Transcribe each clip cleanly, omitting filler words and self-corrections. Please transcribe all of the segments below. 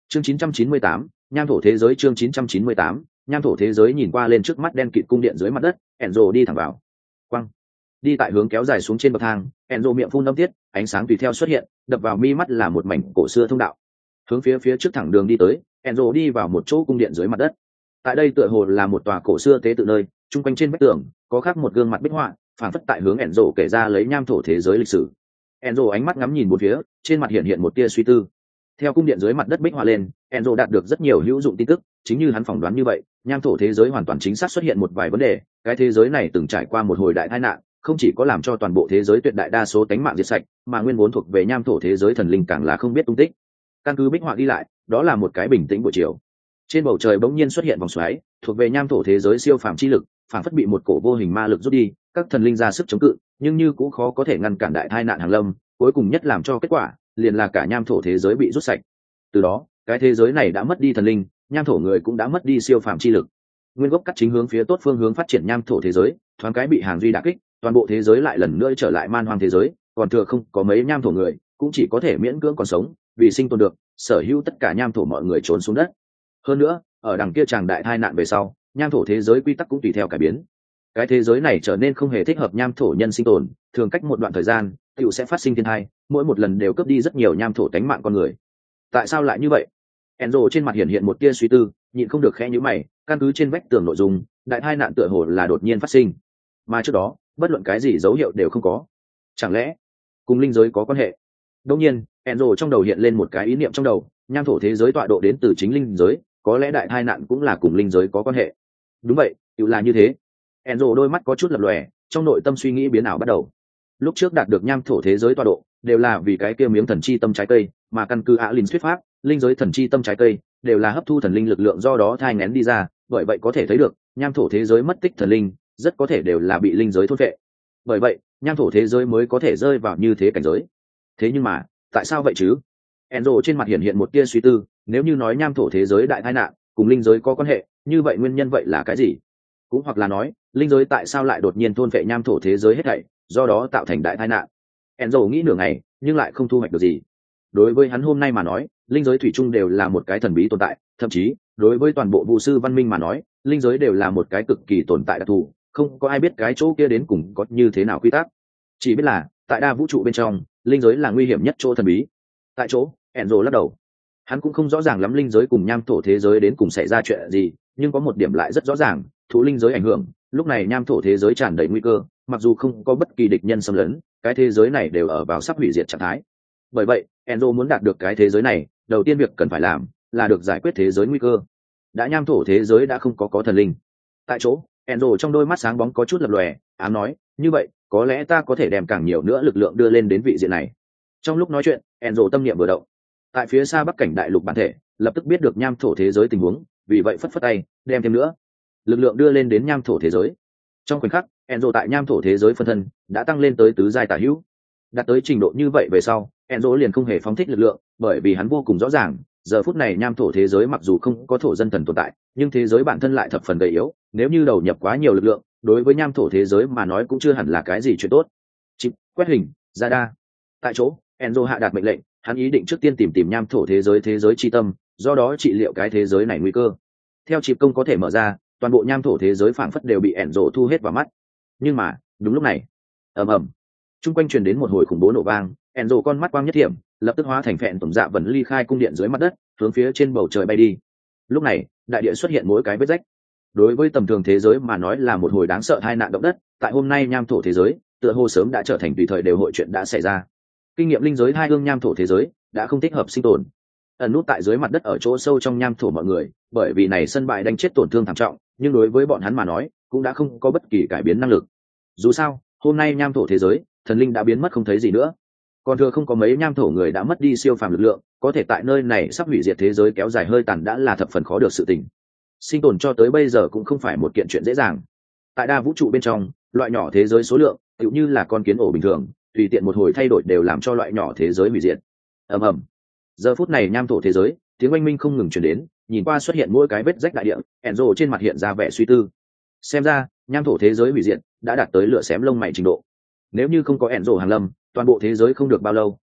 Chương 998, nham thổ thế giới. Chương 998, nham thổ thế giới. Nhìn qua lên trước mắt đen kịt cung điện dưới mặt đất, Enzo đi thẳng vào. Quăng. Đi tại hướng kéo dài xuống trên bậc thang, Enzo miệng phun âm tiết, ánh sáng tùy theo xuất hiện, đập vào mi mắt là một mảnh cổ xưa thông đạo. Hướng phía trước thẳng đường đi tới, Enzo đi vào một chỗ cung điện dưới mặt đất. Tại đây tựa hồ là một tòa cổ xưa tế tự nơi, trung quanh trên vách tường có khắc một gương mặt bích họa, phản phất tại hướng Enzo kể ra lấy nham thổ thế giới lịch sử. Enzo ánh mắt ngắm nhìn bốn phía, trên mặt hiện một tia suy tư. Theo cung điện dưới mặt đất bích họa lên, Enzo đạt được rất nhiều hữu dụng tin tức, chính như hắn phỏng đoán như vậy, nham thổ thế giới hoàn toàn chính xác xuất hiện một vài vấn đề, cái thế giới này từng trải qua một hồi đại tai nạn, không chỉ có làm cho toàn bộ thế giới tuyệt đại đa số tánh mạng diệt sạch, mà nguyên vốn thuộc về nham thổ thế giới thần linh càng là không biết tung tích. Căn cứ bích họa đi lại, đó là một cái bình tĩnh buổi chiều. Trên bầu trời bỗng nhiên xuất hiện vòng xoáy, thuộc về nham thổ thế giới siêu phàm chi lực, phản phất bị một cổ vô hình ma lực rút đi, các thần linh ra sức chống cự, nhưng như cũng khó có thể ngăn cản đại tai nạn hàng lâm, cuối cùng nhất làm cho kết quả liền là cả nham thổ thế giới bị rút sạch. Từ đó, cái thế giới này đã mất đi thần linh, nham thổ người cũng đã mất đi siêu phàm chi lực. Nguyên gốc cắt chính hướng phía tốt phương hướng phát triển nham thổ thế giới, thoáng cái bị hàng duy đả kích, toàn bộ thế giới lại lần nữa trở lại man hoang thế giới, còn thừa không có mấy nham thổ người, cũng chỉ có thể miễn cưỡng còn sống, vì sinh tồn được, sở hữu tất cả nham thổ mọi người trốn xuống đất. Hơn nữa, ở đằng kia tràng đại tai nạn về sau, nham thổ thế giới quy tắc cũng tùy theo cải biến. Cái thế giới này trở nên không hề thích hợp nham thổ nhân sinh tồn, thường cách một đoạn thời gian, tựu sẽ phát sinh thiên tai, mỗi một lần đều cướp đi rất nhiều nham thổ tánh mạng con người. Tại sao lại như vậy? Enzo trên mặt hiện một tia suy tư, nhịn không được khẽ nhíu mày, căn cứ trên vách tường nội dung, đại tai nạn tựa hồ là đột nhiên phát sinh, mà trước đó, bất luận cái gì dấu hiệu đều không có. Chẳng lẽ cùng linh giới có quan hệ? Đương nhiên, Enzo trong đầu hiện lên một cái ý niệm trong đầu, nham thổ thế giới tọa độ đến từ chính linh giới, có lẽ đại tai nạn cũng là cùng linh giới có quan hệ. Đúng vậy, tự là như thế. Enzo đôi mắt có chút lập lòe, trong nội tâm suy nghĩ biến ảo bắt đầu. Lúc trước đạt được nham thổ thế giới tọa độ, đều là vì cái kia miếng thần chi tâm trái cây, mà căn cứ Alin thuyết pháp, linh giới thần chi tâm trái cây đều là hấp thu thần linh lực lượng do đó thai nghén đi ra, bởi vậy có thể thấy được, nham thổ thế giới mất tích thần linh, rất có thể đều là bị linh giới thôn phệ. Bởi vậy, nham thổ thế giới mới có thể rơi vào như thế cảnh giới. Thế nhưng mà, tại sao vậy chứ? Enzo trên mặt hiện một tia suy tư, nếu như nói nham thổ thế giới đại tai nạn cùng linh giới có quan hệ, như vậy nguyên nhân vậy là cái gì? Cũng hoặc là nói, linh giới tại sao lại đột nhiên thôn phệ nham thổ thế giới hết thảy, do đó tạo thành đại tai nạn? Enzo nghĩ nửa ngày, nhưng lại không thu hoạch được gì. Đối với hắn hôm nay mà nói, linh giới thủy chung đều là một cái thần bí tồn tại, thậm chí, đối với toàn bộ vũ sư văn minh mà nói, linh giới đều là một cái cực kỳ tồn tại đặc thù, không có ai biết cái chỗ kia đến cùng có như thế nào quy tắc. Chỉ biết là, tại đa vũ trụ bên trong, linh giới là nguy hiểm nhất chỗ thần bí. Tại chỗ, Enzo lắc đầu. Hắn cũng không rõ ràng lắm linh giới cùng nham thổ thế giới đến cùng xảy ra chuyện gì, nhưng có một điểm lại rất rõ ràng, thú linh giới ảnh hưởng, lúc này nham thổ thế giới tràn đầy nguy cơ, mặc dù không có bất kỳ địch nhân xâm lấn, cái thế giới này đều ở vào sắp hủy diệt trạng thái. Bởi vậy, Enzo muốn đạt được cái thế giới này, đầu tiên việc cần phải làm là được giải quyết thế giới nguy cơ. Đã nham thổ thế giới đã không có thần linh. Tại chỗ, Enzo trong đôi mắt sáng bóng có chút lập lòe, ám nói, như vậy, có lẽ ta có thể đem càng nhiều nữa lực lượng đưa lên đến vị diện này. Trong lúc nói chuyện, Enzo tâm niệm vừa động. Tại phía xa bắc cảnh đại lục bản thể, lập tức biết được nham thổ thế giới tình huống, vì vậy phất phất tay, đem thêm nữa lực lượng đưa lên đến nham thổ thế giới. Trong khoảnh khắc, Enzo tại nham thổ thế giới phân thân đã tăng lên tới tứ giai tả hữu. Đạt tới trình độ như vậy về sau, Enzo liền không hề phóng thích lực lượng, bởi vì hắn vô cùng rõ ràng, giờ phút này nham thổ thế giới mặc dù không có thổ dân thần tồn tại, nhưng thế giới bản thân lại thập phần gầy yếu, nếu như đầu nhập quá nhiều lực lượng, đối với nham thổ thế giới mà nói cũng chưa hẳn là cái gì chuyện tốt. Chip, quét hình, ra đa. Tại chỗ, Enzo hạ đạt mệnh lệnh, hắn ý định trước tiên tìm nham thổ thế giới chi tâm, do đó trị liệu cái thế giới này nguy cơ. Theo chip công có thể mở ra, toàn bộ nham thổ thế giới phảng phất đều bị Enzo thu hết vào mắt. Nhưng mà, đúng lúc này, ầm ầm, chung quanh truyền đến một hồi khủng bố nổ vang, Enzo con mắt quang nhất thiểm, lập tức hóa thành phèn tổng dạ vẫn ly khai cung điện dưới mặt đất, hướng phía trên bầu trời bay đi. Lúc này, đại địa xuất hiện mỗi cái vết rách. Đối với tầm thường thế giới mà nói là một hồi đáng sợ tai nạn động đất, tại hôm nay nham thổ thế giới, tựa hồ sớm đã trở thành tùy thời đều hội chuyện đã xảy ra. Kinh nghiệm linh giới hai ương nham thổ thế giới đã không thích hợp sinh tồn. Ẩn nút tại dưới mặt đất ở chỗ sâu trong nham thổ mọi người, bởi vì này sân bại đánh chết tổn thương thảm trọng, nhưng đối với bọn hắn mà nói, cũng đã không có bất kỳ cải biến năng lực. Dù sao, hôm nay nham thổ thế giới, thần linh đã biến mất không thấy gì nữa. Còn thừa không có mấy nham thổ người đã mất đi siêu phàm lực lượng, có thể tại nơi này sắp hủy diệt thế giới kéo dài hơi tàn đã là thập phần khó được sự tình. Sinh tồn cho tới bây giờ cũng không phải một kiện chuyện dễ dàng. Tại đa vũ trụ bên trong, loại nhỏ thế giới số lượng, tựu như là con kiến ổ bình thường, tùy tiện một hồi thay đổi đều làm cho loại nhỏ thế giới hủy diệt. Ầm ầm. Giờ phút này nham thổ thế giới, tiếng oanh minh không ngừng truyền đến, nhìn qua xuất hiện mỗi cái vết rách đại địa, Enzo trên mặt hiện ra vẻ suy tư. Xem ra, nham thổ thế giới hủy diệt đã đạt tới lửa xém lông mày trình độ. Nếu như không có Enzo hàng lâm, toàn bộ thế giới không được bao lâu,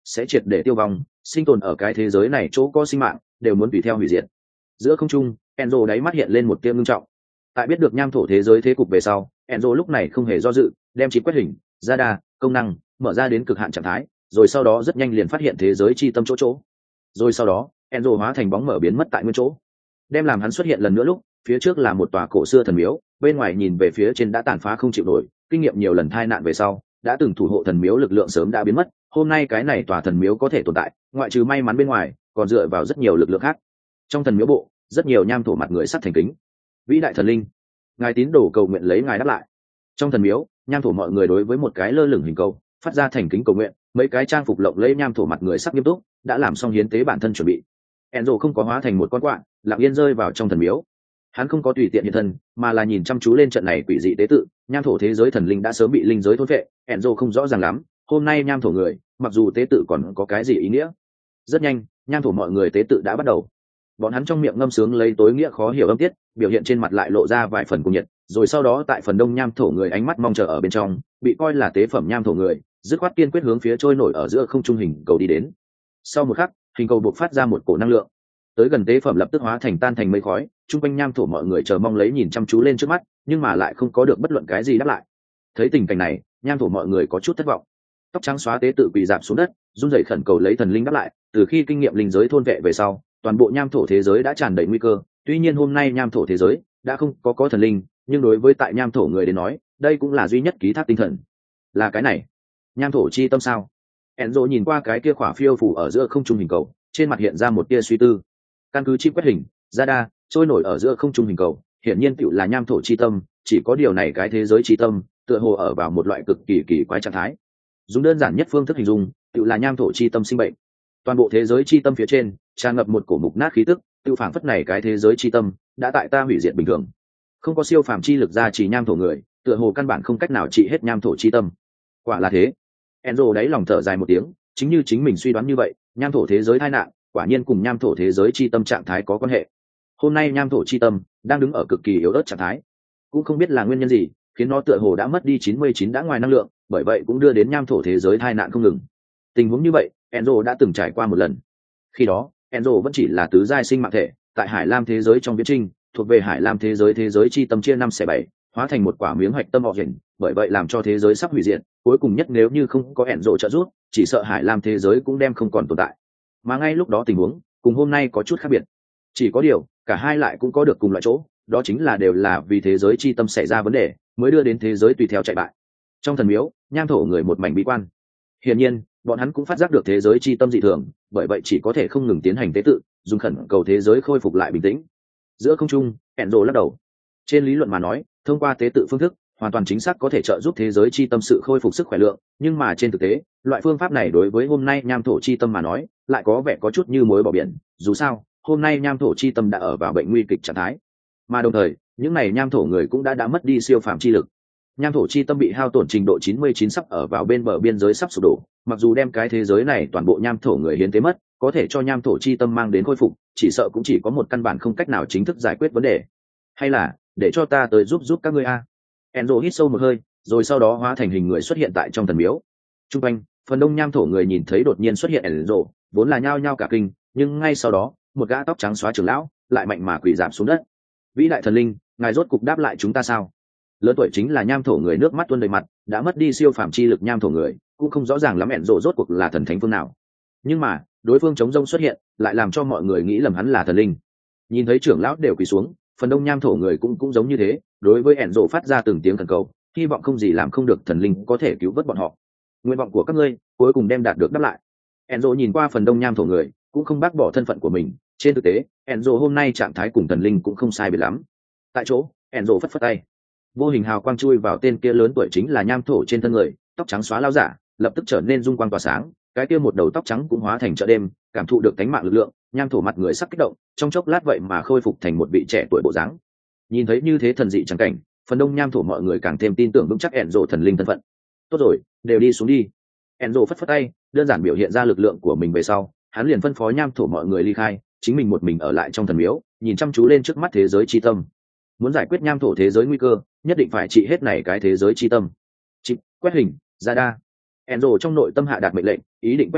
sẽ triệt để tiêu vong, sinh tồn ở cái thế giới này chỗ có sinh mạng đều muốn tùy theo hủy diệt. Giữa không trung, Enzo đáy mắt hiện lên một tia ngưng trọng. Tại biết được nham thổ thế giới thế cục về sau, Enzo lúc này không hề do dự, đem chip quét hình, radar công năng mở ra đến cực hạn trạng thái, rồi sau đó rất nhanh liền phát hiện thế giới chi tâm chỗ. Rồi sau đó, Enzo hóa thành bóng mở biến mất tại nguyên chỗ. Đem làm hắn xuất hiện lần nữa lúc, phía trước là một tòa cổ xưa thần miếu, bên ngoài nhìn về phía trên đã tàn phá không chịu nổi, kinh nghiệm nhiều lần tai nạn về sau, đã từng thủ hộ thần miếu lực lượng sớm đã biến mất, hôm nay cái này tòa thần miếu có thể tồn tại, ngoại trừ may mắn bên ngoài, còn dựa vào rất nhiều lực lượng khác. Trong thần miếu bộ, rất nhiều nham thổ mặt người sắt thành kính. Vĩ đại thần linh, ngài tín đồ cầu nguyện lấy ngài đáp lại. Trong thần miếu, nham thổ mọi người đối với một cái lơ lửng hình cầu phát ra thành kính cầu nguyện, mấy cái trang phục lộng lẫy nham thổ mặt người sắc nghiêm túc, đã làm xong hiến tế bản thân chuẩn bị. Enzo không có hóa thành một con quạ, lặng yên rơi vào trong thần miếu. Hắn không có tùy tiện hiện thân, mà là nhìn chăm chú lên trận này quỷ dị tế tự. Nham thổ thế giới thần linh đã sớm bị linh giới thôn phệ, Enzo không rõ ràng lắm. Hôm nay nham thổ người, mặc dù tế tự còn có cái gì ý nghĩa. Rất nhanh, nham thổ mọi người tế tự đã bắt đầu. Bọn hắn trong miệng ngâm sướng lấy tối nghĩa khó hiểu âm tiết, biểu hiện trên mặt lại lộ ra vài phần cuồng nhiệt. Rồi sau đó tại phần đông nham thổ người ánh mắt mong chờ ở bên trong, bị coi là tế phẩm nham thổ người, dứt khoát kiên quyết hướng phía trôi nổi ở giữa không trung hình cầu đi đến. Sau một khắc, hình cầu buộc phát ra một cổ năng lượng, tới gần tế phẩm lập tức hóa thành tan thành mây khói. Trung quanh nham thổ mọi người chờ mong lấy nhìn chăm chú lên trước mắt, nhưng mà lại không có được bất luận cái gì đáp lại. Thấy tình cảnh này, nham thổ mọi người có chút thất vọng. Tóc trắng xóa tế tự quỳ rạp xuống đất, run rẩy khẩn cầu lấy thần linh đáp lại. Từ khi kinh nghiệm linh giới thôn vệ về sau, toàn bộ nham thổ thế giới đã tràn đầy nguy cơ. Tuy nhiên hôm nay nham thổ thế giới đã không có thần linh, nhưng đối với tại nham thổ người đến nói, đây cũng là duy nhất ký thác tinh thần. Là cái này, nham thổ chi tâm sao? Enzo nhìn qua cái kia khỏa phiêu phủ ở giữa không trung hình cầu, trên mặt hiện ra một tia suy tư. Căn cứ chip quét hình, radar trôi nổi ở giữa không trung hình cầu, hiển nhiên tựu là nham thổ chi tâm. Chỉ có điều này cái thế giới chi tâm tựa hồ ở vào một loại cực kỳ quái trạng thái. Dùng đơn giản nhất phương thức hình dung, tựu là nham thổ chi tâm sinh bệnh. Toàn bộ thế giới chi tâm phía trên tràn ngập một cổ mục nát khí tức, tựu phảng phất này cái thế giới chi tâm đã tại ta hủy diệt bình thường. Không có siêu phàm chi lực ra chỉ nham thổ người, tựa hồ căn bản không cách nào trị hết nham thổ chi tâm. Quả là thế. Enzo đáy lòng thở dài một tiếng, chính như chính mình suy đoán như vậy, nham thổ thế giới tai nạn quả nhiên cùng nham thổ thế giới chi tâm trạng thái có quan hệ. Hôm nay nham thổ chi tâm đang đứng ở cực kỳ yếu ớt trạng thái, cũng không biết là nguyên nhân gì khiến nó tựa hồ đã mất đi 99 đã ngoài năng lượng, bởi vậy cũng đưa đến nham thổ thế giới tai nạn không ngừng. Tình huống như vậy, Enzo đã từng trải qua một lần. Khi đó, Enzo vẫn chỉ là tứ giai sinh mạng thể, tại Hải Lam thế giới trong viễn trinh, thuộc về Hải Lam thế giới chi tâm chia 5/7, hóa thành một quả miếng hạch tâm ọt hình, bởi vậy làm cho thế giới sắp hủy diệt. Cuối cùng nhất nếu như không có Enzo trợ giúp, chỉ sợ Hải Lam thế giới cũng đem không còn tồn tại. Mà ngay lúc đó tình huống cùng hôm nay có chút khác biệt. Chỉ có điều, cả hai lại cũng có được cùng loại chỗ, đó chính là đều là vì thế giới chi tâm xảy ra vấn đề, mới đưa đến thế giới tùy theo chạy bại. Trong thần miếu, nham thổ người một mảnh bi quan. Hiển nhiên, bọn hắn cũng phát giác được thế giới chi tâm dị thường, bởi vậy chỉ có thể không ngừng tiến hành tế tự, dùng khẩn cầu thế giới khôi phục lại bình tĩnh. Giữa không trung, Enzo lắc đầu. Trên lý luận mà nói, thông qua tế tự phương thức, hoàn toàn chính xác có thể trợ giúp thế giới chi tâm sự khôi phục sức khỏe lượng, nhưng mà trên thực tế, loại phương pháp này đối với hôm nay nham thổ chi tâm mà nói, lại có vẻ có chút như muối bỏ biển. Dù sao, hôm nay nham thổ chi tâm đã ở vào bệnh nguy kịch trạng thái, mà đồng thời, những này nham thổ người cũng đã mất đi siêu phàm chi lực. Nham thổ chi tâm bị hao tổn trình độ 99 sắp ở vào bên bờ biên giới sắp sụp đổ, mặc dù đem cái thế giới này toàn bộ nham thổ người hiến tế mất, có thể cho nham thổ chi tâm mang đến khôi phục, chỉ sợ cũng chỉ có một căn bản không cách nào chính thức giải quyết vấn đề. Hay là, để cho ta tới giúp các ngươi a. Enzo hít sâu một hơi, rồi sau đó hóa thành hình người xuất hiện tại trong thần miếu. Trung quanh, phần đông nham thổ người nhìn thấy đột nhiên xuất hiện Enzo, vốn là nhao nhao cả kinh, nhưng ngay sau đó, một gã tóc trắng xóa trưởng lão lại mạnh mà quỳ rạp xuống đất. Vĩ đại thần linh, ngài rốt cục đáp lại chúng ta sao? Lớn tuổi chính là nham thổ người nước mắt tuôn đầy mặt, đã mất đi siêu phàm chi lực nham thổ người, cũng không rõ ràng lắm Enzo rốt cuộc là thần thánh phương nào. Nhưng mà, đối phương chống rông xuất hiện, lại làm cho mọi người nghĩ lầm hắn là thần linh. Nhìn thấy trưởng lão đều quỳ xuống, phần đông nham thổ người cũng giống như thế, đối với Enzo phát ra từng tiếng thần cầu, hy vọng không gì làm không được thần linh có thể cứu vớt bọn họ. Nguyện vọng của các ngươi cuối cùng đem đạt được đáp lại. Enzo nhìn qua phần đông nham thổ người, cũng không bác bỏ thân phận của mình. Trên thực tế, Enzo hôm nay trạng thái cùng thần linh cũng không sai biệt lắm. Tại chỗ, Enzo phất phất tay, vô hình hào quang chui vào tên kia lớn tuổi chính là nham thổ trên thân người, tóc trắng xóa lao giả, lập tức trở nên dung quang tỏa sáng. Cái kia một đầu tóc trắng cũng hóa thành chợ đêm, cảm thụ được cánh mạng lực lượng, nham thổ mặt người sắc kích động, trong chốc lát vậy mà khôi phục thành một vị trẻ tuổi bộ dáng. Nhìn thấy như thế thần dị chẳng cảnh, phần đông nham thổ mọi người càng thêm tin tưởng vững chắc Enzo thần linh thân phận. Tốt rồi, đều đi xuống đi. Enzo phất phất tay, đơn giản biểu hiện ra lực lượng của mình về sau, hắn liền phân phó nham thổ mọi người ly khai, chính mình một mình ở lại trong thần miếu, nhìn chăm chú lên trước mắt thế giới chi tâm. Muốn giải quyết nham thổ thế giới nguy cơ, nhất định phải trị hết này cái thế giới chi tâm. Chip quét hình, radar. Enzo trong nội tâm hạ đạt mệnh lệnh, ý định quét hình,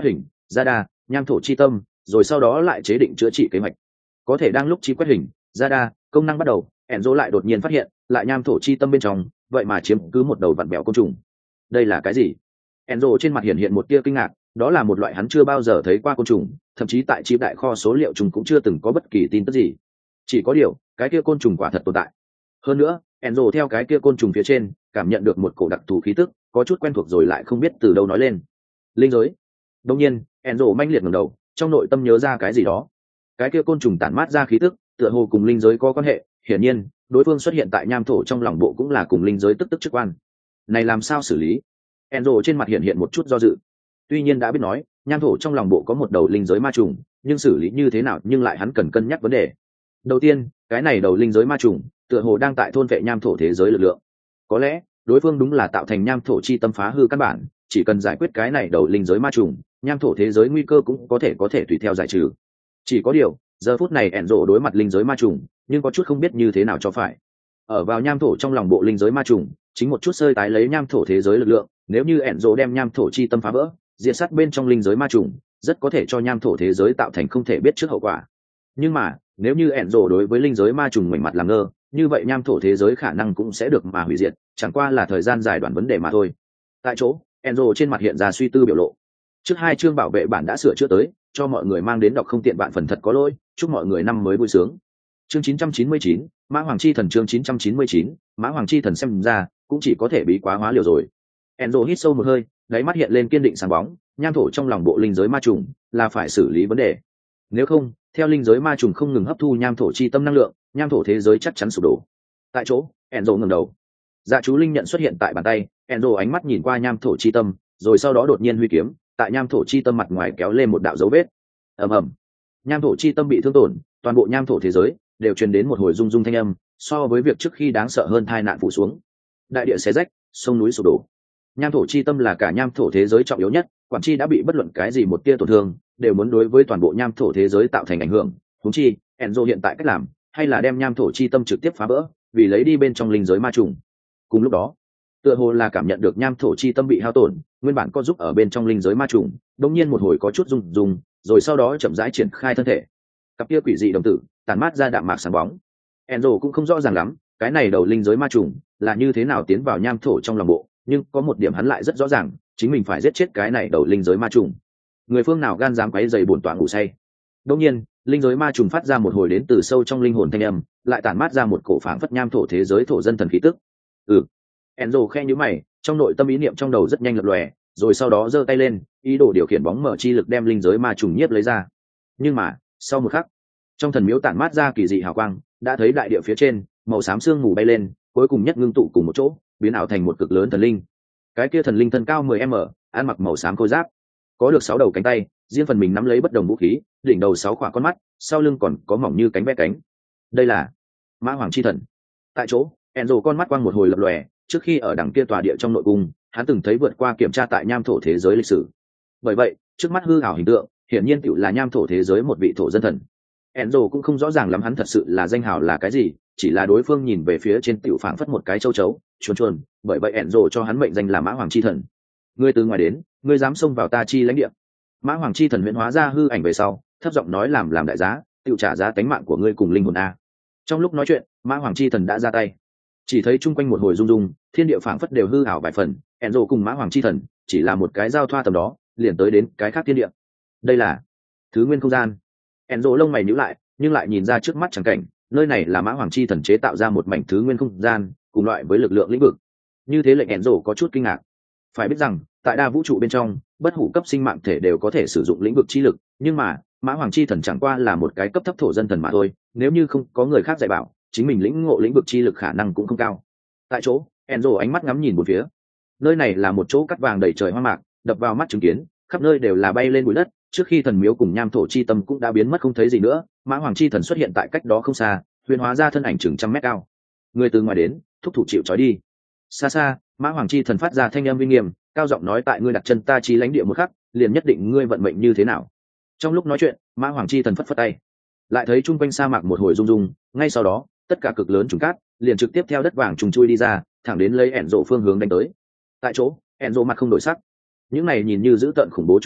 Ra đa, nham thổ chi tâm, rồi sau đó lại chế định chữa trị kế hoạch. Có thể đang lúc chi quét hình, ra đa, công năng bắt đầu, Enzo lại đột nhiên phát hiện, lại nham thổ chi tâm bên trong, vậy mà chiếm cứ một đầu vặn bẹo côn trùng. Đây là cái gì? Enzo trên mặt hiện một tia kinh ngạc, đó là một loại hắn chưa bao giờ thấy qua côn trùng, thậm chí tại chip đại kho số liệu trùng cũng chưa từng có bất kỳ tin tức gì. Chỉ có điều, cái kia côn trùng quả thật tồn tại. Hơn nữa, Enzo theo cái kia côn trùng phía trên, cảm nhận được một cổ đặc thù khí tức, có chút quen thuộc rồi lại không biết từ đâu nói lên. Linh giới. Đương nhiên, Enzo manh liệt ngẩng đầu, trong nội tâm nhớ ra cái gì đó. Cái kia côn trùng tản mát ra khí tức, tựa hồ cùng linh giới có quan hệ, hiển nhiên, đối phương xuất hiện tại nham thổ trong lòng bộ cũng là cùng linh giới tức chức quan. Này làm sao xử lý? Enzo trên mặt hiện một chút do dự. Tuy nhiên đã biết nói, nham thổ trong lòng bộ có một đầu linh giới ma trùng, nhưng xử lý như thế nào nhưng lại hắn cần cân nhắc vấn đề. Đầu tiên, cái này đầu linh giới ma trùng, tựa hồ đang tại thôn vệ nham thổ thế giới lực lượng. Có lẽ, đối phương đúng là tạo thành nham thổ chi tâm phá hư căn bản, chỉ cần giải quyết cái này đầu linh giới ma trùng, nham thổ thế giới nguy cơ cũng có thể tùy theo giải trừ. Chỉ có điều, giờ phút này Enzo đối mặt linh giới ma trùng, nhưng có chút không biết như thế nào cho phải. Ở vào nham thổ trong lòng bộ linh giới ma trùng, chính một chút sơi tái lấy nham thổ thế giới lực lượng, nếu như Enzo đem nham thổ chi tâm phá vỡ, diệt sát bên trong linh giới ma trùng, rất có thể cho nham thổ thế giới tạo thành không thể biết trước hậu quả. Nhưng mà, nếu như Enzo đối với linh giới ma trùng ngoảnh mặt làm ngơ, như vậy nham thổ thế giới khả năng cũng sẽ được mà hủy diệt, chẳng qua là thời gian dài đoạn vấn đề mà thôi. Tại chỗ, Enzo trên mặt hiện ra suy tư biểu lộ. Trước 2 chương bảo vệ bản đã sửa chữa tới, cho mọi người mang đến đọc không tiện bạn phần thật có lỗi, chúc mọi người năm mới vui sướng. Chương 999, Mã Hoàng Chi Thần. Chương 999, Mã Hoàng Chi Thần. Xem ra cũng chỉ có thể bí quá hóa liều rồi. Enzo hít sâu một hơi, đáy mắt hiện lên kiên định sáng bóng, nham thổ trong lòng bộ linh giới ma trùng là phải xử lý vấn đề. Nếu không, theo linh giới ma trùng không ngừng hấp thu nham thổ chi tâm năng lượng, nham thổ thế giới chắc chắn sụp đổ. Tại chỗ, Enzo ngẩng đầu. Dạ chú linh nhận xuất hiện tại bàn tay, Enzo ánh mắt nhìn qua nham thổ chi tâm, rồi sau đó đột nhiên huy kiếm, tại nham thổ chi tâm mặt ngoài kéo lên một đạo dấu vết. Ầm ầm. Nham thổ chi tâm bị thương tổn, toàn bộ nham thổ thế giới đều truyền đến một hồi rung rung thanh âm, so với việc trước khi đáng sợ hơn tai nạn phủ xuống. Đại địa xé rách, sông núi sụp đổ. Nham thổ chi tâm là cả nham thổ thế giới trọng yếu nhất, quản chi đã bị bất luận cái gì một tia tổn thương, đều muốn đối với toàn bộ nham thổ thế giới tạo thành ảnh hưởng. Huống chi, Enzo hiện tại cách làm, hay là đem nham thổ chi tâm trực tiếp phá vỡ, vì lấy đi bên trong linh giới ma trùng. Cùng lúc đó, tựa hồ là cảm nhận được nham thổ chi tâm bị hao tổn, nguyên bản có giúp ở bên trong linh giới ma trùng, đột nhiên một hồi có chút rung rung, rồi sau đó chậm rãi triển khai thân thể. Cặp kia quỷ dị đồng tử tàn mát ra đạm mạc sáng bóng. Enzo cũng không rõ ràng lắm, cái này đầu linh giới ma trùng là như thế nào tiến vào nham thổ trong lòng bộ, nhưng có một điểm hắn lại rất rõ ràng, chính mình phải giết chết cái này đầu linh giới ma trùng. Người phương nào gan dám quấy rầy bổn tọa ngủ say? Đột nhiên, linh giới ma trùng phát ra một hồi đến từ sâu trong linh hồn thanh âm, lại tản mát ra một cổ phảng phất nham thổ thế giới thổ dân thần khí tức. Enzo khe nhíu mày, trong nội tâm ý niệm trong đầu rất nhanh lập lòe, rồi sau đó giơ tay lên, ý đồ điều khiển bóng mở chi lực đem linh giới ma trùng nhiếp lấy ra. Nhưng mà, sau một khắc, trong thần miếu tản mát ra kỳ dị hào quang, đã thấy đại địa phía trên, màu xám sương mù bay lên, cuối cùng nhất ngưng tụ cùng một chỗ, biến ảo thành một cực lớn thần linh. Cái kia thần linh thân cao 10m, ăn mặc màu xám khôi giáp, có được 6 đầu cánh tay, riêng phần mình nắm lấy bất đồng vũ khí, đỉnh đầu 6 khỏa con mắt, sau lưng còn có mỏng như cánh ve cánh. Đây là Mã Hoàng Chi Thần. Tại chỗ, Enzo con mắt quang một hồi lập lòe, trước khi ở đằng kia tòa địa trong nội cung, hắn từng thấy vượt qua kiểm tra tại nham thổ thế giới lịch sử. Bởi vậy, trước mắt hư ảo hình tượng, hiển nhiên tựu là nham thổ thế giới một vị thổ dân thần. Enzo cũng không rõ ràng lắm hắn thật sự là danh hào là cái gì, chỉ là đối phương nhìn về phía trên tựu phảng phất một cái châu chấu, chuồn chuồn, bởi vậy Enzo cho hắn mệnh danh là Mã Hoàng Chi Thần. Ngươi từ ngoài đến, ngươi dám xông vào ta chi lãnh địa? Mã Hoàng Chi Thần huyễn hóa ra hư ảnh về sau, thấp giọng nói làm đại giá, tựu trả giá tánh mạng của ngươi cùng linh hồn a. Trong lúc nói chuyện, Mã Hoàng Chi Thần đã ra tay. Chỉ thấy chung quanh một hồi rung rung, thiên địa phảng phất đều hư ảo vài phần, Enzo cùng Mã Hoàng Chi Thần chỉ là một cái giao thoa tầm đó, liền tới đến cái khác thiên địa. Đây là thứ nguyên không gian. Enzo lông mày nhíu lại, nhưng lại nhìn ra trước mắt chẳng cảnh, nơi này là Mã Hoàng Chi Thần chế tạo ra một mảnh thứ nguyên không gian, cùng loại với lực lượng lĩnh vực. Như thế lệnh Enzo có chút kinh ngạc. Phải biết rằng, tại đa vũ trụ bên trong, bất hủ cấp sinh mạng thể đều có thể sử dụng lĩnh vực chi lực, nhưng mà, Mã Hoàng Chi Thần chẳng qua là một cái cấp thấp thổ dân thần mà thôi, nếu như không có người khác dạy bảo, chính mình lĩnh ngộ lĩnh vực chi lực khả năng cũng không cao. Tại chỗ, Enzo ánh mắt ngắm nhìn một phía. Nơi này là một chỗ cắt vàng đầy trời hoang mạc, đập vào mắt chứng kiến, khắp nơi đều là bay lên bụi đất, trước khi thần miếu cùng nham thổ chi tâm cũng đã biến mất không thấy gì nữa, Mã Hoàng Chi Thần xuất hiện tại cách đó không xa, huyền hóa ra thân ảnh chừng trăm mét cao. Người từ ngoài đến, thúc thủ chịu trói đi. Xa xa, Mã Hoàng Chi Thần phát ra thanh âm uy nghiêm, cao giọng nói tại ngươi đặt chân ta chi lãnh địa một khắc, liền nhất định ngươi vận mệnh như thế nào. Trong lúc nói chuyện, Mã Hoàng Chi Thần phất phất tay, lại thấy chung quanh sa mạc một hồi rung rung, ngay sau đó, tất cả cực lớn trùng cát liền trực tiếp theo đất vàng trùng chui đi ra, thẳng đến lấy Enzo phương hướng đánh tới. Tại chỗ, Enzo mặt không đổi sắc. Những này nhìn như dữ tợn khủng bố trùng cát,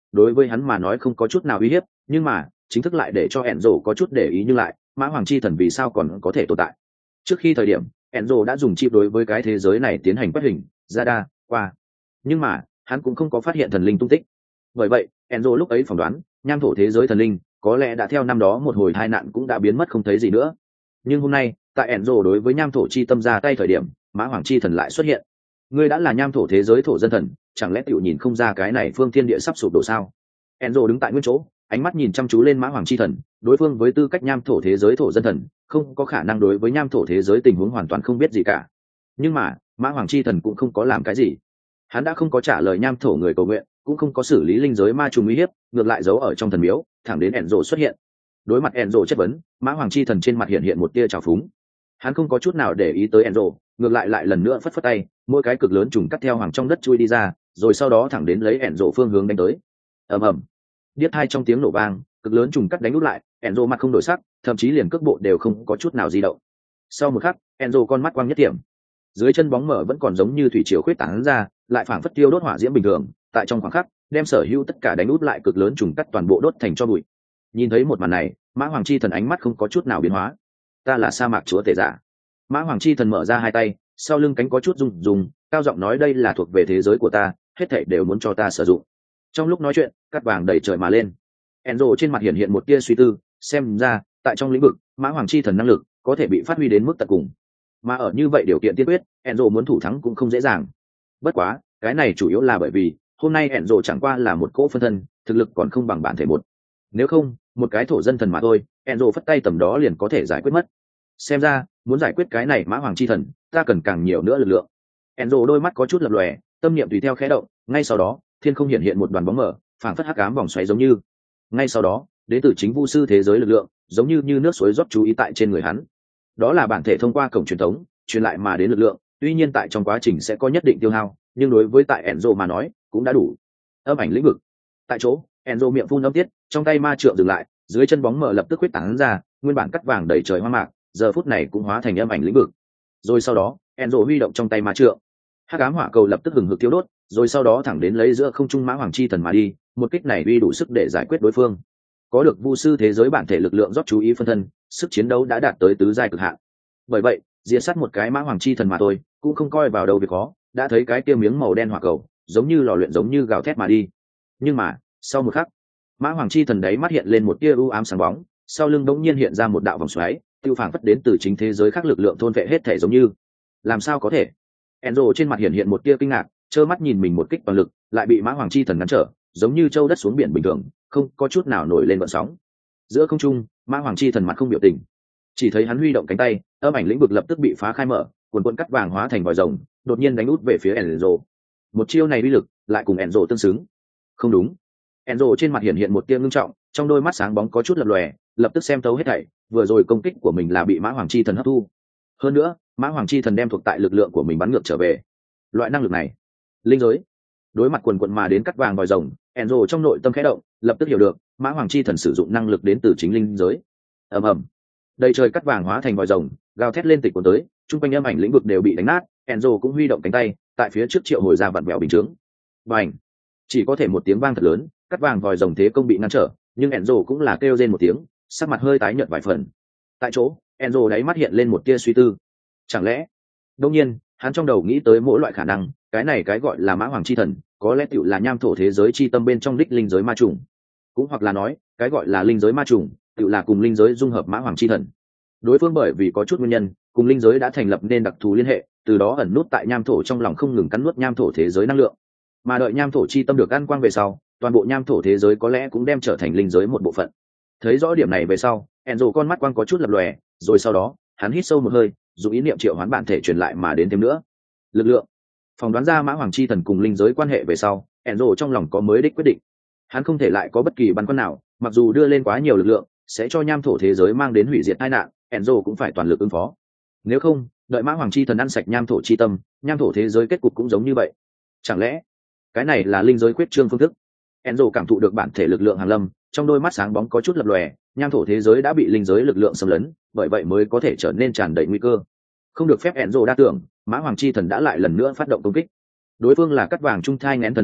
đối với hắn mà nói không có chút nào uy hiếp, nhưng mà chính thức lại để cho Enzo có chút để ý. Nhưng lại mã hoàng chi thần vì sao còn có thể tồn tại? Trước khi thời điểm Enzo đã dùng chip đối với cái thế giới này tiến hành quét hình radar qua, nhưng mà hắn cũng không có phát hiện thần linh tung tích. Bởi vậy Enzo lúc ấy phỏng đoán nham thổ thế giới thần linh có lẽ đã theo năm đó một hồi tai nạn cũng đã biến mất không thấy gì nữa. Nhưng hôm nay tại Enzo đối với nham thổ chi tâm ra tay thời điểm, mã hoàng chi thần lại xuất hiện. Ngươi đã là nham thổ thế giới thổ dân thần, chẳng lẽ tiểu nhìn không ra cái này phương thiên địa sắp sụp đổ sao? Enzo đứng tại nguyên chỗ, ánh mắt nhìn chăm chú lên mã hoàng chi thần. Đối phương với tư cách nham thổ thế giới thổ dân thần, không có khả năng đối với nham thổ thế giới tình huống hoàn toàn không biết gì cả. Nhưng mà mã hoàng chi thần cũng không có làm cái gì. Hắn đã không có trả lời nham thổ người cầu nguyện, cũng không có xử lý linh giới ma trùng uy hiếp, ngược lại giấu ở trong thần miếu, thẳng đến Enzo xuất hiện. Đối mặt Enzo chất vấn, mã hoàng chi thần trên mặt hiện một tia trào phúng. Hắn không có chút nào để ý tới Enzo, ngược lại lần nữa phất tay, mỗi cái cực lớn trùng cắt theo hoàng trong đất chui đi ra, rồi sau đó thẳng đến lấy Enzo phương hướng đánh tới. Ầm ầm, điếc hai trong tiếng nổ vang, cực lớn trùng cắt đánh úp lại, Enzo mặt không đổi sắc, thậm chí liền cước bộ đều không có chút nào di động. Sau một khắc, Enzo con mắt quang nhất điểm, dưới chân bóng mở vẫn còn giống như thủy triều khuyết tán ra, lại phảng phất tiêu đốt hỏa diễm bình thường, tại trong khoảng khắc đem sở hữu tất cả đánh úp lại cực lớn trùng cắt toàn bộ đốt thành tro bụi. Nhìn thấy một màn này, mã hoàng chi thần ánh mắt không có chút nào biến hóa. Ta là sa mạc chúa tể giả. Mã hoàng chi thần mở ra hai tay, sau lưng cánh có chút rung rung, cao giọng nói đây là thuộc về thế giới của ta, hết thảy đều muốn cho ta sử dụng. Trong lúc nói chuyện, cát vàng đầy trời mà lên. Enzo trên mặt hiện một tia suy tư, xem ra tại trong lĩnh vực mã hoàng chi thần năng lực có thể bị phát huy đến mức tận cùng, mà ở như vậy điều kiện tiên quyết, Enzo muốn thủ thắng cũng không dễ dàng. Bất quá cái này chủ yếu là bởi vì hôm nay Enzo chẳng qua là một cỗ phân thân, thực lực còn không bằng bản thể một. Nếu không, một cái thổ dân thần mà thôi, Enzo phất tay tầm đó liền có thể giải quyết mất. Xem ra muốn giải quyết cái này mã hoàng chi thần, ta cần càng nhiều nữa lực lượng. Enzo đôi mắt có chút lập lòe, tâm niệm tùy theo khẽ động, ngay sau đó thiên không hiện một đoàn bóng mở, phảng phất hắc ám vòng xoáy giống như. Ngay sau đó đến từ chính vu sư thế giới lực lượng, giống như nước suối rót chú ý tại trên người hắn. Đó là bản thể thông qua cổng truyền thống truyền lại mà đến lực lượng, tuy nhiên tại trong quá trình sẽ có nhất định tiêu hao, nhưng đối với tại Enzo mà nói cũng đã đủ. Âm ảnh lĩnh vực. Tại chỗ Enzo miệng phun âm tiết, trong tay ma trượng dừng lại, dưới chân bóng mở lập tức huyết tán ra, nguyên bản cắt vàng đầy trời hoa mạc giờ phút này cũng hóa thành âm ảnh lĩnh vực. Rồi sau đó Enzo huy động trong tay ma trượng, hắc ám hỏa cầu lập tức hừng hực thiêu đốt, rồi sau đó thẳng đến lấy giữa không trung mã hoàng chi thần mà đi. Một kích này uy đủ sức để giải quyết đối phương. Có được vu sư thế giới bản thể lực lượng rót chú ý phân thân, sức chiến đấu đã đạt tới tứ giai cực hạn. Bởi vậy diệt sát một cái mã hoàng chi thần mà thôi cũng không coi vào đâu việc khó. Đã thấy cái kia miếng màu đen hỏa cầu giống như lò luyện giống như gào thét mà đi. Nhưng mà sau một khắc, mã hoàng chi thần đấy mắt hiện lên một tia u ám sáng bóng, sau lưng đống nhiên hiện ra một đạo vòng xoáy, tiêu phảng phất đến từ chính thế giới khác lực lượng thôn vệ hết thể giống như. Làm sao có thể? Enzo trên mặt hiện một tia kinh ngạc, trơ mắt nhìn mình một kích toàn lực lại bị mã hoàng chi thần ngăn trở, giống như châu đất xuống biển bình thường, không có chút nào nổi lên gợn sóng. Giữa không trung, mã hoàng chi thần mặt không biểu tình, chỉ thấy hắn huy động cánh tay, âm ảnh lĩnh vực lập tức bị phá khai mở, cuồn cuộn cắt vàng hóa thành vòi rồng, đột nhiên đánh út về phía Enzo. Một chiêu này uy lực lại cùng Enzo tương xứng. Không đúng. Enzo trên mặt hiện một tia ngưng trọng, trong đôi mắt sáng bóng có chút lập lòe, lập tức xem thấu hết thảy, vừa rồi công kích của mình là bị mã hoàng chi thần hấp thu. Hơn nữa, mã hoàng chi thần đem thuộc tại lực lượng của mình bắn ngược trở về. Loại năng lực này, linh giới. Đối mặt quần quần mà đến cắt vàng vòi rồng, Enzo trong nội tâm khẽ động, lập tức hiểu được, mã hoàng chi thần sử dụng năng lực đến từ chính linh giới. Ầm ầm, đầy trời cắt vàng hóa thành vòi rồng, gào thét lên tịch cuốn tới, trung quanh âm ảnh lĩnh vực đều bị đánh nát. Enzo cũng huy động cánh tay, tại phía trước triệu hồi ra vặn vẹo bình chướng. Bành! Chỉ có thể một tiếng vang thật lớn, cắt vàng vòi rồng thế công bị ngăn trở, nhưng Enzo cũng là kêu rên một tiếng, sắc mặt hơi tái nhợt vài phần. Tại chỗ, Enzo đáy mắt hiện lên một tia suy tư. Chẳng lẽ? Đương nhiên, hắn trong đầu nghĩ tới mỗi loại khả năng, cái này cái gọi là mã hoàng chi thần, có lẽ tựu là nham thổ thế giới chi tâm bên trong đích linh giới ma trùng, cũng hoặc là nói, cái gọi là linh giới ma trùng, tựu là cùng linh giới dung hợp mã hoàng chi thần. Đối phương bởi vì có chút nguyên nhân, cùng linh giới đã thành lập nên đặc thù liên hệ, từ đó ẩn nút tại nham thổ trong lòng không ngừng cắn nuốt nham thổ thế giới năng lượng. Mà đợi nham thổ chi tâm được ăn quang về sau, toàn bộ nham thổ thế giới có lẽ cũng đem trở thành linh giới một bộ phận. Thấy rõ điểm này về sau, Enzo con mắt quang có chút lập lòe, rồi sau đó hắn hít sâu một hơi, dùng ý niệm triệu hoán bản thể truyền lại mà đến thêm nữa lực lượng. Phỏng đoán ra mã hoàng chi thần cùng linh giới quan hệ về sau, Enzo trong lòng có mới đích quyết định. Hắn không thể lại có bất kỳ băn khoăn nào, mặc dù đưa lên quá nhiều lực lượng sẽ cho nham thổ thế giới mang đến hủy diệt tai nạn, Enzo cũng phải toàn lực ứng phó. Nếu không, đợi mã hoàng chi thần ăn sạch nham thổ chi tâm, nham thổ thế giới kết cục cũng giống như vậy. Chẳng lẽ cái này là linh giới quyết trương phương thức? Enzo cảm thụ được bản thể lực lượng hàn lâm, trong đôi mắt sáng bóng có chút lập lòe, nham thổ thế giới đã bị linh giới lực lượng xâm lấn, bởi vậy mới có thể trở nên tràn đầy nguy cơ. Không được phép Enzo đa tưởng, mã hoàng chi thần đã lại lần nữa phát động công kích. Đối phương là cắt vàng trung thai ngén thần linh,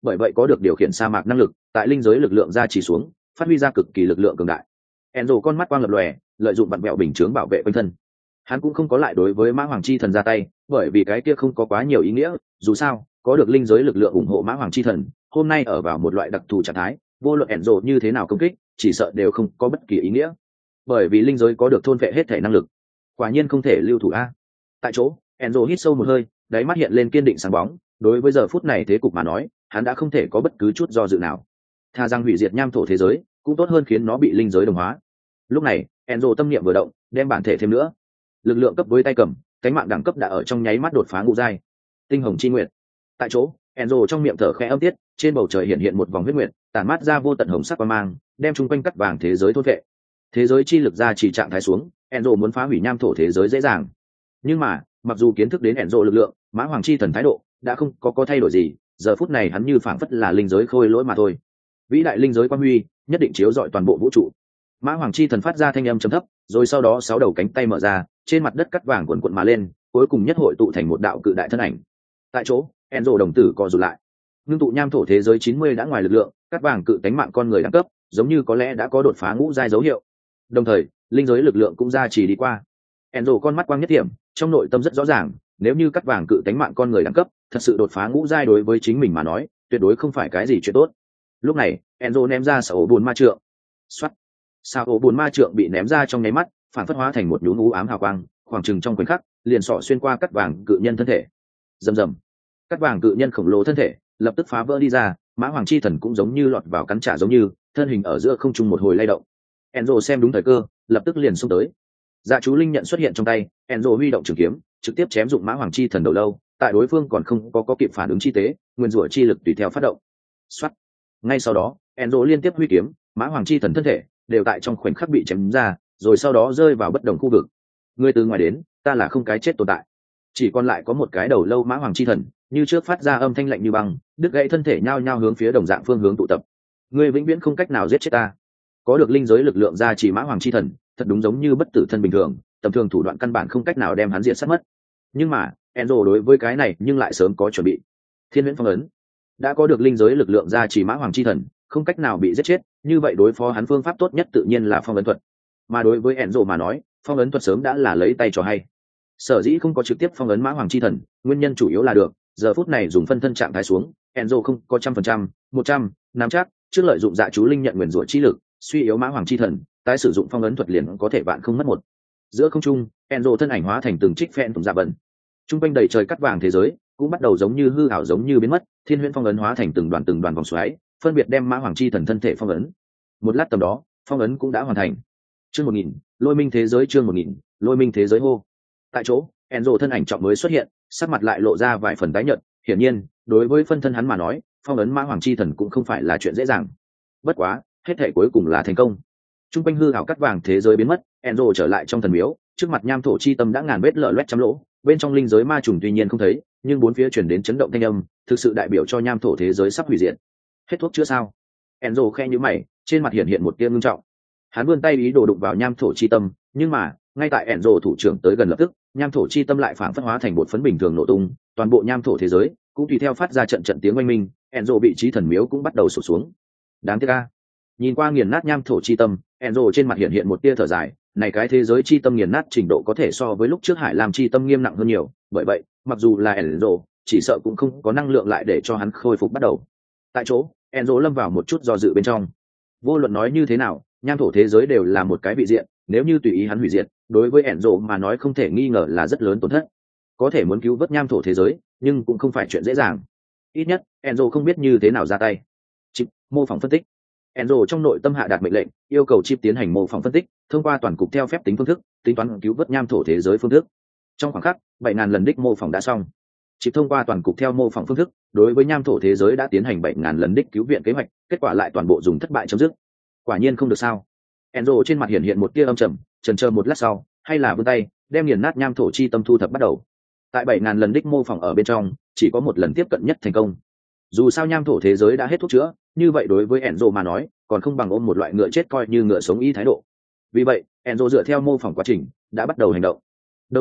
bởi vậy có được điều khiển sa mạc năng lực, tại linh giới lực lượng ra chỉ xuống phát huy ra cực kỳ lực lượng cường đại. Enzo con mắt quang lập lòe, lợi dụng vặn vẹo bình chướng bảo vệ quanh thân. Hắn cũng không có lại đối với mã hoàng chi thần ra tay, bởi vì cái kia không có quá nhiều ý nghĩa, dù sao có được linh giới lực lượng ủng hộ mã hoàng chi thần hôm nay ở vào một loại đặc thù trạng thái, vô luận Enzo như thế nào công kích chỉ sợ đều không có bất kỳ ý nghĩa, bởi vì linh giới có được thôn vệ hết thể năng lực. Quả nhiên không thể lưu thủ a. Tại chỗ Enzo hít sâu một hơi, đáy mắt hiện lên kiên định sáng bóng. Đối với giờ phút này thế cục mà nói, hắn đã không thể có bất cứ chút do dự nào. Tha rằng hủy diệt nham thổ thế giới cũng tốt hơn khiến nó bị linh giới đồng hóa. Lúc này Enzo tâm niệm vừa động, đem bản thể thêm nữa, lực lượng cấp với tay cầm, cánh mạng đẳng cấp đã ở trong nháy mắt đột phá ngũ giai. Tinh hồng chi nguyệt. Tại chỗ Enzo trong miệng thở khẽ âm tiết, trên bầu trời hiện hiện một vòng huyết nguyệt, tản mát ra vô tận hồng sắc quang mang, đem chung quanh cắt vàng thế giới thôn vệ. Thế giới chi lực ra chỉ trạng thái xuống, Enzo muốn phá hủy nham thổ thế giới dễ dàng. Nhưng mà mặc dù kiến thức đến Enzo lực lượng, mã hoàng chi thần thái độ đã không có thay đổi gì, giờ phút này hắn như phảng phất là linh giới khôi lỗi mà thôi. Vĩ đại linh giới quang huy nhất định chiếu rọi toàn bộ vũ trụ. Mã hoàng chi thần phát ra thanh âm trầm thấp, rồi sau đó 6 đầu cánh tay mở ra, trên mặt đất cắt vàng quần quận mà lên, cuối cùng nhất hội tụ thành một đạo cự đại thân ảnh. Tại chỗ Enzo đồng tử co rụt lại. Ngưng tụ nham thổ thế giới 90 đã ngoài lực lượng, cắt vàng cự cánh mạng con người đẳng cấp giống như có lẽ đã có đột phá ngũ giai dấu hiệu. Đồng thời linh giới lực lượng cũng ra chỉ đi qua. Enzo con mắt quang nhất điểm, trong nội tâm rất rõ ràng, nếu như cắt vàng cự cánh mạng con người đẳng cấp thật sự đột phá ngũ giai, đối với chính mình mà nói tuyệt đối không phải cái gì chuyện tốt. Lúc này Enzo ném ra sở ổ buồn ma trượng. Xoát, sao ổ buồn ma trượng bị ném ra trong nháy mắt, phản phất hóa thành một nhúm u ám hào quang, khoảng chừng trong khoảnh khắc liền xỏ xuyên qua cắt vàng cự nhân thân thể. Rầm rầm, cắt vàng cự nhân khổng lồ thân thể lập tức phá vỡ đi ra, mã hoàng chi thần cũng giống như lọt vào cắn trả giống như, thân hình ở giữa không trung một hồi lay động. Enzo xem đúng thời cơ, lập tức liền xông tới. Dạ chú linh nhận xuất hiện trong tay, Enzo huy động trường kiếm, trực tiếp chém dụng mã hoàng chi thần đầu lâu, tại đối phương còn không có kịp phản ứng chi tế, nguyên rủa chi lực tùy theo phát động. Soát. Ngay sau đó Enzo liên tiếp huy kiếm, mã hoàng chi thần thân thể đều tại trong khoảnh khắc bị chém ra, rồi sau đó rơi vào bất đồng khu vực. Người từ ngoài đến, ta là không cái chết tồn tại. Chỉ còn lại có một cái đầu lâu mã hoàng chi thần, như trước phát ra âm thanh lạnh như băng, đứt gãy thân thể nhao nhao hướng phía đồng dạng phương hướng tụ tập. Người vĩnh viễn không cách nào giết chết ta. Có được linh giới lực lượng ra chỉ mã hoàng chi thần, thật đúng giống như bất tử thân bình thường, tầm thường thủ đoạn căn bản không cách nào đem hắn diệt sát mất. Nhưng mà Enzo đối với cái này nhưng lại sớm có chuẩn bị. Thiên huyễn phong ấn đã có được linh giới lực lượng ra chỉ mã hoàng chi thần, không cách nào bị giết chết, như vậy đối phó hắn phương pháp tốt nhất tự nhiên là phong ấn thuật. Mà đối với Enzo mà nói, phong ấn thuật sớm đã là lấy tay cho hay. Sở dĩ không có trực tiếp phong ấn mã hoàng chi thần, nguyên nhân chủ yếu là được giờ phút này dùng phân thân trạng thái xuống, Enzo không có 100%, 100 nắm chắc trước lợi dụng dạ chú linh nhận nguyền rủa chi lực suy yếu mã hoàng chi thần, tái sử dụng phong ấn thuật liền có thể bạn không mất một. Giữa không trung Enzo thân ảnh hóa thành từng trích phen tùng dạ bẩn, trung quanh đầy trời cắt vàng thế giới cũng bắt đầu giống như hư ảo giống như biến mất, thiên huyễn phong ấn hóa thành từng đoàn vòng xoáy, phân biệt đem mã hoàng chi thần thân thể phong ấn. Một lát tầm đó phong ấn cũng đã hoàn thành. Chương 1000 lôi minh thế giới, chương 1000 lôi minh thế giới hô. Tại chỗ Enzo thân ảnh trọng mới xuất hiện, sắc mặt lại lộ ra vài phần tái nhợt, hiển nhiên đối với phân thân hắn mà nói, phong ấn mã hoàng chi thần cũng không phải là chuyện dễ dàng. Bất quá hết thể cuối cùng là thành công. Trung quanh hư ảo cắt vàng thế giới biến mất, Enzo trở lại trong thần miếu, trước mặt nham thổ chi tâm đã ngàn vết lở loét trăm lỗ, bên trong linh giới ma trùng tuy nhiên không thấy, nhưng bốn phía truyền đến chấn động thanh âm, thực sự đại biểu cho nham thổ thế giới sắp hủy diệt. Hết thuốc chữa sao? Enzo khe nhíu mày, trên mặt hiện hiện một tia ngưng trọng. Hắn vươn tay ý đồ đụng vào nham thổ chi tâm, nhưng mà ngay tại Enzo thủ trưởng tới gần lập tức, nham thổ chi tâm lại phản phất hóa thành bột phấn bình thường nổ tung, toàn bộ nham thổ thế giới cũng tùy theo phát ra trận tiếng oanh minh, Enzo vị trí thần miếu cũng bắt đầu sụp xuống. Đáng tiếc a. Nhìn qua nghiền nát nham thổ chi tâm, Enzo trên mặt hiện hiện một tia thở dài, này cái thế giới chi tâm nghiền nát trình độ có thể so với lúc trước Hải Lam chi tâm nghiêm nặng hơn nhiều, bởi vậy, mặc dù là Enzo, chỉ sợ cũng không có năng lượng lại để cho hắn khôi phục bắt đầu. Tại chỗ, Enzo lâm vào một chút do dự bên trong. Vô luận nói như thế nào, nham thổ thế giới đều là một cái vị diện, nếu như tùy ý hắn hủy diệt, đối với Enzo mà nói không thể nghi ngờ là rất lớn tổn thất. Có thể muốn cứu vớt nham thổ thế giới, nhưng cũng không phải chuyện dễ dàng. Ít nhất, Enzo không biết như thế nào ra tay. Chip, mô phỏng phân tích. Enzo trong nội tâm hạ đạt mệnh lệnh, yêu cầu chip tiến hành mô phỏng phân tích, thông qua toàn cục theo phép tính phương thức, tính toán cứu vớt nham thổ thế giới phương thức. Trong khoảng khắc, 7000 lần đích mô phỏng đã xong. Chip thông qua toàn cục theo mô phỏng phương thức, đối với nham thổ thế giới đã tiến hành 7000 lần đích cứu viện kế hoạch, kết quả lại toàn bộ dùng thất bại chấm dứt. Quả nhiên không được sao? Enzo trên mặt hiện hiện một tia âm trầm, chần chờ một lát sau, hay là vươn tay, đem nghiền nát nham thổ chi tâm thu thập bắt đầu. Tại 7000 lần đích mô phỏng ở bên trong, chỉ có một lần tiếp cận nhất thành công. Dù sao nham thổ thế giới đã hết thuốc chữa, như vậy đối với Enzo mà nói, còn không bằng ôm một loại ngựa chết coi như ngựa sống y thái độ. Vì vậy, Enzo dựa theo mô phỏng quá trình, đã bắt đầu hành động. Đầu tiên,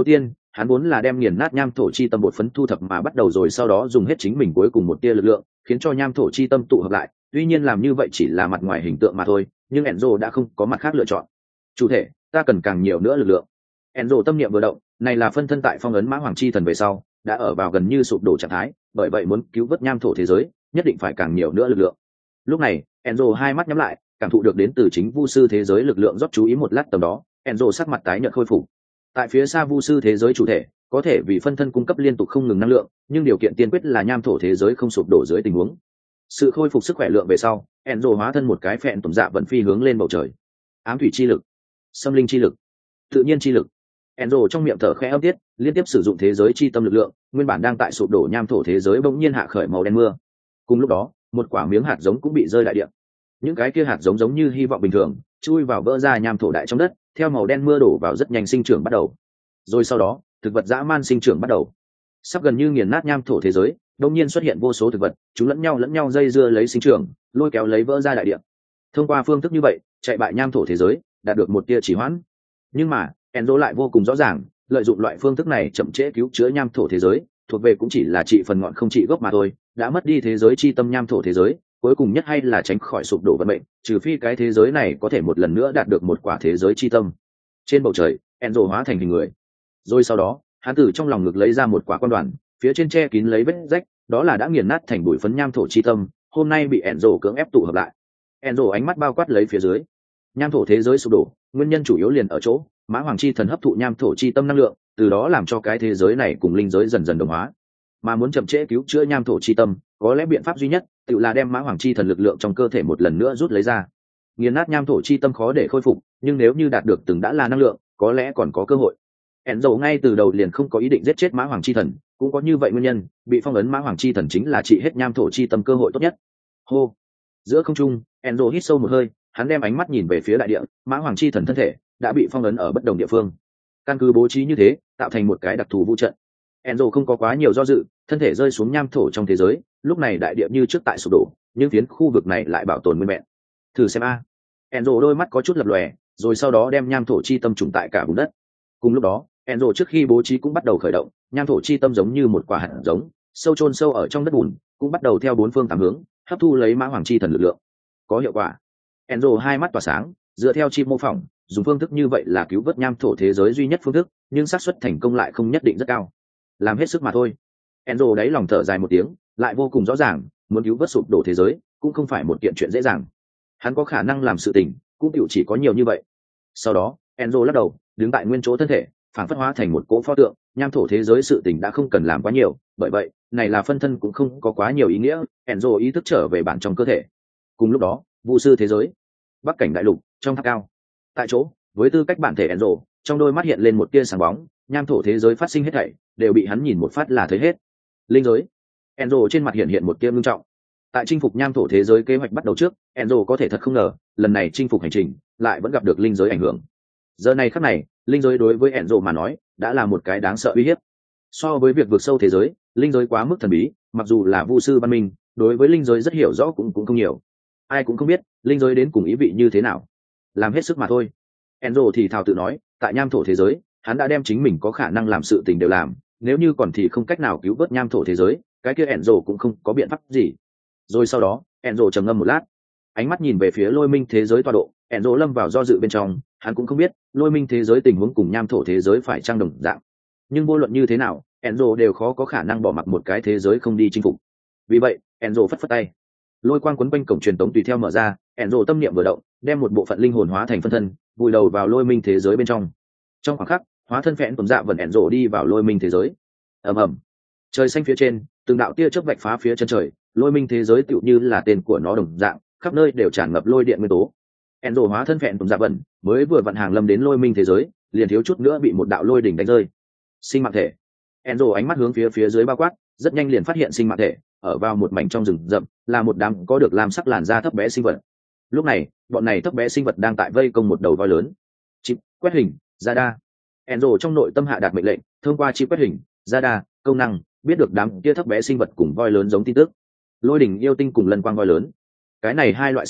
hắn vốn là đem nghiền nát nham thổ chi tâm bột phấn thu thập mà bắt đầu, rồi sau đó dùng hết chính mình cuối cùng một tia lực lượng khiến cho nham thổ chi tâm tụ hợp lại. Tuy nhiên làm như vậy chỉ là mặt ngoài hình tượng mà thôi, nhưng Enzo đã không có mặt khác lựa chọn. Chủ thể, ta cần càng nhiều nữa lực lượng. Enzo tâm niệm vừa động, này là phân thân tại phong ấn mã hoàng chi thần về sau đã ở vào gần như sụp đổ trạng thái, bởi vậy muốn cứu vớt nham thổ thế giới nhất định phải càng nhiều nữa lực lượng. Lúc này Enzo hai mắt nhắm lại, cảm thụ được đến từ chính vu sư thế giới lực lượng rót, chú ý một lát tầm đó Enzo sắc mặt tái nhợt khôi phục. Tại phía xa vu sư thế giới chủ thể có thể vì phân thân cung cấp liên tục không ngừng năng lượng, nhưng điều kiện tiên quyết là nham thổ thế giới không sụp đổ dưới tình huống. Sự khôi phục sức khỏe lượng về sau, Enzo hóa thân một cái phẹn tổn dạ vận phi hướng lên bầu trời. Ám thủy chi lực, xâm linh chi lực, tự nhiên chi lực. Enzo trong miệng thở khẽ âm tiết, liên tiếp sử dụng thế giới chi tâm lực lượng, nguyên bản đang tại sụp đổ nham thổ thế giới bỗng nhiên hạ khởi màu đen mưa. Cùng lúc đó, một quả miếng hạt giống cũng bị rơi đại địa. Những cái kia hạt giống giống như hy vọng bình thường, chui vào vỡ ra nham thổ đại trong đất, theo màu đen mưa đổ vào rất nhanh sinh trưởng bắt đầu. Rồi sau đó, thực vật dã man sinh trưởng bắt đầu. Sắp gần như nghiền nát nham thổ thế giới, đột nhiên xuất hiện vô số thực vật, chúng lẫn nhau dây dưa lấy sinh trưởng, lôi kéo lấy vỡ ra đại địa. Thông qua phương thức như vậy, chạy bại nham thổ thế giới, đạt được một tia chỉ hoãn. Nhưng mà, Enzo lại vô cùng rõ ràng, lợi dụng loại phương thức này chậm trễ cứu chữa nham thổ thế giới, thuộc về cũng chỉ là trị phần ngọn không trị gốc mà thôi, đã mất đi thế giới chi tâm nham thổ thế giới, cuối cùng nhất hay là tránh khỏi sụp đổ vận mệnh, trừ phi cái thế giới này có thể một lần nữa đạt được một quả thế giới chi tâm. Trên bầu trời, Enzo hóa thành hình người. Rồi sau đó, hắn từ trong lòng ngực lấy ra một quả quan đoàn, phía trên che kín lấy vết rách, đó là đã nghiền nát thành bụi phấn nham thổ chi tâm, hôm nay bị Enzo cưỡng ép tụ hợp lại. Enzo ánh mắt bao quát lấy phía dưới. Nham thổ thế giới sụp đổ, nguyên nhân chủ yếu liền ở chỗ mã hoàng chi thần hấp thụ nham thổ chi tâm năng lượng, từ đó làm cho cái thế giới này cùng linh giới dần dần đồng hóa. Mà muốn chậm trễ cứu chữa nham thổ chi tâm, có lẽ biện pháp duy nhất tự là đem mã hoàng chi thần lực lượng trong cơ thể một lần nữa rút lấy ra. Nghiền nát nham thổ chi tâm khó để khôi phục, nhưng nếu như đạt được từng đã là năng lượng, có lẽ còn có cơ hội. Enzo ngay từ đầu liền không có ý định giết chết mã hoàng chi thần, cũng có như vậy nguyên nhân, bị phong ấn mã hoàng chi thần chính là trị hết nham thổ chi tâm cơ hội tốt nhất. Hô. Giữa không trung, Enzo hít sâu một hơi, hắn đem ánh mắt nhìn về phía đại địa, mã hoàng chi thần thân thể đã bị phong ấn ở bất đồng địa phương. Căn cứ bố trí như thế, tạo thành một cái đặc thù vũ trận. Enzo không có quá nhiều do dự, thân thể rơi xuống nham thổ trong thế giới, lúc này đại địa như trước tại sụp đổ, nhưng phiến khu vực này lại bảo tồn nguyên vẹn. Thử xem a. Enzo đôi mắt có chút lập lòe, rồi sau đó đem nham thổ chi tâm trùng tại cả vùng đất. Cùng lúc đó, Enzo trước khi bố trí cũng bắt đầu khởi động, nham thổ chi tâm giống như một quả hạt giống, sâu chôn sâu ở trong đất bùn, cũng bắt đầu theo bốn phương tám hướng hấp thu lấy mã hoàng chi thần lực lượng. Có hiệu quả. Enzo hai mắt tỏa sáng, dựa theo chip mô phỏng, dùng phương thức như vậy là cứu vớt nham thổ thế giới duy nhất phương thức, nhưng xác suất thành công lại không nhất định rất cao. Làm hết sức mà thôi. Enzo đáy lòng thở dài một tiếng, lại vô cùng rõ ràng, muốn cứu vớt sụp đổ thế giới cũng không phải một kiện chuyện dễ dàng. Hắn có khả năng làm sự tình, cũng tiểu chỉ có nhiều như vậy. Sau đó, Enzo lắc đầu, đứng tại nguyên chỗ thân thể, phản phất hóa thành một cỗ pho tượng, nham thổ thế giới sự tình đã không cần làm quá nhiều, bởi vậy, này là phân thân cũng không có quá nhiều ý nghĩa. Enzo ý thức trở về bản trong cơ thể. Cùng lúc đó, vũ sư thế giới, bắc cảnh đại lục, trong tháp cao. Tại chỗ, với tư cách bản thể Enzo, trong đôi mắt hiện lên một tia sáng bóng, nham thổ thế giới phát sinh hết thảy đều bị hắn nhìn một phát là thấy hết. Linh giới. Enzo trên mặt hiện một tia ngưng trọng. Tại chinh phục nham thổ thế giới kế hoạch bắt đầu trước, Enzo có thể thật không ngờ, lần này chinh phục hành trình lại vẫn gặp được linh giới ảnh hưởng. Giờ này khắc này, linh giới đối với Enzo mà nói, đã là một cái đáng sợ uy hiếp. So với việc vượt sâu thế giới, linh giới quá mức thần bí, mặc dù là vu sư văn minh, đối với linh giới rất hiểu rõ cũng không nhiều. Ai cũng không biết linh giới đến cùng ý vị như thế nào. Làm hết sức mà thôi. Enzo thì thào tự nói, tại nham thổ thế giới, hắn đã đem chính mình có khả năng làm sự tình đều làm, nếu như còn thì không cách nào cứu vớt nham thổ thế giới, cái kia Enzo cũng không có biện pháp gì. Rồi sau đó, Enzo trầm ngâm một lát, ánh mắt nhìn về phía lôi minh thế giới tọa độ. Enzo lâm vào do dự bên trong, hắn cũng không biết lôi minh thế giới tình huống cùng nham thổ thế giới phải trang đồng dạng, nhưng vô luận như thế nào, Enzo đều khó có khả năng bỏ mặc một cái thế giới không đi chinh phục. Vì vậy, Enzo phất phất tay, lôi quang quấn quanh cổng truyền tống tùy theo mở ra. Enzo tâm niệm vừa động, đem một bộ phận linh hồn hóa thành phân thân, vùi đầu vào lôi minh thế giới bên trong. Trong khoảng khắc, hóa thân phẹn tổn dạ vần Enzo đi vào lôi minh thế giới. ầm ầm, trời xanh phía trên, từng đạo tia chớp vạch phá phía chân trời, lôi minh thế giới tựu như là tên của nó đồng dạng, khắp nơi đều tràn ngập lôi điện nguyên tố. Enzo hóa thân phẹn tổn dạ vần mới vừa vận hàng lâm đến lôi minh thế giới, liền thiếu chút nữa bị một đạo lôi đỉnh đánh rơi. Sinh mạng thể. Enzo ánh mắt hướng phía dưới bao quát, rất nhanh liền phát hiện sinh mạng thể ở vào một mảnh trong rừng rậm, là một đám có được lam sắc làn da thấp bé sinh vật. Lúc này, bọn này thấp bé sinh vật đang tại vây công một đầu voi lớn. Chip quét hình, radar. Enzo trong nội tâm hạ đạt mệnh lệnh, thông qua chip quét hình, radar công năng, biết được đám kia thấp bé sinh vật cùng voi lớn giống tin tức. Lôi đỉnh yêu tinh cùng lân quang voi lớn, cái này hai loại sinh vật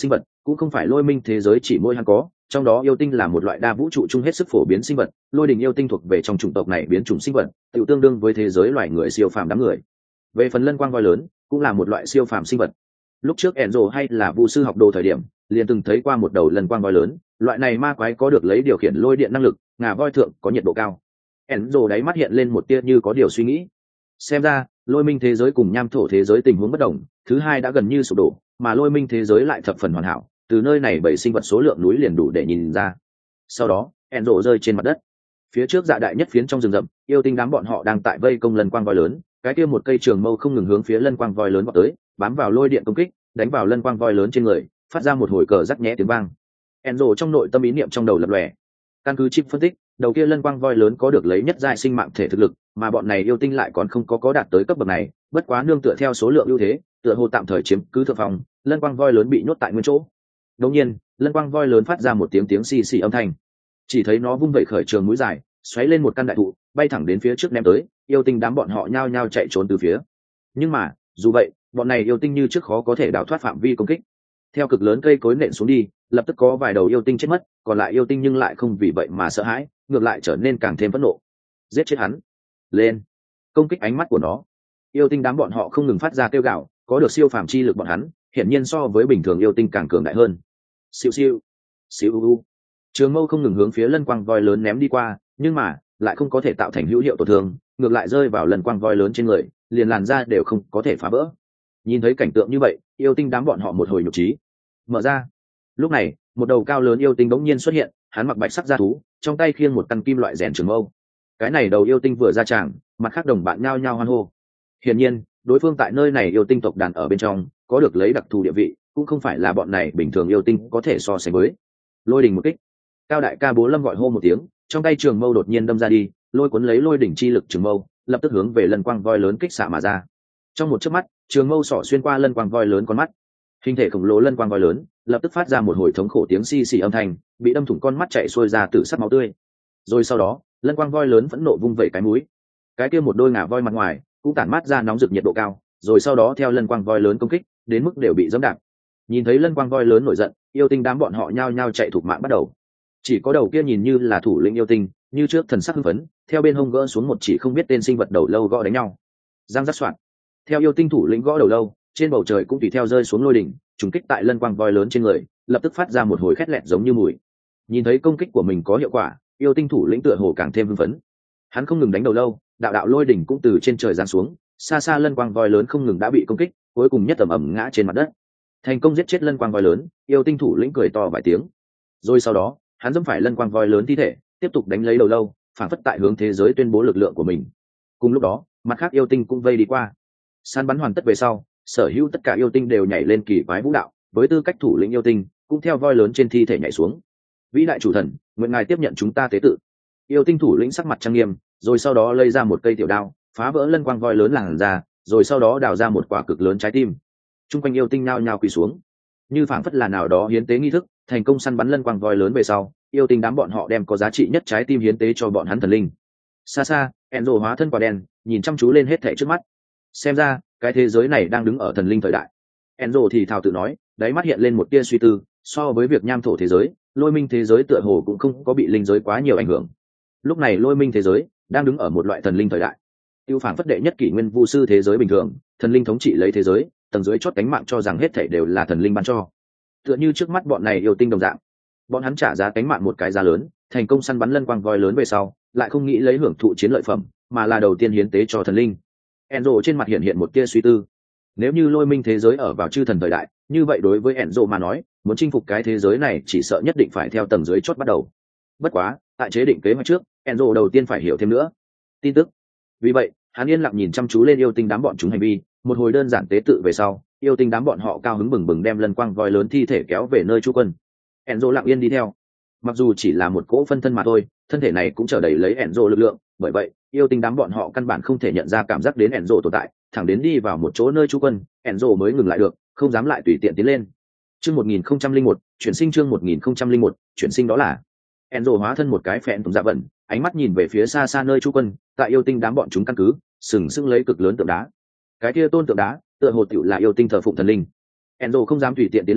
cũng không phải lôi minh thế giới chỉ mỗi hắn có, trong đó yêu tinh là một loại đa vũ trụ chung hết sức phổ biến sinh vật, lôi đình yêu tinh thuộc về trong chủng tộc này biến chủng sinh vật, tự tương đương với thế giới loài người siêu phàm đám người. Về phần lân quang voi lớn, cũng là một loại siêu phàm sinh vật. Lúc trước Enzo hay là vu sư học đồ thời điểm, liền từng thấy qua một đầu lân quang voi lớn, loại này ma quái có được lấy điều khiển lôi điện năng lực, ngà voi thượng có nhiệt độ cao. Enzo đáy mắt hiện lên một tia như có điều suy nghĩ. Xem ra, lôi minh thế giới cùng nham thổ thế giới tình huống bất đồng, thứ hai đã gần như sụp đổ, mà lôi minh thế giới lại thập phần hoàn hảo, từ nơi này bảy sinh vật số lượng núi liền đủ để nhìn ra. Sau đó, Enzo rơi trên mặt đất. Phía trước dạ đại nhất phiến trong rừng rậm, yêu tinh đám bọn họ đang tại vây công lân quang voi lớn, cái kia một cây trường mâu không ngừng hướng phía lân quang voi lớn vọt tới, bám vào lôi điện công kích, đánh vào lân quang voi lớn trên người, phát ra một hồi cờ rắc nhẹ tiếng vang. Enzo trong nội tâm ý niệm trong đầu lập lòe. Căn cứ chip phân tích, đầu kia lân quang voi lớn có được lấy nhất giai sinh mạng thể thực lực, mà bọn này yêu tinh lại còn không có đạt tới cấp bậc này, bất quá nương tựa theo số lượng ưu thế, tựa hồ tạm thời chiếm cứ thượng phòng, lân quang voi lớn bị nhốt tại nguyên chỗ. Đột nhiên, lân quang voi lớn phát ra một tiếng xì xì âm thanh. Chỉ thấy nó vung vẩy khởi trường mũi dài, xoáy lên một căn đại thụ, bay thẳng đến phía trước ném tới, yêu tinh đám bọn họ nhao nhao chạy trốn từ phía. Nhưng mà, dù vậy, bọn này yêu tinh như trước khó có thể đào thoát phạm vi công kích. Theo cực lớn cây cối nện xuống đi, lập tức có vài đầu yêu tinh chết mất, còn lại yêu tinh nhưng lại không vì vậy mà sợ hãi, ngược lại trở nên càng thêm phẫn nộ. Giết chết hắn! Lên! Công kích ánh mắt của nó. Yêu tinh đám bọn họ không ngừng phát ra kêu gào, có được siêu phàm chi lực bọn hắn, hiển nhiên so với bình thường yêu tinh càng cường đại hơn. Siêu siêu, siêu u. Trường mâu không ngừng hướng phía lân quang voi lớn ném đi qua, nhưng mà lại không có thể tạo thành hữu hiệu tổn thương, ngược lại rơi vào lân quang voi lớn trên người, liền làn da đều không có thể phá vỡ. Nhìn thấy cảnh tượng như vậy, yêu tinh đám bọn họ một hồi nhục trí. Mở ra. Lúc này, một đầu cao lớn yêu tinh bỗng nhiên xuất hiện, hắn mặc bạch sắc da thú, trong tay khiêng một căn kim loại rèn trường mâu. Cái này đầu yêu tinh vừa ra tràng, mặt khác đồng bạn nhao nhao hoan hô. Hiển nhiên, đối phương tại nơi này yêu tinh tộc đàn ở bên trong, có được lấy đặc thù địa vị, cũng không phải là bọn này bình thường yêu tinh có thể so sánh với. Lôi đỉnh một kích. Cao đại ca Bố Lâm gọi hô một tiếng, trong tay trường mâu đột nhiên đâm ra đi, lôi cuốn lấy lôi đỉnh chi lực trường mâu, lập tức hướng về lân quang voi lớn kích xạ mà ra. Trong một chớp mắt, trường mâu xỏ xuyên qua lân quang voi lớn con mắt. Hình thể khổng lồ lân quang voi lớn lập tức phát ra một hồi thống khổ tiếng xì xì âm thanh, bị đâm thủng con mắt chạy xuôi ra từ sắc máu tươi. Rồi sau đó, lân quang voi lớn phẫn nộ vung vẩy cái mũi, cái kia một đôi ngà voi mặt ngoài cũng tản mát ra nóng rực nhiệt độ cao, rồi sau đó theo lân quang voi lớn công kích, đến mức đều bị dẫm đạp. Nhìn thấy lân quang voi lớn nổi giận, yêu tinh đám bọn họ nhao nhao chạy thục mạng bắt đầu. Chỉ có đầu kia nhìn như là thủ lĩnh yêu tinh, như trước thần sắc hưng phấn, theo bên hông gỡ xuống một chỉ không biết tên sinh vật đầu lâu gõ đánh nhau. Giang rắc soạn. Theo yêu tinh thủ lĩnh gõ đầu lâu, trên bầu trời cũng tùy theo rơi xuống lôi đỉnh, trùng kích tại lân quang voi lớn trên người, lập tức phát ra một hồi khét lẹt giống như mùi. Nhìn thấy công kích của mình có hiệu quả, yêu tinh thủ lĩnh tựa hồ càng thêm hưng phấn. Hắn không ngừng đánh đầu lâu, đạo đạo lôi đỉnh cũng từ trên trời giáng xuống, xa xa lân quang voi lớn không ngừng đã bị công kích, cuối cùng nhất ầm ngã trên mặt đất. Thành công giết chết lân quang voi lớn, yêu tinh thủ lĩnh cười to vài tiếng. Rồi sau đó, hắn dẫm phải lân quang voi lớn thi thể, tiếp tục đánh lấy đầu lâu, phản phất tại hướng thế giới tuyên bố lực lượng của mình. Cùng lúc đó, mặt khác yêu tinh cũng vây đi qua. Săn bắn hoàn tất về sau, sở hữu tất cả yêu tinh đều nhảy lên kỳ quái vũ đạo, với tư cách thủ lĩnh yêu tinh, cũng theo voi lớn trên thi thể nhảy xuống. Vĩ đại chủ thần, nguyện ngài tiếp nhận chúng ta tế tự. Yêu tinh thủ lĩnh sắc mặt trang nghiêm, rồi sau đó lấy ra một cây tiểu đao, phá vỡ lân quang voi lớn làn ra, rồi sau đó đào ra một quả cực lớn trái tim. Trung quanh yêu tinh nhao nhao quỳ xuống, như phảng phất là nào đó hiến tế nghi thức, thành công săn bắn lân quang voi lớn về sau, yêu tinh đám bọn họ đem có giá trị nhất trái tim hiến tế cho bọn hắn thần linh. Xa xa, Enzo hóa thân quả đen, nhìn chăm chú lên hết thảy trước mắt. Xem ra, cái thế giới này đang đứng ở thần linh thời đại. Enzo thì thào tự nói, đáy mắt hiện lên một tia suy tư, so với việc nham thổ thế giới, lôi minh thế giới tựa hồ cũng không có bị linh giới quá nhiều ảnh hưởng. Lúc này lôi minh thế giới đang đứng ở một loại thần linh thời đại. Tiêu phản phất đệ nhất kỷ nguyên vu sư thế giới bình thường, thần linh thống trị lấy thế giới, tầng dưới chót cánh mạng cho rằng hết thảy đều là thần linh ban cho. Tựa như trước mắt bọn này yêu tinh đồng dạng, bọn hắn trả giá cánh mạng một cái giá lớn, thành công săn bắn lân quang voi lớn về sau, lại không nghĩ lấy hưởng thụ chiến lợi phẩm, mà là đầu tiên hiến tế cho thần linh. Enzo trên mặt hiện một tia suy tư. Nếu như lôi minh thế giới ở vào chư thần thời đại, như vậy đối với Enzo mà nói, muốn chinh phục cái thế giới này chỉ sợ nhất định phải theo tầng dưới chót bắt đầu. Bất quá, tại chế định kế hoạch trước, Enzo đầu tiên phải hiểu thêm nữa tin tức. Vì vậy, hắn yên lặng nhìn chăm chú lên yêu tinh đám bọn chúng hành vi, một hồi đơn giản tế tự về sau, yêu tinh đám bọn họ cao hứng bừng bừng đem lân quang voi lớn thi thể kéo về nơi trú quân. Enzo lặng yên đi theo. Mặc dù chỉ là một cỗ phân thân mà thôi, thân thể này cũng trở đầy lấy Enzo lực lượng, bởi vậy, yêu tinh đám bọn họ căn bản không thể nhận ra cảm giác đến Enzo tồn tại, thẳng đến đi vào một chỗ nơi trú quân, Enzo mới ngừng lại được, không dám lại tùy tiện tiến lên. Chương 1001, chuyển sinh chương 1001, chuyển sinh đó là Enzo hóa thân một cái phèn tùng dạ vận, ánh mắt nhìn về phía xa xa nơi trú quân, tại yêu tinh đám bọn chúng căn cứ, sừng sững lấy cực lớn tượng đá. Cái kia tôn tượng đá, tựa hồ tiểu là yêu tinh thờ phụng thần linh. Enzo không dám tùy tiện tiến lên,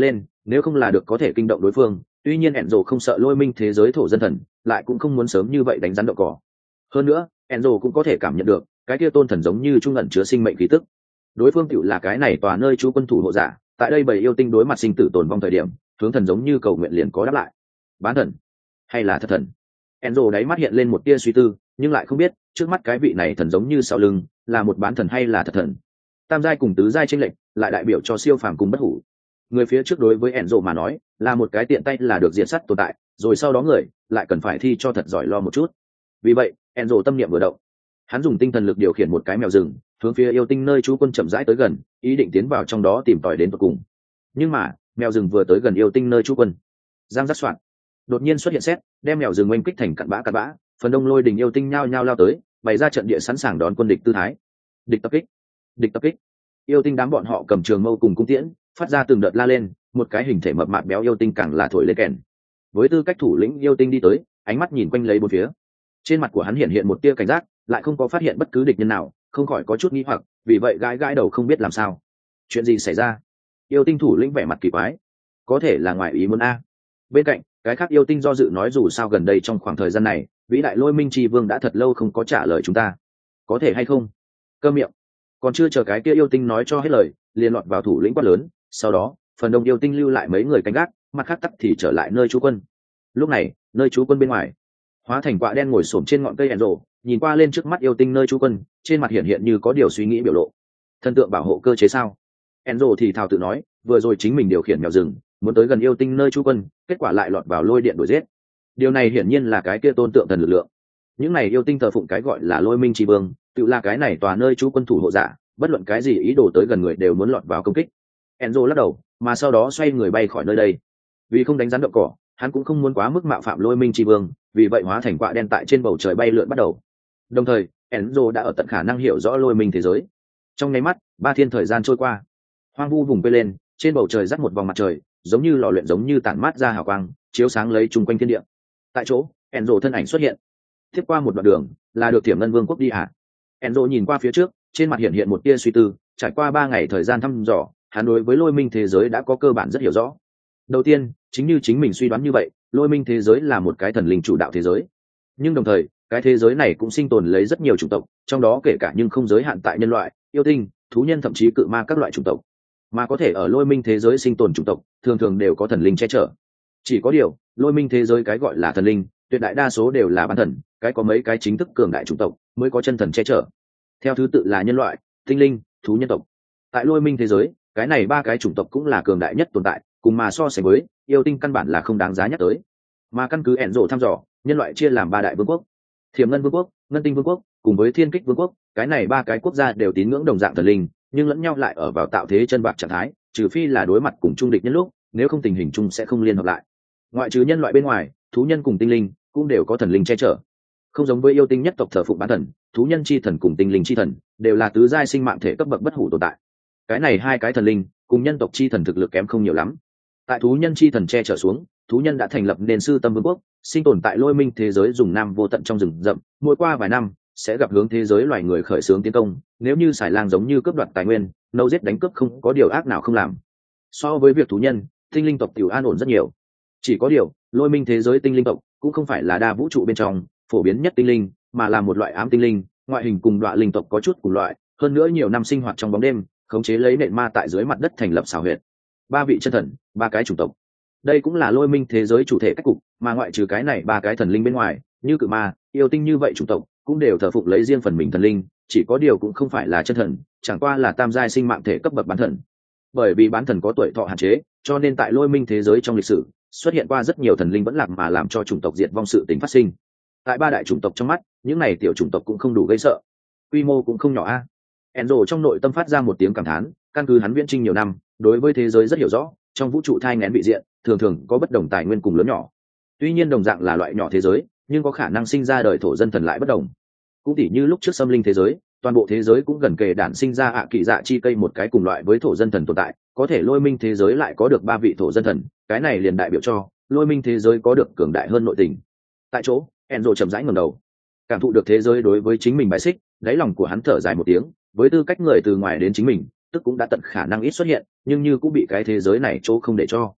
nếu không là được có thể kinh động đối phương. Tuy nhiên Enzo không sợ lôi minh thế giới thổ dân thần, lại cũng không muốn sớm như vậy đánh rắn đậu cỏ. Hơn nữa, Enzo cũng có thể cảm nhận được cái kia tôn thần giống như trung ẩn chứa sinh mệnh khí tức. Đối phương tựu là cái này tòa nơi chú quân thủ hộ giả, tại đây bầy yêu tinh đối mặt sinh tử tồn vong thời điểm, hướng thần giống như cầu nguyện liền có đáp lại. Bán thần hay là thật thần? Enzo đáy mắt hiện lên một tia suy tư, nhưng lại không biết trước mắt cái vị này thần giống như sau lưng là một bán thần hay là thật thần. Tam giai cùng tứ giai chênh lệch lại đại biểu cho siêu phàm cùng bất hủ. Người phía trước đối với Enzo mà nói là một cái tiện tay là được diệt sát tồn tại, rồi sau đó người lại cần phải thi cho thật giỏi lo một chút. Vì vậy Enzo tâm niệm vừa động, hắn dùng tinh thần lực điều khiển một cái mèo rừng hướng phía yêu tinh nơi chú quân chậm rãi tới gần, ý định tiến vào trong đó tìm tòi đến tận cùng. Nhưng mà mèo rừng vừa tới gần yêu tinh nơi chú quân, giang rắc soạn, đột nhiên xuất hiện xét đem mèo rừng oanh kích thành cặn bã. Phần đông lôi đình yêu tinh nhao nhao lao tới, bày ra trận địa sẵn sàng đón quân địch tư thái. Địch tập kích. Yêu tinh đám bọn họ cầm trường mâu cùng cung tiễn, phát ra từng đợt la lên, một cái hình thể mập mạp béo yêu tinh càng là thổi lên kèn. Với tư cách thủ lĩnh yêu tinh đi tới, ánh mắt nhìn quanh lấy bốn phía. Trên mặt của hắn hiện một tia cảnh giác, lại không có phát hiện bất cứ địch nhân nào, không khỏi có chút nghi hoặc, vì vậy gãi đầu không biết làm sao. Chuyện gì xảy ra? Yêu tinh thủ lĩnh vẻ mặt kỳ quái. Có thể là ngoài ý muốn a. Bên cạnh, cái khác yêu tinh do dự nói dù sao gần đây trong khoảng thời gian này, vĩ đại lôi minh tri vương đã thật lâu không có trả lời chúng ta. Có thể hay không? Cơ miệng. Còn chưa chờ cái kia yêu tinh nói cho hết lời, liền lọt vào thủ lĩnh quát lớn. Sau đó, phần đông yêu tinh lưu lại mấy người canh gác, mặt khác tắt thì trở lại nơi trú quân. Lúc này, nơi trú quân bên ngoài, hóa thành quạ đen ngồi xổm trên ngọn cây Enzo, nhìn qua lên trước mắt yêu tinh nơi trú quân, trên mặt hiện như có điều suy nghĩ biểu lộ. Thần tượng bảo hộ cơ chế sao? Enzo thì thào tự nói, vừa rồi chính mình điều khiển mèo rừng, muốn tới gần yêu tinh nơi trú quân, kết quả lại lọt vào lôi điện đuổi giết. Điều này hiển nhiên là cái kia tôn tượng thần lực lượng. Những này yêu tinh thờ phụng cái gọi là lôi minh tri vương, tự là cái này tòa nơi trú quân thủ hộ giả, bất luận cái gì ý đồ tới gần người đều muốn lọt vào công kích. Enzo lắc đầu, mà sau đó xoay người bay khỏi nơi đây. Vì không đánh rắn đậu cỏ, hắn cũng không muốn quá mức mạo phạm lôi minh tri vương, vì vậy hóa thành quạ đen tại trên bầu trời bay lượn bắt đầu. Đồng thời, Enzo đã ở tận khả năng hiểu rõ lôi minh thế giới. Trong nháy mắt, 3 thiên thời gian trôi qua, hoang vu vùng quê lên, trên bầu trời dắt một vòng mặt trời, giống như lò luyện giống như tản mát ra hào quang, chiếu sáng lấy chung quanh thiên địa. Tại chỗ, Enzo thân ảnh xuất hiện. Tiếp qua một đoạn đường, là được Tiềm Ngân Vương quốc đi ạ. Enzo nhìn qua phía trước, trên mặt hiện một tia suy tư, trải qua 3 ngày thời gian thăm dò, hắn đối với lôi minh thế giới đã có cơ bản rất hiểu rõ. Đầu tiên, chính như chính mình suy đoán như vậy, lôi minh thế giới là một cái thần linh chủ đạo thế giới. Nhưng đồng thời, cái thế giới này cũng sinh tồn lấy rất nhiều chủng tộc, trong đó kể cả nhưng không giới hạn tại nhân loại, yêu tinh, thú nhân thậm chí cự ma các loại chủng tộc. Mà có thể ở lôi minh thế giới sinh tồn chủng tộc, thường thường đều có thần linh che chở. Chỉ có điều, lôi minh thế giới cái gọi là thần linh, tuyệt đại đa số đều là bán thần, cái có mấy cái chính thức cường đại chủng tộc mới có chân thần che chở. Theo thứ tự là nhân loại, tinh linh, thú nhân tộc. Tại lôi minh thế giới, cái này 3 cái chủng tộc cũng là cường đại nhất tồn tại, cùng mà so sánh với yêu tinh căn bản là không đáng giá nhắc tới. Mà căn cứ Enzo thăm dò, nhân loại chia làm 3 đại vương quốc: Thiểm Ngân Vương quốc, Ngân Tinh Vương quốc, cùng với Thiên Kích Vương quốc. Cái này 3 cái quốc gia đều tín ngưỡng đồng dạng thần linh, nhưng lẫn nhau lại ở vào tạo thế chân bạc trạng thái, trừ phi là đối mặt cùng trung địch nhân lúc, nếu không tình hình chung sẽ không liên hợp lại. Ngoại trừ nhân loại bên ngoài, thú nhân cùng tinh linh cũng đều có thần linh che chở. Không giống với yêu tinh nhất tộc thờ phụng bán thần, thú nhân chi thần cùng tinh linh chi thần đều là tứ giai sinh mạng thể cấp bậc bất hủ tồn tại. Cái này 2 cái thần linh cùng nhân tộc chi thần thực lực kém không nhiều lắm. Tại thú nhân chi thần che chở xuống, thú nhân đã thành lập nên Sư Tâm Vương quốc, sinh tồn tại lôi minh thế giới dùng nam vô tận trong rừng rậm, mỗi qua vài năm sẽ gặp hướng thế giới loài người khởi xướng tiến công, nếu như xài lang giống như cướp đoạt tài nguyên, nâu giết đánh cướp không có điều ác nào không làm. So với việc thú nhân, tinh linh tộc tiểu an ổn rất nhiều. Chỉ có điều, lôi minh thế giới tinh linh tộc cũng không phải là đa vũ trụ bên trong phổ biến nhất tinh linh, mà là một loại ám tinh linh, ngoại hình cùng đọa linh tộc có chút cùng loại, hơn nữa nhiều năm sinh hoạt trong bóng đêm, khống chế lấy nện ma tại dưới mặt đất thành lập xào huyệt. 3 vị chân thần, 3 cái chủng tộc. Đây cũng là lôi minh thế giới chủ thể cách cục, mà ngoại trừ cái này 3 cái thần linh bên ngoài, như cự ma, yêu tinh như vậy chủng tộc cũng đều thờ phụng lấy riêng phần mình thần linh, chỉ có điều cũng không phải là chân thần, chẳng qua là tam giai sinh mạng thể cấp bậc bán thần. Bởi vì bán thần có tuổi thọ hạn chế, cho nên tại lôi minh thế giới trong lịch sử xuất hiện qua rất nhiều thần linh vẫn lạc mà làm cho chủng tộc diệt vong sự tình phát sinh. Tại 3 đại chủng tộc trong mắt, những này tiểu chủng tộc cũng không đủ gây sợ, quy mô cũng không nhỏ a. Enzo trong nội tâm phát ra một tiếng cảm thán, căn cứ hắn viễn chinh nhiều năm, đối với thế giới rất hiểu rõ, trong vũ trụ thai nghén vị diện, thường thường có bất đồng tài nguyên cùng lớn nhỏ. Tuy nhiên đồng dạng là loại nhỏ thế giới, nhưng có khả năng sinh ra đời thổ dân thần lại bất đồng. Cũng tỉ như lúc trước xâm linh thế giới, toàn bộ thế giới cũng gần kề đản sinh ra ạ kỳ dạ chi cây một cái cùng loại với thổ dân thần tồn tại, có thể lôi minh thế giới lại có được 3 vị thổ dân thần, cái này liền đại biểu cho lôi minh thế giới có được cường đại hơn nội tình. Tại chỗ, Enzo chậm rãi ngẩng đầu, cảm thụ được thế giới đối với chính mình bài xích, đáy lòng của hắn thở dài một tiếng, với tư cách người từ ngoài đến chính mình, tức cũng đã tận khả năng ít xuất hiện, nhưng như cũng bị cái thế giới này chỗ không để cho.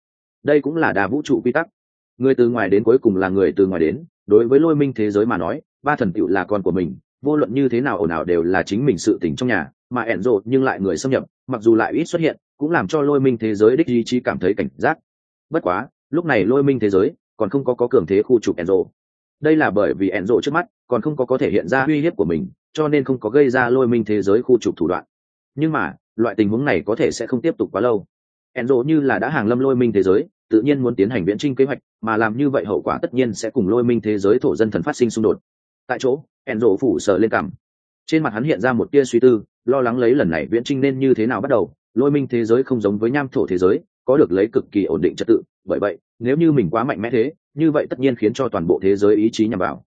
đây cũng là đa vũ trụ quy tắc. Người từ ngoài đến cuối cùng là người từ ngoài đến, đối với lôi minh thế giới mà nói, ba thần tựu là con của mình, vô luận như thế nào ồn ào đều là chính mình sự tình trong nhà, mà ẻn rộ nhưng lại người xâm nhập, mặc dù lại ít xuất hiện, cũng làm cho lôi minh thế giới đích ý chí cảm thấy cảnh giác. Bất quá lúc này lôi minh thế giới còn không có cường thế khu trục ẻn rộ, đây là bởi vì ẻn rộ trước mắt còn không có thể hiện ra uy hiếp của mình, cho nên không có gây ra lôi minh thế giới khu trục thủ đoạn. Nhưng mà loại tình huống này có thể sẽ không tiếp tục quá lâu. ẻn rộ như là đã hàng lâm lôi minh thế giới, tự nhiên muốn tiến hành viễn trinh kế hoạch, mà làm như vậy hậu quả tất nhiên sẽ cùng lôi minh thế giới thổ dân thần phát sinh xung đột. Tại chỗ ẻn rộ phủ sờ lên cằm, trên mặt hắn hiện ra một tia suy tư, lo lắng lấy lần này viễn trinh nên như thế nào bắt đầu. Lôi minh thế giới không giống với nham thổ thế giới, có được lấy cực kỳ ổn định trật tự, bởi vậy nếu như mình quá mạnh mẽ thế, như vậy tất nhiên khiến cho toàn bộ thế giới ý chí nhằm vào.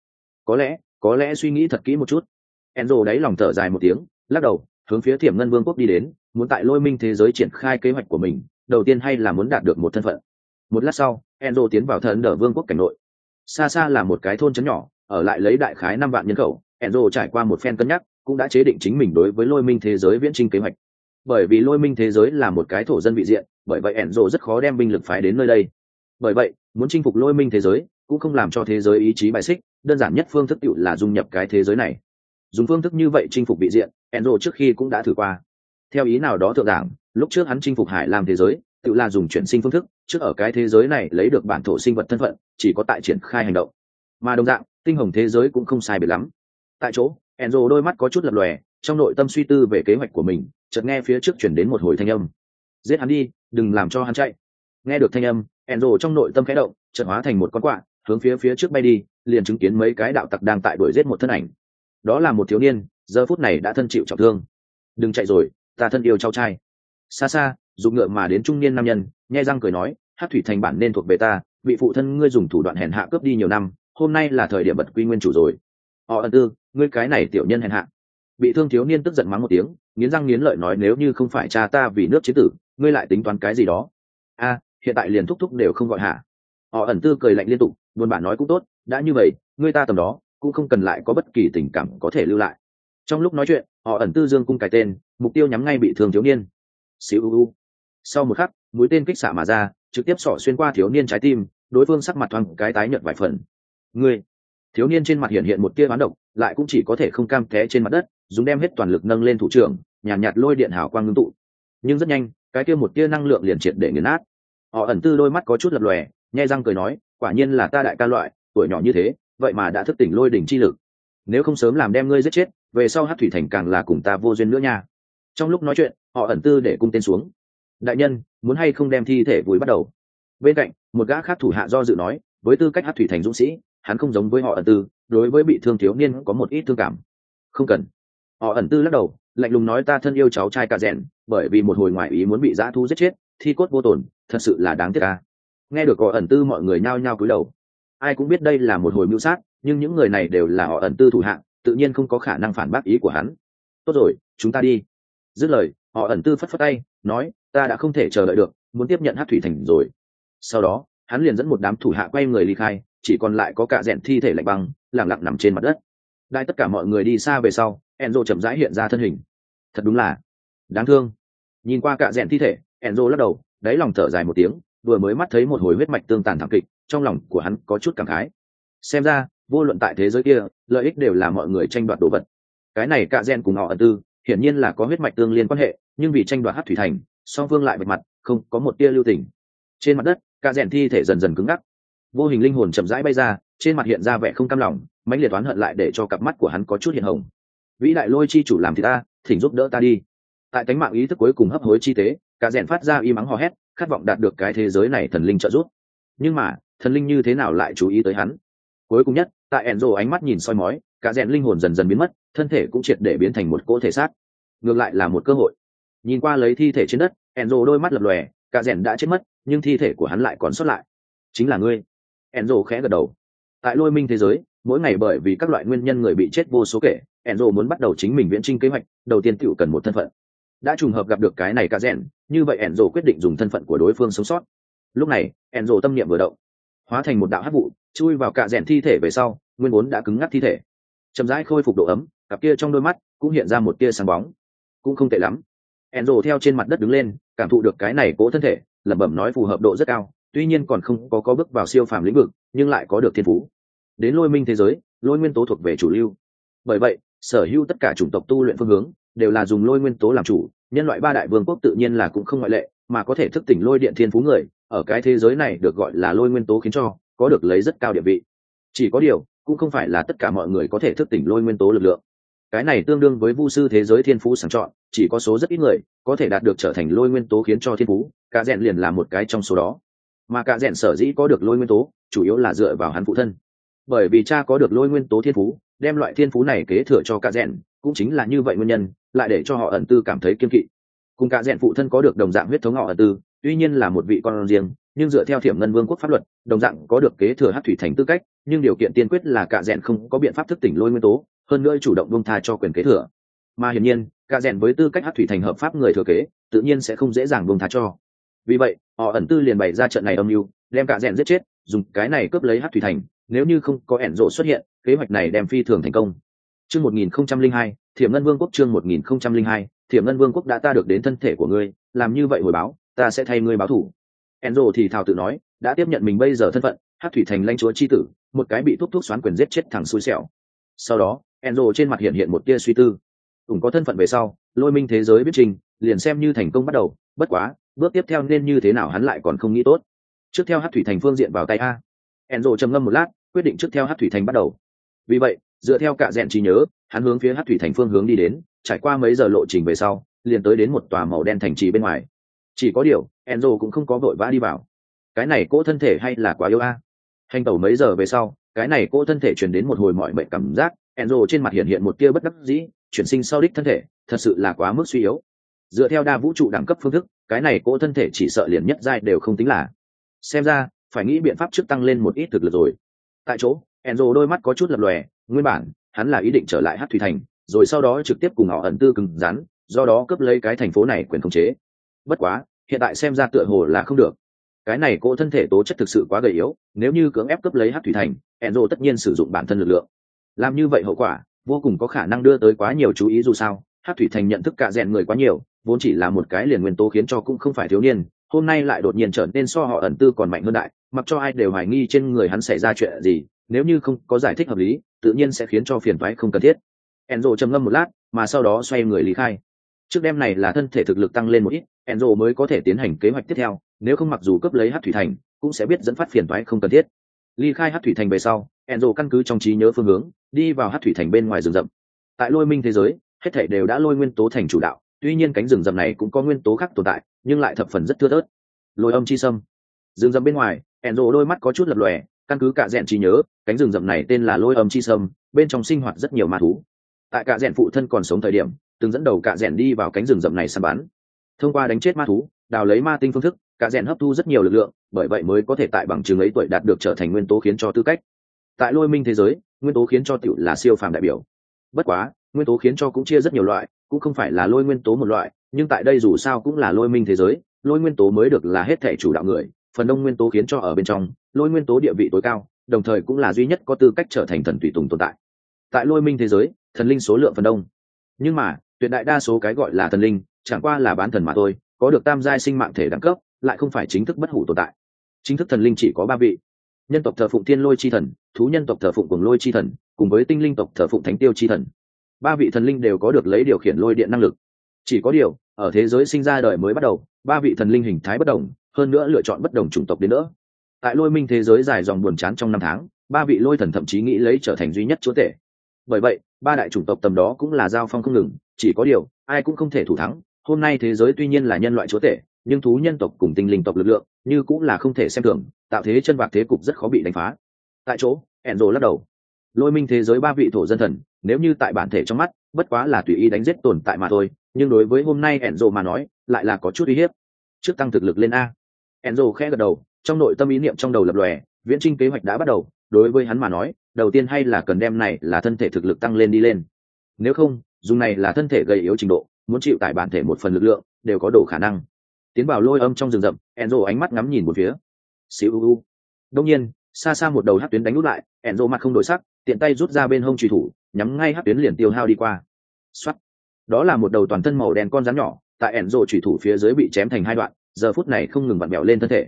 Có lẽ suy nghĩ thật kỹ một chút. Enzo đáy lòng thở dài một tiếng, lắc đầu, hướng phía Thiểm Ngân Vương quốc đi đến, muốn tại lôi minh thế giới triển khai kế hoạch của mình, đầu tiên hay là muốn đạt được một thân phận. Một lát sau, Enzo tiến vào Thần Đở Vương quốc cảnh nội. Xa xa là một cái thôn trấn nhỏ, ở lại lấy đại khái 5 vạn nhân khẩu. Enzo trải qua một phen cân nhắc, cũng đã chế định chính mình đối với lôi minh thế giới viễn trinh kế hoạch. Bởi vì lôi minh thế giới là một cái thổ dân vị diện, bởi vậy Enzo rất khó đem binh lực phái đến nơi đây. Bởi vậy muốn chinh phục lôi minh thế giới cũng không làm cho thế giới ý chí bài xích, đơn giản nhất phương thức tựu là dung nhập cái thế giới này. Dùng phương thức như vậy chinh phục vị diện, Enzo trước khi cũng đã thử qua. Theo ý nào đó thượng giảng, lúc trước hắn chinh phục Hải Lam thế giới tựu là dùng chuyển sinh phương thức, trước ở cái thế giới này lấy được bản thổ sinh vật thân phận, chỉ có tại triển khai hành động. Mà đồng dạng tinh hồng thế giới cũng không sai biệt lắm. Tại chỗ Enzo đôi mắt có chút lập lòe, trong nội tâm suy tư về kế hoạch của mình, chợt nghe phía trước chuyển đến một hồi thanh âm: giết hắn đi, đừng làm cho hắn chạy. Nghe được thanh âm, Enzo trong nội tâm khẽ động, chợt hóa thành một con quạ, hướng phía trước bay đi, liền chứng kiến mấy cái đạo tặc đang tại đuổi giết một thân ảnh. Đó là một thiếu niên, giờ phút này đã thân chịu trọng thương. Đừng chạy rồi, ta thân yêu cháu trai. Xa xa dùng ngựa mà đến trung niên nam nhân, nhe răng cười nói: Hắc thủy thành bản nên thuộc về ta, bị phụ thân ngươi dùng thủ đoạn hèn hạ cướp đi nhiều năm, hôm nay là thời điểm bật quy nguyên chủ rồi. Họ ẩn tư, ngươi cái này tiểu nhân hèn hạ. Bị thương thiếu niên tức giận mắng một tiếng, nghiến răng nghiến lợi nói: nếu như không phải cha ta vì nước chiến tử, ngươi lại tính toán cái gì đó? A, hiện tại liền thúc thúc đều không gọi hạ. Họ ẩn tư cười lạnh liên tục, buồn bã nói: cũng tốt, đã như vậy, ngươi ta tầm đó cũng không cần lại có bất kỳ tình cảm có thể lưu lại. Trong lúc nói chuyện, họ ẩn tư dương cung cái tên, mục tiêu nhắm ngay bị thương thiếu niên. Siêu. Sau một khắc, mũi tên kích xạ mà ra, trực tiếp xỏ xuyên qua thiếu niên trái tim, đối phương sắc mặt thoáng cái tái nhợt vài phần. Ngươi! Thiếu niên trên mặt hiện một tia oán độc, lại cũng chỉ có thể không cam té trên mặt đất, dùng đem hết toàn lực nâng lên thủ trưởng, nhạt lôi điện hào quang ngưng tụ. Nhưng rất nhanh, cái kia một tia năng lượng liền triệt để nghiền nát. Họ ẩn tư đôi mắt có chút lập lòe, nhe răng cười nói: quả nhiên là ta đại ca loại, tuổi nhỏ như thế, vậy mà đã thức tỉnh lôi đỉnh chi lực. Nếu không sớm làm đem ngươi giết chết, về sau Hắc thủy thành càng là cùng ta vô duyên nữa nha. Trong lúc nói chuyện, họ ẩn tư để cung tên xuống. Đại nhân, muốn hay không đem thi thể vùi bắt đầu? Bên cạnh một gã khác thủ hạ do dự nói: với tư cách Hắc thủy thành dũng sĩ, hắn không giống với họ ẩn tư, đối với bị thương thiếu niên có một ít thương cảm. Không cần. Họ ẩn tư lắc đầu, lạnh lùng nói: ta thân yêu cháu trai cả rèn, bởi vì một hồi ngoại ý muốn bị dã thú giết chết, thi cốt vô tổn, thật sự là đáng tiếc ca. Nghe được họ ẩn tư, mọi người nhao nhao cúi đầu. Ai cũng biết đây là một hồi mưu sát, nhưng những người này đều là họ ẩn tư thủ hạng, tự nhiên không có khả năng phản bác ý của hắn. Tốt rồi, chúng ta đi. Dứt lời, họ ẩn tư phất phất tay, nói: ta đã không thể chờ đợi được, muốn tiếp nhận Hắc thủy thành rồi. Sau đó hắn liền dẫn một đám thủ hạ quay người ly khai, chỉ còn lại có cả rèn thi thể lạnh băng lẳng lặng nằm trên mặt đất. Đại tất cả mọi người đi xa về sau, Enzo chậm rãi hiện ra thân hình. Thật đúng là đáng thương. Nhìn qua cả rèn thi thể, Enzo lắc đầu, đáy lòng thở dài một tiếng, vừa mới mắt thấy một hồi huyết mạch tương tàn thảm kịch, trong lòng của hắn có chút cảm khái. Xem ra vô luận tại thế giới kia, lợi ích đều là mọi người tranh đoạt đồ vật. Cái này cả rèn cùng họ ẩn tư hiển nhiên là có huyết mạch tương liên quan hệ, nhưng vì tranh đoạt Hắc thủy thành, song phương lại bạch mặt, không có một tia lưu tình. Trên mặt đất, cả rèn thi thể dần dần cứng ngắc, vô hình linh hồn chậm rãi bay ra, trên mặt hiện ra vẻ không cam lòng, mãnh liệt oán hận lại để cho cặp mắt của hắn có chút hiện hồng. Vĩ đại lôi chi chủ làm thì ta, thỉnh giúp đỡ ta đi. Tại cánh mạng ý thức cuối cùng hấp hối chi tế, cả rèn phát ra y mắng hò hét, khát vọng đạt được cái thế giới này thần linh trợ giúp. Nhưng mà thần linh như thế nào lại chú ý tới hắn? Cuối cùng nhất, tại Enzo ánh mắt nhìn soi mói, cả rèn linh hồn dần dần biến mất, thân thể cũng triệt để biến thành một cỗ thể xác. Ngược lại là một cơ hội. Nhìn qua lấy thi thể trên đất, Enzo đôi mắt lập lòe, cả rèn đã chết mất, nhưng thi thể của hắn lại còn sót lại. Chính là ngươi. Enzo khẽ gật đầu. Tại lôi minh thế giới, mỗi ngày bởi vì các loại nguyên nhân người bị chết vô số kể, Enzo muốn bắt đầu chính mình viễn trinh kế hoạch, đầu tiên tựu cần một thân phận. Đã trùng hợp gặp được cái này cả rèn, như vậy Enzo quyết định dùng thân phận của đối phương sống sót. Lúc này, Enzo tâm niệm vừa động, hóa thành một đạo hắc vụ, chui vào cả rèn thi thể về sau, nguyên vốn đã cứng ngắc thi thể, chậm rãi khôi phục độ ấm, cặp kia trong đôi mắt cũng hiện ra một tia sáng bóng. Cũng không tệ lắm. Enzo theo trên mặt đất đứng lên, cảm thụ được cái này cỗ thân thể, lẩm bẩm nói: phù hợp độ rất cao, tuy nhiên còn không có bước vào siêu phàm lĩnh vực nhưng lại có được thiên phú. Đến lôi minh thế giới, lôi nguyên tố thuộc về chủ lưu, bởi vậy sở hữu tất cả chủng tộc tu luyện phương hướng đều là dùng lôi nguyên tố làm chủ. Nhân loại ba đại vương quốc tự nhiên là cũng không ngoại lệ, mà có thể thức tỉnh lôi điện thiên phú người ở cái thế giới này được gọi là lôi nguyên tố khiến cho có được lấy rất cao địa vị. Chỉ có điều cũng không phải là tất cả mọi người có thể thức tỉnh lôi nguyên tố lực lượng, cái này tương đương với vu sư thế giới thiên phú sàng chọn, chỉ có số rất ít người có thể đạt được trở thành lôi nguyên tố khiến cho thiên phú. Cả rèn liền là một cái trong số đó, mà cả rèn sở dĩ có được lôi nguyên tố chủ yếu là dựa vào hắn phụ thân, bởi vì cha có được lôi nguyên tố thiên phú, đem loại thiên phú này kế thừa cho cả rèn, cũng chính là như vậy nguyên nhân lại để cho họ ẩn tư cảm thấy kiên kỵ. Cùng cả rèn phụ thân có được đồng dạng huyết thống họ ẩn tư tuy nhiên là một vị con riêng, nhưng dựa theo Thiểm Ngân Vương quốc pháp luật đồng dạng có được kế thừa Hắc thủy thành tư cách, nhưng điều kiện tiên quyết là cả rèn không có biện pháp thức tỉnh lôi nguyên tố, hơn nữa chủ động buông tha cho quyền kế thừa. Mà hiển nhiên cả rèn với tư cách Hắc thủy thành hợp pháp người thừa kế tự nhiên sẽ không dễ dàng buông tha cho. Vì vậy họ ẩn tư liền bày ra trận này âm mưu, đem cả rèn giết chết, dùng cái này cướp lấy Hắc thủy thành. Nếu như không có ẻn rộ xuất hiện, kế hoạch này đem phi thường thành công. Chương 1002, Thiểm Ngân Vương quốc. Chương 1002, Thiểm Ngân Vương quốc đã ta được đến thân thể của ngươi, làm như vậy hồi báo, ta sẽ thay ngươi báo thù. ẻn rộ thì thào tự nói, đã tiếp nhận mình bây giờ thân phận Hắc thủy thành lãnh chúa chi tử, một cái bị thúc xoán quyền giết chết thằng xui xẻo. Sau đó ẻn rộ trên mặt hiện một tia suy tư. Có thân phận về sau, lôi minh thế giới biết trình liền xem như thành công bắt đầu, bất quá bước tiếp theo nên như thế nào hắn lại còn không nghĩ tốt. Trước theo Hắc thủy thành phương diện vào tay a. Enzo trầm ngâm một lát, quyết định trước theo Hắc thủy thành bắt đầu. Vì vậy dựa theo cả rèn trí nhớ, hắn hướng phía Hắc thủy thành phương hướng đi đến, trải qua mấy giờ lộ trình về sau liền tới đến một tòa màu đen thành trì bên ngoài. Chỉ có điều Enzo cũng không có vội vã đi vào, cái này cỗ thân thể hay là quá yếu a. Hành tẩu mấy giờ về sau, cái này cỗ thân thể truyền đến một hồi mỏi mệt cảm giác. Enzo trên mặt hiện một tia bất đắc dĩ, chuyển sinh sau đích thân thể thật sự là quá mức suy yếu. Dựa theo đa vũ trụ đẳng cấp phương thức, cái này cỗ thân thể chỉ sợ liền nhất giai đều không tính là. Xem ra phải nghĩ biện pháp trước tăng lên một ít thực lực rồi. Tại chỗ Enzo đôi mắt có chút lập lòe, nguyên bản hắn là ý định trở lại Hắc thủy thành, rồi sau đó trực tiếp cùng họ ẩn tư cứng rắn, do đó cướp lấy cái thành phố này quyền khống chế. Bất quá hiện tại xem ra tựa hồ là không được, cái này cỗ thân thể tố chất thực sự quá gầy yếu, nếu như cưỡng ép cướp lấy Hắc thủy thành, Enzo tất nhiên sử dụng bản thân lực lượng, làm như vậy hậu quả vô cùng có khả năng đưa tới quá nhiều chú ý. Dù sao Hắc thủy thành nhận thức cả rèn người quá nhiều, vốn chỉ là một cái liền nguyên tố khiến cho cũng không phải thiếu niên, hôm nay lại đột nhiên trở nên so họ ẩn tư còn mạnh hơn đại, mặc cho ai đều hoài nghi trên người hắn xảy ra chuyện gì, nếu như không có giải thích hợp lý tự nhiên sẽ khiến cho phiền toái không cần thiết. Enzo trầm ngâm một lát mà sau đó xoay người lý khai. Trước đêm này là thân thể thực lực tăng lên một ít, Enzo mới có thể tiến hành kế hoạch tiếp theo, nếu không mặc dù cướp lấy Hắc thủy thành cũng sẽ biết dẫn phát phiền toái không cần thiết. Ly khai Hắc thủy thành về sau, Enzo căn cứ trong trí nhớ phương hướng đi vào Hắc thủy thành bên ngoài rừng rậm. Tại lôi minh thế giới hết thảy đều đã lôi nguyên tố thành chủ đạo, tuy nhiên cánh rừng rậm này cũng có nguyên tố khác tồn tại nhưng lại thập phần rất thưa thớt. Lôi âm chi sâm. Rừng rậm bên ngoài Enzo đôi mắt có chút lập lòe, căn cứ cả rèn trí nhớ, cánh rừng rậm này tên là lôi âm chi sâm, bên trong sinh hoạt rất nhiều ma thú. Tại cả rèn phụ thân còn sống thời điểm từng dẫn đầu cả rèn đi vào cánh rừng rậm này săn bắn, thông qua đánh chết ma thú, đào lấy ma tinh phương thức, cả rèn hấp thu rất nhiều lực lượng, bởi vậy mới có thể tại bằng chứng ấy tuổi đạt được trở thành nguyên tố khiến cho tư cách. Tại lôi minh thế giới, nguyên tố khiến cho tiểu là siêu phàm đại biểu. Bất quá nguyên tố khiến cho cũng chia rất nhiều loại, cũng không phải là lôi nguyên tố một loại, nhưng tại đây dù sao cũng là lôi minh thế giới, lôi nguyên tố mới được là hết thể chủ đạo người, phần đông nguyên tố khiến cho ở bên trong, lôi nguyên tố địa vị tối cao, đồng thời cũng là duy nhất có tư cách trở thành thần tùy tùng tồn tại. Tại lôi minh thế giới, thần linh số lượng phần đông, nhưng mà tuyệt đại đa số cái gọi là thần linh chẳng qua là bán thần mà thôi, có được tam giai sinh mạng thể đẳng cấp, lại không phải chính thức bất hủ tồn tại. Chính thức thần linh chỉ có 3 vị: nhân tộc thờ phụng thiên lôi chi thần, thú nhân tộc thờ phụng cuồng lôi chi thần, cùng với tinh linh tộc thờ phụng thánh tiêu chi thần. 3 vị thần linh đều có được lấy điều khiển lôi điện năng lực. Chỉ có điều ở thế giới sinh ra đời mới bắt đầu, 3 vị thần linh hình thái bất đồng, hơn nữa lựa chọn bất đồng chủng tộc đến nữa. Tại lôi minh thế giới dài dòng buồn chán trong 5 tháng, 3 vị lôi thần thậm chí nghĩ lấy trở thành duy nhất chúa tể. Bởi vậy 3 đại chủng tộc tầm đó cũng là giao phong không ngừng, chỉ có điều ai cũng không thể thủ thắng. Hôm nay thế giới tuy nhiên là nhân loại chúa tể, nhưng thú nhân tộc cùng tinh linh tộc lực lượng như cũng là không thể xem thường, tạo thế chân vạc thế cục rất khó bị đánh phá. Tại chỗ Enzo lắc đầu, lôi minh thế giới 3 vị thổ dân thần nếu như tại bản thể trong mắt bất quá là tùy ý đánh giết tồn tại mà thôi, nhưng đối với hôm nay Enzo mà nói lại là có chút uy hiếp. Trước tăng thực lực lên a. Enzo khẽ gật đầu, trong nội tâm ý niệm trong đầu lập lòe, viễn trinh kế hoạch đã bắt đầu. Đối với hắn mà nói, đầu tiên hay là cần đem này là thân thể thực lực tăng lên đi lên, nếu không dùng này là thân thể gầy yếu trình độ, muốn chịu tải bản thể một phần lực lượng đều có đủ khả năng. Tiến vào lôi âm trong rừng rậm, Enzo ánh mắt ngắm nhìn một phía. Siêu. Đông nhiên, xa xa một đầu hắc tuyến đánh úp lại, Enzo mặt không đổi sắc, tiện tay rút ra bên hông chùy thủ, nhắm ngay hắc tuyến liền tiêu hao đi qua. Soát. Đó là một đầu toàn thân màu đen con rắn nhỏ, tại Enzo chùy thủ phía dưới bị chém thành 2 đoạn, giờ phút này không ngừng vặn vẹo lên thân thể.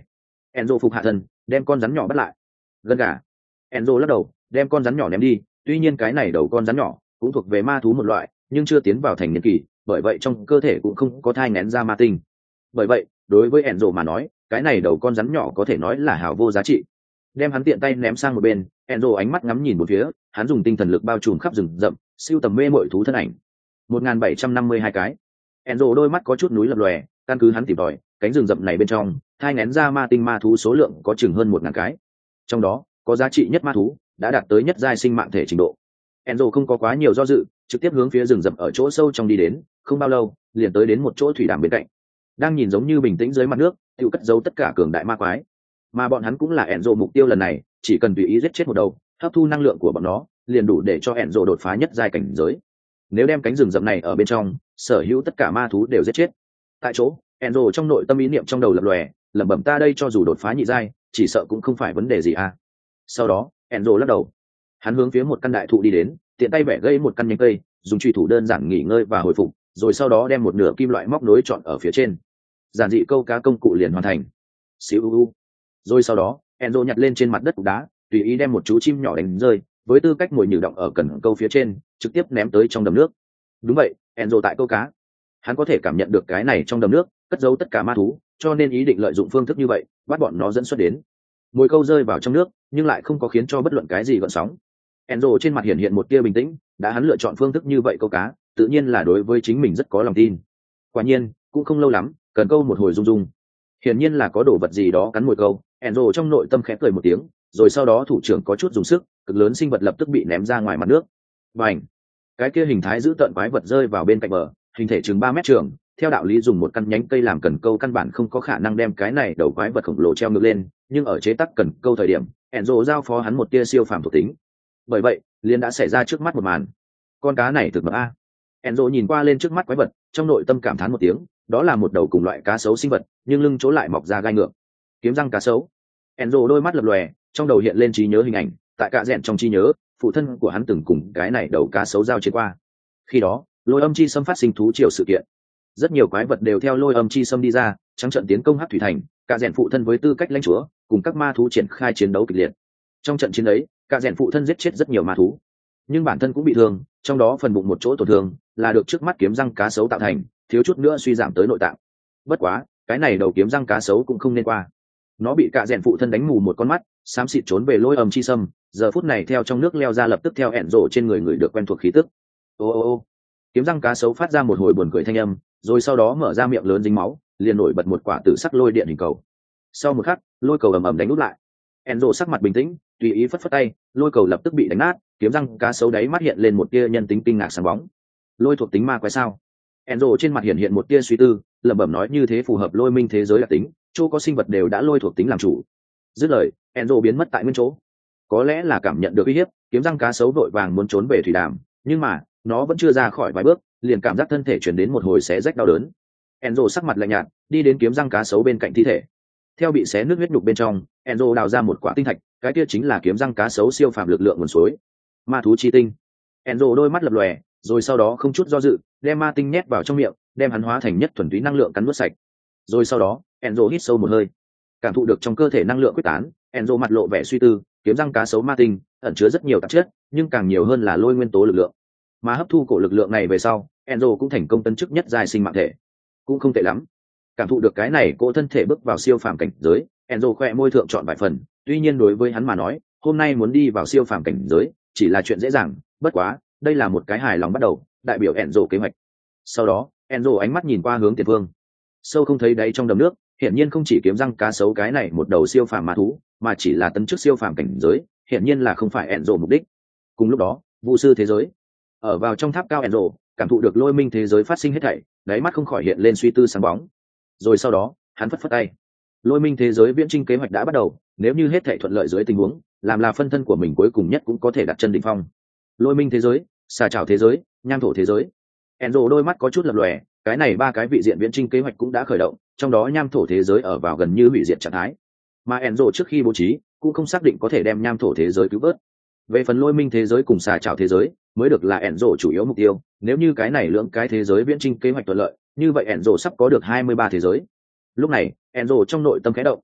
Enzo phục hạ thân đem con rắn nhỏ bắt lại. Gần gà. Enzo lắc đầu đem con rắn nhỏ ném đi, tuy nhiên cái này đầu con rắn nhỏ cũng thuộc về ma thú một loại nhưng chưa tiến vào thành niên kỳ, bởi vậy trong cơ thể cũng không có thai nghén ra ma tinh. Bởi vậy đối với Enzo mà nói, cái này đầu con rắn nhỏ có thể nói là hào vô giá trị. Đem hắn tiện tay ném sang một bên, Enzo ánh mắt ngắm nhìn một phía, hắn dùng tinh thần lực bao trùm khắp rừng rậm, siêu tầm mê mội thú thân ảnh. 1752 cái. Enzo đôi mắt có chút núi lập lòe, căn cứ hắn tìm tòi, cánh rừng rậm này bên trong, thai nghén ra ma tinh ma thú số lượng có chừng hơn 1000 cái. Trong đó, có giá trị nhất ma thú đã đạt tới nhất giai sinh mạng thể trình độ. Enzo không có quá nhiều do dự, trực tiếp hướng phía rừng rậm ở chỗ sâu trong đi đến, không bao lâu, liền tới đến một chỗ thủy đàm bên cạnh. Đang nhìn giống như bình tĩnh dưới mặt nước, tự cất giấu tất cả cường đại ma quái. Mà bọn hắn cũng là Enzo mục tiêu lần này, chỉ cần tùy ý giết chết một đầu, hấp thu năng lượng của bọn nó, liền đủ để cho Enzo đột phá nhất giai cảnh giới. Nếu đem cánh rừng rậm này ở bên trong, sở hữu tất cả ma thú đều giết chết. Tại chỗ, Enzo trong nội tâm ý niệm trong đầu lập lòe, lẩm bẩm ta đây cho dù đột phá nhị giai, chỉ sợ cũng không phải vấn đề gì à. Sau đó, Enzo lắc đầu. Hắn hướng phía một căn đại thụ đi đến, tiện tay bẻ gãy một căn nhánh cây, dùng chùy thủ đơn giản nghỉ ngơi và hồi phục, rồi sau đó đem một nửa kim loại móc nối chọn ở phía trên. Giản dị câu cá công cụ liền hoàn thành. Siêu. Rồi sau đó, Enzo nhặt lên trên mặt đất cục đá, tùy ý đem một chú chim nhỏ đánh rơi, với tư cách mồi nhử động ở cần câu phía trên, trực tiếp ném tới trong đầm nước. Đúng vậy, Enzo tại câu cá. Hắn có thể cảm nhận được cái này trong đầm nước cất giấu tất cả ma thú, cho nên ý định lợi dụng phương thức như vậy, bắt bọn nó dẫn xuất đến. Mồi câu rơi vào trong nước, nhưng lại không có khiến cho bất luận cái gì gợn sóng. Enzo trên mặt hiện một tia bình tĩnh, đã hắn lựa chọn phương thức như vậy câu cá, tự nhiên là đối với chính mình rất có lòng tin. Quả nhiên, cũng không lâu lắm, cần câu một hồi rung rung. Hiển nhiên là có đồ vật gì đó cắn mồi câu, Enzo trong nội tâm khẽ cười một tiếng, rồi sau đó thủ trưởng có chút dùng sức, cực lớn sinh vật lập tức bị ném ra ngoài mặt nước. Bành! Cái kia hình thái dữ tợn quái vật rơi vào bên cạnh bờ, hình thể chừng 3 mét trường, theo đạo lý dùng một căn nhánh cây làm cần câu căn bản không có khả năng đem cái này đầu quái vật khổng lồ treo ngược lên, nhưng ở chế tác cần câu thời điểm, Enzo giao phó hắn một tia siêu phàm thuộc tính. Bởi vậy, liền đã xảy ra trước mắt một màn. Con cá này thực mập a. Enzo nhìn qua lên trước mắt quái vật, trong nội tâm cảm thán một tiếng, đó là một đầu cùng loại cá sấu sinh vật, nhưng lưng chỗ lại mọc ra gai ngược. Kiếm răng cá sấu. Enzo đôi mắt lập lòe, trong đầu hiện lên trí nhớ hình ảnh, tại cạ rẽn trong trí nhớ, phụ thân của hắn từng cùng cái này đầu cá sấu giao chiến qua. Khi đó, lôi âm chi xâm phát sinh thú triều sự kiện. Rất nhiều quái vật đều theo lôi âm chi xâm đi ra, trắng trận tiến công Hắc thủy thành, cạ rẽn phụ thân với tư cách lãnh chúa, cùng các ma thú triển khai chiến đấu kịch liệt. Trong trận chiến ấy, cạ rẽn phụ thân giết chết rất nhiều ma thú, nhưng bản thân cũng bị thương, trong đó phần bụng một chỗ tổn thương là được trước mắt kiếm răng cá sấu tạo thành, thiếu chút nữa suy giảm tới nội tạng. Bất quá, cái này đầu kiếm răng cá sấu cũng không nên qua. Nó bị cạ rẽn phụ thân đánh mù một con mắt, xám xịt trốn về lôi âm chi xâm, giờ phút này theo trong nước leo ra lập tức theo hẹn rổ trên người được quen thuộc khí tức. Ô. Kiếm răng cá sấu phát ra một hồi buồn cười thanh âm, rồi sau đó mở ra miệng lớn dính máu, liền nổi bật một quả tử sắc lôi điện hình cầu. Sau một khắc, lôi cầu ầm ầm đánh nút lại. Enzo sắc mặt bình tĩnh, tùy ý phất phất tay, lôi cầu lập tức bị đánh nát, kiếm răng cá sấu đáy mắt hiện lên một tia nhân tính kinh ngạc sáng bóng. Lôi thuộc tính ma quái sao? Enzo trên mặt hiện một tia suy tư, lẩm bẩm nói như thế phù hợp lôi minh thế giới đặc tính, chỗ có sinh vật đều đã lôi thuộc tính làm chủ. Dứt lời, Enzo biến mất tại nguyên chỗ. Có lẽ là cảm nhận được uy hiếp, kiếm răng cá sấu vội vàng muốn trốn về thủy đàm, nhưng mà nó vẫn chưa ra khỏi vài bước, liền cảm giác thân thể chuyển đến một hồi xé rách đau đớn. Enzo sắc mặt lạnh nhạt, đi đến kiếm răng cá sấu bên cạnh thi thể. Theo bị xé nước huyết nhục bên trong, Enzo đào ra một quả tinh thạch, cái kia chính là kiếm răng cá sấu siêu phàm lực lượng nguồn suối, ma thú chi tinh. Enzo đôi mắt lập lòe, rồi sau đó không chút do dự, đem ma tinh nhét vào trong miệng, đem hắn hóa thành nhất thuần túy năng lượng cắn nuốt sạch. Rồi sau đó, Enzo hít sâu một hơi, cảm thụ được trong cơ thể năng lượng quyết tán, Enzo mặt lộ vẻ suy tư, kiếm răng cá sấu ma tinh ẩn chứa rất nhiều tạp chất, nhưng càng nhiều hơn là lôi nguyên tố lực lượng. Mà hấp thu cổ lực lượng này về sau, Enzo cũng thành công tấn chức nhất giai sinh mạng thể, cũng không tệ lắm. Cảm thụ được cái này, cỗ thân thể bước vào siêu phàm cảnh giới, Enzo khẽ môi thượng chọn vài phần. Tuy nhiên đối với hắn mà nói, hôm nay muốn đi vào siêu phàm cảnh giới chỉ là chuyện dễ dàng, bất quá đây là một cái hài lòng bắt đầu, đại biểu Enzo kế hoạch. Sau đó, Enzo ánh mắt nhìn qua hướng tiền phương, sâu không thấy đáy trong đầm nước, hiển nhiên không chỉ kiếm răng cá sấu cái này một đầu siêu phàm ma thú, mà chỉ là tấn chức siêu phàm cảnh giới, hiển nhiên là không phải Enzo mục đích. Cùng lúc đó, vũ sư thế giới, ở vào trong tháp cao, Enzo cảm thụ được lôi minh thế giới phát sinh hết thảy, đáy mắt không khỏi hiện lên suy tư sáng bóng. Rồi sau đó, hắn phất phất tay, lôi minh thế giới viễn chinh kế hoạch đã bắt đầu, nếu như hết thảy thuận lợi dưới tình huống, làm là phân thân của mình cuối cùng nhất cũng có thể đặt chân đỉnh phong. Lôi minh thế giới, xà trảo thế giới, nham thổ thế giới. Enzo đôi mắt có chút lập lòe, cái này ba cái vị diện viễn chinh kế hoạch cũng đã khởi động, trong đó nham thổ thế giới ở vào gần như hủy diệt trạng thái, mà Enzo trước khi bố trí cũng không xác định có thể đem nham thổ thế giới cứu vớt. Về phần lôi minh thế giới cùng xà trảo thế giới mới được là Enzo chủ yếu mục tiêu, nếu như cái này lưỡng cái thế giới viễn chinh kế hoạch thuận lợi, như vậy Enzo sắp có được 23 thế giới. Lúc này, Enzo trong nội tâm khẽ động.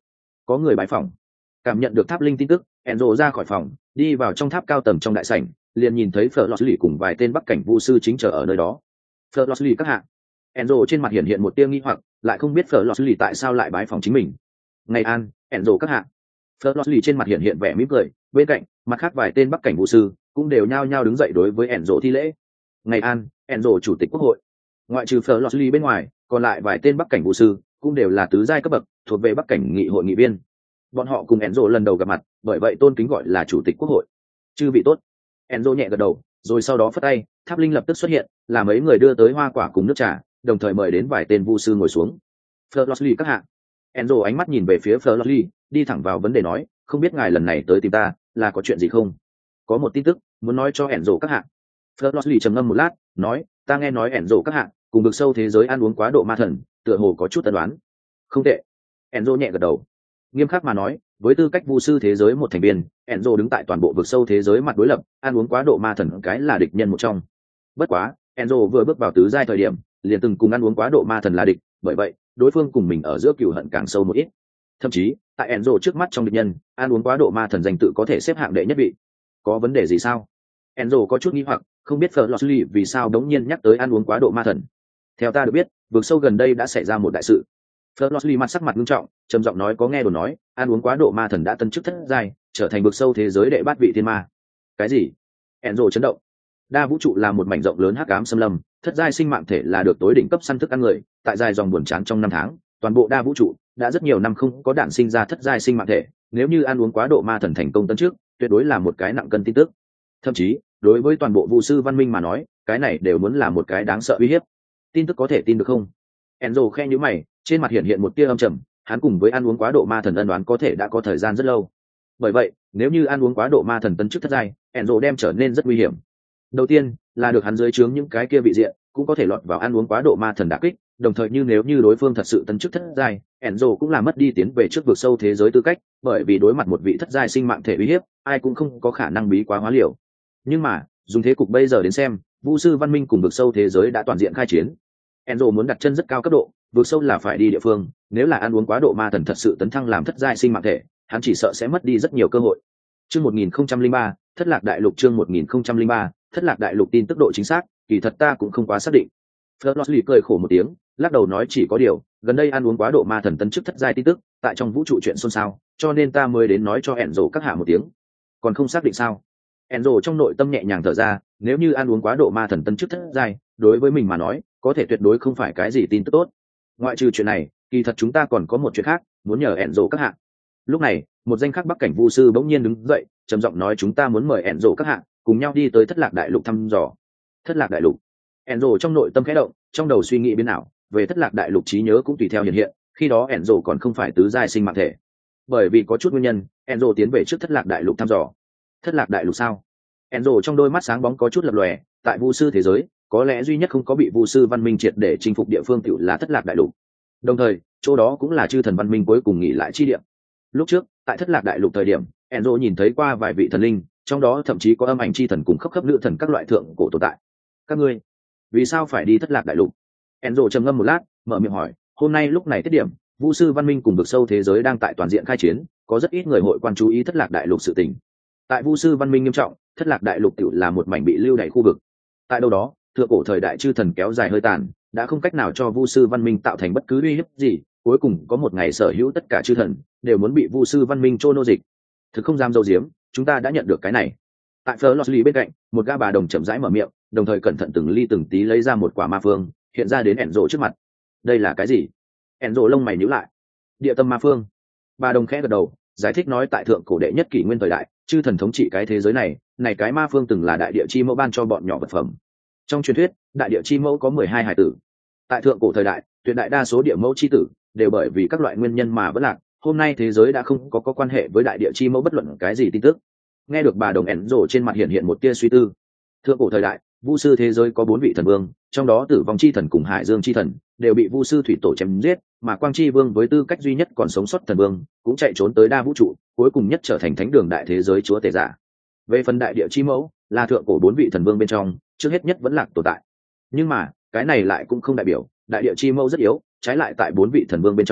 có người bái phỏng. Cảm nhận được tháp linh tin tức, Enzo ra khỏi phòng, đi vào trong tháp cao tầng trong đại sảnh, liền nhìn thấy Fleur cùng vài tên bắc cảnh vu sư chính chờ ở nơi đó. Fleur các hạ. Enzo trên mặt hiện một tia nghi hoặc, lại không biết Fleur tại sao lại bái phỏng chính mình. Ngày an, Enzo các hạ. Fleur trên mặt hiện vẻ mỉm cười, bên cạnh, mặt khác vài tên bắc cảnh vu sư cũng đều nhao nhao đứng dậy đối với Enzo thi lễ. Ngày an, Enzo chủ tịch quốc hội. Ngoại trừ Fleur bên ngoài, còn lại vài tên bắc cảnh vu sư cũng đều là tứ giai cấp bậc, thuộc về bắc cảnh nghị hội nghị viên. Bọn họ cùng Enzo lần đầu gặp mặt, bởi vậy tôn kính gọi là chủ tịch quốc hội. Chư vị tốt. Enzo nhẹ gật đầu, rồi sau đó phất tay, tháp linh lập tức xuất hiện, là mấy người đưa tới hoa quả cùng nước trà, đồng thời mời đến vài tên vu sư ngồi xuống. Fleur các hạ. Enzo ánh mắt nhìn về phía Fleur, đi thẳng vào vấn đề nói, không biết ngài lần này tới tìm ta là có chuyện gì không? Có một tin tức muốn nói cho Enzo các hạ. Fleur trầm ngâm một lát, nói, ta nghe nói Enzo các hạ cùng vực sâu thế giới ăn uống quá độ ma thần, tựa hồ có chút tân đoán. Không tệ. Enzo nhẹ gật đầu. Nghiêm khắc mà nói, với tư cách vu sư thế giới một thành viên, Enzo đứng tại toàn bộ vực sâu thế giới mặt đối lập, ăn uống quá độ ma thần cái là địch nhân một trong. Bất quá, Enzo vừa bước vào tứ giai thời điểm, liền từng cùng ăn uống quá độ ma thần là địch, bởi vậy, đối phương cùng mình ở giữa cừu hận càng sâu một ít. Thậm chí, tại Enzo trước mắt trong địch nhân, ăn uống quá độ ma thần danh tự có thể xếp hạng đệ nhất vị. Có vấn đề gì sao? Enzo có chút nghi hoặc, không biết Fleur vì sao đống nhiên nhắc tới ăn uống quá độ ma thần. Theo ta được biết, vực sâu gần đây đã xảy ra một đại sự. Fleur mặt sắc mặt nghiêm trọng, trầm giọng nói, có nghe đồn nói, ăn uống quá độ ma thần đã tân chức thất giai, trở thành vực sâu thế giới đệ bát vị thiên ma. Cái gì? Enzo chấn động. Đa vũ trụ là một mảnh rộng lớn hắc ám xâm lâm, thất giai sinh mạng thể là được tối đỉnh cấp săn thức ăn người, tại dài dòng buồn chán trong 5 tháng, toàn bộ đa vũ trụ đã rất nhiều năm không có đản sinh ra thất giai sinh mạng thể, nếu như ăn uống quá độ ma thần thành công tấn trước, tuyệt đối là một cái nặng cân tin tức. Thậm chí, đối với toàn bộ vu sư văn minh mà nói, cái này đều muốn là một cái đáng sợ uy hiếp. Tin tức có thể tin được không? Enzo khe nhíu mày, trên mặt hiện một tia âm trầm, hắn cùng với ăn uống quá độ ma thần ân đoán có thể đã có thời gian rất lâu. Bởi vậy, nếu như ăn uống quá độ ma thần tấn chức thất giai, Enzo đem trở nên rất nguy hiểm. Đầu tiên, là được hắn dưới trướng những cái kia vị diện, cũng có thể lọt vào ăn uống quá độ ma thần đả kích, đồng thời nếu như đối phương thật sự tấn chức thất giai, Enzo cũng là mất đi tiến về trước vực sâu thế giới tư cách, bởi vì đối mặt một vị thất giai sinh mạng thể uy hiếp, ai cũng không có khả năng bí quá hóa liều. Nhưng mà, dùng thế cục bây giờ đến xem, vu sư văn minh cùng vực sâu thế giới đã toàn diện khai chiến. Enzo muốn đặt chân rất cao cấp độ, vực sâu là phải đi địa phương, nếu là ăn uống quá độ ma thần thật sự tấn thăng làm thất giai sinh mạng thể, hắn chỉ sợ sẽ mất đi rất nhiều cơ hội. Chương 1003, Thất Lạc Đại Lục. Chương 1003, Thất Lạc Đại Lục. Tin tức độ chính xác, kỳ thật ta cũng không quá xác định. Fleur cười khổ một tiếng, lắc đầu nói, chỉ có điều, gần đây ăn uống quá độ ma thần tấn chức thất giai tin tức, tại trong vũ trụ chuyện xôn xao, cho nên ta mới đến nói cho Enzo các hạ một tiếng. Còn không xác định sao? Enzo trong nội tâm nhẹ nhàng thở ra, nếu như ăn uống quá độ ma thần tấn chức thất giai, đối với mình mà nói, có thể tuyệt đối không phải cái gì tin tức tốt. Ngoại trừ chuyện này, kỳ thật chúng ta còn có một chuyện khác, muốn nhờ Enzo các hạ. Lúc này, một danh khắc bắc cảnh vu sư bỗng nhiên đứng dậy, trầm giọng nói, chúng ta muốn mời Enzo các hạ cùng nhau đi tới Thất Lạc Đại Lục thăm dò. Thất Lạc Đại Lục. Enzo trong nội tâm khẽ động, trong đầu suy nghĩ biến ảo, về Thất Lạc Đại Lục trí nhớ cũng tùy theo hiện, khi đó Enzo còn không phải tứ giai sinh mạng thể. Bởi vì có chút nguyên nhân, Enzo tiến về trước Thất Lạc Đại Lục thăm dò. Thất Lạc Đại Lục sao? Enzo trong đôi mắt sáng bóng có chút lập lòe, tại vu sư thế giới, có lẽ duy nhất không có bị vu sư văn minh triệt để chinh phục địa phương tiểu là Thất Lạc Đại Lục. Đồng thời, chỗ đó cũng là chư thần văn minh cuối cùng nghỉ lại chi địa. Lúc trước, tại Thất Lạc Đại Lục thời điểm, Enzo nhìn thấy qua vài vị thần linh, trong đó thậm chí có âm ảnh chi thần cùng khắp nữ thần các loại thượng cổ tồn tại. Các ngươi, vì sao phải đi Thất Lạc Đại Lục? Enzo trầm ngâm một lát, mở miệng hỏi, hôm nay lúc này tiết điểm, vu sư văn minh cùng vực sâu thế giới đang tại toàn diện khai chiến, có rất ít người hội quan chú ý Thất Lạc Đại Lục sự tình. Tại vu sư văn minh nghiêm trọng, Thất Lạc Đại Lục tiểu là một mảnh bị lưu đày khu vực. Tại đâu đó, thượng cổ thời đại chư thần kéo dài hơi tàn, đã không cách nào cho vu sư văn minh tạo thành bất cứ uy hiếp gì, cuối cùng có một ngày sở hữu tất cả chư thần đều muốn bị vu sư văn minh trô nô dịch. Thực không dám dâu diếm, chúng ta đã nhận được cái này. Tại Fleur bên cạnh, một gã bà đồng chậm rãi mở miệng, đồng thời cẩn thận từng ly từng tí lấy ra một quả ma phương, hiện ra đến Enzo trước mặt. Đây là cái gì? Enzo lông mày nhíu lại. Địa tâm ma phương. Bà đồng khẽ gật đầu, giải thích nói, tại thượng cổ đệ nhất kỷ nguyên thời đại, chư thần thống trị cái thế giới này, này cái ma phương từng là đại địa chi mẫu ban cho bọn nhỏ vật phẩm. Trong truyền thuyết, đại địa chi mẫu có 12 hải tử. Tại thượng cổ thời đại, tuyệt đại đa số địa mẫu chi tử đều bởi vì các loại nguyên nhân mà vẫn lạc. Hôm nay thế giới đã không có quan hệ với đại địa chi mẫu bất luận cái gì tin tức. Nghe được bà đồng Enzo trên mặt hiện một tia suy tư. Thượng cổ thời đại, vu sư thế giới có 4 vị thần vương, trong đó tử vong chi thần cùng hải dương chi thần đều bị vu sư thủy tổ chém giết, mà quang chi vương với tư cách duy nhất còn sống sót thần vương cũng chạy trốn tới đa vũ trụ, cuối cùng nhất trở thành thánh đường đại thế giới chúa tể giả. Về phần đại địa chi mẫu, là thượng cổ 4 vị thần vương bên trong trước hết nhất vẫn lạc tồn tại. Nhưng mà cái này lại cũng không đại biểu đại địa chi mẫu rất yếu, trái lại tại 4 vị thần vương bên trong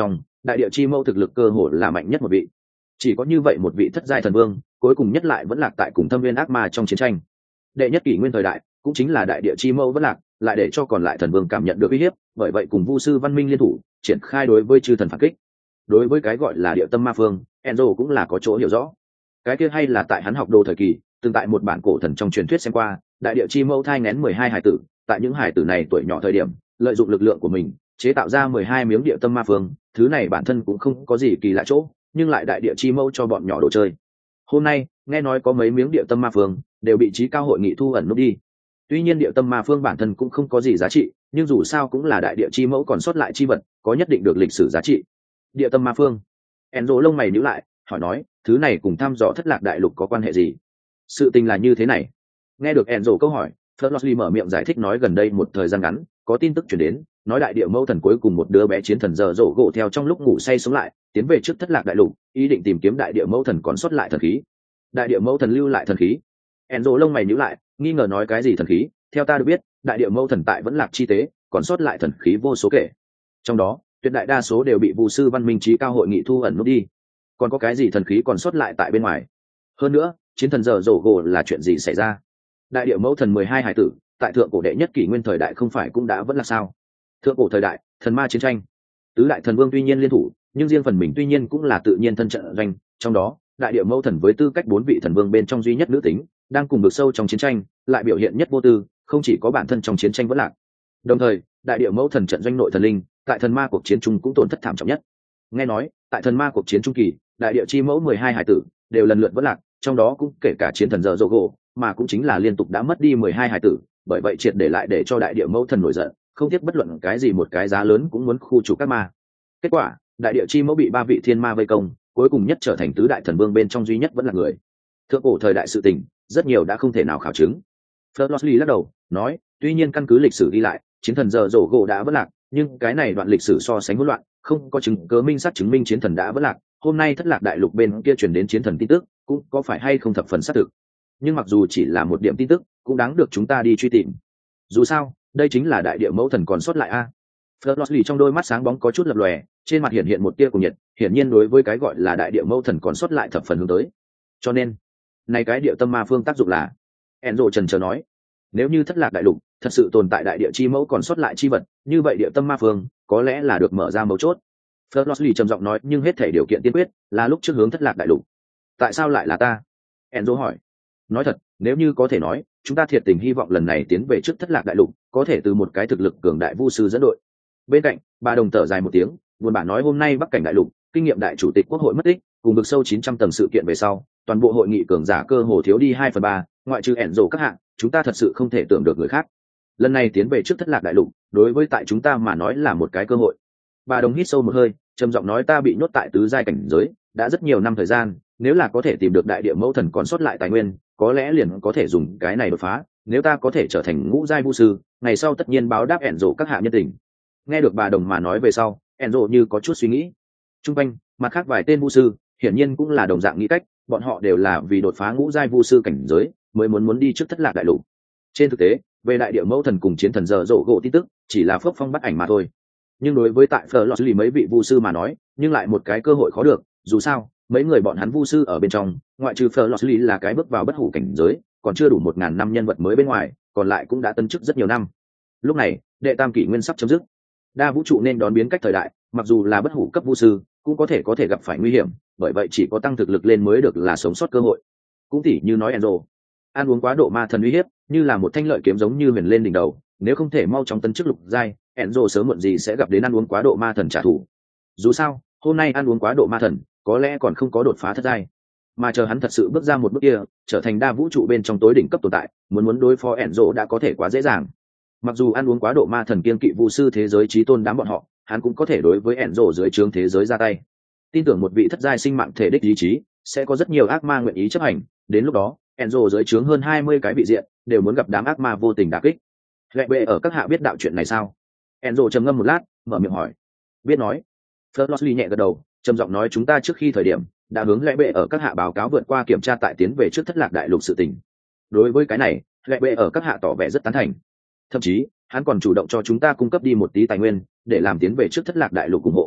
đại địa chi mẫu thực lực cơ hồ là mạnh nhất một vị, chỉ có như vậy một vị thất giai thần vương cuối cùng nhất lại vẫn lạc tại cùng thâm viên ác ma trong chiến tranh. Đệ nhất kỷ nguyên thời đại cũng chính là đại địa chi mẫu vẫn lạc, lại để cho còn lại thần vương cảm nhận được uy hiếp, bởi vậy cùng vu sư văn minh liên thủ triển khai đối với chư thần phản kích. Đối với cái gọi là địa tâm ma phương, Enzo cũng là có chỗ hiểu rõ. Cái kia hay là tại hắn học đồ thời kỳ, từng tại một bản cổ thần trong truyền thuyết xem qua, đại địa chi mẫu thai nghén 12 hải tử, tại những hải tử này tuổi nhỏ thời điểm, lợi dụng lực lượng của mình, chế tạo ra 12 miếng địa tâm ma phương, thứ này bản thân cũng không có gì kỳ lạ chỗ, nhưng lại đại địa chi mẫu cho bọn nhỏ đồ chơi. Hôm nay, nghe nói có mấy miếng địa tâm ma phương đều bị trí cao hội nghị thu ẩn núp đi. Tuy nhiên địa tâm ma phương bản thân cũng không có gì giá trị, nhưng dù sao cũng là đại địa chi mẫu còn sót lại chi vật, có nhất định được lịch sử giá trị. Địa tâm ma phương. Enzo lông mày nhíu lại, hỏi nói, thứ này cùng thăm dò thất lạc đại lục có quan hệ gì? Sự tình là như thế này. Nghe được Enzo câu hỏi, Flosly mở miệng giải thích nói gần đây một thời gian ngắn, có tin tức truyền đến, nói đại địa mẫu thần cuối cùng một đứa bé chiến thần giờ rổ gỗ theo trong lúc ngủ say sống lại, tiến về trước thất lạc đại lục, ý định tìm kiếm đại địa mẫu thần còn sót lại thần khí. Đại địa mẫu thần lưu lại thần khí? Enzo lông mày nhíu lại, nghi ngờ nói cái gì thần khí? Theo ta được biết, đại địa mẫu thần tại vẫn lạc chi tế, còn sót lại thần khí vô số kể. Trong đó, tuyệt đại đa số đều bị vu sư văn minh trí cao hội nghị thu ẩn nút đi. Còn có cái gì thần khí còn sót lại tại bên ngoài? Hơn nữa, chiến thần giờ rổ gỗ là chuyện gì xảy ra? Đại địa mẫu thần 12 hải tử, tại thượng cổ đệ nhất kỷ nguyên thời đại không phải cũng đã vẫn là sao? Thượng cổ thời đại, thần ma chiến tranh, tứ đại thần vương tuy nhiên liên thủ, nhưng riêng phần mình tuy nhiên cũng là tự nhiên thân trận doanh, trong đó, đại địa mẫu thần với tư cách 4 vị thần vương bên trong duy nhất nữ tính, đang cùng vực sâu trong chiến tranh, lại biểu hiện nhất vô tư, không chỉ có bản thân trong chiến tranh vẫn lạc. Đồng thời, đại địa mẫu thần trận doanh nội thần linh, tại thần ma cuộc chiến chung cũng tổn thất thảm trọng nhất. Nghe nói, tại thần ma cuộc chiến trung kỳ, đại địa chi mẫu 12 hải tử đều lần lượt vẫn lạc, trong đó cũng kể cả chiến thần giờ rô gỗ, mà cũng chính là liên tục đã mất đi 12 hải tử, bởi vậy triệt để lại để cho đại địa mẫu thần nổi giận, không tiếc bất luận cái gì một cái giá lớn cũng muốn khu trục các ma. Kết quả, đại địa chi mẫu bị 3 vị thiên ma vây công, cuối cùng nhất trở thành tứ đại thần vương bên trong duy nhất vẫn là người. Thượng cổ thời đại sự tình, rất nhiều đã không thể nào khảo chứng. Flosly lắc đầu, nói, tuy nhiên căn cứ lịch sử ghi lại, chiến thần giờ rổ gỗ đã vẫn lạc, nhưng cái này đoạn lịch sử so sánh hỗn loạn, không có chứng cứ minh xác chứng minh chiến thần đã vẫn lạc. Hôm nay thất lạc đại lục bên kia truyền đến chiến thần tin tức, cũng có phải hay không thập phần xác thực. Nhưng mặc dù chỉ là một điểm tin tức, cũng đáng được chúng ta đi truy tìm. Dù sao, đây chính là đại địa mẫu thần còn sót lại a. Flosly trong đôi mắt sáng bóng có chút lập lòe, trên mặt hiện hiện một tia cùng nhiệt, hiển nhiên đối với cái gọi là đại địa mẫu thần còn sót lại thập phần hướng tới. Cho nên, này cái địa tâm ma phương tác dụng là? Enzo trần chờ nói, nếu như thất lạc đại lục thật sự tồn tại đại địa chi mẫu còn sót lại chi vật, như vậy địa tâm ma phương có lẽ là được mở ra mấu chốt. Flosly trầm giọng nói, nhưng hết thể điều kiện tiên quyết là lúc trước hướng thất lạc đại lục. Tại sao lại là ta? Enzo hỏi. Nói thật, nếu như có thể nói, chúng ta thiệt tình hy vọng lần này tiến về trước thất lạc đại lục có thể từ một cái thực lực cường đại vu sư dẫn đội. Bên cạnh, bà đồng thở dài một tiếng, buồn bã nói hôm nay bắc cảnh đại lục kinh nghiệm đại chủ tịch quốc hội mất tích, cùng vực sâu 900 tầng sự kiện về sau, toàn bộ hội nghị cường giả cơ hồ thiếu đi 2/3, ngoại trừ Enzo các hạng, chúng ta thật sự không thể tưởng được người khác. Lần này tiến về trước thất lạc đại lục, đối với tại chúng ta mà nói là một cái cơ hội. Bà đồng hít sâu một hơi, trầm giọng nói, ta bị nhốt tại tứ giai cảnh giới đã rất nhiều năm thời gian, nếu là có thể tìm được đại địa mẫu thần còn sót lại tài nguyên, có lẽ liền có thể dùng cái này đột phá. Nếu ta có thể trở thành ngũ giai vu sư, ngày sau tất nhiên báo đáp Enzo các hạ nhân tình. Nghe được bà đồng mà nói về sau, Enzo như có chút suy nghĩ. Trung quanh, mặt khác vài tên vu sư, hiển nhiên cũng là đồng dạng nghĩ cách, bọn họ đều là vì đột phá ngũ giai vu sư cảnh giới, mới muốn đi trước thất lạc đại lục. Trên thực tế, về đại địa mẫu thần cùng chiến thần giờ rộ gỗ tin tức, chỉ là phước phong bắt ảnh mà thôi. Nhưng đối với tại Flosly mấy vị vu sư mà nói, nhưng lại một cái cơ hội khó được, dù sao, mấy người bọn hắn vu sư ở bên trong, ngoại trừ Flosly là cái bước vào bất hủ cảnh giới, còn chưa đủ 1000 năm nhân vật mới bên ngoài, còn lại cũng đã tân chức rất nhiều năm. Lúc này, đệ tam kỷ nguyên sắp chấm dứt. Đa vũ trụ nên đón biến cách thời đại, mặc dù là bất hủ cấp vu sư, cũng có thể gặp phải nguy hiểm, bởi vậy chỉ có tăng thực lực lên mới được là sống sót cơ hội. Cũng tỉ như nói Enzo, ăn uống quá độ ma thần uy hiếp, như là một thanh lợi kiếm giống như huyền lên đỉnh đầu, nếu không thể mau chóng tấn chức lục giai, Enzo sớm muộn gì sẽ gặp đến ăn uống quá độ ma thần trả thù. Dù sao, hôm nay ăn uống quá độ ma thần, có lẽ còn không có đột phá thất giai, mà chờ hắn thật sự bước ra một bước kia, trở thành đa vũ trụ bên trong tối đỉnh cấp tồn tại, muốn đối phó Enzo đã có thể quá dễ dàng. Mặc dù ăn uống quá độ ma thần kiên kỵ vu sư thế giới chí tôn đám bọn họ, hắn cũng có thể đối với Enzo dưới trướng thế giới ra tay. Tin tưởng một vị thất giai sinh mạng thể đích ý chí, sẽ có rất nhiều ác ma nguyện ý chấp hành, đến lúc đó, Enzo dưới trướng hơn 20 cái vị diện, đều muốn gặp đám ác ma vô tình đả kích. Lệ bệ ở các hạ biết đạo chuyện này sao? Enzo trầm ngâm một lát, mở miệng hỏi. Biết nói. Flosly nhẹ gật đầu, trầm giọng nói chúng ta trước khi thời điểm, đã hướng lệ bệ ở các hạ báo cáo vượt qua kiểm tra tại tiến về trước thất lạc đại lục sự tình. Đối với cái này, lệ bệ ở các hạ tỏ vẻ rất tán thành. Thậm chí, hắn còn chủ động cho chúng ta cung cấp đi một tí tài nguyên, để làm tiến về trước thất lạc đại lục ủng hộ.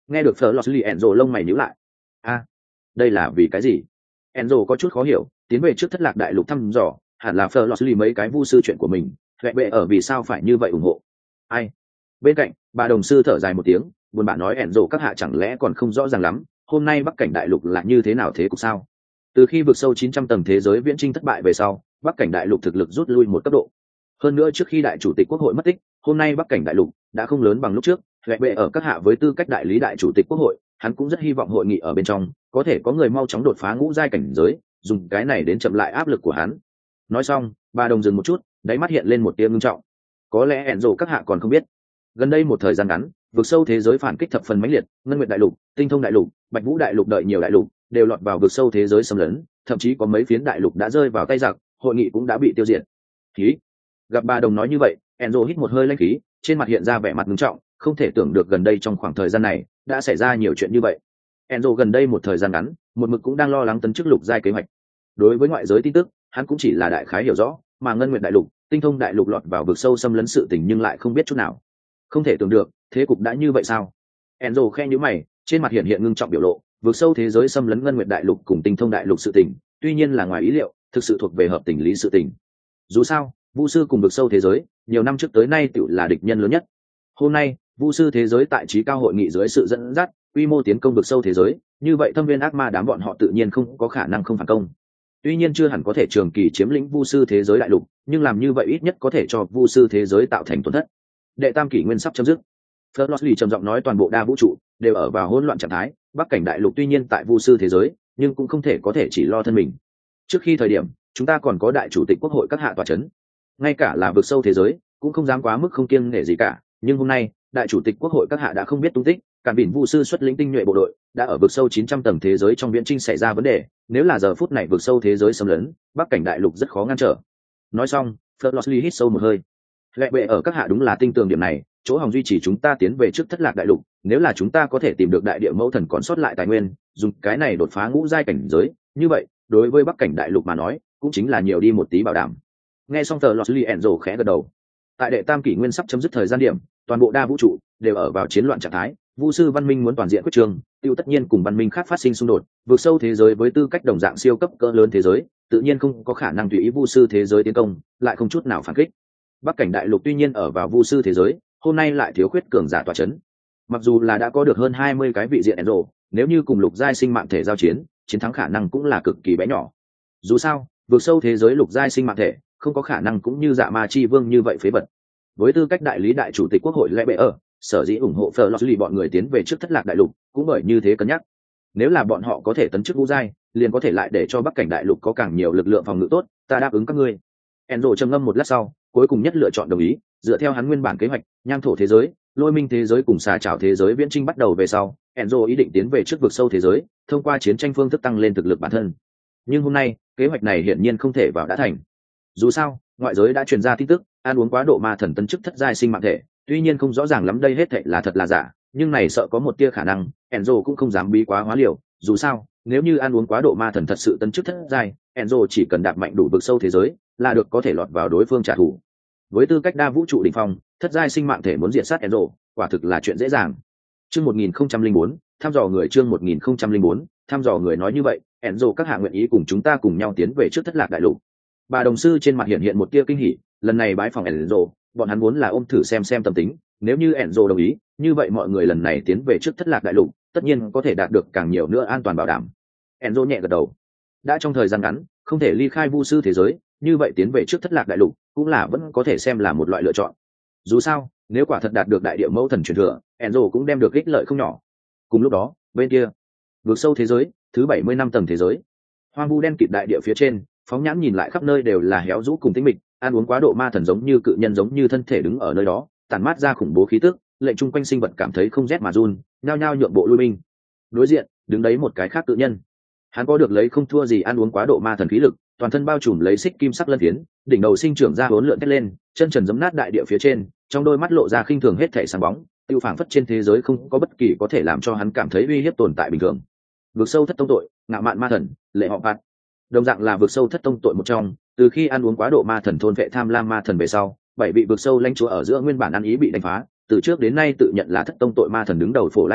Nghe được Florley, Enzo lông mày nhíu lại. A, đây là vì cái gì? Enzo có chút khó hiểu, tiến về trước thất lạc đại lục thăm dò, hẳn là Florley mấy cái vu sư chuyện của mình, vậy bệ ở vì sao phải như vậy ủng hộ? Ai? Bên cạnh, bà đồng sư thở dài một tiếng, buồn bã nói Enzo các hạ chẳng lẽ còn không rõ ràng lắm, hôm nay Bắc cảnh đại lục là như thế nào thế cục sao? Từ khi vượt sâu 900 tầng thế giới viễn chinh thất bại về sau, Bắc cảnh đại lục thực lực rút lui một cấp độ. Hơn nữa trước khi đại chủ tịch quốc hội mất tích, hôm nay Bắc cảnh đại lục đã không lớn bằng lúc trước, vậy bệ ở các hạ với tư cách đại lý đại chủ tịch quốc hội, hắn cũng rất hy vọng hội nghị ở bên trong có thể có người mau chóng đột phá ngũ giai cảnh giới, dùng cái này đến chậm lại áp lực của hắn. Nói xong, bà đồng dừng một chút, đáy mắt hiện lên một tia ngưng trọng. Có lẽ Enzo các hạ còn không biết, gần đây một thời gian ngắn, vực sâu thế giới phản kích thập phần mãnh liệt, ngân nguyệt đại lục, tinh thông đại lục, bạch vũ đại lục đợi nhiều đại lục đều lọt vào vực sâu thế giới xâm lấn, thậm chí có mấy phiến đại lục đã rơi vào tay giặc, hội nghị cũng đã bị tiêu diệt. Khí. Gặp bà đồng nói như vậy, Enzo hít một hơi lãnh khí, trên mặt hiện ra vẻ mặt ngưng trọng, không thể tưởng được gần đây trong khoảng thời gian này đã xảy ra nhiều chuyện như vậy. Enzo gần đây một thời gian ngắn, một mực cũng đang lo lắng tấn chức lục giai kế hoạch. Đối với ngoại giới tin tức, hắn cũng chỉ là đại khái hiểu rõ, mà ngân nguyệt đại lục, tinh thông đại lục lọt vào vực sâu xâm lấn sự tình nhưng lại không biết chút nào. Không thể tưởng được, thế cục đã như vậy sao? Enzo khe nhíu mày, trên mặt hiện ngưng trọng biểu lộ, vực sâu thế giới xâm lấn ngân nguyệt đại lục cùng tinh thông đại lục sự tình, tuy nhiên là ngoài ý liệu, thực sự thuộc về hợp tình lý sự tình. Dù sao, vu sư cùng vực sâu thế giới, nhiều năm trước tới nay tự là địch nhân lớn nhất. Hôm nay, vu sư thế giới tại trí cao hội nghị dưới sự dẫn dắt, quy mô tiến công vực sâu thế giới, như vậy thâm viên ác ma đám bọn họ tự nhiên không có khả năng không phản công. Tuy nhiên chưa hẳn có thể trường kỳ chiếm lĩnh vu sư thế giới đại lục, nhưng làm như vậy ít nhất có thể cho vu sư thế giới tạo thành tổn thất. Đệ tam kỷ nguyên sắp chấm dứt. Florley trầm giọng nói toàn bộ đa vũ trụ đều ở vào hỗn loạn trạng thái, Bắc cảnh đại lục tuy nhiên tại vu sư thế giới, nhưng cũng không thể có thể chỉ lo thân mình. Trước khi thời điểm, chúng ta còn có đại chủ tịch quốc hội các hạ tọa chấn, ngay cả là vực sâu thế giới cũng không dám quá mức không kiêng nể gì cả, nhưng hôm nay đại chủ tịch quốc hội các hạ đã không biết tung tích, cản biển vu sư xuất lĩnh tinh nhuệ bộ đội đã ở vực sâu 900 tầng thế giới trong viễn trinh xảy ra vấn đề, nếu là giờ phút này vực sâu thế giới xâm lấn, Bắc cảnh đại lục rất khó ngăn trở. Nói xong, Florley hít sâu một hơi. Lệ bệ ở các hạ đúng là tinh tường điểm này, chỗ hòng duy trì chúng ta tiến về trước thất lạc đại lục, nếu là chúng ta có thể tìm được đại địa mẫu thần còn sót lại tài nguyên, dùng cái này đột phá ngũ giai cảnh giới, như vậy đối với Bắc cảnh đại lục mà nói cũng chính là nhiều đi một tí bảo đảm. Nghe xong Florley Enzo khẽ gật đầu. Tại đệ tam kỷ nguyên sắp chấm dứt thời gian điểm, toàn bộ đa vũ trụ đều ở vào chiến loạn trạng thái, vu sư văn minh muốn toàn diện quyết trường, tiêu tất nhiên cùng văn minh khác phát sinh xung đột, vượt sâu thế giới với tư cách đồng dạng siêu cấp cỡ lớn thế giới, tự nhiên không có khả năng tùy ý vu sư thế giới tiến công, lại không chút nào phản kích. Bắc cảnh đại lục tuy nhiên ở vào vu sư thế giới, hôm nay lại thiếu khuyết cường giả tọa chấn. Mặc dù là đã có được hơn 20 cái vị diện Enzo, nếu như cùng lục giai sinh mạng thể giao chiến, chiến thắng khả năng cũng là cực kỳ bé nhỏ. Dù sao, vượt sâu thế giới lục giai sinh mạng thể không có khả năng cũng như Dạ Ma Chi Vương như vậy phế vật. Với tư cách đại lý đại chủ tịch quốc hội Lệ Bệ ở, sở dĩ ủng hộ Florley bọn người tiến về trước thất lạc đại lục, cũng bởi như thế cân nhắc. Nếu là bọn họ có thể tấn chức ngũ giai, liền có thể lại để cho Bắc cảnh đại lục có càng nhiều lực lượng phòng ngự tốt, ta đáp ứng các ngươi. Enzo trầm ngâm một lát sau, cuối cùng nhất lựa chọn đồng ý, dựa theo hắn nguyên bản kế hoạch, nham thổ thế giới, lôi minh thế giới cùng xà trảo thế giới viễn trinh bắt đầu về sau, Enzo ý định tiến về trước vực sâu thế giới, thông qua chiến tranh phương thức tăng lên thực lực bản thân. Nhưng hôm nay, kế hoạch này hiển nhiên không thể vào đã thành. Dù sao, ngoại giới đã truyền ra tin tức, ăn uống quá độ ma thần tấn chức thất giai sinh mạng thể, tuy nhiên không rõ ràng lắm đây hết thảy là thật là giả, nhưng này sợ có một tia khả năng, Enzo cũng không dám bí quá hóa liều, dù sao, nếu như ăn uống quá độ ma thần thật sự tấn chức thất giai, Enzo chỉ cần đạp mạnh đủ vực sâu thế giới, là được có thể lọt vào đối phương trả thù. Với tư cách đa vũ trụ đỉnh phong, thất giai sinh mạng thể muốn diệt sát Enzo, quả thực là chuyện dễ dàng. Chương 1004, thăm dò người chương 1004, thăm dò người nói như vậy, Enzo các hạ nguyện ý cùng chúng ta cùng nhau tiến về trước thất lạc đại lục. Bà đồng sư trên mặt hiện một tia kinh hỉ, lần này bái phòng Enzo, bọn hắn muốn là ôm thử xem tâm tính, nếu như Enzo đồng ý, như vậy mọi người lần này tiến về trước thất lạc đại lục, tất nhiên có thể đạt được càng nhiều nữa an toàn bảo đảm. Enzo nhẹ gật đầu. Đã trong thời gian ngắn, không thể ly khai vu sư thế giới, như vậy tiến về trước thất lạc đại lục cũng là vẫn có thể xem là một loại lựa chọn. Dù sao, nếu quả thật đạt được đại địa mẫu thần truyền thừa, Enzo cũng đem được ích lợi không nhỏ. Cùng lúc đó, bên kia, vượt sâu thế giới, thứ 70 năm tầng thế giới. Hoang vu đen kịt đại địa phía trên, phóng nhãn nhìn lại khắp nơi đều là héo rũ cùng tĩnh mịch, ăn uống quá độ ma thần giống như cự nhân giống như thân thể đứng ở nơi đó, tản mát ra khủng bố khí tức, lệnh chung quanh sinh vật cảm thấy không rét mà run, nhao nhao nhượng bộ lui binh. Đối diện, đứng đấy một cái khác cự nhân. Hắn có được lấy không thua gì ăn uống quá độ ma thần khí lực, toàn thân bao trùm lấy xích kim sắc lân phiến, đỉnh đầu sinh trưởng ra hỗn lượn thét lên, chân trần giẫm nát đại địa phía trên, trong đôi mắt lộ ra khinh thường hết thảy sáng bóng, tiêu phảng phất trên thế giới không có bất kỳ có thể làm cho hắn cảm thấy uy hiếp tồn tại bình thường. Vượt sâu thất tông tội, ngạo mạn ma thần, lệ họ phạt. Đồng dạng là vượt sâu thất tông tội một trong, từ khi ăn uống quá độ ma thần thôn vệ tham lam ma thần về sau, bảy vị vượt sâu lãnh chúa ở giữa nguyên bản ăn ý bị đánh phá, từ trước đến nay tự nhận là thất tông tội ma thần đứng đầu Phổ Lai Đức,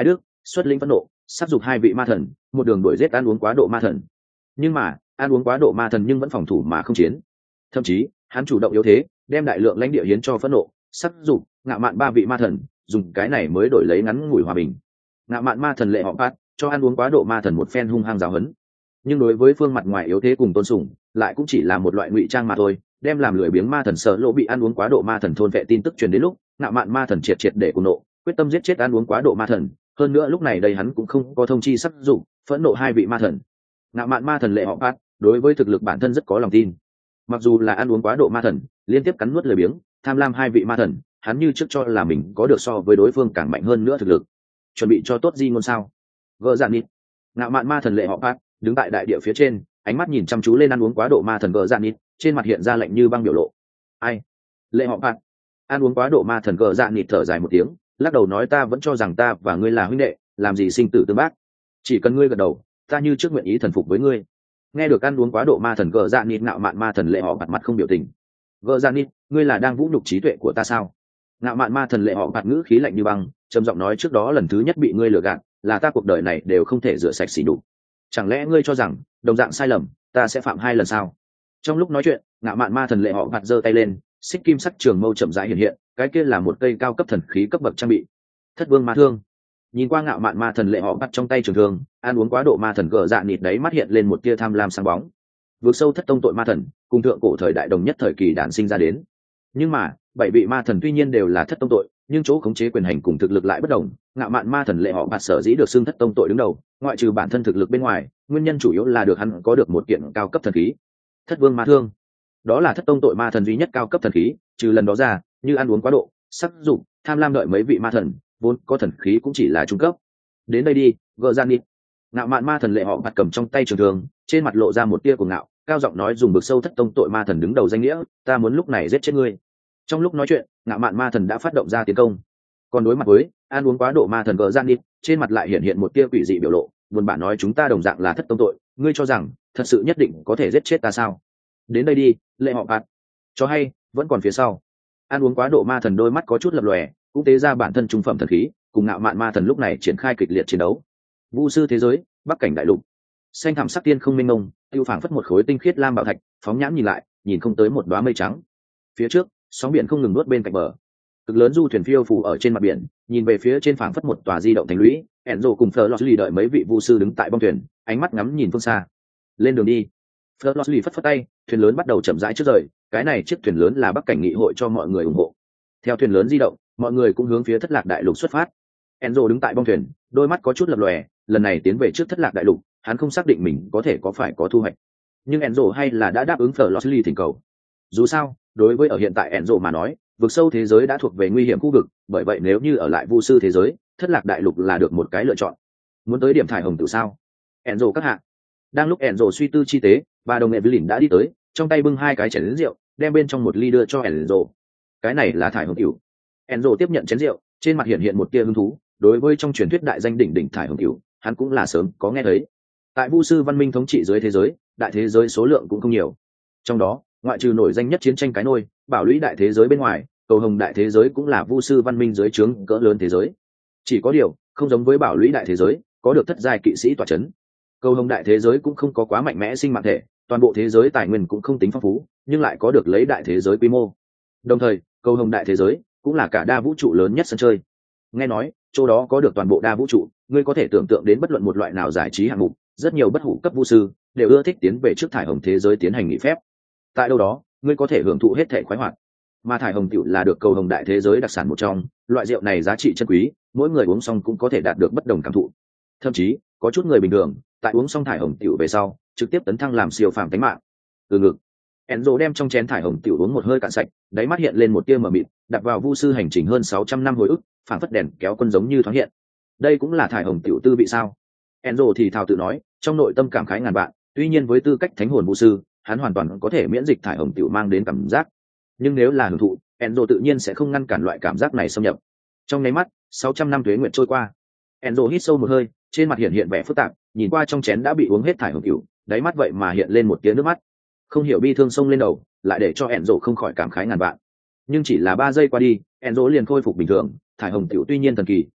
xuất lĩnh phẫn nộ sắc dục hai vị ma thần, một đường đuổi giết ăn uống quá độ ma thần. Nhưng mà ăn uống quá độ ma thần nhưng vẫn phòng thủ mà không chiến, thậm chí hắn chủ động yếu thế, đem đại lượng lãnh địa hiến cho phẫn nộ sắc dục ngạo mạn ba vị ma thần, dùng cái này mới đổi lấy ngắn ngủi hòa bình. Ngạo mạn ma thần lệ họ Pat cho ăn uống quá độ ma thần một phen hung hăng giáo huấn, nhưng đối với phương mặt ngoài yếu thế cùng tôn sùng lại cũng chỉ là một loại ngụy trang mà thôi. Đem làm lười biếng ma thần sợ lỗ bị ăn uống quá độ ma thần thôn vệ tin tức truyền đến lúc, ngạo mạn ma thần triệt triệt để cùng nộ, quyết tâm giết chết ăn uống quá độ ma thần. Hơn nữa lúc này đây hắn cũng không có thông chi sắc dụng phẫn nộ hai vị ma thần. Ngạo mạn ma thần lệ họ Pat đối với thực lực bản thân rất có lòng tin, mặc dù là ăn uống quá độ ma thần liên tiếp cắn nuốt lười biếng tham lam hai vị ma thần, hắn như trước cho là mình có được so với đối phương càng mạnh hơn nữa thực lực. Chuẩn bị cho tốt di ngôn sao? Gỡ dạn nít. Ngạo mạn ma thần lệ họ Pat đứng tại đại địa phía trên, ánh mắt nhìn chăm chú lên ăn uống quá độ ma thần gỡ dạn nít, trên mặt hiện ra lạnh như băng biểu lộ. Ai? Lệ họ Pat. Ăn uống quá độ ma thần gỡ dạn nít thở dài một tiếng, lắc đầu nói ta vẫn cho rằng ta và ngươi là huynh đệ, làm gì sinh tử tương bác. Chỉ cần ngươi gật đầu, ta như trước nguyện ý thần phục với ngươi. Nghe được ăn uống quá độ ma thần gỡ dạn nít, ngạo mạn ma thần lệ họ bạt mặt không biểu tình. Gỡ dạn nít, ngươi là đang vũ nhục trí tuệ của ta sao? Ngạo mạn ma thần lệ họ bạt ngữ khí lạnh như băng, trầm giọng nói trước đó lần thứ nhất bị ngươi lừa gạt, là ta cuộc đời này đều không thể rửa sạch xỉ nhục. Chẳng lẽ ngươi cho rằng đồng dạng sai lầm ta sẽ phạm 2 lần sao? Trong lúc nói chuyện, ngạo mạn ma thần lệ họ bạt giơ tay lên, xích kim sắc trường mâu chậm rãi hiện hiện, cái kia là một cây cao cấp thần khí cấp bậc trang bị, thất vương ma thương. Nhìn qua ngạo mạn ma thần lệ họ bắt trong tay trường thương, ăn uống quá độ ma thần gờ dạ nịt đấy mắt hiện lên một tia tham lam sáng bóng. Vượt sâu thất tông tội ma thần cùng thượng cổ thời đại đồng nhất thời kỳ đản sinh ra đến. Nhưng mà 7 vị ma thần tuy nhiên đều là thất tông tội, nhưng chỗ khống chế quyền hành cùng thực lực lại bất đồng. Ngạo mạn ma thần lệ họ bạt sở dĩ được xưng thất tông tội đứng đầu, ngoại trừ bản thân thực lực bên ngoài, nguyên nhân chủ yếu là được hắn có được một kiện cao cấp thần khí, thất vương ma thương. Đó là thất tông tội ma thần duy nhất cao cấp thần khí, trừ lần đó ra, như ăn uống quá độ, sắc dục, tham lam đợi mấy vị ma thần vốn có thần khí cũng chỉ là trung cấp. Đến đây đi, gỡ ra đi. Ngạo mạn ma thần lệ họ bạt cầm trong tay trường thương, trên mặt lộ ra một tia cuồng ngạo, cao giọng nói dùng bực sâu thất tông tội ma thần đứng đầu danh nghĩa, ta muốn lúc này giết chết ngươi. Trong lúc nói chuyện, ngạo mạn ma thần đã phát động ra tiến công. Còn đối mặt với ăn uống quá độ ma thần gỡ ra đi, trên mặt lại hiện hiện một tia quỷ dị biểu lộ, buồn bã nói chúng ta đồng dạng là thất tông tội, ngươi cho rằng thật sự nhất định có thể giết chết ta sao? Đến đây đi, lệ họ bạt. Cho hay vẫn còn phía sau. Ăn uống quá độ ma thần đôi mắt có chút lập lòe, cũng tế ra bản thân trung phẩm thần khí, cùng ngạo mạn ma thần lúc này triển khai kịch liệt chiến đấu. Vu sư thế giới, bắc cảnh đại lục, xanh thảm sắc tiên không mênh mông, tiêu phảng phất một khối tinh khiết lam bảo thạch, phóng nhãn nhìn lại, nhìn không tới một đóa mây trắng. Phía trước, sóng biển không ngừng nuốt bên cạnh bờ, cực lớn du thuyền phiêu phù ở trên mặt biển, nhìn về phía trên phảng phất một tòa di động thành lũy. Enzo cùng Fleur đợi mấy vị vu sư đứng tại bong thuyền, ánh mắt ngắm nhìn phương xa. Lên đường đi. Fleur phất phất tay, thuyền lớn bắt đầu chậm rãi trước rời. Cái này chiếc thuyền lớn là bắc cảnh nghị hội cho mọi người ủng hộ. Theo thuyền lớn di động, mọi người cũng hướng phía thất lạc đại lục xuất phát. Enzo đứng tại bong thuyền, đôi mắt có chút lập lòe, lần này tiến về trước thất lạc đại lục, hắn không xác định mình có thể phải có thu hoạch. Nhưng Enzo hay là đã đáp ứng Fleur thỉnh cầu. Dù sao, đối với ở hiện tại Enzo mà nói, vực sâu thế giới đã thuộc về nguy hiểm khu vực, bởi vậy nếu như ở lại vu sư thế giới, thất lạc đại lục là được một cái lựa chọn. Muốn tới điểm thải hồng tự sao? Enzo các hạ. Đang lúc Enzo suy tư chi tế, bà đồng Evelyn đã đi tới, trong tay bưng 2 cái chén lớn rượu, đem bên trong một ly đưa cho Enzo. Cái này là thải hồng cửu. Enzo tiếp nhận chén rượu, trên mặt hiện hiện một tia hứng thú, đối với trong truyền thuyết đại danh đỉnh đỉnh thải hồng cửu, hắn cũng là sớm có nghe thấy. Tại vu sư văn minh thống trị dưới thế giới, đại thế giới số lượng cũng không nhiều. Trong đó, ngoại trừ nổi danh nhất chiến tranh cái nôi, bảo lũy đại thế giới bên ngoài, cầu hồng đại thế giới cũng là vu sư văn minh dưới trướng cỡ lớn thế giới. Chỉ có điều, không giống với bảo lũy đại thế giới, có được thất giai kỵ sĩ tọa chấn. Cầu hồng đại thế giới cũng không có quá mạnh mẽ sinh mạng thể, toàn bộ thế giới tài nguyên cũng không tính phong phú, nhưng lại có được lấy đại thế giới quy mô. Đồng thời, cầu hồng đại thế giới cũng là cả đa vũ trụ lớn nhất sân chơi. Nghe nói, chỗ đó có được toàn bộ đa vũ trụ, ngươi có thể tưởng tượng đến bất luận một loại nào giải trí hạng mục, rất nhiều bất hủ cấp vu sư đều ưa thích tiến về trước thải hồng thế giới tiến hành nghỉ phép. Tại đâu đó, ngươi có thể hưởng thụ hết thể khoái hoạt. Mà thải hồng tiểu là được cầu hồng đại thế giới đặc sản một trong, loại rượu này giá trị chân quý, mỗi người uống xong cũng có thể đạt được bất đồng cảm thụ. Thậm chí, có chút người bình thường, tại uống xong thải hồng tiểu về sau, trực tiếp tấn thăng làm siêu phàm tính mạng. Từ ngực, Enzo đem trong chén thải hồng tiểu uống một hơi cạn sạch, đáy mắt hiện lên một tia mờ mịt, đặt vào vu sư hành trình hơn 600 năm hồi ức, phảng phất đèn kéo quân giống như thoáng hiện. Đây cũng là thải hồng tiểu tư vị sao? Enzo thì thào tự nói, trong nội tâm cảm khái ngàn vạn, tuy nhiên với tư cách thánh hồn vu sư, hắn hoàn toàn có thể miễn dịch thải hồng tiểu mang đến cảm giác. Nhưng nếu là hưởng thụ, Enzo tự nhiên sẽ không ngăn cản loại cảm giác này xâm nhập. Trong nháy mắt, 600 năm tuế nguyệt trôi qua. Enzo hít sâu một hơi, trên mặt hiện hiện vẻ phức tạp, nhìn qua trong chén đã bị uống hết thải hồng tiểu, đáy mắt vậy mà hiện lên một tia nước mắt. Không hiểu bi thương sông lên đầu, lại để cho Enzo không khỏi cảm khái ngàn vạn. Nhưng chỉ là 3 giây qua đi, Enzo liền khôi phục bình thường, thải hồng tiểu tuy nhiên thần kỳ,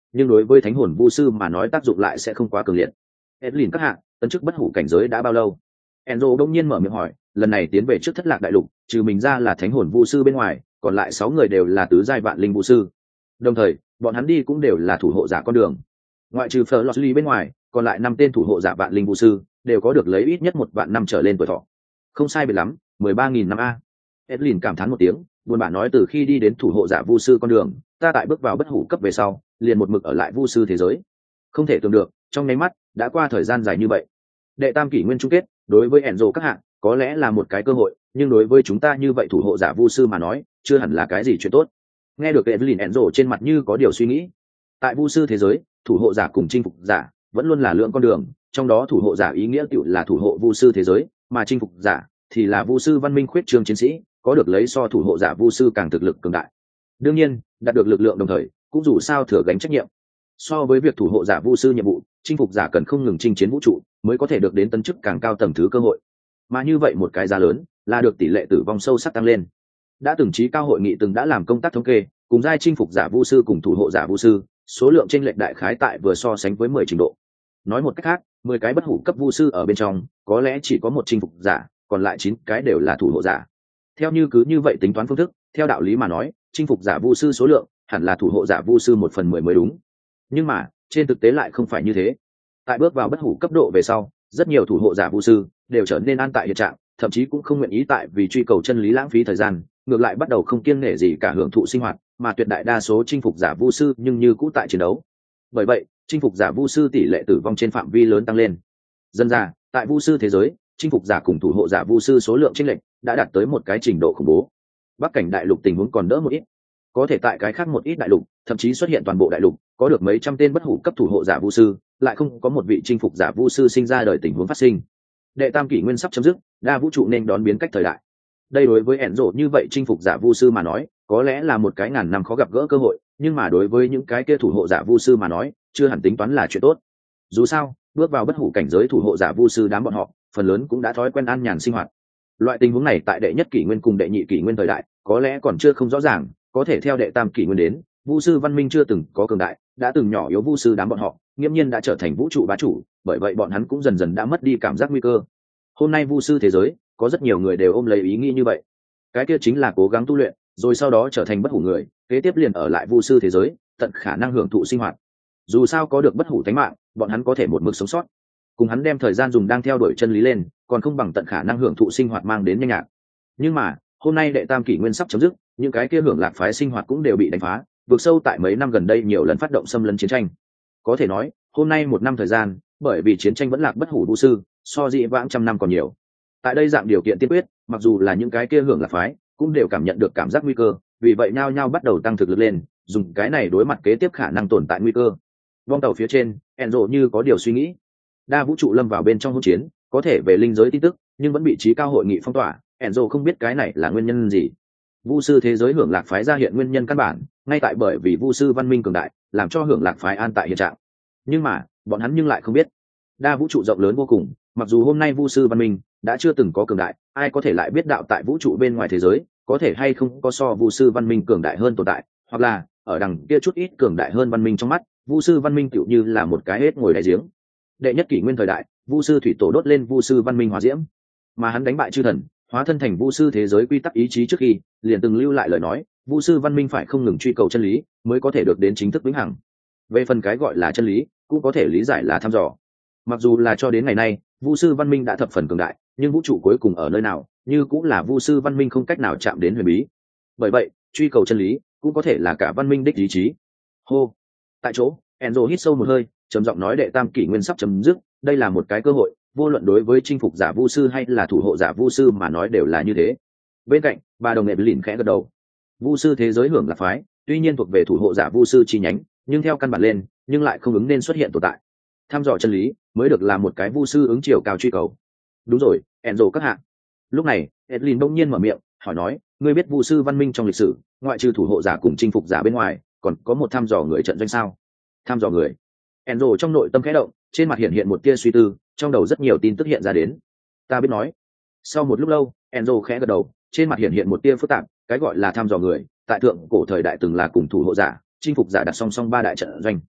nhưng đối với thánh hồn vu sư mà nói tác dụng lại sẽ không quá cường liệt. Edlin các hạ, tấn chức bất hủ cảnh giới đã bao lâu? Enzo đông nhiên mở miệng hỏi. Lần này tiến về trước Thất Lạc đại lục, trừ mình ra là thánh hồn vu sư bên ngoài, còn lại 6 người đều là tứ giai vạn linh vu sư. Đồng thời, bọn hắn đi cũng đều là thủ hộ giả con đường. Ngoại trừ Florley bên ngoài, còn lại 5 tên thủ hộ giả vạn linh vu sư đều có được lấy ít nhất 1 vạn năm trở lên tuổi thọ. Không sai biệt lắm, 13.000 năm a. Edlin cảm thán một tiếng, buồn bã nói từ khi đi đến thủ hộ giả vu sư con đường, ta tại bước vào bất hủ cấp về sau, liền một mực ở lại vu sư thế giới. Không thể tưởng được, trong nháy mắt đã qua thời gian dài như vậy. Đệ tam kỷ nguyên chung kết, đối với Enzo các hạng có lẽ là một cái cơ hội, nhưng đối với chúng ta như vậy thủ hộ giả vu sư mà nói, chưa hẳn là cái gì chuyện tốt. Nghe được Evelyn, Enzo trên mặt như có điều suy nghĩ. Tại vu sư thế giới, thủ hộ giả cùng chinh phục giả vẫn luôn là lưỡng con đường, trong đó thủ hộ giả ý nghĩa tựu là thủ hộ vu sư thế giới, mà chinh phục giả thì là vu sư văn minh khuyết trương chiến sĩ, có được lấy so thủ hộ giả vu sư càng thực lực cường đại. Đương nhiên, đạt được lực lượng đồng thời, cũng dù sao thừa gánh trách nhiệm. So với việc thủ hộ giả vu sư nhiệm vụ, chinh phục giả cần không ngừng chinh chiến vũ trụ mới có thể được đến tấn chức càng cao tầng thứ cơ hội, mà như vậy một cái giá lớn là được tỷ lệ tử vong sâu sắc tăng lên. Đã từng trí cao hội nghị từng đã làm công tác thống kê, cùng giai chinh phục giả vu sư cùng thủ hộ giả vu sư số lượng chênh lệch đại khái tại vừa so sánh với 10 trình độ. Nói một cách khác, 10 cái bất hủ cấp vu sư ở bên trong có lẽ chỉ có một chinh phục giả, còn lại 9 cái đều là thủ hộ giả. Theo như cứ như vậy tính toán phương thức, theo đạo lý mà nói, chinh phục giả vu sư số lượng hẳn là thủ hộ giả vu sư 1/10 mới đúng. Nhưng mà trên thực tế lại không phải như thế. Tại bước vào bất hủ cấp độ về sau, rất nhiều thủ hộ giả vu sư đều trở nên an tại hiện trạng, thậm chí cũng không nguyện ý tại vì truy cầu chân lý lãng phí thời gian, ngược lại bắt đầu không kiêng nể gì cả hưởng thụ sinh hoạt, mà tuyệt đại đa số chinh phục giả vu sư nhưng như cũ tại chiến đấu. Bởi vậy, chinh phục giả vu sư tỷ lệ tử vong trên phạm vi lớn tăng lên. Dần ra, tại vu sư thế giới, chinh phục giả cùng thủ hộ giả vu sư số lượng chênh lệch đã đạt tới một cái trình độ khủng bố. Bắc cảnh đại lục tình huống còn đỡ một ít, có thể tại cái khác một ít đại lục, thậm chí xuất hiện toàn bộ đại lục có được mấy trăm tên bất hủ cấp thủ hộ giả vu sư, lại không có một vị chinh phục giả vu sư sinh ra đời tình huống phát sinh. Đệ tam kỷ nguyên sắp chấm dứt, đa vũ trụ nên đón biến cách thời đại. Đây đối với Enzo như vậy chinh phục giả vu sư mà nói, có lẽ là một cái ngàn năm khó gặp gỡ cơ hội, nhưng mà đối với những cái kia thủ hộ giả vu sư mà nói, chưa hẳn tính toán là chuyện tốt. Dù sao, bước vào bất hủ cảnh giới thủ hộ giả vu sư đám bọn họ, phần lớn cũng đã thói quen an nhàn sinh hoạt. Loại tình huống này tại đệ nhất kỷ nguyên cùng đệ nhị kỷ nguyên thời đại, có lẽ còn chưa không rõ ràng, có thể theo đệ tam kỷ nguyên đến, vu sư văn minh chưa từng có cường đại, đã từng nhỏ yếu vu sư đám bọn họ, nghiễm nhiên đã trở thành vũ trụ bá chủ, bởi vậy bọn hắn cũng dần dần đã mất đi cảm giác nguy cơ. Hôm nay vu sư thế giới, có rất nhiều người đều ôm lấy ý nghĩ như vậy. Cái kia chính là cố gắng tu luyện, rồi sau đó trở thành bất hủ người, kế tiếp liền ở lại vu sư thế giới, tận khả năng hưởng thụ sinh hoạt. Dù sao có được bất hủ tánh mạng, bọn hắn có thể một mực sống sót. Cùng hắn đem thời gian dùng đang theo đuổi chân lý lên, còn không bằng tận khả năng hưởng thụ sinh hoạt mang đến nhanh nhạc. Nhưng mà, hôm nay đệ tam kỷ nguyên sắp chấm dứt, những cái kia hưởng lạc phái sinh hoạt cũng đều bị đánh phá, vượt sâu tại mấy năm gần đây nhiều lần phát động xâm lấn chiến tranh. Có thể nói, hôm nay một năm thời gian, bởi vì chiến tranh vẫn lạc bất hủ vu sư, so dị vãng trăm năm còn nhiều. Tại đây dạng điều kiện tiên quyết, mặc dù là những cái kia hưởng lạc phái, cũng đều cảm nhận được cảm giác nguy cơ, vì vậy nhao nhao bắt đầu tăng thực lực lên, dùng cái này đối mặt kế tiếp khả năng tồn tại nguy cơ. Vong tàu phía trên, Enzo như có điều suy nghĩ. Đa vũ trụ lâm vào bên trong hỗn chiến, có thể về linh giới tin tức, nhưng vẫn bị trí cao hội nghị phong tỏa. Enzo không biết cái này là nguyên nhân gì. Vu sư thế giới hưởng lạc phái ra hiện nguyên nhân căn bản, ngay tại bởi vì vu sư văn minh cường đại, làm cho hưởng lạc phái an tại hiện trạng. Nhưng mà, bọn hắn nhưng lại không biết, đa vũ trụ rộng lớn vô cùng, mặc dù hôm nay vu sư văn minh đã chưa từng có cường đại, ai có thể lại biết đạo tại vũ trụ bên ngoài thế giới, có thể hay không có so vu sư văn minh cường đại hơn tồn tại, hoặc là ở đằng kia chút ít cường đại hơn văn minh trong mắt, vu sư văn minh tựu như là một cái hết ngồi đại giếng. Đệ nhất kỷ nguyên thời đại, vu sư thủy tổ đốt lên vu sư văn minh hóa diễm, mà hắn đánh bại chư thần, hóa thân thành vu sư thế giới quy tắc ý chí trước khi, liền từng lưu lại lời nói, vu sư văn minh phải không ngừng truy cầu chân lý mới có thể được đến chính thức vĩnh hằng. Về phần cái gọi là chân lý, cũng có thể lý giải là thăm dò. Mặc dù là cho đến ngày nay, vu sư văn minh đã thập phần cường đại, nhưng vũ trụ cuối cùng ở nơi nào, như cũng là vu sư văn minh không cách nào chạm đến huyền bí. Bởi vậy, truy cầu chân lý cũng có thể là cả văn minh đích ý chí. Hô, tại chỗ, Enzo hít sâu một hơi, trầm giọng nói đệ tam kỷ nguyên sắp chấm dứt, đây là một cái cơ hội, vô luận đối với chinh phục giả vu sư hay là thủ hộ giả vu sư mà nói đều là như thế. Bên cạnh, bà đồng nghệ lìn khẽ gật đầu. Vu sư thế giới hưởng lạc phái, tuy nhiên thuộc về thủ hộ giả vu sư chi nhánh, nhưng theo căn bản lên, nhưng lại không ứng nên xuất hiện tồn tại. Tham dò chân lý mới được là một cái vu sư ứng chiều cao truy cầu. Đúng rồi, Enzo các hạ. Lúc này, Edlin bỗng nhiên mở miệng, hỏi nói, ngươi biết vu sư văn minh trong lịch sử, ngoại trừ thủ hộ giả cùng chinh phục giả bên ngoài, còn có một tham dò người trận doanh sao? Tham dò người. Enzo trong nội tâm khẽ động, trên mặt hiện hiện một tia suy tư, trong đầu rất nhiều tin tức hiện ra đến. Ta biết nói. Sau một lúc lâu, Enzo khẽ gật đầu, trên mặt hiện hiện một tia phức tạp, cái gọi là tham dò người, tại thượng cổ thời đại từng là cùng thủ hộ giả, chinh phục giả đặt song song ba đại trận doanh.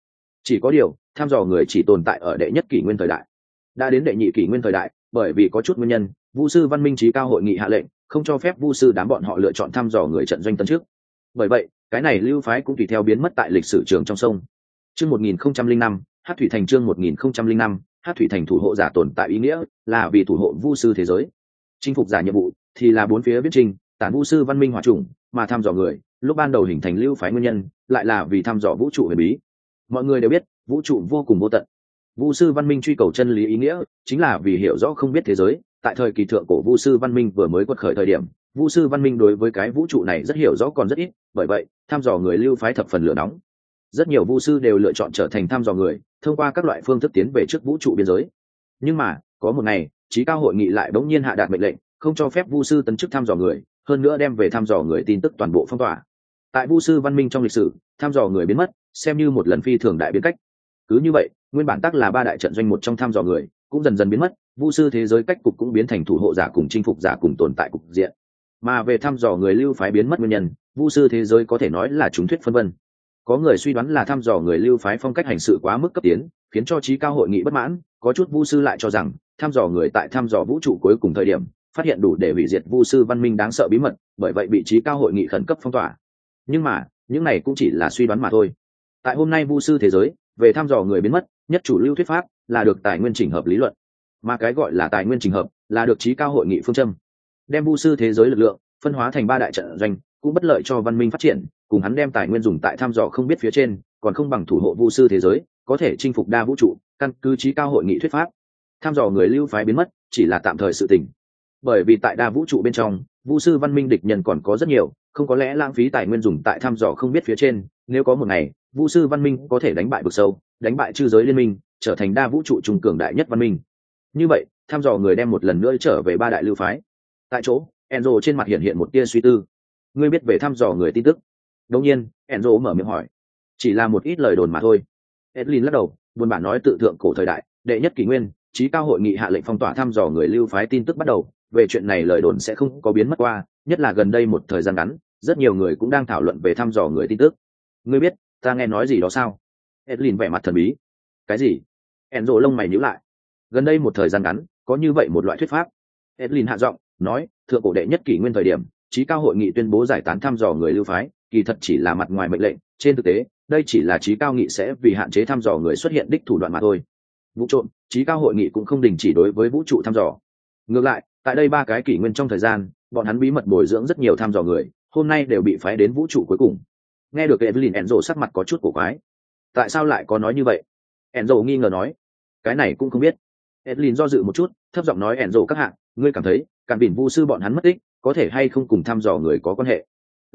Chỉ có điều thăm dò người chỉ tồn tại ở đệ nhất kỷ nguyên thời đại. Đã đến đệ nhị kỷ nguyên thời đại, bởi vì có chút nguyên nhân, vu sư văn minh trí cao hội nghị hạ lệnh không cho phép vu sư đám bọn họ lựa chọn thăm dò người trận doanh tân trước. Bởi vậy cái này lưu phái cũng tùy theo biến mất tại lịch sử trường trong sông. Chương 1005, Hát thủy thành. Chương 1005, Hát thủy thành thủ hộ giả tồn tại ý nghĩa là vì thủ hộ vu sư thế giới. Chinh phục giả nhiệm vụ thì là bốn phía viết trình tản vu sư văn minh hòa trùng, mà thăm dò người lúc ban đầu hình thành lưu phái nguyên nhân lại là vì thăm dò vũ trụ huyền bí. Mọi người đều biết vũ trụ vô cùng vô tận, vu sư văn minh truy cầu chân lý ý nghĩa chính là vì hiểu rõ không biết thế giới. Tại thời kỳ thượng cổ vu sư văn minh vừa mới quật khởi thời điểm, vu sư văn minh đối với cái vũ trụ này rất hiểu rõ còn rất ít, bởi vậy thăm dò người lưu phái thập phần lửa nóng. Rất nhiều vu sư đều lựa chọn trở thành thăm dò người, thông qua các loại phương thức tiến về trước vũ trụ biên giới. Nhưng mà có một ngày, trí cao hội nghị lại bỗng nhiên hạ đạt mệnh lệnh không cho phép vu sư tấn chức thăm dò người, hơn nữa đem về thăm dò người tin tức toàn bộ phong tỏa. Tại vu sư văn minh trong lịch sử, thăm dò người biến mất xem như một lần phi thường đại biến cách. Cứ như vậy, nguyên bản tắc là ba đại trận doanh một trong thăm dò người cũng dần dần biến mất, vu sư thế giới cách cục cũng biến thành thủ hộ giả cùng chinh phục giả cùng tồn tại cục diện. Mà về thăm dò người lưu phái biến mất nguyên nhân, vu sư thế giới có thể nói là chúng thuyết phân vân. Có người suy đoán là thăm dò người lưu phái phong cách hành sự quá mức cấp tiến, khiến cho trí cao hội nghị bất mãn. Có chút vu sư lại cho rằng thăm dò người tại thăm dò vũ trụ cuối cùng thời điểm phát hiện đủ để hủy diệt vu sư văn minh đáng sợ bí mật, bởi vậy bị trí cao hội nghị khẩn cấp phong tỏa. Nhưng mà những này cũng chỉ là suy đoán mà thôi. Tại hôm nay vu sư thế giới về thăm dò người biến mất, nhất chủ lưu thuyết pháp là được tài nguyên chỉnh hợp lý luận, mà cái gọi là tài nguyên chỉnh hợp là được trí cao hội nghị phương châm. Đem vu sư thế giới lực lượng phân hóa thành ba đại trận doanh cũng bất lợi cho văn minh phát triển, cùng hắn đem tài nguyên dùng tại thăm dò không biết phía trên còn không bằng thủ hộ vu sư thế giới có thể chinh phục đa vũ trụ. Căn cứ trí cao hội nghị thuyết pháp, thăm dò người lưu phái biến mất chỉ là tạm thời sự tình, bởi vì tại đa vũ trụ bên trong vu sư văn minh địch nhân còn có rất nhiều, không có lẽ lãng phí tài nguyên dùng tại thăm dò không biết phía trên. Nếu có một ngày vu sư văn minh có thể đánh bại vực sâu, đánh bại chư giới liên minh, trở thành đa vũ trụ trung cường đại nhất văn minh, như vậy thăm dò người đem một lần nữa trở về ba đại lưu phái. Tại chỗ Enzo trên mặt hiện hiện một tia suy tư. Ngươi biết về thăm dò người tin tức? Đột nhiên Enzo mở miệng hỏi. Chỉ là một ít lời đồn mà thôi. Edlin lắc đầu, buồn bã nói tự thượng cổ thời đại đệ nhất kỷ nguyên, trí cao hội nghị hạ lệnh phong tỏa thăm dò người lưu phái tin tức bắt đầu. Về chuyện này lời đồn sẽ không có biến mất qua, nhất là gần đây một thời gian ngắn rất nhiều người cũng đang thảo luận về thăm dò người tin tức. Ngươi biết ta nghe nói gì đó sao? Edlin vẻ mặt thần bí. Cái gì? Enzo lông mày nhíu lại. Gần đây một thời gian ngắn có như vậy một loại thuyết pháp. Edlin hạ giọng nói, thượng cổ đệ nhất kỷ nguyên thời điểm trí cao hội nghị tuyên bố giải tán thăm dò người lưu phái, kỳ thật chỉ là mặt ngoài mệnh lệnh, trên thực tế đây chỉ là trí cao nghị sẽ vì hạn chế thăm dò người xuất hiện đích thủ đoạn mà thôi. Vụ trộm, trí cao hội nghị cũng không đình chỉ đối với vũ trụ thăm dò. Ngược lại, tại đây ba cái kỷ nguyên trong thời gian, bọn hắn bí mật bồi dưỡng rất nhiều thăm dò người, hôm nay đều bị phái đến vũ trụ cuối cùng. Nghe được Evelyn, Enzo sắc mặt có chút cổ quái. Tại sao lại có nói như vậy? Enzo nghi ngờ nói. Cái này cũng không biết. Evelyn do dự một chút, thấp giọng nói, Enzo các hạng, ngươi cảm thấy cản biển vu sư bọn hắn mất tích có thể hay không cùng thăm dò người có quan hệ?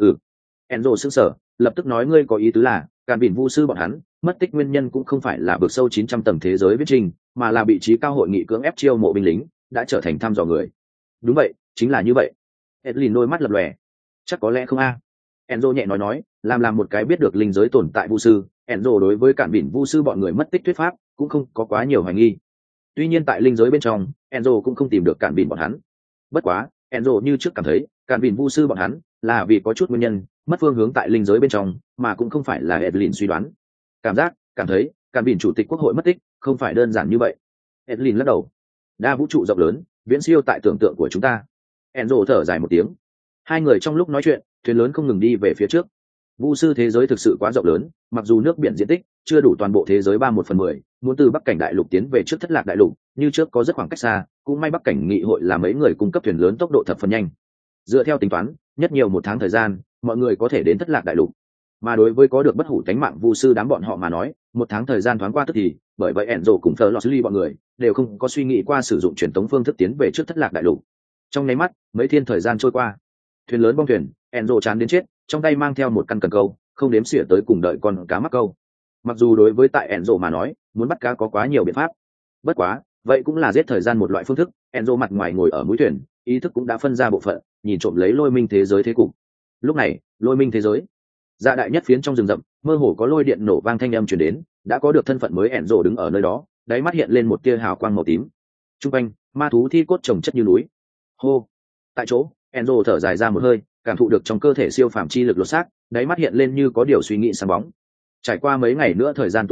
Enzo sững sờ, lập tức nói, ngươi có ý tứ là cản biển vu sư bọn hắn mất tích nguyên nhân cũng không phải là vượt sâu 900 tầng thế giới viết trình, mà là bị trí cao hội nghị cưỡng ép chiêu mộ binh lính, đã trở thành thăm dò người. Đúng vậy, chính là như vậy. Evelyn đôi mắt lập lòe. Chắc có lẽ không a. Enzo nhẹ nói, làm một cái biết được linh giới tồn tại vu sư, Enzo đối với cản biển vu sư bọn người mất tích thuyết pháp cũng không có quá nhiều hoài nghi. Tuy nhiên tại linh giới bên trong Enzo cũng không tìm được cản biển bọn hắn. Bất quá Enzo như trước cảm thấy cản biển vu sư bọn hắn là vì có chút nguyên nhân mất phương hướng tại linh giới bên trong, mà cũng không phải là Evelyn suy đoán. Cảm thấy cản biển chủ tịch quốc hội mất tích không phải đơn giản như vậy. Evelyn lắc đầu. Đa vũ trụ rộng lớn, viễn siêu tại tưởng tượng của chúng ta. Enzo thở dài một tiếng. Hai người trong lúc nói chuyện, thuyền lớn không ngừng đi về phía trước. Vu sư thế giới thực sự quá rộng lớn, mặc dù nước biển diện tích chưa đủ toàn bộ thế giới 3/1/10, muốn từ Bắc cảnh đại lục tiến về trước Thất Lạc đại lục, như trước có rất khoảng cách xa, cũng may Bắc cảnh nghị hội là mấy người cung cấp thuyền lớn tốc độ thập phần nhanh. Dựa theo tính toán, nhất nhiều 1 tháng thời gian, mọi người có thể đến Thất Lạc đại lục. Mà đối với có được bất hủ tánh mạng vu sư đám bọn họ mà nói, 1 tháng thời gian thoáng qua tức thì, bởi vậy Enzo cùng Florley bọn người đều không có suy nghĩ qua sử dụng truyền tống phương thức tiến về trước Thất Lạc đại lục. Trong nháy mắt, mấy thiên thời gian trôi qua. Thuyền lớn bong thuyền, Enzo chán đến chết, trong tay mang theo một căn cần câu, không đếm xỉa tới cùng đợi con cá mắc câu. Mặc dù đối với tại Enzo mà nói, muốn bắt cá có quá nhiều biện pháp. Bất quá, vậy cũng là giết thời gian một loại phương thức. Enzo mặt ngoài ngồi ở mũi thuyền, ý thức cũng đã phân ra bộ phận, nhìn trộm lấy lôi minh thế giới thế cục. Lúc này, lôi minh thế giới, dạ đại nhất phiến trong rừng rậm, mơ hồ có lôi điện nổ vang thanh âm truyền đến, đã có được thân phận mới Enzo đứng ở nơi đó, đáy mắt hiện lên một tia hào quang màu tím. Trung quanh, ma thú thi cốt chồng chất như núi. Hô! Tại chỗ, Enzo thở dài ra một hơi, cảm thụ được trong cơ thể siêu phàm chi lực lột xác, đáy mắt hiện lên như có điều suy nghĩ sáng bóng. Trải qua mấy ngày nữa thời gian tu luyện,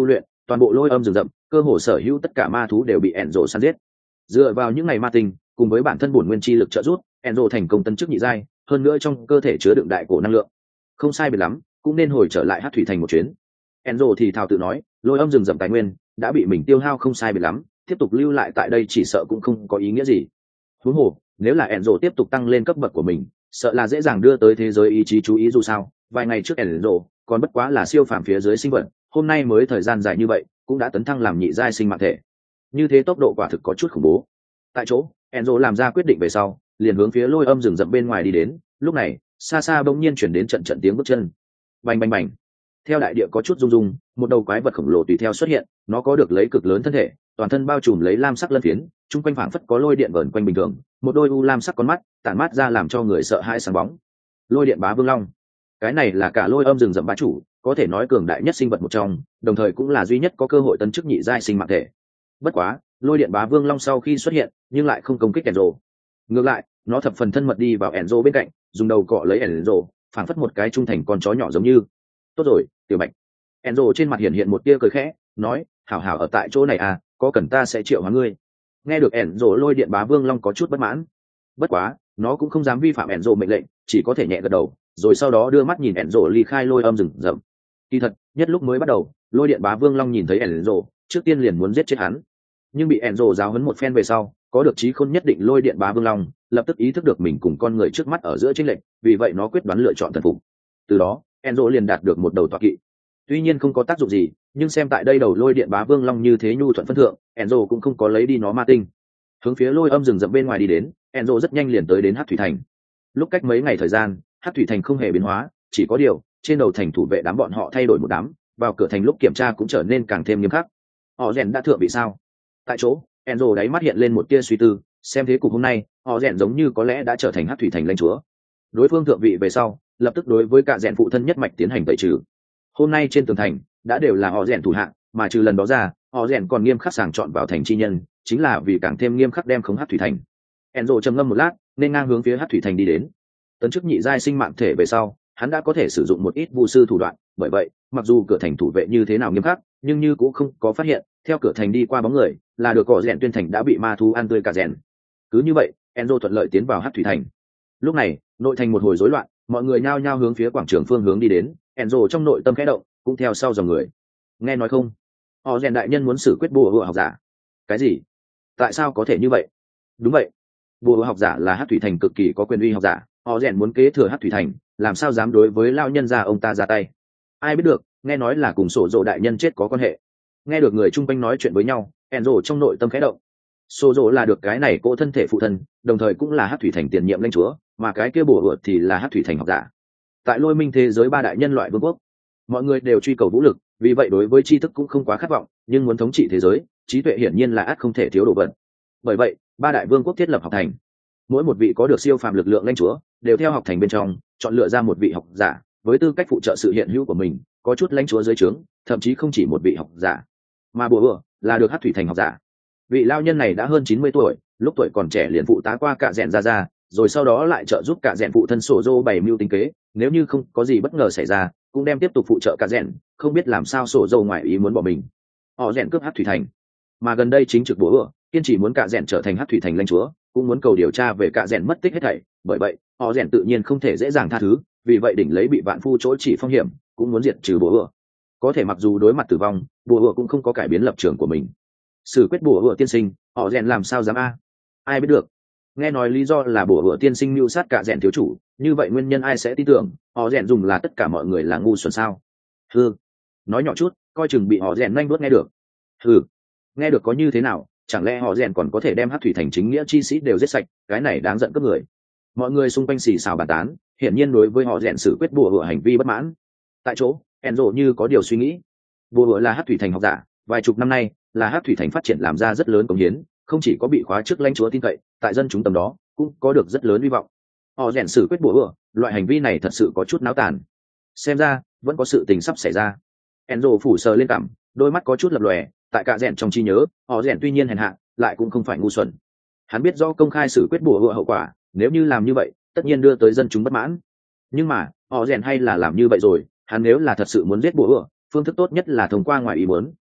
toàn bộ lôi âm rừng rậm cơ hồ sở hữu tất cả ma thú đều bị Enzo săn giết. Dựa vào những ngày ma tinh cùng với bản thân bổn nguyên chi lực trợ giúp, Enzo thành công tấn chức nhị giai, hơn nữa trong cơ thể chứa đựng đại cổ năng lượng. Không sai biệt lắm, cũng nên hồi trở lại Hắc thủy thành một chuyến. Enzo thì thào tự nói, lôi âm rừng rậm tài nguyên đã bị mình tiêu hao không sai biệt lắm, tiếp tục lưu lại tại đây chỉ sợ cũng không có ý nghĩa gì. Huống hồ, nếu là Enzo tiếp tục tăng lên cấp bậc của mình, sợ là dễ dàng đưa tới thế giới ý chí chú ý, dù sao vài ngày trước Enzo còn bất quá là siêu phàm phía dưới sinh vật, hôm nay mới thời gian dài như vậy cũng đã tấn thăng làm nhị giai sinh mạng thể, như thế tốc độ quả thực có chút khủng bố. Tại chỗ Enzo làm ra quyết định về sau, liền hướng phía lôi âm rừng rậm bên ngoài đi đến. Lúc này xa xa bỗng nhiên chuyển đến trận trận tiếng bước chân, bành bành bành. Theo đại địa có chút rung rung, một đầu quái vật khổng lồ tùy theo xuất hiện. Nó có được lấy cực lớn thân thể, toàn thân bao trùm lấy lam sắc lân phiến, chung quanh phảng phất có lôi điện vờn quanh bình thường, một đôi u lam sắc con mắt tản mát ra làm cho người sợ hãi sáng bóng. Lôi điện bá vương long, cái này là cả lôi âm rừng rậm bá chủ, có thể nói cường đại nhất sinh vật một trong, đồng thời cũng là duy nhất có cơ hội tấn chức nhị giai sinh mạng thể. Bất quá lôi điện bá vương long sau khi xuất hiện nhưng lại không công kích Enzo, ngược lại nó thập phần thân mật đi vào Enzo bên cạnh, dùng đầu cọ lấy Enzo, phảng phất một cái trung thành con chó nhỏ giống như. Tốt rồi tiểu bạch. Enzo trên mặt hiện hiện một tia cười khẽ, nói, hảo hảo ở tại chỗ này à, có cần ta sẽ triệu hóa ngươi. Nghe được Enzo, lôi điện bá vương long có chút bất mãn, bất quá nó cũng không dám vi phạm Enzo mệnh lệnh, chỉ có thể nhẹ gật đầu, rồi sau đó đưa mắt nhìn Enzo ly khai lôi âm rừng rậm. Kỳ thật nhất lúc mới bắt đầu, lôi điện bá vương long nhìn thấy Enzo trước tiên liền muốn giết chết hắn, nhưng bị Enzo giáo huấn một phen về sau, có được trí khôn nhất định lôi điện bá vương long lập tức ý thức được mình cùng con người trước mắt ở giữa chênh lệch, vì vậy nó quyết đoán lựa chọn thần phục. Từ đó Enzo liền đạt được một đầu tọa kỵ. Tuy nhiên không có tác dụng gì, nhưng xem tại đây đầu lôi điện bá vương long như thế nhu thuận phân thượng, Enzo cũng không có lấy đi nó ma tinh. Hướng phía lôi âm rừng rậm bên ngoài đi đến, Enzo rất nhanh liền tới đến Hắc thủy thành. Lúc cách mấy ngày thời gian, Hắc thủy thành không hề biến hóa, chỉ có điều trên đầu thành thủ vệ đám bọn họ thay đổi một đám, vào cửa thành lúc kiểm tra cũng trở nên càng thêm nghiêm khắc. Họ rèn đã thượng vị sao? Tại chỗ Enzo đáy mắt hiện lên một tia suy tư, xem thế cục hôm nay họ rèn giống như có lẽ đã trở thành Hắc thủy thành lãnh chúa. Đối phương thượng vị về sau, lập tức đối với cả rèn phụ thân nhất mạch tiến hành tẩy trừ. Hôm nay trên tường thành đã đều là họ rèn thủ hạng, mà trừ lần đó ra họ rèn còn nghiêm khắc sàng chọn vào thành chi nhân, chính là vì càng thêm nghiêm khắc đem khống Hắc thủy thành. Enzo trầm ngâm một lát, nên ngang hướng phía Hắc thủy thành đi đến. Tấn chức nhị giai sinh mạng thể về sau, hắn đã có thể sử dụng một ít vu sư thủ đoạn, bởi vậy mặc dù cửa thành thủ vệ như thế nào nghiêm khắc, nhưng như cũng không có phát hiện theo cửa thành đi qua bóng người là được cỏ rèn tuyên thành đã bị ma thú ăn tươi cả rèn. Cứ như vậy Enzo thuận lợi tiến vào Hắc thủy thành. Lúc này nội thành một hồi rối loạn, mọi người nhao nhao hướng phía quảng trường phương hướng đi đến. Enzo trong nội tâm khẽ động, cũng theo sau dòng người. Nghe nói không, họ rèn đại nhân muốn xử quyết bùa hựa học giả. Cái gì? Tại sao có thể như vậy? Đúng vậy, bùa hựa học giả là Hắc thủy thành cực kỳ có quyền uy học giả, họ rèn muốn kế thừa Hắc thủy thành, làm sao dám đối với lao nhân gia ông ta ra tay? Ai biết được, nghe nói là cùng sổ dỗ đại nhân chết có quan hệ. Nghe được người chung quanh nói chuyện với nhau, Enzo trong nội tâm khẽ động. Sổ dỗ là được cái này cỗ thân thể phụ thân, đồng thời cũng là Hắc thủy thành tiền nhiệm lãnh chúa, mà cái kia bùa hựa thì là Hắc thủy thành học giả. Tại lôi minh thế giới ba đại nhân loại vương quốc, mọi người đều truy cầu vũ lực, vì vậy đối với tri thức cũng không quá khát vọng, nhưng muốn thống trị thế giới, trí tuệ hiển nhiên là ắt không thể thiếu đồ vật. Bởi vậy ba đại vương quốc thiết lập học thành, mỗi một vị có được siêu phàm lực lượng lãnh chúa đều theo học thành bên trong chọn lựa ra một vị học giả với tư cách phụ trợ sự hiện hữu của mình, có chút lãnh chúa dưới trướng thậm chí không chỉ một vị học giả. Mà bùa hựa là được Hắc thủy thành học giả. Vị lao nhân này đã hơn 90 tuổi, lúc tuổi còn trẻ liền phụ tá qua cả rèn ra, rồi sau đó lại trợ giúp cả rèn phụ thân sổ dô bày mưu tính kế, nếu như không có gì bất ngờ xảy ra cũng đem tiếp tục phụ trợ cả rèn, không biết làm sao sổ dô ngoại ý muốn bỏ mình. Họ rèn cướp Hắc thủy thành, mà gần đây chính trực bùa hựa kiên trì muốn cả rèn trở thành Hắc thủy thành lãnh chúa, cũng muốn cầu điều tra về cả rèn mất tích hết thảy, bởi vậy họ rèn tự nhiên không thể dễ dàng tha thứ, vì vậy đỉnh lấy bị vạn phu chỗ chỉ phong hiểm, cũng muốn diệt trừ bùa hựa. Có thể mặc dù đối mặt tử vong, bùa hựa cũng không có cải biến lập trường của mình. Xử quyết bùa hựa tiên sinh, họ rèn làm sao dám a? Ai biết được. Nghe nói lý do là bùa hựa tiên sinh mưu sát cả rèn thiếu chủ, như vậy nguyên nhân ai sẽ tin tưởng? Họ rèn dùng là tất cả mọi người là ngu xuẩn sao? Hừ, nói nhỏ chút, coi chừng bị họ rèn nhanh đuốt nghe được. Hừ, nghe được có như thế nào? Chẳng lẽ họ rèn còn có thể đem Hắc thủy thành chính nghĩa chi sĩ đều giết sạch? Cái này đáng giận cướp người. Mọi người xung quanh xì xào bàn tán, hiển nhiên đối với họ rèn xử quyết bùa hựa hành vi bất mãn. Tại chỗ Enzo như có điều suy nghĩ. Bùa hựa là Hắc thủy thành học giả, vài chục năm nay là Hắc thủy thành phát triển làm ra rất lớn cống hiến, không chỉ có bị khóa trước lãnh chúa tin cậy, tại dân chúng tầm đó cũng có được rất lớn hy vọng. Họ rèn xử quyết bùa hựa, loại hành vi này thật sự có chút náo tàn. Xem ra vẫn có sự tình sắp xảy ra. Enzo phủ sờ lên cằm, đôi mắt có chút lập lòe. Tại cả rèn trong trí nhớ, họ rèn tuy nhiên hèn hạ, lại cũng không phải ngu xuẩn. Hắn biết do công khai xử quyết bùa hựa hậu quả, nếu như làm như vậy tất nhiên đưa tới dân chúng bất mãn. Nhưng mà họ rèn hay là làm như vậy rồi. Hắn nếu là thật sự muốn giết bùa hựa, phương thức tốt nhất là thông qua ngoài ý muốn,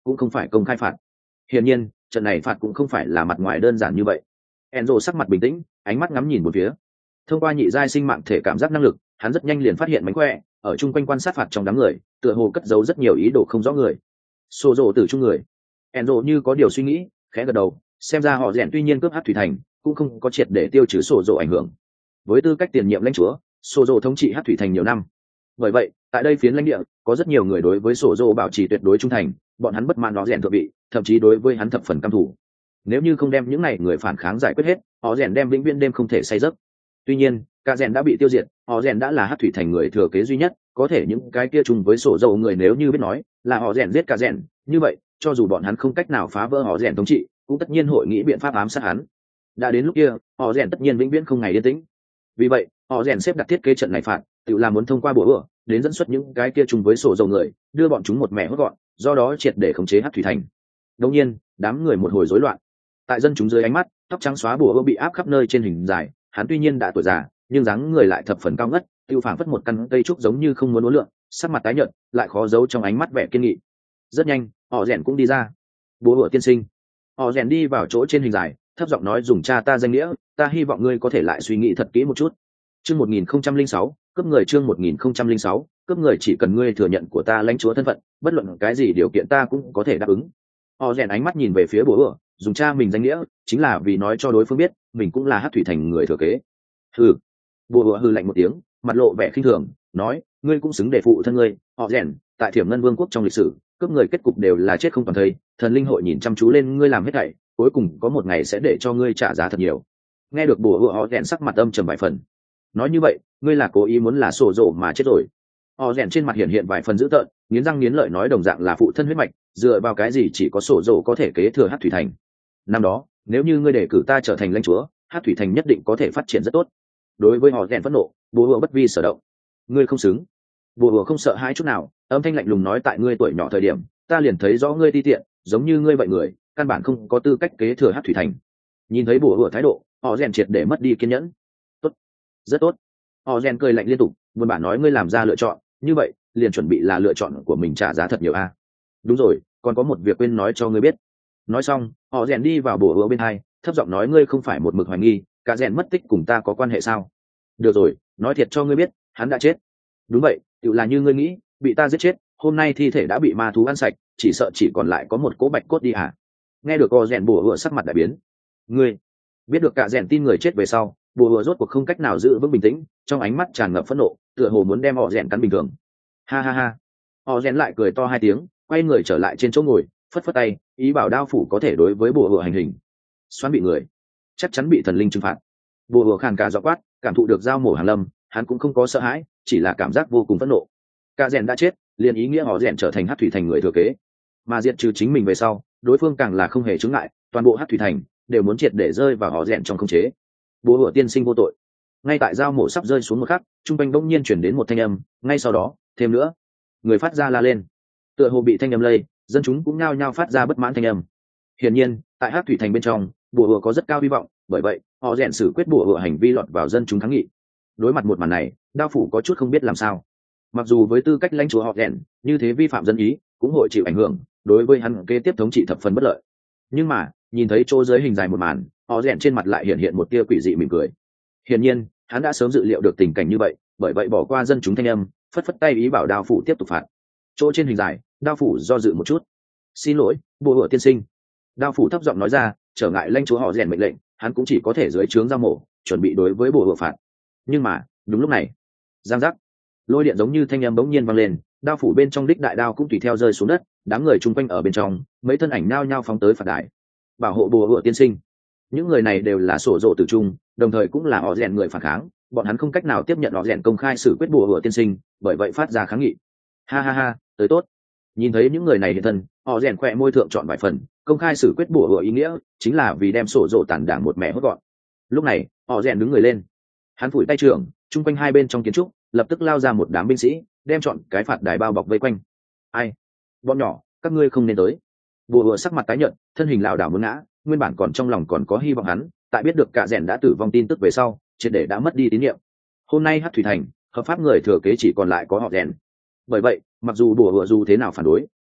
cũng không phải công khai phạt. Hiển nhiên trận này phạt cũng không phải là mặt ngoài đơn giản như vậy. Enzo sắc mặt bình tĩnh, ánh mắt ngắm nhìn một phía. Thông qua nhị giai sinh mạng thể cảm giác năng lực, hắn rất nhanh liền phát hiện mánh khỏe ở chung quanh quan sát phạt trong đám người, tựa hồ cất giấu rất nhiều ý đồ không rõ người. Xô rộ từ chung người. Enzo như có điều suy nghĩ, khẽ gật đầu, xem ra họ rèn tuy nhiên cướp Hắc thủy thành, cũng không có triệt để tiêu trừ sổ rộ ảnh hưởng. Với tư cách tiền nhiệm lãnh chúa, sổ rộ thống trị Hắc thủy thành nhiều năm. Bởi vậy, tại đây phiến lãnh địa, có rất nhiều người đối với sổ rộ bảo trì tuyệt đối trung thành, bọn hắn bất mãn họ rèn thượng vị, thậm chí đối với hắn thập phần căm thù. Nếu như không đem những này người phản kháng giải quyết hết, họ rèn đem vĩnh viễn đêm không thể say giấc. Tuy nhiên, cả rèn đã bị tiêu diệt, họ rèn đã là Hắc thủy thành người thừa kế duy nhất, có thể những cái kia chung với sổ dầu người nếu như biết nói là họ rèn giết cả rèn, như vậy cho dù bọn hắn không cách nào phá vỡ họ rèn thống trị, cũng tất nhiên hội nghĩ biện pháp ám sát hắn. Đã đến lúc kia, họ rèn tất nhiên vĩnh viễn không ngày yên tĩnh. Vì vậy, họ rèn xếp đặt thiết kế trận này phạt, tự là muốn thông qua bùa ửa đến dẫn xuất những cái kia chung với sổ dầu người, đưa bọn chúng một mẹ hốt gọn, do đó triệt để khống chế Hắc thủy thành. Đương nhiên, đám người một hồi rối loạn. Tại dân chúng dưới ánh mắt, tóc trắng xóa bùa ửa bị áp khắp nơi trên hình dài, hắn tuy nhiên đã tuổi già, nhưng dáng người lại thập phần cao ngất, tiêu phảng phất một căn cây trúc giống như không muốn uốn lượn, sắc mặt tái nhợt, lại khó giấu trong ánh mắt vẻ kiên nghị. Rất nhanh, họ rèn cũng đi ra. Bố hựa tiên sinh. Họ rèn đi vào chỗ trên hình dài, thấp giọng nói, dùng cha ta danh nghĩa, ta hy vọng ngươi có thể lại suy nghĩ thật kỹ một chút. Chương 1006, cấp người chương 1006, cấp người, chỉ cần ngươi thừa nhận của ta lãnh chúa thân phận, bất luận cái gì điều kiện ta cũng có thể đáp ứng. Họ rèn ánh mắt nhìn về phía bố hựa, dùng cha mình danh nghĩa, chính là vì nói cho đối phương biết, mình cũng là Hắc thủy thành người thừa kế. Hừ. Bố hựa hừ lạnh một tiếng, mặt lộ vẻ khinh thường, nói, ngươi cũng xứng để phụ thân ngươi. Họ rèn, tại Thiểm Ngân Vương quốc trong lịch sử, cướp người kết cục đều là chết không toàn thây, thần linh hội nhìn chăm chú lên ngươi làm hết thảy, cuối cùng có một ngày sẽ để cho ngươi trả giá thật nhiều. Nghe được bùa hựa, họ rèn sắc mặt âm trầm vài phần. Nói như vậy, ngươi là cố ý muốn là sổ rộ mà chết rồi. Họ rèn trên mặt hiện vài phần dữ tợn, nghiến răng nghiến lợi nói, đồng dạng là phụ thân huyết mạch, dựa vào cái gì chỉ có sổ rộ có thể kế thừa Hắc thủy thành. Năm đó, nếu như ngươi để cử ta trở thành lãnh chúa, Hắc thủy thành nhất định có thể phát triển rất tốt. Đối với họ rèn phẫn nộ, bùa hựa bất vi sở động. Ngươi không xứng. Bùa hựa không sợ hãi chút nào, âm thanh lạnh lùng nói, tại ngươi tuổi nhỏ thời điểm, ta liền thấy rõ ngươi ti tiện, giống như ngươi vậy người, căn bản không có tư cách kế thừa Hắc thủy thành. Nhìn thấy bùa hựa thái độ, họ rèn triệt để mất đi kiên nhẫn. Tốt, rất tốt. Họ rèn cười lạnh liên tục, buồn bã nói, ngươi làm ra lựa chọn như vậy, liền chuẩn bị là lựa chọn của mình trả giá thật nhiều a. Đúng rồi, còn có một việc quên nói cho ngươi biết. Nói xong, họ rèn đi vào bùa hựa bên hai, thấp giọng nói, ngươi không phải một mực hoài nghi cả rèn mất tích cùng ta có quan hệ sao? Được rồi, nói thiệt cho ngươi biết, hắn đã chết. Đúng vậy, tự là như ngươi nghĩ, bị ta giết chết, hôm nay thi thể đã bị ma thú ăn sạch, chỉ sợ chỉ còn lại có một cỗ bạch cốt đi à. Nghe được họ rèn, bùa hựa sắc mặt đại biến. Ngươi biết được cả rèn tin người chết về sau, bùa hựa rốt cuộc không cách nào giữ vững bình tĩnh, trong ánh mắt tràn ngập phẫn nộ, tựa hồ muốn đem họ rèn cắn bình thường. Ha ha ha. Họ rèn lại cười to hai tiếng, quay người trở lại trên chỗ ngồi, phất phất tay, ý bảo đao phủ có thể đối với bùa hựa hành hình. Xoắn bị người, chắc chắn bị thần linh trừng phạt. Bùa hựa khàn cả giọng quát, cảm thụ được dao mổ hàng lâm, hắn cũng không có sợ hãi, chỉ là cảm giác vô cùng phẫn nộ. Cả rèn đã chết, liền ý nghĩa họ rèn trở thành Hắc thủy thành người thừa kế, mà diệt trừ chính mình về sau, đối phương càng là không hề chướng ngại, toàn bộ Hắc thủy thành đều muốn triệt để rơi vào họ rèn trong khống chế. Bùa hựa tiên sinh vô tội. Ngay tại dao mổ sắp rơi xuống một khắc, trung quanh bỗng nhiên chuyển đến một thanh âm, ngay sau đó, thêm nữa, người phát ra la lên. Tựa hồ bị thanh âm lây, dân chúng cũng nhao nhao phát ra bất mãn thanh âm. Hiển nhiên, tại Hắc thủy thành bên trong, bùa hựa có rất cao hy vọng, bởi vậy họ rèn xử quyết bùa hựa hành vi lọt vào dân chúng kháng nghị. Đối mặt một màn này, đao phủ có chút không biết làm sao. Mặc dù với tư cách lãnh chúa họ rèn, như thế vi phạm dân ý cũng hội chịu ảnh hưởng, đối với hắn kế tiếp thống trị thập phần bất lợi. Nhưng mà nhìn thấy chỗ dưới hình dài một màn, họ rèn trên mặt lại hiện một tia quỷ dị mỉm cười. Hiển nhiên, hắn đã sớm dự liệu được tình cảnh như vậy, bởi vậy bỏ qua dân chúng thanh âm, phất phất tay ý bảo đao phủ tiếp tục phạt. Chỗ trên hình dài, đao phủ do dự một chút. Xin lỗi, bùa hựa tiên sinh. Đao phủ thấp giọng nói ra, trở ngại lãnh chúa họ rèn mệnh lệnh, hắn cũng chỉ có thể dưới trướng dao mổ, chuẩn bị đối với bùa hựa phạt. Nhưng mà đúng lúc này, giang giác, lôi điện giống như thanh âm bỗng nhiên vang lên, đao phủ bên trong đích đại đao cũng tùy theo rơi xuống đất, đám người chung quanh ở bên trong, mấy thân ảnh nao nhao phóng tới phạt đài, bảo hộ bùa hựa tiên sinh. Những người này đều là sổ rộ tử trung, đồng thời cũng là họ rèn người phản kháng, bọn hắn không cách nào tiếp nhận họ rèn công khai xử quyết bùa hựa tiên sinh, bởi vậy phát ra kháng nghị. Ha ha ha, tới tốt. Nhìn thấy những người này hiện thân, họ rèn khỏe môi thượng chọn vài phần, công khai xử quyết bùa hựa ý nghĩa chính là vì đem sổ rộ tàn đảng một mẹ hốt gọn. Lúc này họ rèn đứng người lên, hắn phủi tay trưởng, chung quanh hai bên trong kiến trúc lập tức lao ra một đám binh sĩ, đem chọn cái phạt đài bao bọc vây quanh. Ai, bọn nhỏ, các ngươi không nên tới. Bùa hựa sắc mặt tái nhợt, thân hình lảo đảo muốn ngã, nguyên bản còn trong lòng còn có hy vọng hắn, tại biết được cả rèn đã tử vong tin tức về sau, triệt để đã mất đi tín nhiệm. Hôm nay Hắc thủy thành hợp pháp người thừa kế chỉ còn lại có họ rèn. Bởi vậy, mặc dù bùa hựa dù thế nào phản đối,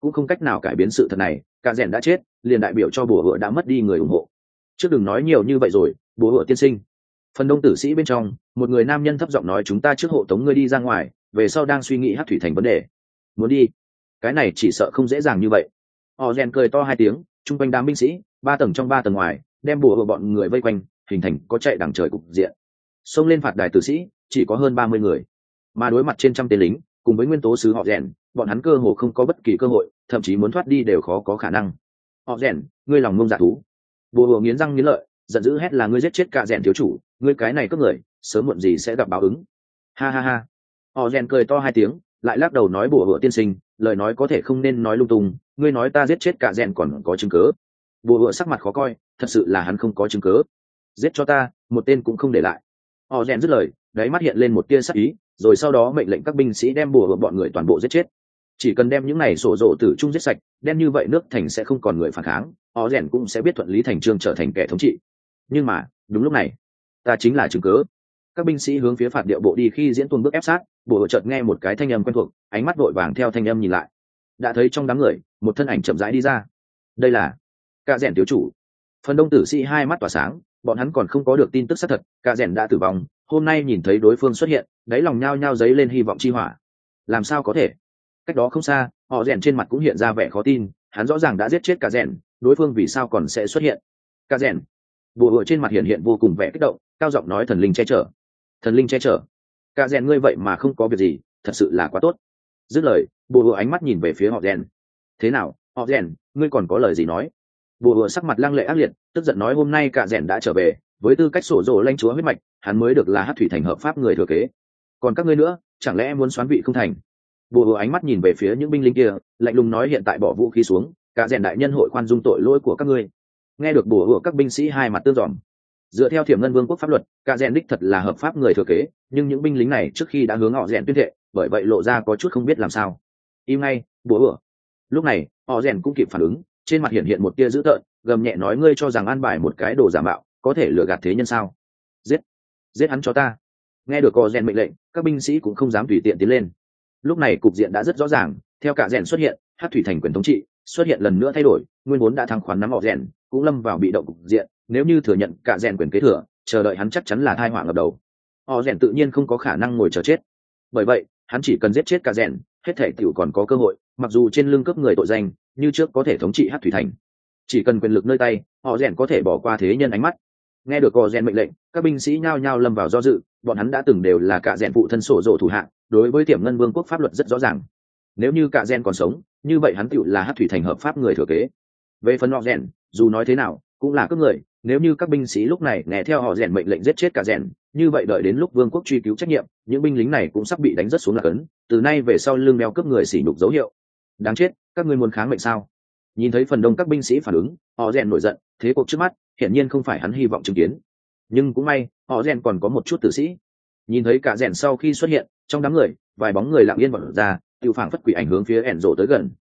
cũng không cách nào cải biến sự thật này. Cả rèn đã chết, liền đại biểu cho bùa hựa đã mất đi người ủng hộ. Trước đừng nói nhiều như vậy rồi, bùa hựa tiên sinh. Phần đông tử sĩ bên trong, một người nam nhân thấp giọng nói, chúng ta trước hộ tống ngươi đi ra ngoài, về sau đang suy nghĩ Hắc thủy thành vấn đề. Muốn đi? Cái này chỉ sợ không dễ dàng như vậy. Họ rèn cười to hai tiếng, chung quanh đám binh sĩ, 3 tầng trong 3 tầng ngoài, đem bùa hựa bọn người vây quanh, hình thành có chạy đằng trời cục diện. Xông lên phạt đài tử sĩ, chỉ có hơn 30 người, mà đối mặt trên trăm tên lính, cùng với nguyên tố sứ họ rèn, bọn hắn cơ hồ không có bất kỳ cơ hội, thậm chí muốn thoát đi đều khó có khả năng. Họ rèn, ngươi lòng ngông dạ thú. Bùa hựa nghiến răng nghiến lợi, giận dữ hét, là ngươi giết chết cả rèn thiếu chủ, ngươi cái này cướp người, sớm muộn gì sẽ gặp báo ứng. Ha ha ha. Họ rèn cười to hai tiếng, lại lắc đầu nói, bùa hựa tiên sinh, lời nói có thể không nên nói lung tung, ngươi nói ta giết chết cả rèn còn có chứng cứ. Bùa hựa sắc mặt khó coi, thật sự là hắn không có chứng cứ. Giết cho ta, một tên cũng không để lại. Họ rèn dứt lời, đáy mắt hiện lên một tia sắc ý, rồi sau đó mệnh lệnh các binh sĩ đem bùa hựa bọn người toàn bộ giết chết. Chỉ cần đem những này sổ rộ tử trung giết sạch, đen như vậy nước thành sẽ không còn người phản kháng, họ rèn cũng sẽ biết thuận lý thành trương trở thành kẻ thống trị. Nhưng mà đúng lúc này, ta chính là chứng cứ. Các binh sĩ hướng phía phạt điệu bộ đi, khi diễn tuôn bước ép sát, bùa hựa chợt nghe một cái thanh âm quen thuộc, ánh mắt vội vàng theo thanh âm nhìn lại, đã thấy trong đám người một thân ảnh chậm rãi đi ra. Đây là cả rèn thiếu chủ. Phần đông tử sĩ hai mắt tỏa sáng, bọn hắn còn không có được tin tức xác thật, cả rèn đã tử vong, hôm nay nhìn thấy đối phương xuất hiện, đáy lòng nhao nhao dấy lên hy vọng chi hỏa. Làm sao có thể? Cách đó không xa, họ rèn trên mặt cũng hiện ra vẻ khó tin, hắn rõ ràng đã giết chết cả rèn, đối phương vì sao còn sẽ xuất hiện? Cả rèn. Bùa hựa trên mặt hiện vô cùng vẻ kích động, cao giọng nói, thần linh che chở. Thần linh che chở. Cả rèn ngươi vậy mà không có việc gì, thật sự là quá tốt. Dứt lời, bùa hựa ánh mắt nhìn về phía họ rèn. Thế nào, họ rèn, ngươi còn có lời gì nói? Bùa hựa sắc mặt lăng lệ ác liệt, tức giận nói, hôm nay cả rèn đã trở về, với tư cách sổ rồ lãnh chúa huyết mạch, hắn mới được là Hắc thủy thành hợp pháp người thừa kế. Còn các ngươi nữa, chẳng lẽ muốn xoán vị không thành? Bùa hựa ánh mắt nhìn về phía những binh lính kia, lạnh lùng nói, hiện tại bỏ vũ khí xuống, cả rèn đại nhân hội khoan dung tội lỗi của các ngươi. Nghe được bùa hựa, các binh sĩ hai mặt tương dòm. Dựa theo Thiểm Ngân Vương quốc pháp luật, cả rèn đích thật là hợp pháp người thừa kế, nhưng những binh lính này trước khi đã hướng họ rèn tuyên thệ, bởi vậy lộ ra có chút không biết làm sao. Im ngay, bùa hựa. Lúc này, họ rèn cũng kịp phản ứng, trên mặt hiện một tia dữ tợn, gầm nhẹ nói, ngươi cho rằng an bài một cái đồ giả mạo có thể lừa gạt thế nhân sao? Giết hắn cho ta. Nghe được họ rèn mệnh lệnh, các binh sĩ cũng không dám tùy tiện tiến lên. Lúc này cục diện đã rất rõ ràng, theo cả rèn xuất hiện, Hắc thủy thành quyền thống trị xuất hiện lần nữa thay đổi, nguyên vốn đã thắng khoán nắm họ rèn cũng lâm vào bị động cục diện, nếu như thừa nhận cả rèn quyền kế thừa, chờ đợi hắn chắc chắn là tai họa ngập đầu. Họ rèn tự nhiên không có khả năng ngồi chờ chết, bởi vậy hắn chỉ cần giết chết cả rèn, hết thể tiểu còn có cơ hội, mặc dù trên lưng cướp người tội danh, như trước có thể thống trị Hắc thủy thành. Chỉ cần quyền lực nơi tay, họ rèn có thể bỏ qua thế nhân ánh mắt. Nghe được họ rèn mệnh lệnh, các binh sĩ nhao nhao lâm vào do dự, bọn hắn đã từng đều là cả rèn phụ thân sổ rồ thủ hạ, đối với Tiềm Ngân Vương quốc pháp luật rất rõ ràng. Nếu như cả rèn còn sống, như vậy hắn tựu là Hắc thủy thành hợp pháp người thừa kế. Về phần họ rèn, dù nói thế nào cũng là cướp người, nếu như các binh sĩ lúc này nghe theo họ rèn mệnh lệnh giết chết cả rèn, như vậy đợi đến lúc vương quốc truy cứu trách nhiệm, những binh lính này cũng sắp bị đánh rất xuống lạc ấn, từ nay về sau lưng đeo cướp người sỉ nhục dấu hiệu. Đáng chết, các ngươi muốn kháng mệnh sao? Nhìn thấy phần đông các binh sĩ phản ứng, họ rèn nổi giận, thế cuộc trước mắt hiển nhiên không phải hắn hy vọng chứng kiến. Nhưng cũng may, họ rèn còn có một chút tử sĩ. Nhìn thấy cả rèn sau khi xuất hiện, trong đám người, vài bóng người lặng yên vọt ra, tiêu phảng phất quỷ ảnh hướng phía Enzo tới gần.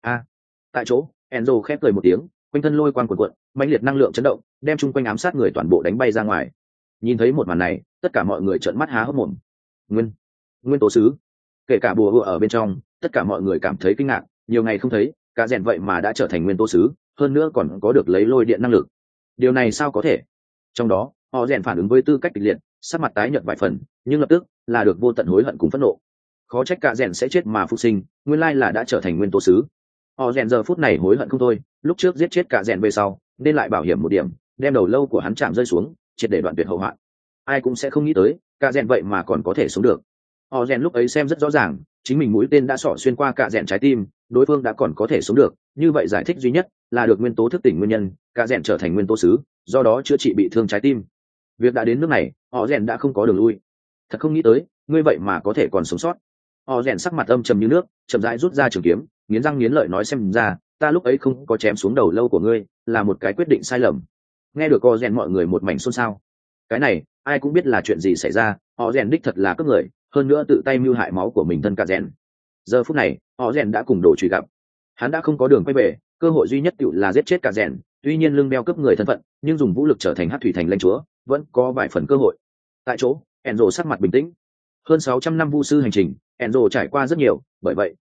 Tại chỗ, Enzo khép cười một tiếng, quanh thân lôi quang cuộn cuộn, mãnh liệt năng lượng chấn động, đem chung quanh ám sát người toàn bộ đánh bay ra ngoài. Nhìn thấy một màn này, tất cả mọi người trợn mắt há hốc mồm. Nguyên tố sứ, kể cả bùa hựa ở bên trong, tất cả mọi người cảm thấy kinh ngạc, nhiều ngày không thấy, cả rèn vậy mà đã trở thành nguyên tố sứ, hơn nữa còn có được lấy lôi điện năng lực. Điều này sao có thể? Trong đó, họ rèn phản ứng với tư cách kịch liệt, sắc mặt tái nhợt vài phần, nhưng lập tức là được vô tận hối hận cùng phẫn nộ. Khó trách cả rèn sẽ chết mà phục sinh, nguyên lai là đã trở thành nguyên tố sứ. Họ rèn giờ phút này hối hận không thôi, lúc trước giết chết cả rèn về sau, nên lại bảo hiểm một điểm, đem đầu lâu của hắn chạm rơi xuống, triệt để đoạn tuyệt hậu hoạn. Ai cũng sẽ không nghĩ tới, cả rèn vậy mà còn có thể sống được. Họ rèn lúc ấy xem rất rõ ràng, chính mình mũi tên đã xỏ xuyên qua cả rèn trái tim, đối phương đã còn có thể sống được, như vậy giải thích duy nhất là được nguyên tố thức tỉnh nguyên nhân, cả rèn trở thành nguyên tố sứ, do đó chữa trị bị thương trái tim. Việc đã đến nước này, họ rèn đã không có đường lui. Thật không nghĩ tới, ngươi vậy mà có thể còn sống sót. Họ rèn sắc mặt âm trầm như nước, chậm rãi rút ra trường kiếm, nghiến răng nghiến lợi nói, xem ra ta lúc ấy không có chém xuống đầu lâu của ngươi, là một cái quyết định sai lầm. Nghe được họ rèn, mọi người một mảnh xôn xao. Cái này ai cũng biết là chuyện gì xảy ra, họ rèn đích thật là cướp người, hơn nữa tự tay mưu hại máu của mình thân cả rèn. Giờ phút này, họ rèn đã cùng đổ truy gặp, hắn đã không có đường quay về, cơ hội duy nhất tự là giết chết cả rèn. Tuy nhiên lưng đeo cướp người thân phận, nhưng dùng vũ lực trở thành Hắc thủy thành lãnh chúa, vẫn có vài phần cơ hội. Tại chỗ, Enzo sắc mặt bình tĩnh. Hơn 600 năm vu sư hành trình, Enzo trải qua rất nhiều, bởi vậy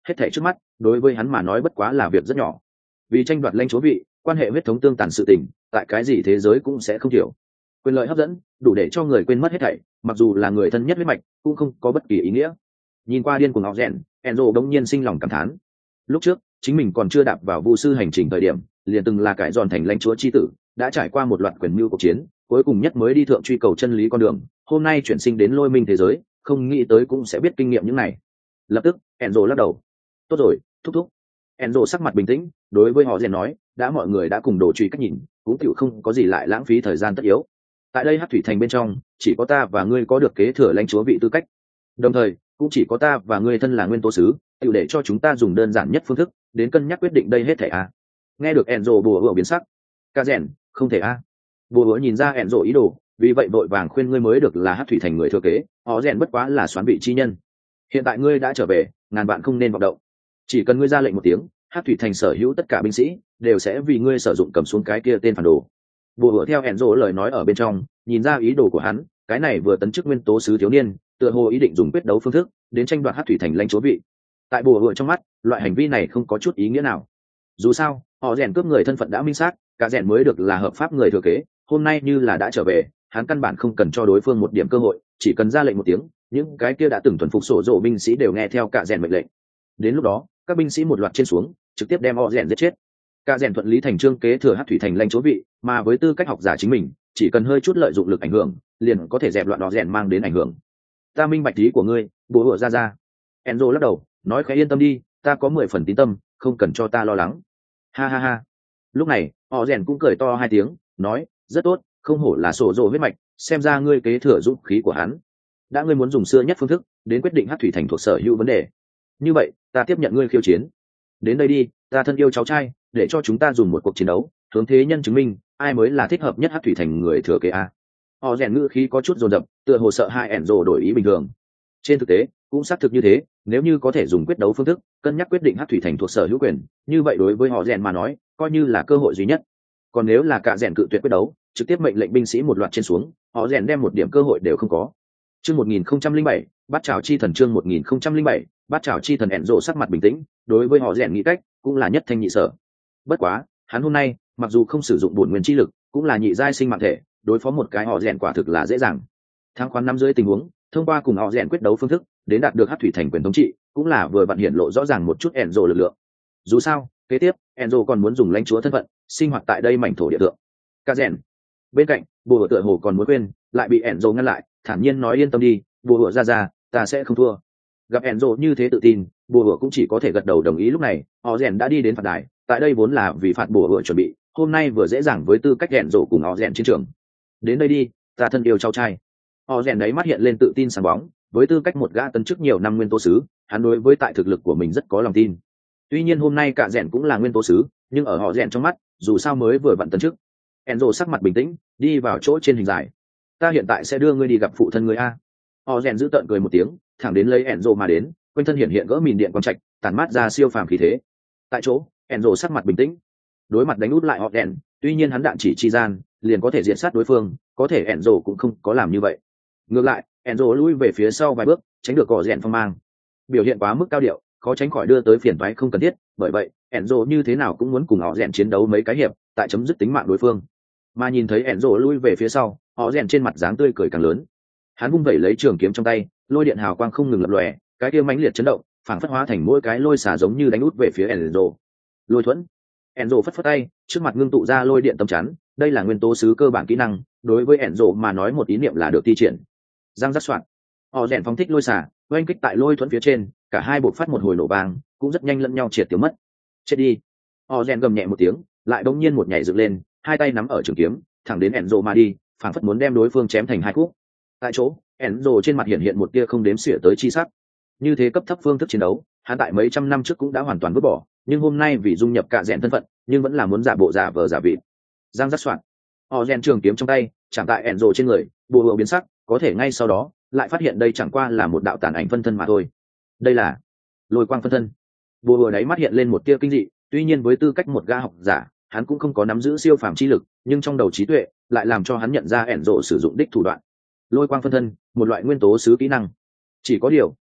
hết thảy trước mắt đối với hắn mà nói bất quá là việc rất nhỏ. Vì tranh đoạt lãnh chúa vị, quan hệ huyết thống tương tàn sự tình, tại cái gì thế giới cũng sẽ không thiểu. Quyền lợi hấp dẫn đủ để cho người quên mất hết thảy, mặc dù là người thân nhất huyết mạch cũng không có bất kỳ ý nghĩa. Nhìn qua điên cuồng ngọc rèn, Enzo đống nhiên sinh lòng cảm thán. Lúc trước chính mình còn chưa đạp vào vu sư hành trình thời điểm, liền từng là cải giòn thành lãnh chúa chi tử, đã trải qua một loạt quyền mưu cuộc chiến, cuối cùng nhất mới đi thượng truy cầu chân lý con đường, hôm nay chuyển sinh đến lôi minh thế giới, không nghĩ tới cũng sẽ biết kinh nghiệm những này. Lập tức Enzo lắc đầu. Tốt rồi, thúc thúc. Enzo sắc mặt bình tĩnh, đối với họ rèn nói, đã mọi người đã cùng đồ truy cách nhìn, cũng tiểu không có gì lại lãng phí thời gian tất yếu. Tại đây Hắc thủy thành bên trong, chỉ có ta và ngươi có được kế thừa lãnh chúa vị tư cách. Đồng thời, cũng chỉ có ta và ngươi thân là nguyên tố sứ, tiểu để cho chúng ta dùng đơn giản nhất phương thức đến cân nhắc quyết định đây hết thảy a. Nghe được Enzo bùa hựa biến sắc. Ca rèn, không thể a. Bùa hựa nhìn ra Enzo ý đồ, vì vậy vội vàng khuyên ngươi mới được là Hắc thủy thành người thừa kế, họ rèn bất quá là xoán vị chi nhân. Hiện tại ngươi đã trở về, ngàn vạn không nên vọng động. Chỉ cần ngươi ra lệnh một tiếng, Hắc thủy thành sở hữu tất cả binh sĩ đều sẽ vì ngươi sử dụng cầm xuống cái kia tên phản đồ. Bùa hựa theo Enzo lời nói ở bên trong, nhìn ra ý đồ của hắn, cái này vừa tấn chức nguyên tố sứ thiếu niên, tựa hồ ý định dùng quyết đấu phương thức đến tranh đoạt Hắc thủy thành lãnh chúa vị. Tại bùa hựa trong mắt, loại hành vi này không có chút ý nghĩa nào. Dù sao, họ rèn cướp người thân phận đã minh xác, cả rèn mới được là hợp pháp người thừa kế, hôm nay như là đã trở về, hắn căn bản không cần cho đối phương một điểm cơ hội, chỉ cần ra lệnh một tiếng, những cái kia đã từng thuần phục sổ rộ binh sĩ đều nghe theo cả rèn mệnh lệnh. Đến lúc đó, các binh sĩ một loạt trên xuống, trực tiếp đem họ rèn giết chết. Cả rèn thuận lý thành trương kế thừa Hắc thủy thành lãnh chúa vị, mà với tư cách học giả chính mình, chỉ cần hơi chút lợi dụng lực ảnh hưởng, liền có thể dẹp loạn họ rèn mang đến ảnh hưởng. Ta minh bạch ý của ngươi, bùa hựa ra. Enzo lắc đầu, nói khẽ yên tâm đi, ta có 10 phần tín tâm, không cần cho ta lo lắng. Ha ha ha. Lúc này, họ rèn cũng cười to hai tiếng, nói, rất tốt, không hổ là sổ rồ huyết mạch, xem ra ngươi kế thừa dũng khí của hắn. Đã ngươi muốn dùng xưa nhất phương thức đến quyết định Hắc thủy thành thuộc sở hữu vấn đề, như vậy ta tiếp nhận ngươi khiêu chiến. Đến đây đi, ta thân yêu cháu trai, để cho chúng ta dùng một cuộc chiến đấu, hướng thế nhân chứng minh ai mới là thích hợp nhất Hắc thủy thành người thừa kế a. Họ rèn ngữ khí có chút dồn dập, tựa hồ sợ hai Enzo đổi ý bình thường. Trên thực tế cũng xác thực như thế, nếu như có thể dùng quyết đấu phương thức cân nhắc quyết định Hắc thủy thành thuộc sở hữu quyền, như vậy đối với họ rèn mà nói coi như là cơ hội duy nhất. Còn nếu là cả rèn cự tuyệt quyết đấu, trực tiếp mệnh lệnh binh sĩ một loạt trên xuống, họ rèn đem một điểm cơ hội đều không có. Chương 1007, Bát Trảo chi thần. Chương 1007, Bát Trảo chi thần. Enzo sắc mặt bình tĩnh, đối với họ rèn nghĩ cách cũng là nhất thanh nhị sở. Bất quá hắn hôm nay mặc dù không sử dụng bổn nguyên chi lực, cũng là nhị giai sinh mạng thể, đối phó một cái họ rèn quả thực là dễ dàng. Thang khoán năm dưới tình huống, thông qua cùng họ rèn quyết đấu phương thức đến đạt được Hắc thủy thành quyền thống trị, cũng là vừa vặn hiện lộ rõ ràng một chút Enzo lực lượng. Dù sao kế tiếp Enzo còn muốn dùng lãnh chúa thân phận sinh hoạt tại đây mảnh thổ địa tượng. Ca rèn bên cạnh, bùa tựa hồ còn muốn quên, lại bị Enzo ngăn lại, thản nhiên nói yên tâm đi, bùa ra, ta sẽ không thua. Gặp Enzo như thế tự tin, bùa cũng chỉ có thể gật đầu đồng ý. Lúc này họ rèn đã đi đến phạt đài, tại đây vốn là vì phạt bùa chuẩn bị, hôm nay vừa dễ dàng với tư cách Enzo cùng họ rèn chiến trường. Đến đây đi, ta thân yêu cháu trai. Họ rèn đấy mắt hiện lên tự tin sáng bóng, với tư cách một gã tấn chức nhiều năm nguyên tố sứ, hắn đối với tại thực lực của mình rất có lòng tin. Tuy nhiên hôm nay cả rèn cũng là nguyên tố sứ, nhưng ở họ rèn trong mắt, dù sao mới vừa vặn tấn chức. Enzo sắc mặt bình tĩnh, đi vào chỗ trên hình dài. Ta hiện tại sẽ đưa ngươi đi gặp phụ thân ngươi a. Họ rèn giữ tợn cười một tiếng, thẳng đến lấy Enzo mà đến, quanh thân hiện gỡ mìn điện quang trạch, tản mát ra siêu phàm khí thế. Tại chỗ, Enzo sắc mặt bình tĩnh, đối mặt đánh út lại họ rèn, tuy nhiên hắn đạn chỉ chi gian, liền có thể diện sát đối phương, có thể Enzo cũng không có làm như vậy. Ngược lại, Enzo lui về phía sau vài bước, tránh được cỏ rèn phong mang. Biểu hiện quá mức cao điệu, khó tránh khỏi đưa tới phiền toái không cần thiết, bởi vậy Enzo như thế nào cũng muốn cùng họ rèn chiến đấu mấy cái hiệp, tại chấm dứt tính mạng đối phương. Mà nhìn thấy Enzo lui về phía sau, họ rèn trên mặt dáng tươi cười càng lớn. Hắn vung vẩy lấy trường kiếm trong tay, lôi điện hào quang không ngừng lập lòe, cái kia mãnh liệt chấn động, phảng phất hóa thành mỗi cái lôi xả giống như đánh út về phía Enzo. Lôi thuẫn. Enzo phất phất tay, trước mặt ngưng tụ ra lôi điện tâm chắn, đây là nguyên tố sứ cơ bản kỹ năng, đối với Enzo mà nói một ý niệm là được thi triển. Giang rắc soạn, họ rèn phóng thích lôi xả, oanh kích tại lôi thuẫn phía trên, cả hai buộc phát một hồi nổ vang, cũng rất nhanh lẫn nhau triệt tiêu mất. Chết đi. Họ rèn gầm nhẹ một tiếng, lại bỗng nhiên một nhảy dựng lên, hai tay nắm ở trường kiếm, thẳng đến Enzo mà đi, phảng phất muốn đem đối phương chém thành hai khúc. Tại chỗ, Enzo trên mặt hiện một tia không đếm xỉa tới chi sắc. Như thế cấp thấp phương thức chiến đấu, hắn tại mấy trăm năm trước cũng đã hoàn toàn vứt bỏ, nhưng hôm nay vì dung nhập cả rèn thân phận, nhưng vẫn là muốn giả bộ giả vờ giả vịt. Giang rắc soạn, họ rèn trường kiếm trong tay, chạm tại Enzo trên người, bùa hựa biến sắc, có thể ngay sau đó lại phát hiện đây chẳng qua là một đạo tàn ảnh phân thân mà thôi. Đây là lôi quang phân thân. Bùa hựa đáy mắt hiện lên một tia kinh dị, tuy nhiên với tư cách một gã học giả, hắn cũng không có nắm giữ siêu phàm chi lực, nhưng trong đầu trí tuệ lại làm cho hắn nhận ra Enzo sử dụng đích thủ đoạn. Lôi quang phân thân, một loại nguyên tố sứ kỹ năng. Chỉ có điều,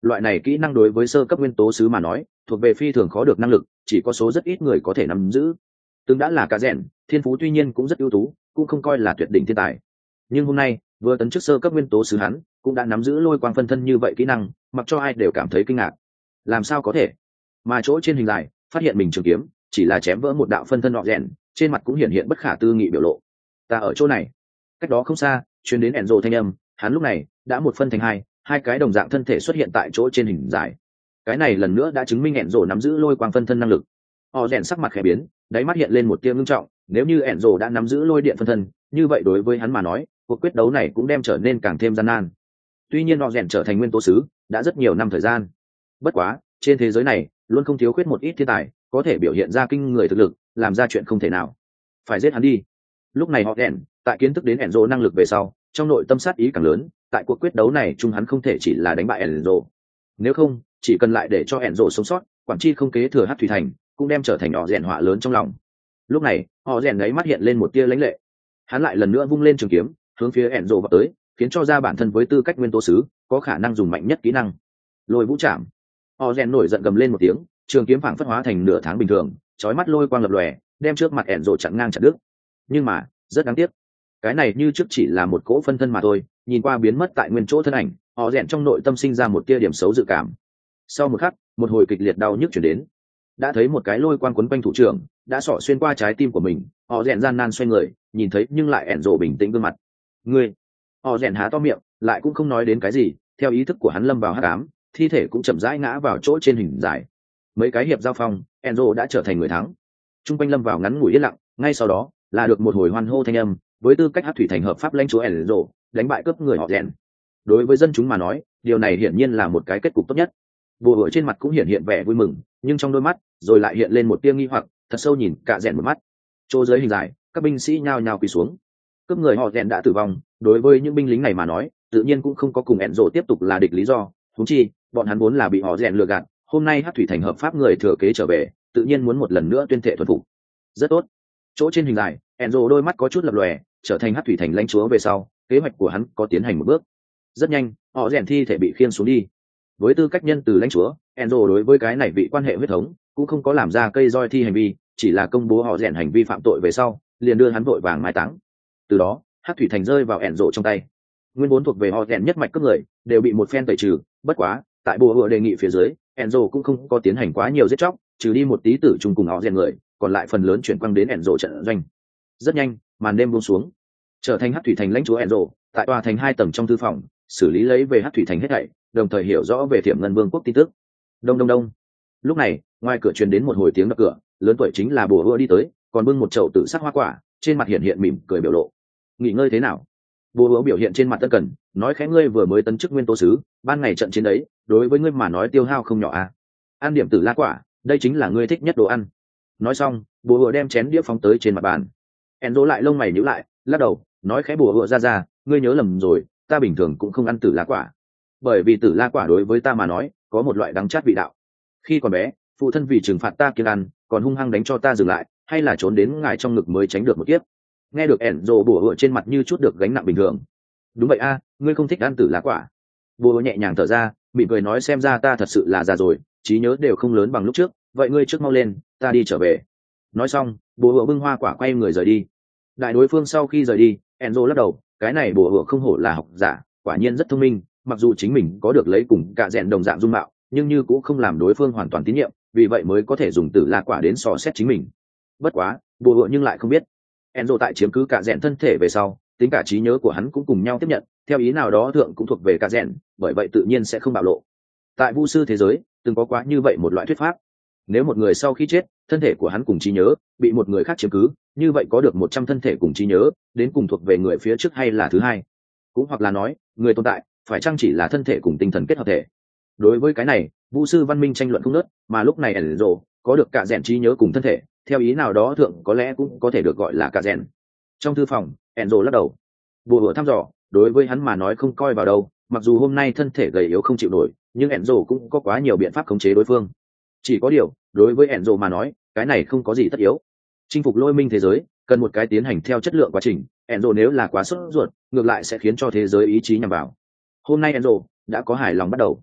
loại này kỹ năng đối với sơ cấp nguyên tố sứ mà nói thuộc về phi thường khó được năng lực, chỉ có số rất ít người có thể nắm giữ. Từng đã là cả rèn, thiên phú tuy nhiên cũng rất ưu tú, cũng không coi là tuyệt đỉnh thiên tài, nhưng hôm nay vừa tấn chức sơ cấp nguyên tố sứ hắn cũng đã nắm giữ lôi quang phân thân như vậy kỹ năng, mặc cho ai đều cảm thấy kinh ngạc. Làm sao có thể? Mà chỗ trên hình dài phát hiện mình trường kiếm chỉ là chém vỡ một đạo phân thân nọ rèn, trên mặt cũng hiện hiện bất khả tư nghị biểu lộ. Ta ở chỗ này. Cách đó không xa truyền đến Enzo thanh âm, hắn lúc này đã một phân thành hai cái đồng dạng thân thể xuất hiện tại chỗ trên hình dài. Cái này lần nữa đã chứng minh Enzo nắm giữ lôi quang phân thân năng lực. Họ rèn sắc mặt khẽ biến, đáy mắt hiện lên một tia ngưng trọng, nếu như Enzo đã nắm giữ lôi điện phân thân, như vậy đối với hắn mà nói, cuộc quyết đấu này cũng đem trở nên càng thêm gian nan. Tuy nhiên họ rèn trở thành nguyên tố sứ đã rất nhiều năm thời gian, bất quá trên thế giới này luôn không thiếu khuyết một ít thiên tài có thể biểu hiện ra kinh người thực lực, làm ra chuyện không thể nào. Phải giết hắn đi. Lúc này họ rèn tại kiến thức đến Enzo năng lực về sau, trong nội tâm sát ý càng lớn, tại cuộc quyết đấu này chung hắn không thể chỉ là đánh bại Enzo, nếu không chỉ cần lại để cho Enzo sống sót, quản chi không kế thừa Hắc Thủy Thành cũng đem trở thành họ rèn họa lớn trong lòng. Lúc này họ rèn ấy mắt hiện lên một tia lãnh lệ, hắn lại lần nữa vung lên trường kiếm hướng phía Enzo vào tới, khiến cho ra bản thân với tư cách nguyên tố sứ có khả năng dùng mạnh nhất kỹ năng lôi vũ chạm. Họ rèn nổi giận gầm lên một tiếng, trường kiếm phảng phất hóa thành nửa tháng bình thường, chói mắt lôi quang lập lòe, đem trước mặt Enzo chặn ngang chặt đứt. Nhưng mà rất đáng tiếc, cái này như trước chỉ là một cỗ phân thân mà thôi, nhìn qua biến mất tại nguyên chỗ thân ảnh, họ rèn trong nội tâm sinh ra một tia điểm xấu dự cảm. Sau một khắc, một hồi kịch liệt đau nhức chuyển đến, đã thấy một cái lôi quang quấn quanh thủ trưởng đã xỏ xuyên qua trái tim của mình. Họ rèn gian nan xoay người nhìn thấy, nhưng lại Enzo bình tĩnh gương mặt. Ngươi. Họ rèn há to miệng, lại cũng không nói đến cái gì, theo ý thức của hắn lâm vào hắc ám, thi thể cũng chậm rãi ngã vào chỗ trên hình dài. Mấy cái hiệp giao phong, Enzo đã trở thành người thắng. Trung quanh lâm vào ngắn ngủi yên lặng, ngay sau đó là được một hồi hoan hô thanh âm, với tư cách Hắc Thủy Thành hợp pháp lãnh chúa Enzo đánh bại cướp người họ rèn. Đối với dân chúng mà nói, điều này hiển nhiên là một cái kết cục tốt nhất. Bùa hựa trên mặt cũng hiện vẻ vui mừng, nhưng trong đôi mắt rồi lại hiện lên một tia nghi hoặc, thật sâu nhìn cả rèn một mắt. Chỗ dưới hình dài, các binh sĩ nhao nhao quỳ xuống. Cướp người họ rèn đã tử vong, đối với những binh lính này mà nói, tự nhiên cũng không có cùng Enzo tiếp tục là địch lý do. Huống chi, bọn hắn vốn là bị họ rèn lừa gạt, hôm nay Hắc Thủy Thành hợp pháp người thừa kế trở về, tự nhiên muốn một lần nữa tuyên thệ thuần phục. Rất tốt. Chỗ trên hình dài, Enzo đôi mắt có chút lập lòe, trở thành Hắc Thủy Thành lãnh chúa về sau, kế hoạch của hắn có tiến hành một bước. Rất nhanh, họ rèn thi thể bị khiêng xuống đi. Với tư cách nhân từ lãnh chúa, Enzo đối với cái này vị quan hệ huyết thống cũng không có làm ra cây roi thi hành vi, chỉ là công bố họ rèn hành vi phạm tội về sau, liền đưa hắn vội vàng mai táng. Từ đó, Hắc Thủy Thành rơi vào Enzo trong tay. Nguyên vốn thuộc về họ rèn nhất mạch cướp người đều bị một phen tẩy trừ, bất quá tại bùa hựa đề nghị phía dưới, Enzo cũng không có tiến hành quá nhiều giết chóc, trừ đi một tí tử chung cùng họ rèn người, còn lại phần lớn chuyển quang đến Enzo trận doanh. Rất nhanh, màn đêm buông xuống, trở thành Hắc Thủy Thành lãnh chúa Enzo tại tòa thành 2 tầng trong thư phòng xử lý lấy về Hắc Thủy Thành hết thảy, đồng thời hiểu rõ về Thiểm Ngân Vương quốc tin tức. Đông đông đông. Lúc này, ngoài cửa truyền đến một hồi tiếng đập cửa, lớn tuổi chính là bùa hựa đi tới, còn bưng một chậu tử sắc hoa quả, trên mặt hiện mỉm cười biểu lộ. Nghỉ ngơi thế nào? Bùa hựa biểu hiện trên mặt tân cần, nói khẽ, ngươi vừa mới tấn chức nguyên tố sứ, ban ngày trận chiến đấy, đối với ngươi mà nói tiêu hao không nhỏ à? Ăn điểm tử la quả, đây chính là ngươi thích nhất đồ ăn. Nói xong, bùa hựa đem chén đĩa phóng tới trên mặt bàn. Enzo lại lông mày nhíu lại, lắc đầu, nói khẽ, bùa hựa ra, ngươi nhớ lầm rồi, ta bình thường cũng không ăn tử la quả. Bởi vì tử la quả đối với ta mà nói có một loại đắng chát vị đạo. Khi còn bé, phụ thân vì trừng phạt ta kiêng ăn, còn hung hăng đánh cho ta dừng lại, hay là trốn đến ngài trong ngực mới tránh được một kiếp. Nghe được Enzo bùa hựa trên mặt như chút được gánh nặng bình thường. Đúng vậy a, ngươi không thích ăn tử la quả. Bùa hựa nhẹ nhàng thở ra, mỉm cười nói, xem ra ta thật sự là già rồi, trí nhớ đều không lớn bằng lúc trước, vậy ngươi trước mau lên, ta đi trở về. Nói xong, bùa hựa bưng hoa quả quay người rời đi. Đại đối phương sau khi rời đi, Enzo lắc đầu, cái này bùa hựa không hổ là học giả, quả nhiên rất thông minh, mặc dù chính mình có được lấy cùng cả rèn đồng dạng dung mạo, nhưng như cũng không làm đối phương hoàn toàn tín nhiệm, vì vậy mới có thể dùng tử la quả đến dò xét chính mình. Bất quá, bùa hựa nhưng lại không biết, Enzo tại chiếm cứ cả rèn thân thể về sau, tính cả trí nhớ của hắn cũng cùng nhau tiếp nhận, theo ý nào đó thượng cũng thuộc về cả rèn, bởi vậy tự nhiên sẽ không bạo lộ. Tại vu sư thế giới, từng có quá như vậy một loại thuyết pháp, nếu một người sau khi chết, thân thể của hắn cùng trí nhớ bị một người khác chiếm cứ, như vậy có được 100 thân thể cùng trí nhớ, đến cùng thuộc về người phía trước hay là thứ hai? Cũng hoặc là nói, người tồn tại phải chăng chỉ là thân thể cùng tinh thần kết hợp thể? Đối với cái này, vũ sư văn minh tranh luận không nớt, mà lúc này Enzo có được cả rèn trí nhớ cùng thân thể, theo ý nào đó thượng có lẽ cũng có thể được gọi là cả rèn. Trong thư phòng, Enzo lắc đầu. Bùa hựa thăm dò, đối với hắn mà nói không coi vào đâu, mặc dù hôm nay thân thể gầy yếu không chịu nổi, nhưng Enzo cũng có quá nhiều biện pháp khống chế đối phương. Chỉ có điều, đối với Enzo mà nói, cái này không có gì tất yếu. Chinh phục lôi minh thế giới, cần một cái tiến hành theo chất lượng quá trình, Enzo nếu là quá sốt ruột, ngược lại sẽ khiến cho thế giới ý chí nhằm vào. Hôm nay Enzo đã có hài lòng bắt đầu.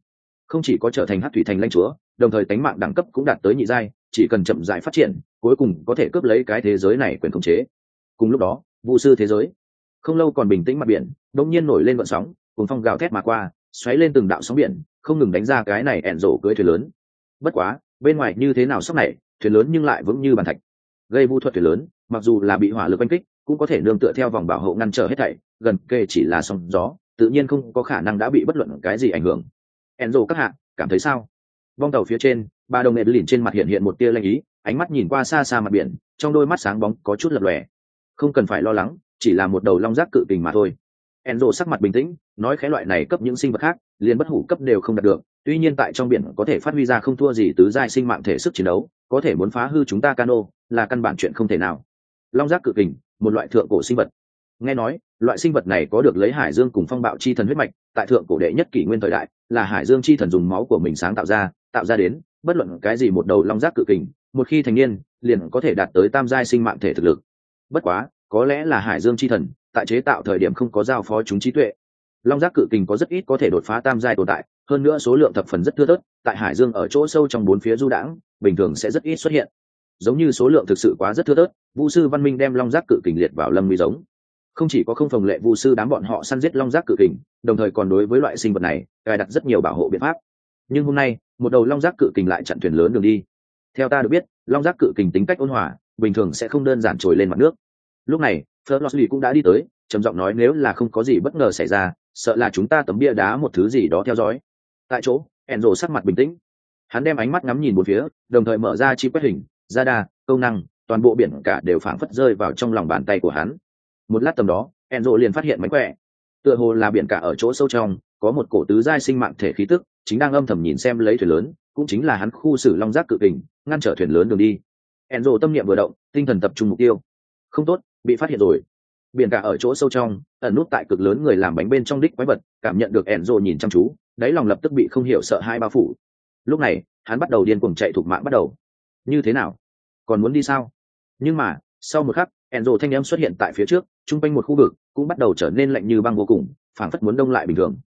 không chỉ có trở thành hắc thủy thành lãnh chúa, đồng thời tánh mạng đẳng cấp cũng đạt tới nhị giai, chỉ cần chậm rãi phát triển, cuối cùng có thể cướp lấy cái thế giới này quyền khống chế. Cùng lúc đó, vũ sư thế giới không lâu còn bình tĩnh, mặt biển đột nhiên nổi lên gợn sóng, cùng phong gào thét mà qua, xoáy lên từng đạo sóng biển, không ngừng đánh ra cái này ẻn rổ cưỡi thuyền lớn. Bất quá, bên ngoài như thế nào sốc này, thuyền lớn nhưng lại vững như bàn thạch. Gây vu thuật thuyền lớn, mặc dù là bị hỏa lực oanh kích, cũng có thể nương tựa theo vòng bảo hộ ngăn trở hết thảy, gần kề chỉ là sóng gió, tự nhiên không có khả năng đã bị bất luận cái gì ảnh hưởng. ẻn rổ các hạ, cảm thấy sao? Bong tàu phía trên, ba đồng nghệ lìn trên mặt hiện một tia lanh ý, ánh mắt nhìn qua xa xa mặt biển, trong đôi mắt sáng bóng có chút lập lòe. Không cần phải lo lắng, chỉ là một đầu long giác cự kình mà thôi. Enzo sắc mặt bình tĩnh, nói khẽ, loại này cấp những sinh vật khác, liền bất hủ cấp đều không đạt được, tuy nhiên tại trong biển có thể phát huy ra không thua gì tứ giai sinh mạng thể sức chiến đấu, có thể muốn phá hư chúng ta cano, là căn bản chuyện không thể nào. Long giác cự kình, một loại thượng cổ sinh vật. Nghe nói, loại sinh vật này có được lấy hải dương cùng phong bạo chi thần huyết mạch, tại thượng cổ đệ nhất kỷ nguyên thời đại, là hải dương chi thần dùng máu của mình sáng tạo ra đến, bất luận cái gì một đầu long giác cự kình, một khi thành niên, liền có thể đạt tới tam giai sinh mạng thể thực lực. Bất quá, có lẽ là hải dương chi thần tại chế tạo thời điểm không có giao phó chúng trí tuệ. Long giác cự kình có rất ít có thể đột phá tam giai tồn tại, hơn nữa số lượng thập phần rất thưa thớt, tại hải dương ở chỗ sâu trong bốn phía du đãng, bình thường sẽ rất ít xuất hiện. Giống như số lượng thực sự quá rất thưa thớt, vu sư văn minh đem long giác cự kình liệt vào lâm nguy giống. Không chỉ có không phòng lệ vu sư đám bọn họ săn giết long giác cự kình, đồng thời còn đối với loại sinh vật này cài đặt rất nhiều bảo hộ biện pháp. Nhưng hôm nay, một đầu long giác cự kình lại chặn thuyền lớn đường đi. Theo ta được biết, long giác cự kình tính cách ôn hòa, bình thường sẽ không đơn giản trồi lên mặt nước. Lúc này, Flosly cũng đã đi tới, trầm giọng nói, nếu là không có gì bất ngờ xảy ra, sợ là chúng ta tấm bia đá một thứ gì đó theo dõi. Tại chỗ, Enzo sắc mặt bình tĩnh, hắn đem ánh mắt ngắm nhìn bốn phía, đồng thời mở ra chi quét hình, radar, công năng, toàn bộ biển cả đều phảng phất rơi vào trong lòng bàn tay của hắn. Một lát tầm đó, Enzo liền phát hiện mánh khỏe, tựa hồ là biển cả ở chỗ sâu trong có một cổ tứ giai sinh mạng thể khí tức, chính đang âm thầm nhìn xem lấy thuyền lớn, cũng chính là hắn khu xử long giác cự kình, ngăn trở thuyền lớn đường đi. Enzo tâm niệm vừa động, tinh thần tập trung mục tiêu. Không tốt, bị phát hiện rồi. Biển cả ở chỗ sâu trong ẩn nút tại cực lớn người làm bánh bên trong đích quái vật, cảm nhận được Enzo nhìn chăm chú, đáy lòng lập tức bị không hiểu sợ hãi bao phủ. Lúc này, hắn bắt đầu điên cuồng chạy thục mạng bắt đầu. Như thế nào? Còn muốn đi sao? Nhưng mà, sau một khắc, Enzo thanh âm xuất hiện tại phía trước, trung quanh một khu vực cũng bắt đầu trở nên lạnh như băng vô cùng, phảng phất muốn đông lại bình thường.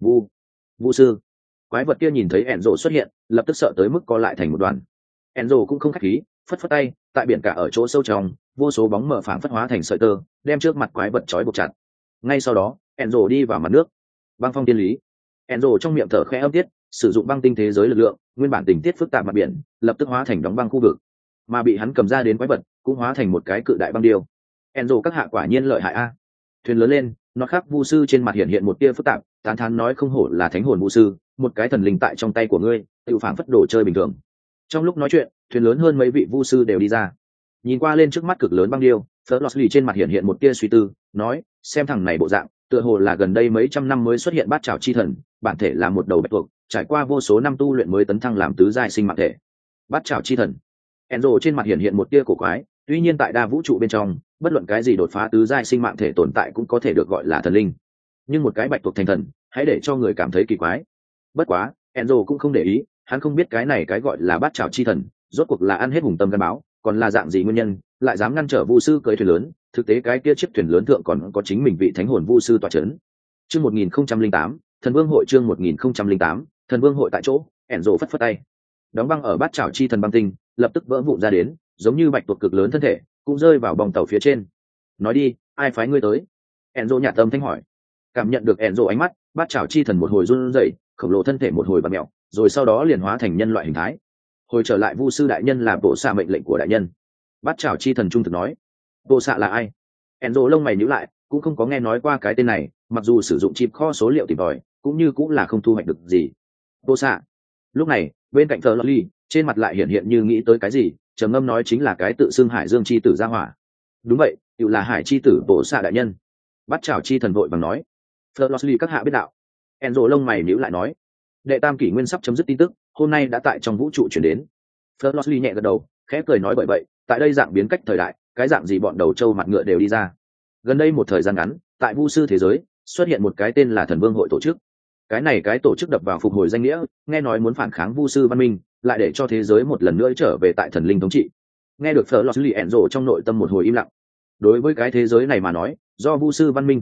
Vu sư. Quái vật kia nhìn thấy Enzo xuất hiện, lập tức sợ tới mức co lại thành một đoàn. Enzo cũng không khách khí, phất phất tay, tại biển cả ở chỗ sâu trong, vô số bóng mờ phảng phất hóa thành sợi tơ, đem trước mặt quái vật trói buộc chặt. Ngay sau đó, Enzo đi vào mặt nước. Băng phong tiên lý. Enzo trong miệng thở khẽ âm tiết, sử dụng băng tinh thế giới lực lượng, nguyên bản tình tiết phức tạp mặt biển, lập tức hóa thành đóng băng khu vực. Mà bị hắn cầm ra đến quái vật, cũng hóa thành một cái cự đại băng điêu. Enzo các hạ quả nhiên lợi hại a. Thuyền lớn lên, nó khắc vu sư trên mặt hiện một tia phức tạp, tán thán nói, không hổ là thánh hồn vu sư, một cái thần linh tại trong tay của ngươi, tự phảng phất đồ chơi bình thường. Trong lúc nói chuyện, thuyền lớn hơn mấy vị vu sư đều đi ra. Nhìn qua lên trước mắt cực lớn băng điêu, Flosly trên mặt hiện một tia suy tư, nói, xem thằng này bộ dạng, tựa hồ là gần đây mấy trăm năm mới xuất hiện bát trảo chi thần, bản thể là một đầu bạch tuộc, trải qua vô số năm tu luyện mới tấn thăng làm tứ giai sinh mạng thể. Bát trảo chi thần. Enzo trên mặt hiện một tia cổ quái, tuy nhiên tại đa vũ trụ bên trong, bất luận cái gì đột phá tứ giai sinh mạng thể tồn tại cũng có thể được gọi là thần linh, nhưng một cái bạch tuộc thành thần, hãy để cho người cảm thấy kỳ quái. Bất quá, Enzo cũng không để ý, hắn không biết cái này cái gọi là bát trảo chi thần, rốt cuộc là ăn hết hùng tâm gan báo, còn là dạng gì nguyên nhân, lại dám ngăn trở vu sư cưỡi thuyền lớn, thực tế cái kia chiếc thuyền lớn thượng còn có chính mình vị thánh hồn vu sư tọa chấn. Chương 1008, Thần Vương hội, chương 1008, Thần Vương hội. Tại chỗ, Enzo phất phất tay. Đóng băng ở bát trảo chi thần băng tinh, lập tức vỡ vụn ra đến, giống như bạch tuộc cực lớn thân thể, cũng rơi vào bong tàu phía trên. Nói đi, ai phái ngươi tới? Enzo nhạt tâm thanh hỏi. Cảm nhận được Enzo ánh mắt, bát trảo chi thần một hồi run rẩy, khổng lồ thân thể một hồi bặm mèo, rồi sau đó liền hóa thành nhân loại hình thái. Hồi trở lại vu sư đại nhân là bộ xạ mệnh lệnh của đại nhân. Bát trảo chi thần trung thực nói. Bộ xạ là ai? Enzo lông mày nhíu lại, cũng không có nghe nói qua cái tên này, mặc dù sử dụng chip kho số liệu tìm tòi, cũng như cũng là không thu hoạch được gì. Bộ xạ. Lúc này, bên cạnh thờ Lolly, trên mặt lại hiện như nghĩ tới cái gì, trầm ngâm nói, chính là cái tự xưng hải dương chi tử gia hỏa. Đúng vậy, tự là hải chi tử bộ xạ đại nhân. Bát trảo chi thần vội vàng nói. Flosly các hạ biết đạo. Enzo lông mày nhíu lại nói. Đệ tam kỷ nguyên sắp chấm dứt tin tức, hôm nay đã tại trong vũ trụ chuyển đến. Flosly nhẹ gật đầu, khẽ cười nói, bởi vậy, tại đây dạng biến cách thời đại, cái dạng gì bọn đầu trâu mặt ngựa đều đi ra. Gần đây một thời gian ngắn, tại vu sư thế giới, xuất hiện một cái tên là Thần Vương hội tổ chức. Cái này cái tổ chức đập vào phục hồi danh nghĩa, nghe nói muốn phản kháng vu sư văn minh, lại để cho thế giới một lần nữa trở về tại thần linh thống trị. Nghe được Flosly Enzo trong nội tâm một hồi im lặng. Đối với cái thế giới này mà nói, do vu sư văn minh thống trị,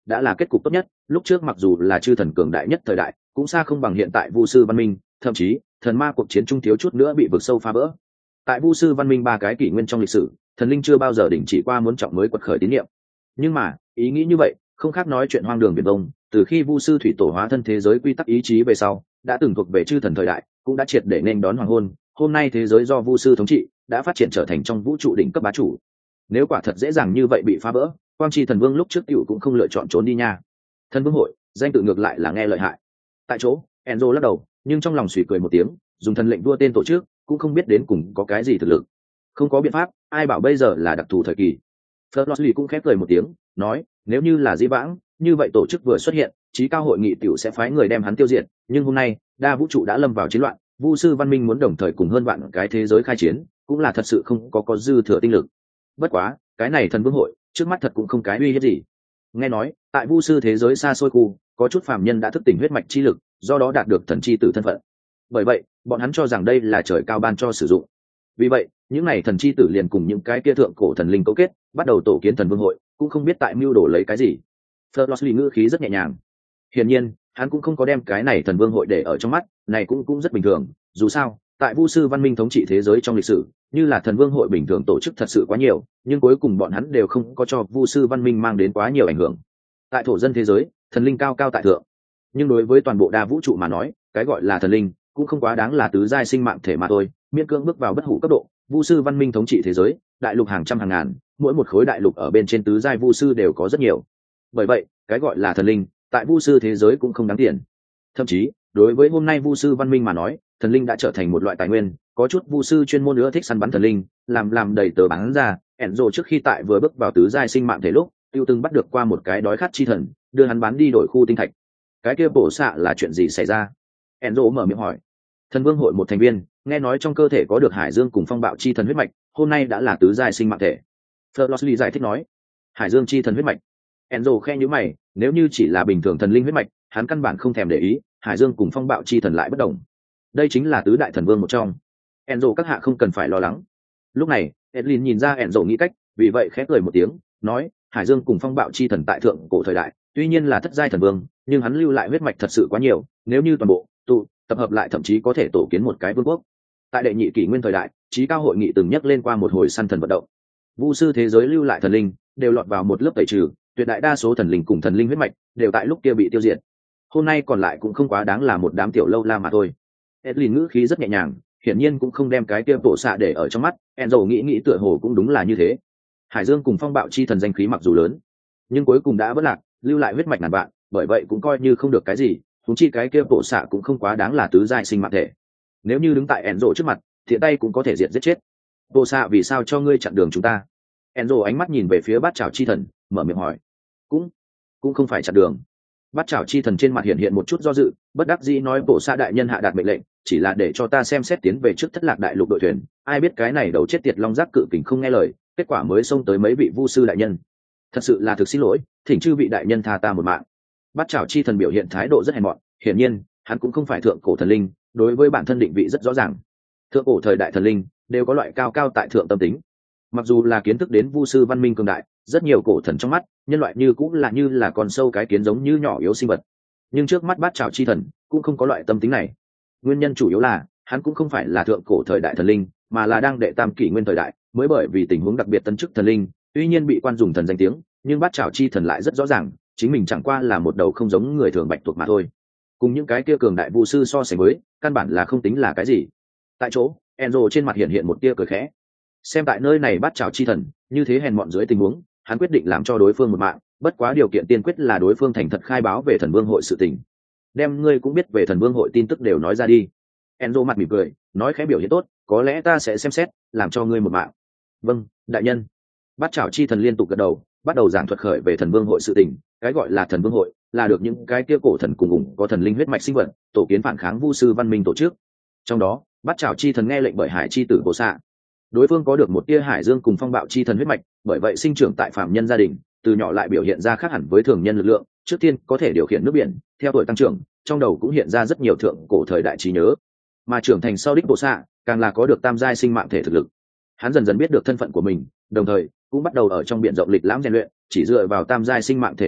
đã là kết cục tốt nhất. Lúc trước mặc dù là chư thần cường đại nhất thời đại, cũng xa không bằng hiện tại vu sư văn minh, thậm chí thần ma cuộc chiến trung thiếu chút nữa bị vực sâu phá vỡ. Tại vu sư văn minh 3 cái kỷ nguyên trong lịch sử, thần linh chưa bao giờ đình chỉ qua muốn trọng mới quật khởi tín nhiệm. Nhưng mà ý nghĩ như vậy không khác nói chuyện hoang đường viển vông. Từ khi vu sư thủy tổ hóa thân thế giới quy tắc ý chí về sau, đã từng thuộc về chư thần thời đại, cũng đã triệt để nên đón hoàng hôn. Hôm nay thế giới do vu sư thống trị đã phát triển trở thành trong vũ trụ đỉnh cấp bá chủ. Nếu quả thật dễ dàng như vậy bị phá vỡ, quang tri thần vương lúc trước tiểu cũng không lựa chọn trốn đi nha. Thần vương hội danh tự ngược lại là nghe lợi hại. Tại chỗ Enzo lắc đầu, nhưng trong lòng suy cười một tiếng, dùng thần lệnh đua tên tổ chức cũng không biết đến cùng có cái gì thực lực. Không có biện pháp, ai bảo bây giờ là đặc thù thời kỳ. Flosly cũng khép cười một tiếng, nói, nếu như là dĩ vãng, như vậy tổ chức vừa xuất hiện, trí cao hội nghị tiểu sẽ phái người đem hắn tiêu diệt, nhưng hôm nay, đa vũ trụ đã lâm vào chiến loạn, vu sư văn minh muốn đồng thời cùng hơn vạn cái thế giới khai chiến, cũng là thật sự không có dư thừa tinh lực. Bất quá, cái này thần vương hội, trước mắt thật cũng không cái uy hiếp gì. Nghe nói, tại vu sư thế giới xa xôi khu, có chút phàm nhân đã thức tỉnh huyết mạch chi lực, do đó đạt được thần chi tử thân phận. Bởi vậy, bọn hắn cho rằng đây là trời cao ban cho sử dụng. Vì vậy, những này thần chi tử liền cùng những cái kia thượng cổ thần linh cấu kết, bắt đầu tổ kiến thần vương hội, cũng không biết tại mưu đồ lấy cái gì. Flosly ngữ khí rất nhẹ nhàng. Hiển nhiên, hắn cũng không có đem cái này thần vương hội để ở trong mắt, này cũng rất bình thường. Dù sao, tại vu sư văn minh thống trị thế giới trong lịch sử, như là thần vương hội bình thường tổ chức thật sự quá nhiều, nhưng cuối cùng bọn hắn đều không có cho vu sư văn minh mang đến quá nhiều ảnh hưởng. Tại thổ dân thế giới, thần linh cao cao tại thượng, nhưng đối với toàn bộ đa vũ trụ mà nói, cái gọi là thần linh cũng không quá đáng là tứ giai sinh mạng thể mà thôi, miễn cưỡng bước vào bất hủ cấp độ. Vu sư văn minh thống trị thế giới, đại lục hàng trăm hàng ngàn, mỗi một khối đại lục ở bên trên tứ giai vu sư đều có rất nhiều. Bởi vậy, cái gọi là thần linh, tại vu sư thế giới cũng không đáng tiền. Thậm chí, đối với hôm nay vu sư văn minh mà nói, thần linh đã trở thành một loại tài nguyên. Có chút vu sư chuyên môn ưa thích săn bắn thần linh, làm đầy tớ bán ra. Enzo trước khi tại vừa bước vào tứ giai sinh mạng thể lúc, tiêu từng bắt được qua một cái đói khát chi thần, đưa hắn bán đi đổi khu tinh thạch. Cái kia bổ xạ là chuyện gì xảy ra? Enzo mở miệng hỏi. Thần vương hội một thành viên, nghe nói trong cơ thể có được hải dương cùng phong bạo chi thần huyết mạch, hôm nay đã là tứ giai sinh mạng thể. Flosly giải thích nói. Hải dương chi thần huyết mạch. Enzo khe nhíu mày, nếu như chỉ là bình thường thần linh huyết mạch, hắn căn bản không thèm để ý, hải dương cùng phong bạo chi thần lại bất đồng. Đây chính là tứ đại thần vương một trong. Enzo các hạ không cần phải lo lắng. Lúc này, Edlin nhìn ra Enzo nghĩ cách, vì vậy khẽ cười một tiếng, nói, hải dương cùng phong bạo chi thần tại thượng cổ thời đại, tuy nhiên là thất giai thần vương, nhưng hắn lưu lại huyết mạch thật sự quá nhiều, nếu như toàn bộ tập hợp lại thậm chí có thể tổ kiến một cái vương quốc. Tại đệ nhị kỷ nguyên thời đại, trí cao hội nghị từng nhắc lên qua một hồi săn thần vận động. Vu sư thế giới lưu lại thần linh đều lọt vào một lớp tẩy trừ, tuyệt đại đa số thần linh cùng thần linh huyết mạch đều tại lúc kia bị tiêu diệt. Hôm nay còn lại cũng không quá đáng là một đám tiểu lâu la mà thôi. Edlin ngữ khí rất nhẹ nhàng, hiển nhiên cũng không đem cái kia bộ xạ để ở trong mắt. Enzo nghĩ tựa hồ cũng đúng là như thế. Hải dương cùng phong bạo chi thần danh khí mặc dù lớn, nhưng cuối cùng đã vỡ lạc, lưu lại huyết mạch ngàn vạn, bởi vậy cũng coi như không được cái gì. Huống chi cái kia bộ xạ cũng không quá đáng là tứ giai sinh mạng thể. Nếu như đứng tại Enzo trước mặt, thiện tay cũng có thể diệt giết chết. Bộ xạ vì sao cho ngươi chặn đường chúng ta? Enzo ánh mắt nhìn về phía bát chảo chi thần, mở miệng hỏi. Cũng không phải chặn đường. Bát chảo chi thần trên mặt hiện một chút do dự, bất đắc dĩ nói, bộ xạ đại nhân hạ đạt mệnh lệnh, chỉ là để cho ta xem xét tiến về trước thất lạc đại lục đội thuyền. Ai biết cái này đầu chết tiệt long giác cự kình không nghe lời, kết quả mới xông tới mấy vị vu sư đại nhân. Thật sự là thực xin lỗi, thỉnh chư vị đại nhân tha ta một mạng. Bát chảo chi thần biểu hiện thái độ rất hèn mọn, hiển nhiên hắn cũng không phải thượng cổ thần linh, đối với bản thân định vị rất rõ ràng. Thượng cổ thời đại thần linh đều có loại cao cao tại thượng tâm tính, mặc dù là kiến thức đến vu sư văn minh cường đại, rất nhiều cổ thần trong mắt nhân loại cũng như là con sâu cái kiến giống như nhỏ yếu sinh vật, nhưng trước mắt bát chảo chi thần cũng không có loại tâm tính này. Nguyên nhân chủ yếu là hắn cũng không phải là thượng cổ thời đại thần linh, mà là đang đệ tam kỷ nguyên thời đại mới bởi vì tình huống đặc biệt tân chức thần linh, tuy nhiên bị quan dùng thần danh tiếng, nhưng bát chảo chi thần lại rất rõ ràng chính mình chẳng qua là một đầu không giống người thường bạch tuộc mà thôi. Cùng những cái kia cường đại vu sư so sánh với, căn bản là không tính là cái gì. Tại chỗ Enzo trên mặt hiện một tia cười khẽ. Xem tại nơi này bát chảo chi thần như thế hèn mọn dưới tình huống, hắn quyết định làm cho đối phương một mạng, bất quá điều kiện tiên quyết là đối phương thành thật khai báo về thần vương hội sự tình. Đem ngươi cũng biết về thần vương hội tin tức đều nói ra đi. Enzo mặt mỉm cười, nói khẽ biểu hiện tốt, có lẽ ta sẽ xem xét, làm cho ngươi một mạng. Vâng, đại nhân. Bát chảo chi thần liên tục gật đầu, bắt đầu giảng thuật khởi về thần vương hội sự tình. Cái gọi là thần vương hội là được những cái kia cổ thần cùng có thần linh huyết mạch sinh vật tổ kiến phản kháng vu sư văn minh tổ chức. Trong đó, bát chảo chi thần nghe lệnh bởi hải chi tử Bồ Xạ. Đối phương có được một tia hải dương cùng phong bạo chi thần huyết mạch, bởi vậy sinh trưởng tại phạm nhân gia đình, từ nhỏ lại biểu hiện ra khác hẳn với thường nhân lực lượng. Trước tiên có thể điều khiển nước biển, theo tuổi tăng trưởng, trong đầu cũng hiện ra rất nhiều thượng cổ thời đại trí nhớ. Mà trưởng thành sau đích Bồ Xạ, càng là có được tam giai sinh mạng thể thực lực. Hắn dần dần biết được thân phận của mình, đồng thời cũng bắt đầu ở trong biển rộng lịch lãm rèn luyện, chỉ dựa vào tam giai sinh mạng thể thực lực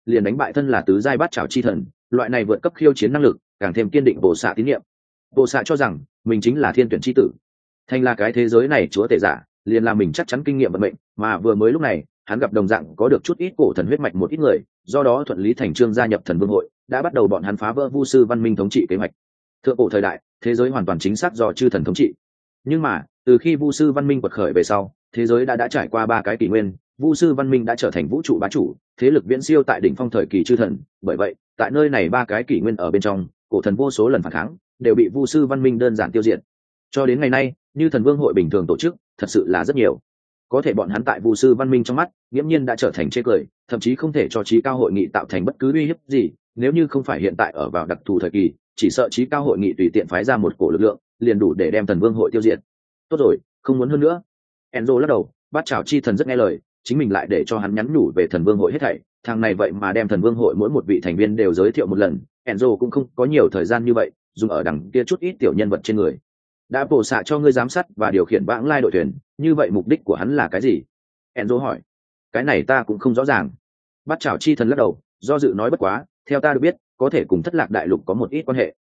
liền đánh bại thân là tứ giai bát trảo chi thần. Loại này vượt cấp khiêu chiến năng lực càng thêm kiên định bộ xạ tín nhiệm. Bộ xạ cho rằng mình chính là thiên tuyển chi tử, thành là cái thế giới này chúa tể giả, liền là mình chắc chắn kinh nghiệm vận mệnh. Mà vừa mới lúc này hắn gặp đồng dạng có được chút ít cổ thần huyết mạch một ít người, do đó thuận lý thành trương gia nhập thần vương hội, đã bắt đầu bọn hắn phá vỡ vu sư văn minh thống trị kế hoạch. Thượng cổ thời đại, thế giới hoàn toàn chính xác do chư thần thống trị, nhưng mà từ khi vu sư văn minh quật khởi về sau, thế giới đã trải qua 3 cái kỷ nguyên, vu sư văn minh đã trở thành vũ trụ bá chủ, thế lực viễn siêu tại đỉnh phong thời kỳ chư thần. Bởi vậy tại nơi này 3 cái kỷ nguyên ở bên trong, cổ thần vô số lần phản kháng đều bị vu sư văn minh đơn giản tiêu diệt. Cho đến ngày nay, như thần vương hội bình thường tổ chức thật sự là rất nhiều, có thể bọn hắn tại vu sư văn minh trong mắt nghiễm nhiên đã trở thành chê cười, thậm chí không thể cho trí cao hội nghị tạo thành bất cứ uy hiếp gì. Nếu như không phải hiện tại ở vào đặc thù thời kỳ, chỉ sợ trí cao hội nghị tùy tiện phái ra một cổ lực lượng liền đủ để đem thần vương hội tiêu diệt. Tốt rồi, không muốn hơn nữa. Enzo lắc đầu, bát trảo chi thần rất nghe lời, chính mình lại để cho hắn nhắn nhủ về thần vương hội hết thảy. Thằng này vậy mà đem thần vương hội mỗi một vị thành viên đều giới thiệu một lần. Enzo cũng không có nhiều thời gian như vậy dùng ở đằng kia chút ít tiểu nhân vật trên người. Đã bổ xạ cho ngươi giám sát và điều khiển vãng lai đội thuyền, như vậy mục đích của hắn là cái gì? Enzo hỏi. Cái này ta cũng không rõ ràng. Bát trảo chi thần lắc đầu, do dự nói bất quá, theo ta được biết, có thể cùng thất lạc đại lục có một ít quan hệ.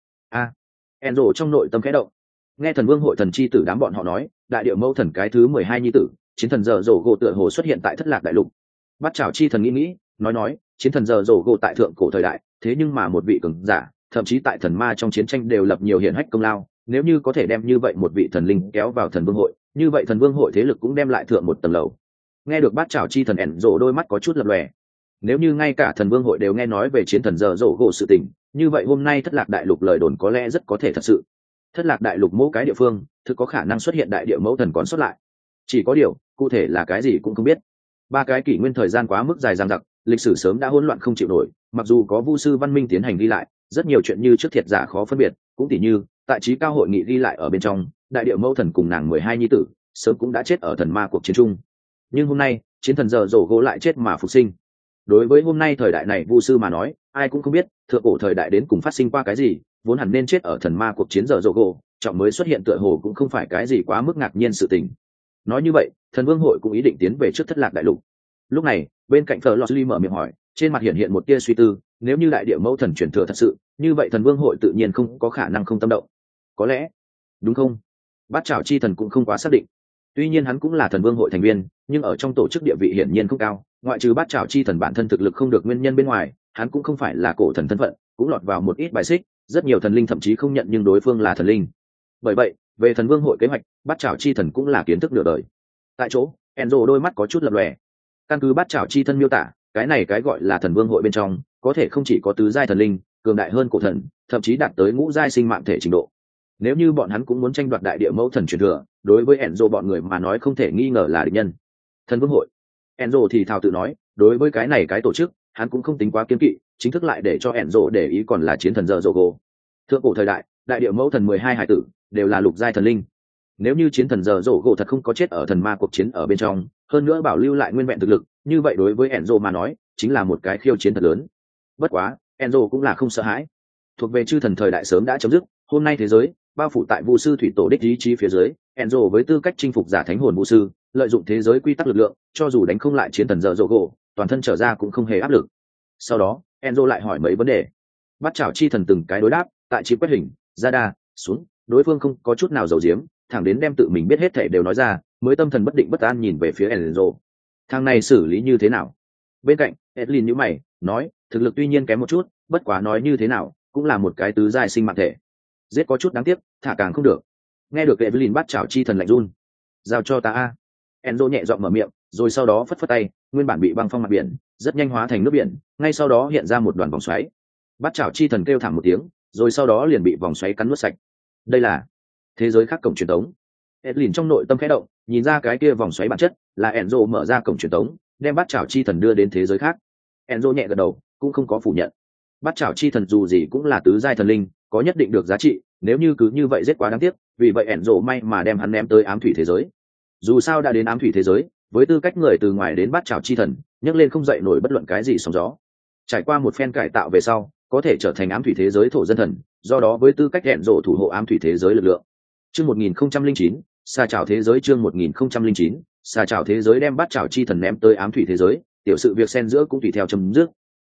Enzo trong nội tâm khẽ động. Nghe thần vương hội thần chi tử đám bọn họ nói, đại điệu mẫu thần cái thứ 12 nhi tử chiến thần giờ rổ gỗ tựa hồ xuất hiện tại thất lạc đại lục. Bát trảo chi thần nghĩ nói chiến thần giờ rổ gỗ tại thượng cổ thời đại, thế nhưng mà một vị cường giả, thậm chí tại thần ma trong chiến tranh đều lập nhiều hiển hách công lao. Nếu như có thể đem như vậy một vị thần linh kéo vào thần vương hội, như vậy thần vương hội thế lực cũng đem lại thượng một tầng lầu. Nghe được bát trảo chi thần ẻn rổ đôi mắt có chút lập lòe. Nếu như ngay cả thần vương hội đều nghe nói về chiến thần giờ rổ gỗ sự tình, như vậy hôm nay thất lạc đại lục lời đồn có lẽ rất có thể thật sự. Thất lạc đại lục mỗi cái địa phương thực có khả năng xuất hiện đại địa mẫu thần còn xuất lại, chỉ có điều cụ thể là cái gì cũng không biết. 3 cái kỷ nguyên thời gian quá mức dài dằng dặc, lịch sử sớm đã hỗn loạn không chịu nổi. Mặc dù có vu sư văn minh tiến hành ghi lại, rất nhiều chuyện như trước thiệt giả khó phân biệt, cũng tỉ như tại trí cao hội nghị ghi lại ở bên trong, đại địa mẫu thần cùng nàng 12 nhi tử sớm cũng đã chết ở thần ma cuộc chiến chung. Nhưng hôm nay chiến thần giờ rổ gỗ lại chết mà phục sinh. Đối với hôm nay thời đại này vu sư mà nói, ai cũng không biết thượng cổ thời đại đến cùng phát sinh qua cái gì, vốn hẳn nên chết ở thần ma cuộc chiến giờ rổ gỗ trọng mới xuất hiện tựa hồ cũng không phải cái gì quá mức ngạc nhiên sự tình. Nói như vậy, thần vương hội cũng ý định tiến về trước thất lạc đại lục. Lúc này bên cạnh thờ Losly mở miệng hỏi, trên mặt hiện một tia suy tư. Nếu như đại địa mẫu thần truyền thừa thật sự, như vậy thần vương hội tự nhiên không có khả năng không tâm động. Có lẽ, đúng không? Bát trảo chi thần cũng không quá xác định. Tuy nhiên hắn cũng là thần vương hội thành viên, nhưng ở trong tổ chức địa vị hiển nhiên không cao. Ngoại trừ bát trảo chi thần bản thân thực lực không được nguyên nhân bên ngoài, hắn cũng không phải là cổ thần thân phận, cũng lọt vào một ít bài xích. Rất nhiều thần linh thậm chí không nhận nhưng đối phương là thần linh. Bởi vậy, về thần vương hội kế hoạch, bát trảo chi thần cũng là kiến thức nửa đời. Tại chỗ, Enzo đôi mắt có chút lập lòe. Căn cứ bát trảo chi thân miêu tả, cái này cái gọi là thần vương hội bên trong, có thể không chỉ có tứ giai thần linh, cường đại hơn cổ thần, thậm chí đạt tới ngũ giai sinh mạng thể trình độ. Nếu như bọn hắn cũng muốn tranh đoạt đại địa mẫu thần truyền thừa, đối với Enzo bọn người mà nói không thể nghi ngờ là địch nhân. Thần vương hội. Enzo thì thào tự nói, đối với cái này cái tổ chức, hắn cũng không tính quá kiên kỵ, chính thức lại để cho Enzo để ý còn là chiến thần giờ Zogo. Thượng cổ thời đại, đại địa mẫu thần 12 hải tử đều là lục giai thần linh. Nếu như chiến thần giờ Zogo thật không có chết ở thần ma cuộc chiến ở bên trong, hơn nữa bảo lưu lại nguyên vẹn thực lực, như vậy đối với Enzo mà nói, chính là một cái khiêu chiến thật lớn. Bất quá, Enzo cũng là không sợ hãi. Thuộc về chư thần thời đại sớm đã chấm dứt, hôm nay thế giới bao phủ tại vu sư thủy tổ đích ý chí phía dưới. Enzo với tư cách chinh phục giả thánh hồn vu sư, lợi dụng thế giới quy tắc lực lượng, cho dù đánh không lại chiến thần giờ Zogo, toàn thân trở ra cũng không hề áp lực. Sau đó, Enzo lại hỏi mấy vấn đề. Bắt chảo chi thần từng cái đối đáp, tại chi quét hình, ra đa, xuống, đối phương không có chút nào giấu giếm, thẳng đến đem tự mình biết hết thảy đều nói ra, mới tâm thần bất định bất an nhìn về phía Enzo. Thằng này xử lý như thế nào? Bên cạnh, Edlin nhíu mày, nói, thực lực tuy nhiên kém một chút, bất quá nói như thế nào, cũng là một cái tứ giai sinh mạng thể. Giết có chút đáng tiếc, thả càng không được. Nghe được Evelyn bắt chảo chi thần lạnh run. Giao cho ta a. Enzo nhẹ giọng mở miệng, rồi sau đó phất phất tay, nguyên bản bị băng phong mặt biển, rất nhanh hóa thành nước biển, ngay sau đó hiện ra một đoàn vòng xoáy. Bắt chảo chi thần kêu thảm một tiếng, rồi sau đó liền bị vòng xoáy cắn nuốt sạch. Đây là thế giới khác cổng truyền tống. Edlin trong nội tâm khẽ động, nhìn ra cái kia vòng xoáy bản chất là Enzo mở ra cổng truyền tống, đem bắt chảo chi thần đưa đến thế giới khác. Enzo nhẹ gật đầu, cũng không có phủ nhận. Bắt chảo chi thần dù gì cũng là tứ giai thần linh, có nhất định được giá trị, nếu như cứ như vậy rất quá đáng tiếc, vì vậy Enzo may mà đem hắn ném tới ám thủy thế giới. Dù sao đã đến ám thủy thế giới, với tư cách người từ ngoài đến bắt chảo chi thần, nhấc lên không dậy nổi bất luận cái gì sóng gió. Trải qua một phen cải tạo về sau, có thể trở thành ám thủy thế giới thổ dân thần, do đó với tư cách Enzo thủ hộ ám thủy thế giới lực lượng. Chương 1009, xa chảo thế giới. Chương 1009, xa chảo thế giới đem bắt chảo chi thần ném tới ám thủy thế giới, tiểu sự việc xen giữa cũng tùy theo chấm dứt.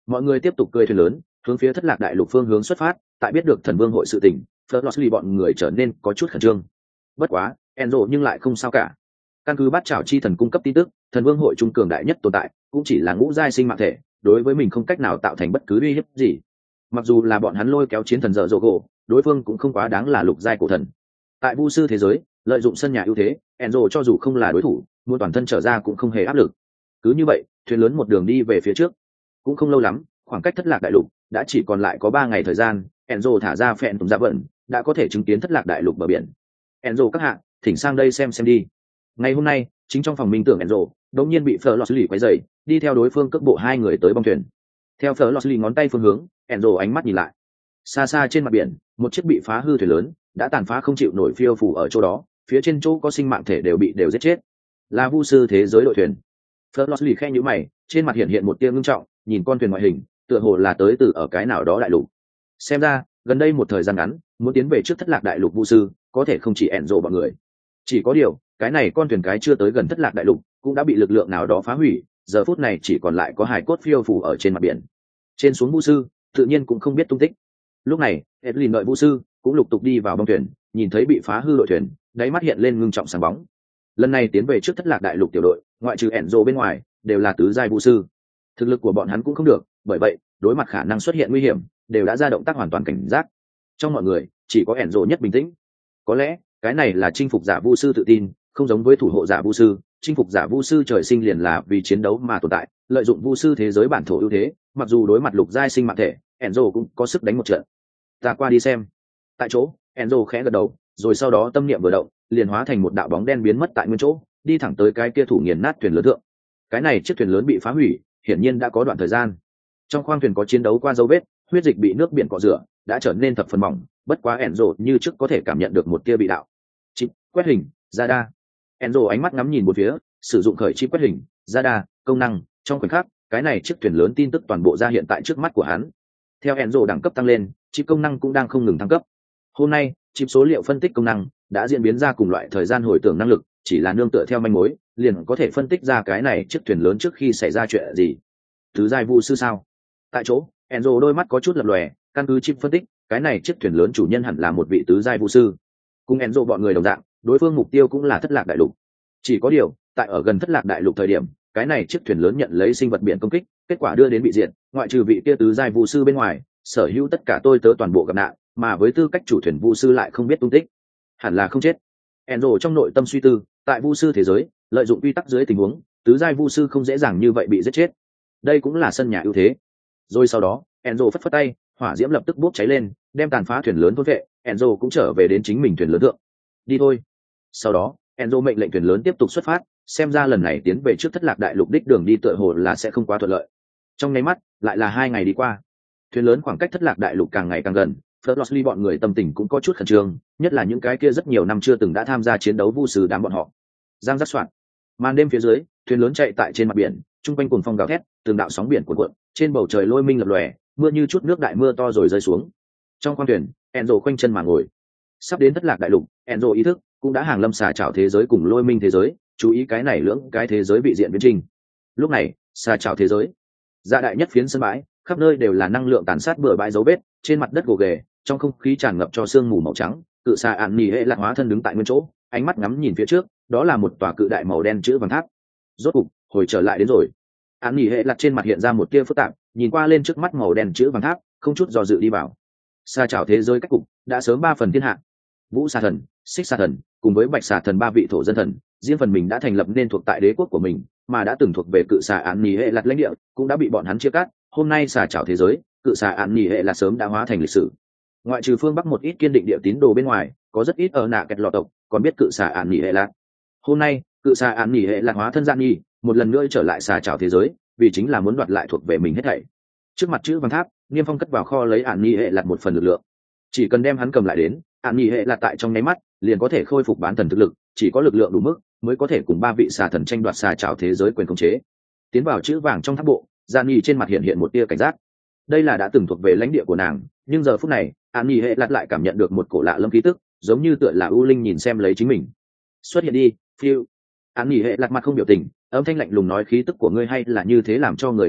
mọi người tiếp tục cười thuyền lớn hướng phía thất lạc đại lục phương hướng xuất phát. Tại biết được thần vương hội sự tình, Flosly bọn người trở nên có chút khẩn trương. Bất quá Enzo nhưng lại không sao cả. Căn cứ bát chảo chi thần cung cấp tin tức, thần vương hội trung cường đại nhất tồn tại cũng chỉ là ngũ giai sinh mạng thể, đối với mình không cách nào tạo thành bất cứ uy hiếp gì. Mặc dù là bọn hắn lôi kéo chiến thần dở dỗ gỗ, đối phương cũng không quá đáng là lục giai cổ thần. Tại vu sư thế giới, lợi dụng sân nhà ưu thế, Enzo cho dù không là đối thủ, muốn toàn thân trở ra cũng không hề áp lực. Cứ như vậy, thuyền lớn một đường đi về phía trước. Cũng không lâu lắm, khoảng cách thất lạc đại lục đã chỉ còn lại có 3 ngày thời gian. Enzo thả ra phẹn tùng ra vận, đã có thể chứng kiến thất lạc đại lục bờ biển. Enzo các hạ, thỉnh sang đây xem đi. Ngày hôm nay, chính trong phòng minh tưởng Enzo, đột nhiên bị Flosly quấy rầy, đi theo đối phương cước bộ 2 người tới bong thuyền. Theo Flosly ngón tay phương hướng, Enzo ánh mắt nhìn lại. Xa xa trên mặt biển, một chiếc bị phá hư thuyền lớn đã tàn phá không chịu nổi phiêu phù ở chỗ đó, phía trên chỗ có sinh mạng thể đều giết chết. Là vu sư thế giới đội thuyền. Flosly khe nhíu mày, trên mặt hiện hiện một tia ngưng trọng, nhìn con thuyền ngoại hình, tựa hồ là tới từ ở cái nào đó đại lục. Xem ra, gần đây một thời gian ngắn, muốn tiến về trước thất lạc đại lục vu sư, có thể không chỉ Enzo bọn người. Chỉ có điều, cái này con thuyền cái chưa tới gần thất lạc đại lục, cũng đã bị lực lượng nào đó phá hủy, giờ phút này chỉ còn lại có hài cốt phiêu phù ở trên mặt biển. Trên xuống vu sư, tự nhiên cũng không biết tung tích. Lúc này, Evelyn đợi vu sư cũng lục tục đi vào bong thuyền, nhìn thấy bị phá hư đội thuyền, đáy mắt hiện lên ngưng trọng sáng bóng. Lần này tiến về trước thất lạc đại lục tiểu đội, ngoại trừ Enzo bên ngoài, đều là tứ giai vu sư. Thực lực của bọn hắn cũng không được, bởi vậy, đối mặt khả năng xuất hiện nguy hiểm, đều đã ra động tác hoàn toàn cảnh giác. Trong mọi người, chỉ có Enzo nhất bình tĩnh. Có lẽ, cái này là chinh phục giả vu sư tự tin, không giống với thủ hộ giả vu sư. Chinh phục giả vu sư trời sinh liền là vì chiến đấu mà tồn tại, lợi dụng vu sư thế giới bản thổ ưu thế, mặc dù đối mặt lục giai sinh mạng thể, Enzo cũng có sức đánh một trận. Ta qua đi xem. Tại chỗ, Enzo khẽ gật đầu, rồi sau đó tâm niệm vừa động, liền hóa thành một đạo bóng đen biến mất tại nguyên chỗ, đi thẳng tới cái kia thủ nghiền nát thuyền lớn thượng. Cái này chiếc thuyền lớn bị phá hủy, hiển nhiên đã có đoạn thời gian. Trong khoang thuyền có chiến đấu qua dấu vết, huyết dịch bị nước biển cọ rửa, đã trở nên thập phần mỏng, bất quá Enzo như trước có thể cảm nhận được một tia bị đạo. Chip quét hình, radar. Enzo ánh mắt ngắm nhìn một phía, sử dụng khởi chip quét hình, radar công năng, trong khoảnh khắc, cái này chiếc thuyền lớn tin tức toàn bộ ra hiện tại trước mắt của hắn. Theo Enzo đẳng cấp tăng lên, chip công năng cũng đang không ngừng thăng cấp. Hôm nay, chip số liệu phân tích công năng đã diễn biến ra cùng loại thời gian hồi tưởng năng lực, chỉ là nương tựa theo manh mối, liền có thể phân tích ra cái này chiếc thuyền lớn trước khi xảy ra chuyện gì. Tứ giai vu sư sao? Tại chỗ, Enzo đôi mắt có chút lập lòe, căn cứ chip phân tích, cái này chiếc thuyền lớn chủ nhân hẳn là một vị tứ giai vu sư. Cùng Enzo bọn người đồng dạng, đối phương mục tiêu cũng là thất lạc đại lục. Chỉ có điều, tại ở gần thất lạc đại lục thời điểm, cái này chiếc thuyền lớn nhận lấy sinh vật biển công kích, kết quả đưa đến bị diệt, ngoại trừ vị kia tứ giai vu sư bên ngoài, sở hữu tất cả tôi tớ toàn bộ gặp nạn, mà với tư cách chủ thuyền vu sư lại không biết tung tích, hẳn là không chết. Enzo trong nội tâm suy tư, tại vu sư thế giới, lợi dụng quy tắc dưới tình huống, tứ giai vu sư không dễ dàng như vậy bị giết chết. Đây cũng là sân nhà ưu thế. Rồi sau đó, Enzo phất phất tay, hỏa diễm lập tức bốc cháy lên, đem tàn phá thuyền lớn thôn vệ. Enzo cũng trở về đến chính mình thuyền lớn thượng. Đi thôi. Sau đó, Enzo mệnh lệnh thuyền lớn tiếp tục xuất phát, xem ra lần này tiến về trước thất lạc đại lục đích đường đi tựa hồ là sẽ không quá thuận lợi. Trong nháy mắt, lại là 2 ngày đi qua. Thuyền lớn khoảng cách thất lạc đại lục càng ngày càng gần, Flosly bọn người tâm tình cũng có chút khẩn trương, nhất là những cái kia rất nhiều năm chưa từng đã tham gia chiến đấu vu sư đám bọn họ. Giang rắc soạn. Màn đêm phía dưới, thuyền lớn chạy tại trên mặt biển, trung quanh cuồng phong gào thét, từng đạo sóng biển cuộn cuộn, trên bầu trời lôi minh lập lòe, mưa như chút nước đại mưa to rồi rơi xuống. Trong khoang thuyền, Enzo khoanh chân mà ngồi. Sắp đến thất lạc đại lục, Enzo ý thức cũng đã hàng lâm xà chảo thế giới cùng lôi minh thế giới, chú ý cái này lưỡng cái thế giới bị diện biến trình. Lúc này, xà chảo thế giới, dạ đại nhất phiến sân bãi, khắp nơi đều là năng lượng tàn sát bừa bãi dấu vết, trên mặt đất gồ ghề, trong không khí tràn ngập cho sương mù màu trắng. Cự xà ạn nhì hệ lạc hóa thân đứng tại nguyên chỗ, ánh mắt ngắm nhìn phía trước, đó là một tòa cự đại màu đen chữ vàng tháp. Rốt cục, hồi trở lại đến rồi. Ạn nhì hệ lạc trên mặt hiện ra một tia phức tạp, nhìn qua lên trước mắt màu đen chữ vàng tháp, không chút do dự đi vào. Xà chảo thế giới cách cục đã sớm 3 phần thiên hạ. Vũ xà thần, xích xà thần cùng với bạch xà thần 3 vị thổ dân thần, riêng phần mình đã thành lập nên thuộc tại đế quốc của mình, mà đã từng thuộc về cự xà ạn nhì hệ lạc lãnh địa cũng đã bị bọn hắn chia cắt. Hôm nay xà chảo thế giới, cự xà ạn nhì hệ lạc sớm đã hóa thành lịch sử. Ngoại trừ phương bắc một ít kiên định địa tín đồ bên ngoài, có rất ít ở nạ kẹt lọ tộc còn biết cự xà ạn nhì hệ lạc. Hôm nay, cự xà ạn nhì hệ lạc hóa thân gian nhi, một lần nữa trở lại xà chảo thế giới, vì chính là muốn đoạt lại thuộc về mình hết thảy. Trước mặt chữ vàng tháp, Niêm Phong cất vào kho lấy ạn nhì hệ lạc một phần lực lượng. Chỉ cần đem hắn cầm lại đến, ạn nhì hệ lạc tại trong nháy mắt liền có thể khôi phục bán thần thực lực, chỉ có lực lượng đủ mức mới có thể cùng 3 vị xà thần tranh đoạt xà chảo thế giới quyền khống chế. Tiến vào chữ vàng trong tháp bộ, gian nhi trên mặt hiện hiện một tia cảnh giác. Đây là đã từng thuộc về lãnh địa của nàng, nhưng giờ phút này, ạn nhì hệ lạc lại cảm nhận được một cổ lạ lâm khí tức, giống như tựa là ưu linh nhìn xem lấy chính mình. Xuất hiện đi, phiêu. Ạn nhì hệ lạc mặt không biểu tình, âm thanh lạnh lùng nói, khí tức của ngươi hay là như thế làm cho người đáng ghét,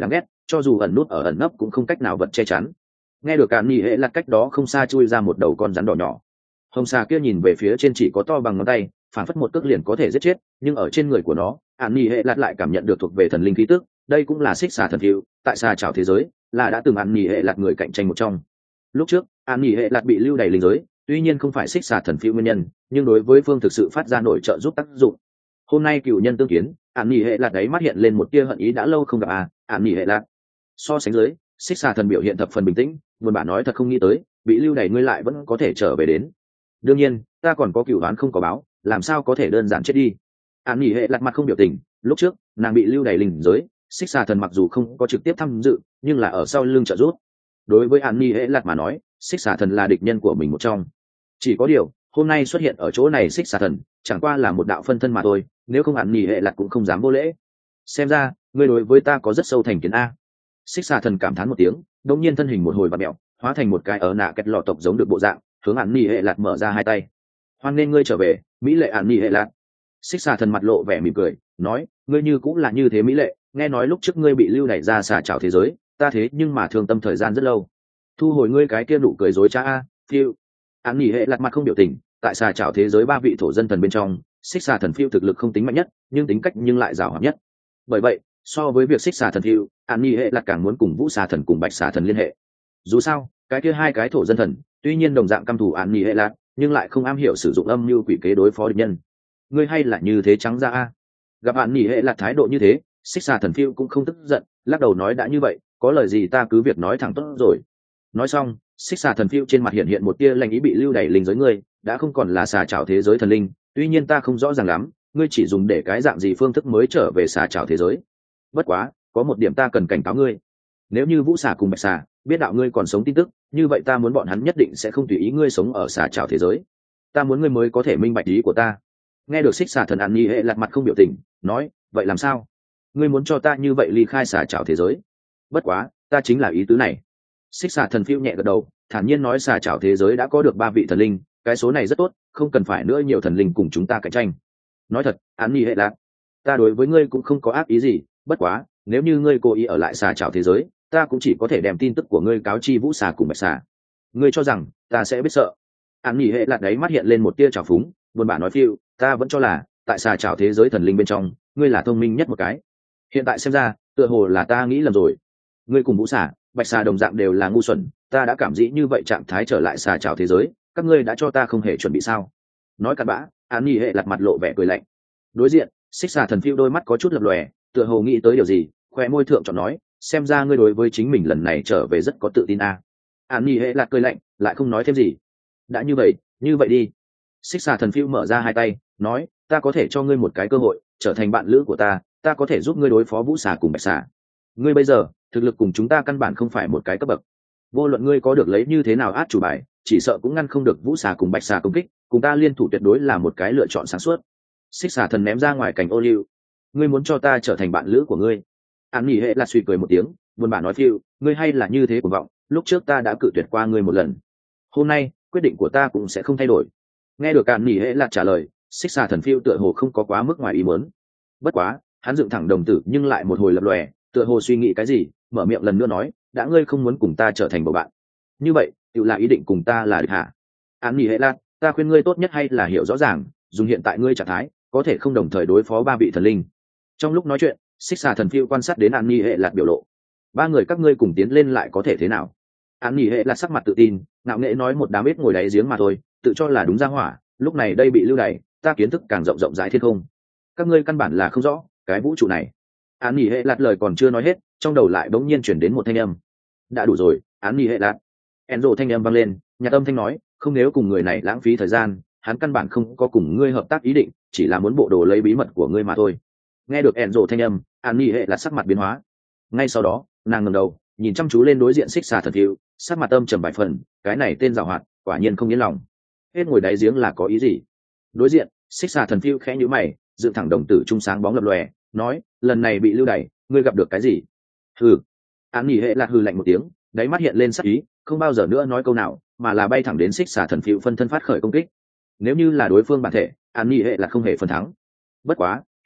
cho dù ẩn nút ở ẩn nấp cũng không cách nào vật che chắn. Nghe được Án Nhi Hệ Lạt cách đó không xa chui ra một đầu con rắn đỏ nhỏ. Hồng xà kia nhìn về phía trên chỉ có to bằng ngón tay, phản phất một cước liền có thể giết chết, nhưng ở trên người của nó, Án Nhi Hệ Lạt lại cảm nhận được thuộc về thần linh khí tức. Đây cũng là xích xà thần phiêu, tại xà trảo thế giới là đã từng Án Nhi Hệ Lạt người cạnh tranh một trong. Lúc trước Án Nhi Hệ Lạt bị lưu đày linh giới, tuy nhiên không phải xích xà thần phiêu nguyên nhân, nhưng đối với phương thực sự phát ra nội trợ giúp tác dụng. Hôm nay cựu nhân tương kiến, Án Nhi Hệ Lạt đấy mắt hiện lên một tia hận ý đã lâu không gặp Án Nhi Hệ Lạt. So sánh dưới, xích xà thần biểu hiện thập phần bình tĩnh, buồn bã nói thật không nghĩ tới bị lưu đày ngươi lại vẫn có thể trở về đến. Đương nhiên ta còn có cựu đoán không có báo, làm sao có thể đơn giản chết đi. Án Nhi Hệ Lạt mặt không biểu tình, lúc trước nàng bị lưu đày linh giới, xích xà thần mặc dù không có trực tiếp tham dự nhưng là ở sau lưng trợ giúp. Đối với Án Nhi Hệ Lạt mà nói, xích xà thần là địch nhân của mình một trong. Chỉ có điều hôm nay xuất hiện ở chỗ này xích xà thần chẳng qua là một đạo phân thân mà thôi, nếu không Án Nhi Hệ Lạt cũng không dám vô lễ. Xem ra ngươi đối với ta có rất sâu thành kiến xích xà thần cảm thán một tiếng, đột nhiên thân hình một hồi vặn mẹo, hóa thành một cái ở nạ kẹt lọ tộc giống được bộ dạng, hướng Án Nhi Hệ Lạt mở ra hai tay. Hoan nên ngươi trở về, mỹ lệ Án Nhi Hệ Lạt. Xích xà thần mặt lộ vẻ mỉm cười, nói, ngươi như cũng là như thế mỹ lệ, nghe nói lúc trước ngươi bị lưu đày ra xà trảo thế giới, ta thế nhưng mà thương tâm thời gian rất lâu. Thu hồi ngươi cái kia nụ cười dối trá phiêu. Án Nhi Hệ Lạt mặt không biểu tình, tại xà trảo thế giới ba vị thổ dân thần bên trong, xích xà thần phiêu thực lực không tính mạnh nhất, nhưng tính cách nhưng lại giàu hoạt nhất. Bởi vậy so với việc xích xà thần phiêu, Án Nhi Hệ Lạt càng muốn cùng vũ xà thần cùng bạch xà thần liên hệ. Dù sao cái kia hai cái thổ dân thần tuy nhiên đồng dạng căm thù Án Nhi Hệ Lạt, nhưng lại không am hiểu sử dụng âm mưu quỷ kế đối phó địch nhân. Ngươi hay là như thế trắng ra gặp Án Nhi Hệ Lạt thái độ như thế, xích xà thần phiêu cũng không tức giận, lắc đầu nói đã như vậy có lời gì ta cứ việc nói thẳng tốt rồi. Nói xong xích xà thần phiêu trên mặt hiện hiện một tia lanh ý, bị lưu đày linh giới ngươi đã không còn là xà trảo thế giới thần linh, tuy nhiên ta không rõ ràng lắm ngươi chỉ dùng để cái dạng gì phương thức mới trở về xà trảo thế giới. Bất quá có một điểm ta cần cảnh cáo ngươi, nếu như vũ xà cùng bạch xà biết đạo ngươi còn sống tin tức, như vậy ta muốn bọn hắn nhất định sẽ không tùy ý ngươi sống ở xà trảo thế giới. Ta muốn ngươi mới có thể minh bạch ý của ta. Nghe được xích xà thần Án Nhi Hệ Lạt mặt không biểu tình, nói vậy làm sao ngươi muốn cho ta như vậy ly khai xà trảo thế giới? Bất quá ta chính là ý tứ này. Xích xà thần phiêu nhẹ gật đầu, thản nhiên nói xà trảo thế giới đã có được 3 vị thần linh, cái số này rất tốt, không cần phải nữa nhiều thần linh cùng chúng ta cạnh tranh. Nói thật Án Nhi Hệ Lạt, ta đối với ngươi cũng không có ác ý gì, bất quá nếu như ngươi cố ý ở lại xà trảo thế giới, ta cũng chỉ có thể đem tin tức của ngươi cáo chi vũ xà cùng bạch xà. Ngươi cho rằng ta sẽ biết sợ? Án Nhi Hệ Lạt đấy mắt hiện lên một tia trào phúng, buồn bã nói phiêu, ta vẫn cho là tại xà trảo thế giới thần linh bên trong ngươi là thông minh nhất một cái, hiện tại xem ra tựa hồ là ta nghĩ lầm rồi. Ngươi cùng vũ xà bạch xà đồng dạng đều là ngu xuẩn, ta đã cảm dĩ như vậy trạng thái trở lại xà trảo thế giới, các ngươi đã cho ta không hề chuẩn bị sao? Nói cặn bã, Án Nhi Hệ Lạt mặt lộ vẻ cười lạnh. Đối diện xích xà thần phiêu đôi mắt có chút lập lòe, tựa hồ nghĩ tới điều gì, khoe môi thượng chọn nói, xem ra ngươi đối với chính mình lần này trở về rất có tự tin Án Nhi Hệ Lạt cười lạnh, lại không nói thêm gì. Đã như vậy đi. Xích xà thần phiêu mở ra hai tay, nói, ta có thể cho ngươi một cái cơ hội trở thành bạn lữ của ta có thể giúp ngươi đối phó vũ xà cùng bạch xà. Ngươi bây giờ thực lực cùng chúng ta căn bản không phải một cái cấp bậc, vô luận ngươi có được lấy như thế nào át chủ bài, chỉ sợ cũng ngăn không được vũ xà cùng bạch xà công kích, cùng ta liên thủ tuyệt đối là một cái lựa chọn sáng suốt. Xích xà thần ném ra ngoài cảnh ô liu, ngươi muốn cho ta trở thành bạn lữ của ngươi? Án Nhi Hệ Lạt suy cười một tiếng, buồn bã nói phiêu, ngươi hay là như thế cuồng vọng, lúc trước ta đã cự tuyệt qua ngươi một lần, hôm nay quyết định của ta cũng sẽ không thay đổi. Nghe được Án Nhi Hệ Lạt trả lời, xích xà thần phiêu tựa hồ không có quá mức ngoài ý muốn. Bất quá hắn dựng thẳng đồng tử nhưng lại một hồi lập lòe, tựa hồ suy nghĩ cái gì, mở miệng lần nữa nói, đã ngươi không muốn cùng ta trở thành bầu bạn, như vậy tự là ý định cùng ta là địch hả? Án Nhi Hệ Lạt, ta khuyên ngươi tốt nhất hay là hiểu rõ ràng, dùng hiện tại ngươi trạng thái có thể không đồng thời đối phó 3 vị thần linh. Trong lúc nói chuyện xích xà thần phiêu quan sát đến Án Nhi Hệ Lạt biểu lộ, 3 người các ngươi cùng tiến lên lại có thể thế nào? Án Nhi Hệ Lạt sắc mặt tự tin, ngạo nghễ nói, một đám ít ngồi đáy giếng mà thôi, tự cho là đúng ra hỏa, lúc này đây bị lưu đày, ta kiến thức càng rộng rãi thiên không, các ngươi căn bản là không rõ cái vũ trụ này. Án Nhi Hệ Lạt lời còn chưa nói hết, trong đầu lại bỗng nhiên chuyển đến một thanh âm. Đã đủ rồi, Án Nhi Hệ Lạt. Enzo thanh âm vang lên, nhạc âm thanh nói, không, nếu cùng người này lãng phí thời gian, hắn căn bản không có cùng ngươi hợp tác ý định, chỉ là muốn bộ đồ lấy bí mật của ngươi mà thôi. Nghe được Enzo thanh âm, Án Nhi Hệ Lạt sắc mặt biến hóa. Ngay sau đó nàng ngẩng đầu nhìn chăm chú lên đối diện xích xà thần phiêu, sắc mặt âm trầm vài phần, cái này tên giàu hoạt quả nhiên không yên lòng. Hết ngồi đáy giếng là có ý gì? Đối diện xích xà thần phiêu khẽ nhíu mày, dựng thẳng đồng tử trung sáng bóng lập lòe, nói, lần này bị lưu đày, ngươi gặp được cái gì? Hừ. Án Nhi Hệ Lạt hừ lạnh một tiếng, đáy mắt hiện lên sắc ý, không bao giờ nữa nói câu nào, mà là bay thẳng đến xích xà thần phiêu phân thân phát khởi công kích. Nếu như là đối phương bản thể, Án Nhi Hệ Lạt không hề phần thắng. Bất quá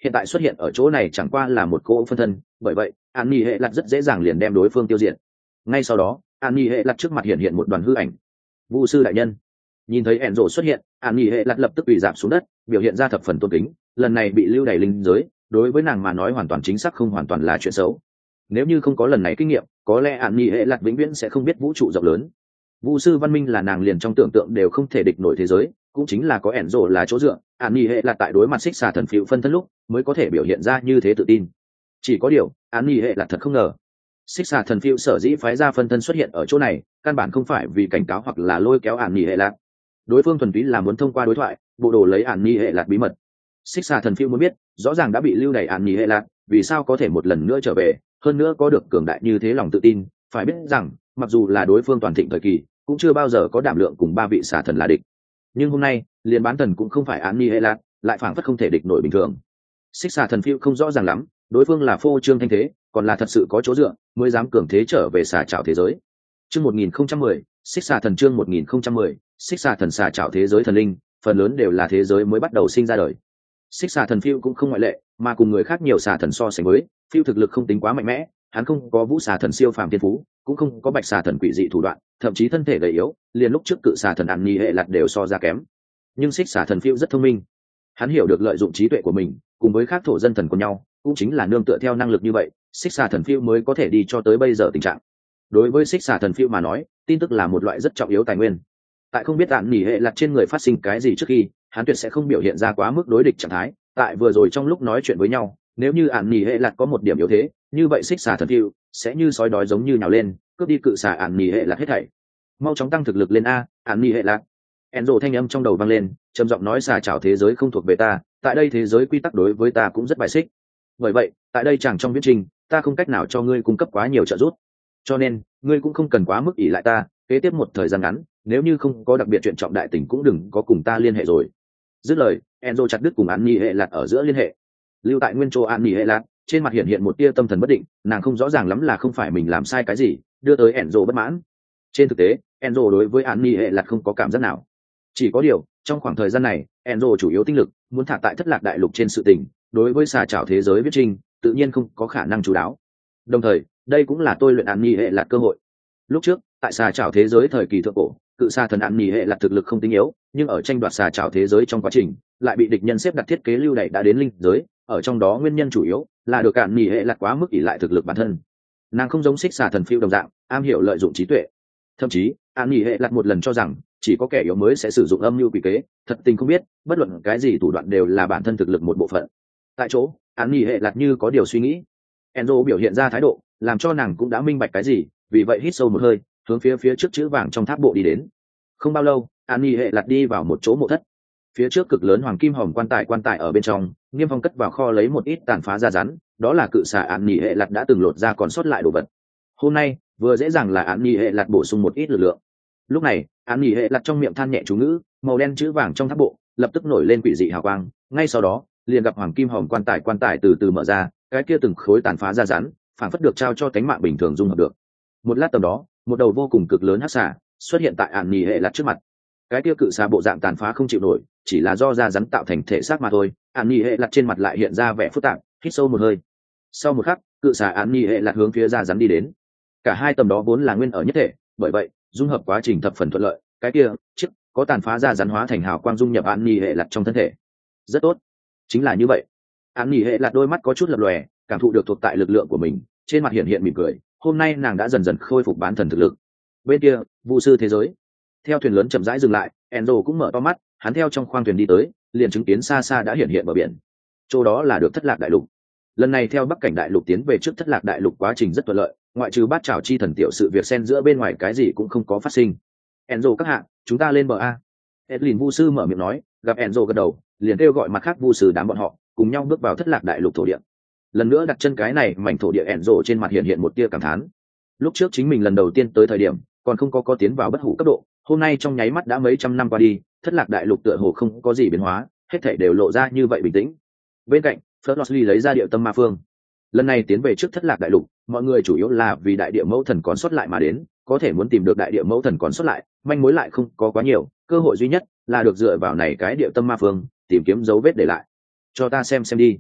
hiện tại xuất hiện ở chỗ này chẳng qua là một cỗ phân thân, bởi vậy an nhi hệ lặt rất dễ dàng liền đem đối phương tiêu diệt. Ngay sau đó an nhi hệ lặt trước mặt hiện một đoàn hư ảnh. Vu sư đại nhân. Nhìn thấy ẻn rộ xuất hiện, an nhi hệ lặt lập tức quỳ rạp xuống đất, biểu hiện ra thập phần tôn kính. Lần này bị lưu đày linh giới, đối với nàng mà nói hoàn toàn chính xác không hoàn toàn là chuyện xấu. Nếu như không có lần này kinh nghiệm, có lẽ an nhi hệ lặt vĩnh viễn sẽ không biết vũ trụ rộng lớn. Vu sư văn minh là nàng liền trong tưởng tượng đều không thể địch nổi thế giới, cũng chính là có ẻn rộ là chỗ dựa, an nhi hệ là tại đối mặt xích xà thần phiêu phân thân lúc mới có thể biểu hiện ra như thế tự tin. Chỉ có điều an nhi hệ là thật không ngờ, xích xà thần phiêu sở dĩ phái ra phân thân xuất hiện ở chỗ này căn bản không phải vì cảnh cáo hoặc là lôi kéo an nhi hệ lạc. Đối phương thuần túy là muốn thông qua đối thoại bộ đồ lấy an nhi hệ lạc bí mật. Xích xà thần phiêu muốn biết rõ ràng đã bị lưu đày an nhi hệ lạc, vì sao có thể một lần nữa trở về, hơn nữa có được cường đại như thế lòng tự tin. Phải biết rằng mặc dù là đối phương toàn thịnh thời kỳ cũng chưa bao giờ có đảm lượng cùng ba vị xà thần là địch, nhưng hôm nay liền bán thần cũng không phải an nhi hệ lạc, lại phảng phất không thể địch nổi bình thường. Xích xà thần phiêu không rõ ràng lắm đối phương là phô trương thanh thế còn là thật sự có chỗ dựa mới dám cường thế trở về xà trảo thế giới. Chương 1010, xích xà thần. Chương 1010, xích xà thần. Xà trảo thế giới thần linh phần lớn đều là thế giới mới bắt đầu sinh ra đời. Xích xà thần phiêu cũng không ngoại lệ, mà cùng người khác nhiều xà thần so sánh với, phiêu thực lực không tính quá mạnh mẽ, hắn không có vũ xà thần siêu phàm thiên phú, cũng không có bạch xà thần quỷ dị thủ đoạn, thậm chí thân thể gầy yếu, liền lúc trước cự xà thần ăn nhi hệ lạt đều so ra kém. Nhưng xích xà thần phiêu rất thông minh, hắn hiểu được lợi dụng trí tuệ của mình cùng với khác thổ dân thần của nhau, cũng chính là nương tựa theo năng lực như vậy, xích xà thần phiêu mới có thể đi cho tới bây giờ tình trạng. Đối với xích xà thần phiêu mà nói, tin tức là một loại rất trọng yếu tài nguyên. Tại không biết đạn nỉ hệ lặt trên người phát sinh cái gì trước khi, hắn tuyệt sẽ không biểu hiện ra quá mức đối địch trạng thái. Tại vừa rồi trong lúc nói chuyện với nhau, nếu như ạn nỉ hệ lặt có một điểm yếu thế, như vậy xích xà thần phiêu sẽ như sói đói giống như nhào lên, cướp đi cự xà ạn nỉ hệ lặt hết thảy. Mau chóng tăng thực lực lên a, ạn nỉ hệ lặt. Enzo thanh âm trong đầu vang lên, trầm giọng nói xà trảo thế giới không thuộc về ta, tại đây thế giới quy tắc đối với ta cũng rất bài xích. Bởi vậy, tại đây chẳng trong viễn trình, ta không cách nào cho ngươi cung cấp quá nhiều trợ giúp. Cho nên, ngươi cũng không cần quá mức ỷ lại ta, kế tiếp một thời gian ngắn, nếu như không có đặc biệt chuyện trọng đại tình cũng đừng có cùng ta liên hệ rồi. Dứt lời, Enzo chặt đứt cùng An Nhi hệ lạt ở giữa liên hệ. Lưu tại nguyên chỗ An Nhi hệ lạt, trên mặt hiện một tia tâm thần bất định, nàng không rõ ràng lắm là không phải mình làm sai cái gì, đưa tới Enzo bất mãn. Trên thực tế, Enzo đối với An Nhi hệ lạt không có cảm giác nào. Chỉ có điều, trong khoảng thời gian này, Enzo chủ yếu tinh lực muốn thả tại thất lạc đại lục trên sự tình, đối với xà trảo thế giới viết trình, tự nhiên không có khả năng chú đáo. Đồng thời, đây cũng là tôi luyện An Nhi hệ lạt cơ hội. Lúc trước, tại xà trảo thế giới thời kỳ thượng cổ, cự xà thần An Nhi hệ lạt thực lực không tính yếu, nhưng ở tranh đoạt xà trảo thế giới trong quá trình, lại bị địch nhân xếp đặt thiết kế lưu đày đã đến linh giới, ở trong đó nguyên nhân chủ yếu là được An Nhi hệ lạt quá mức ỷ lại thực lực bản thân. Nàng không giống xích xà thần phiêu đồng dạng, am hiểu lợi dụng trí tuệ. Thậm chí, An Nhi hệ lạt một lần cho rằng chỉ có kẻ yếu mới sẽ sử dụng âm mưu quỷ kế, thật tình không biết bất luận cái gì thủ đoạn đều là bản thân thực lực một bộ phận. Tại chỗ, An Nhi hệ lạt như có điều suy nghĩ. Enzo biểu hiện ra thái độ làm cho nàng cũng đã minh bạch cái gì, vì vậy hít sâu một hơi, hướng phía trước chữ vàng trong tháp bộ đi đến. Không bao lâu, An Nhi hệ lạt đi vào một chỗ mộ thất. Phía trước cực lớn hoàng kim hồng quan tài ở bên trong, Niêm Phong cất vào kho lấy một ít tàn phá da rắn, đó là cự xà An Nhi hệ lạt đã từng lột ra còn sót lại đồ vật. Hôm nay vừa dễ dàng là An Nhi hệ lạt bổ sung một ít lực lượng. Lúc này, An Nhi hệ lạt trong miệng than nhẹ chú ngữ, màu đen chữ vàng trong tháp bộ lập tức nổi lên quỷ dị hào quang, ngay sau đó liền gặp hoàng kim hồng quan tài từ từ mở ra, cái kia từng khối tàn phá da rắn phản phất được trao cho cánh mạng bình thường dung hợp được. Một lát tầm đó, một đầu vô cùng cực lớn hắc xà xuất hiện tại An Nhi hệ lạt trước mặt. Cái kia cự xà bộ dạng tàn phá không chịu nổi, chỉ là do da rắn tạo thành thể xác mà thôi. An Nhi hệ lạt trên mặt lại hiện ra vẻ phức tạp, hít sâu một hơi. Sau một khắc, cự xà An Nhi hệ lạt hướng phía da rắn đi đến. Cả hai tầm đó vốn là nguyên ở nhất thể, bởi vậy dung hợp quá trình thập phần thuận lợi. Cái kia chiếc có tàn phá da rắn hóa thành hào quang dung nhập An Nhi hệ lạt trong thân thể. Rất tốt, chính là như vậy. An Nhi hệ lạt đôi mắt có chút lập lòe, cảm thụ được thuộc tại lực lượng của mình, trên mặt hiện mỉm cười. Hôm nay nàng đã dần dần khôi phục bán thần thực lực. Bên kia, vu sư thế giới, theo thuyền lớn chậm rãi dừng lại, Enzo cũng mở to mắt, hắn theo trong khoang thuyền đi tới, liền chứng kiến xa xa đã hiện bờ biển. Chỗ đó là được thất lạc đại lục. Lần này theo bắc cảnh đại lục tiến về trước thất lạc đại lục quá trình rất thuận lợi, ngoại trừ bát trảo chi thần tiểu sự việc xen giữa bên ngoài cái gì cũng không có phát sinh. Enzo các hạ, chúng ta lên bờ a. Edlin vu sư mở miệng nói, gặp Enzo gật đầu, liền kêu gọi mặt khác vu sư đám bọn họ cùng nhau bước vào thất lạc đại lục thổ địa. Lần nữa đặt chân cái này mảnh thổ địa, Enzo trên mặt hiện một tia cảm thán. Lúc trước chính mình lần đầu tiên tới thời điểm còn không có tiến vào bất hủ cấp độ, hôm nay trong nháy mắt đã mấy trăm năm qua đi, thất lạc đại lục tựa hồ không có gì biến hóa, hết thảy đều lộ ra như vậy bình tĩnh. Bên cạnh, Ferlosly lấy ra địa tâm ma phương. Lần này tiến về trước thất lạc đại lục, mọi người chủ yếu là vì đại địa mẫu thần còn sót lại mà đến, có thể muốn tìm được đại địa mẫu thần còn sót lại, manh mối lại không có quá nhiều, cơ hội duy nhất là được dựa vào này cái địa tâm ma phương tìm kiếm dấu vết để lại. Cho ta xem đi.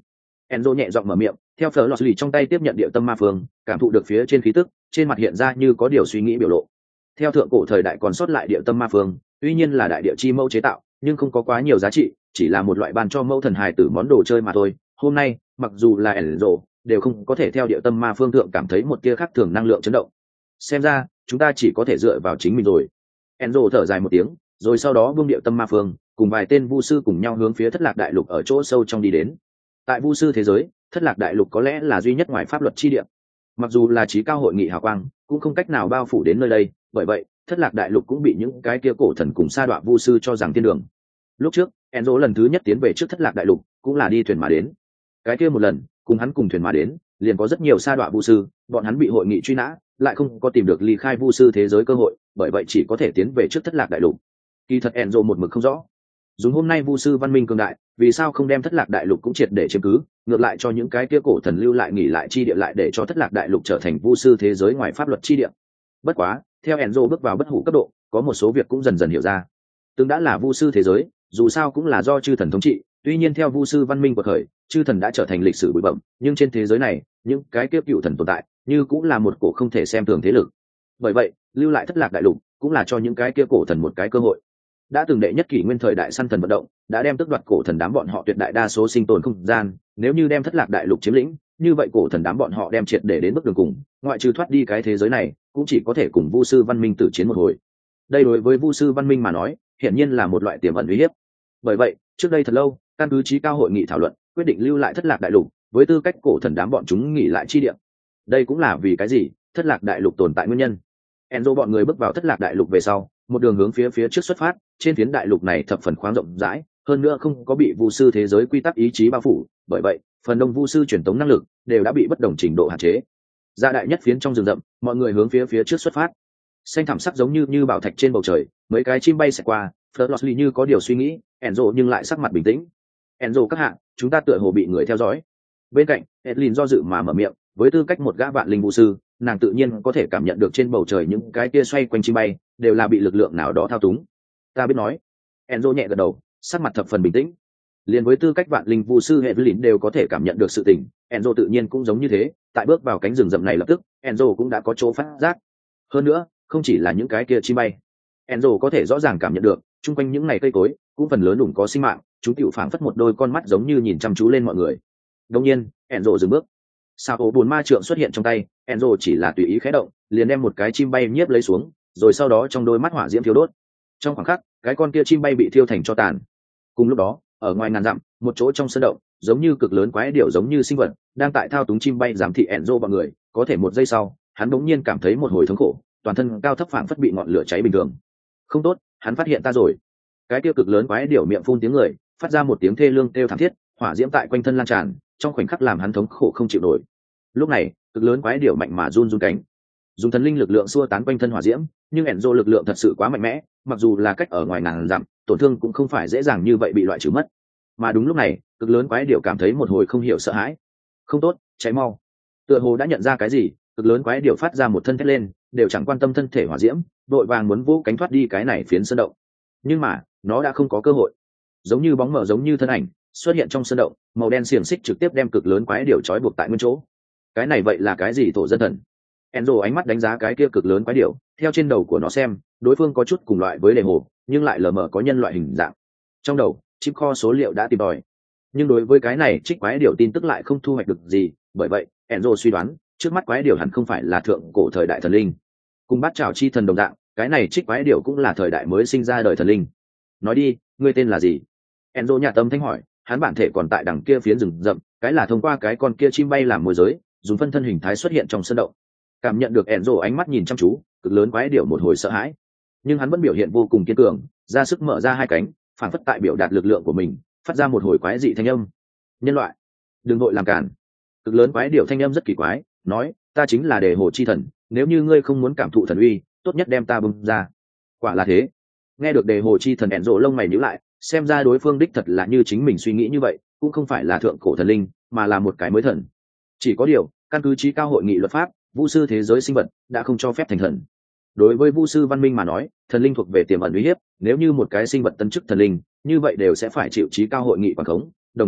Enzo nhẹ giọng mở miệng, theo phở lọt lì trong tay tiếp nhận địa tâm ma phương, cảm thụ được phía trên khí tức, trên mặt hiện ra như có điều suy nghĩ biểu lộ. Theo thượng cổ thời đại còn sót lại địa tâm ma phương, tuy nhiên là đại địa chi mẫu chế tạo, nhưng không có quá nhiều giá trị, chỉ là một loại ban cho mẫu thần hài tử món đồ chơi mà thôi. Hôm nay, mặc dù là Enzo, đều không có thể theo địa tâm ma phương thượng cảm thấy một tia khác thường năng lượng chấn động. Xem ra, chúng ta chỉ có thể dựa vào chính mình rồi. Enzo thở dài một tiếng, rồi sau đó buông địa tâm ma phương, cùng vài tên vu sư cùng nhau hướng phía Thất Lạc Đại Lục ở chỗ sâu trong đi đến. Tại vu sư thế giới, Thất Lạc Đại Lục có lẽ là duy nhất ngoài pháp luật chi địa. Mặc dù là trí cao hội nghị hào quang, cũng không cách nào bao phủ đến nơi đây, bởi vậy, Thất Lạc Đại Lục cũng bị những cái kia cổ thần cùng sa đọa vu sư cho rằng thiên đường. Lúc trước, Enzo lần thứ nhất tiến về trước Thất Lạc Đại Lục, cũng là đi thuyền mà đến. Cái kia một lần, cùng hắn cùng thuyền mà đến, liền có rất nhiều sa đọa vu sư, bọn hắn bị hội nghị truy nã, lại không có tìm được ly khai vu sư thế giới cơ hội, bởi vậy chỉ có thể tiến về trước Thất Lạc Đại Lục. Kỳ thật Enzo một mực không rõ, dùng hôm nay vu sư văn minh cường đại, vì sao không đem Thất Lạc Đại Lục cũng triệt để chiếm cứ, ngược lại cho những cái kia cổ thần lưu lại nghỉ lại chi địa lại để cho Thất Lạc Đại Lục trở thành vu sư thế giới ngoài pháp luật chi địa. Bất quá, theo Enzo bước vào bất hủ cấp độ, có một số việc cũng dần dần hiểu ra. Từng đã là vu sư thế giới, dù sao cũng là do chư thần thống trị, tuy nhiên theo vu sư văn minh của khởi, chư thần đã trở thành lịch sử bụi bặm, nhưng trên thế giới này, những cái kia cựu thần tồn tại, như cũng là một cổ không thể xem thường thế lực. Bởi vậy, lưu lại Thất Lạc Đại Lục, cũng là cho những cái kia cổ thần một cái cơ hội. Đã từng đệ nhất kỷ nguyên thời đại săn thần vận động, đã đem tước đoạt cổ thần đám bọn họ tuyệt đại đa số sinh tồn không gian, nếu như đem Thất Lạc Đại Lục chiếm lĩnh, như vậy cổ thần đám bọn họ đem triệt để đến bước đường cùng, ngoại trừ thoát đi cái thế giới này, cũng chỉ có thể cùng vu sư văn minh tử chiến một hồi. Đây đối với vu sư văn minh mà nói, hiển nhiên là một loại tiềm ẩn uy hiếp. Bởi vậy, trước đây thật lâu, căn cứ trí cao hội nghị thảo luận, quyết định lưu lại Thất Lạc Đại Lục, với tư cách cổ thần đám bọn chúng nghỉ lại chi địa. Đây cũng là vì cái gì Thất Lạc Đại Lục tồn tại nguyên nhân. Enzo bọn người bước vào Thất Lạc Đại Lục về sau, một đường hướng phía trước xuất phát, trên phiến đại lục này thập phần khoáng rộng rãi, hơn nữa không có bị vu sư thế giới quy tắc ý chí bao phủ, bởi vậy, phần đông vu sư truyền tống năng lực đều đã bị bất đồng trình độ hạn chế. Ra đại nhất phiến trong rừng rậm, mọi người hướng phía trước xuất phát. Xanh thẳm sắc giống như bảo thạch trên bầu trời, mấy cái chim bay xẹt qua, Florley như có điều suy nghĩ, Enzo nhưng lại sắc mặt bình tĩnh. Enzo các hạ, chúng ta tựa hồ bị người theo dõi. Bên cạnh, Edlin do dự mà mở miệng, với tư cách một gã vạn linh vũ sư, nàng tự nhiên có thể cảm nhận được trên bầu trời những cái kia xoay quanh chim bay đều là bị lực lượng nào đó thao túng. Ta biết nói. Enzo nhẹ gật đầu, sắc mặt thập phần bình tĩnh. Liên với tư cách vạn linh vũ sư Edlin đều có thể cảm nhận được sự tình, Enzo tự nhiên cũng giống như thế, tại bước vào cánh rừng rậm này lập tức, Enzo cũng đã có chỗ phát giác. Hơn nữa, không chỉ là những cái kia chim bay, Enzo có thể rõ ràng cảm nhận được, chung quanh những này cây cối cũng phần lớn đủ có sinh mạng, chúng tiểu phảng phất một đôi con mắt giống như nhìn chăm chú lên mọi người. Đương nhiên, Enzo dừng bước. Sao ổ buồn ma trượng xuất hiện trong tay, Enzo chỉ là tùy ý khẽ động, liền đem một cái chim bay nhiếp lấy xuống, rồi sau đó trong đôi mắt hỏa diễm thiêu đốt. Trong khoảng khắc, cái con kia chim bay bị thiêu thành tro tàn. Cùng lúc đó, ở ngoài ngàn dặm, một chỗ trong sân động, giống như cực lớn quái điểu giống như sinh vật, đang tại thao túng chim bay giám thị Enzo bọn người, có thể một giây sau, hắn bỗng nhiên cảm thấy một hồi thống khổ, toàn thân cao thấp phảng phất bị ngọn lửa cháy bình thường. Không tốt, hắn phát hiện ta rồi. Cái kia cực lớn quái điểu miệng phun tiếng người, phát ra một tiếng thê lương kêu thảm thiết, hỏa diễm tại quanh thân lan tràn, trong khoảnh khắc làm hắn thống khổ không chịu nổi. Lúc này, cực lớn quái điểu mạnh mà run cánh, dùng thần linh lực lượng xua tán quanh thân hỏa diễm, nhưng Enzo lực lượng thật sự quá mạnh mẽ, mặc dù là cách ở ngoài ngàn dặm, tổn thương cũng không phải dễ dàng như vậy bị loại trừ mất. Mà đúng lúc này, cực lớn quái điểu cảm thấy một hồi không hiểu sợ hãi. Không tốt, cháy mau! Tựa hồ đã nhận ra cái gì, cực lớn quái điểu phát ra một thân thét lên, đều chẳng quan tâm thân thể hỏa diễm, đội vàng muốn vỗ cánh thoát đi cái này phiến sơn động. Nhưng mà, nó đã không có cơ hội. Giống như bóng mờ giống như thân ảnh xuất hiện trong sơn động, màu đen xiềng xích trực tiếp đem cực lớn quái điểu trói buộc tại nguyên chỗ. Cái này vậy là cái gì thổ dân thần? Enzo ánh mắt đánh giá cái kia cực lớn quái điểu, theo trên đầu của nó xem, đối phương có chút cùng loại với đề hồ, nhưng lại lờ mờ có nhân loại hình dạng. Trong đầu, chip kho số liệu đã tìm tòi, nhưng đối với cái này trích quái điểu tin tức lại không thu hoạch được gì, bởi vậy Enzo suy đoán, trước mắt quái điểu hẳn không phải là thượng cổ thời đại thần linh. Cùng bát trảo chi thần đồng dạng, cái này trích quái điểu cũng là thời đại mới sinh ra đời thần linh. Nói đi, ngươi tên là gì? Enzo nhà tâm thanh hỏi, hắn bản thể còn tại đằng kia phiến rừng rậm, cái là thông qua cái con kia chim bay làm môi giới, dùng phân thân hình thái xuất hiện trong sân động. Cảm nhận được Enzo ánh mắt nhìn chăm chú, cực lớn quái điểu một hồi sợ hãi, nhưng hắn vẫn biểu hiện vô cùng kiên cường, ra sức mở ra hai cánh, phản phất tại biểu đạt lực lượng của mình, phát ra một hồi quái dị thanh âm. Nhân loại, đừng vội làm cản. Cực lớn quái điểu thanh âm rất kỳ quái, nói, ta chính là đề hồ chi thần, nếu như ngươi không muốn cảm thụ thần uy, tốt nhất đem ta bung ra. Quả là thế. Nghe được đề hồ chi thần, Enzo lông mày nhíu lại, xem ra đối phương đích thật là như chính mình suy nghĩ như vậy, cũng không phải là thượng cổ thần linh, mà là một cái mới thần. Chỉ có điều, căn cứ chí cao hội nghị luật pháp, vu sư thế giới sinh vật đã không cho phép thành thần. Đối với vu sư văn minh mà nói, thần linh thuộc về tiềm ẩn uy hiếp, nếu như một cái sinh vật tân chức thần linh, như vậy đều sẽ phải chịu chí cao hội nghị quản khống, đồng thời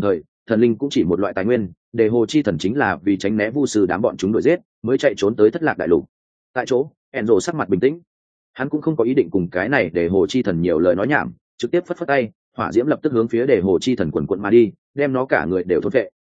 thần linh cũng chỉ một loại tài nguyên, đề hồ chi thần chính là vì tránh né vu sư đám bọn chúng đuổi giết mới chạy trốn tới thất lạc đại lục. Tại chỗ Enzo sắc mặt bình tĩnh, hắn cũng không có ý định cùng cái này đề hồ chi thần nhiều lời nói nhảm, trực tiếp phất phất tay, hỏa diễm lập tức hướng phía đề hồ chi thần quần quận mà đi, đem nó cả người đều thốt vệ.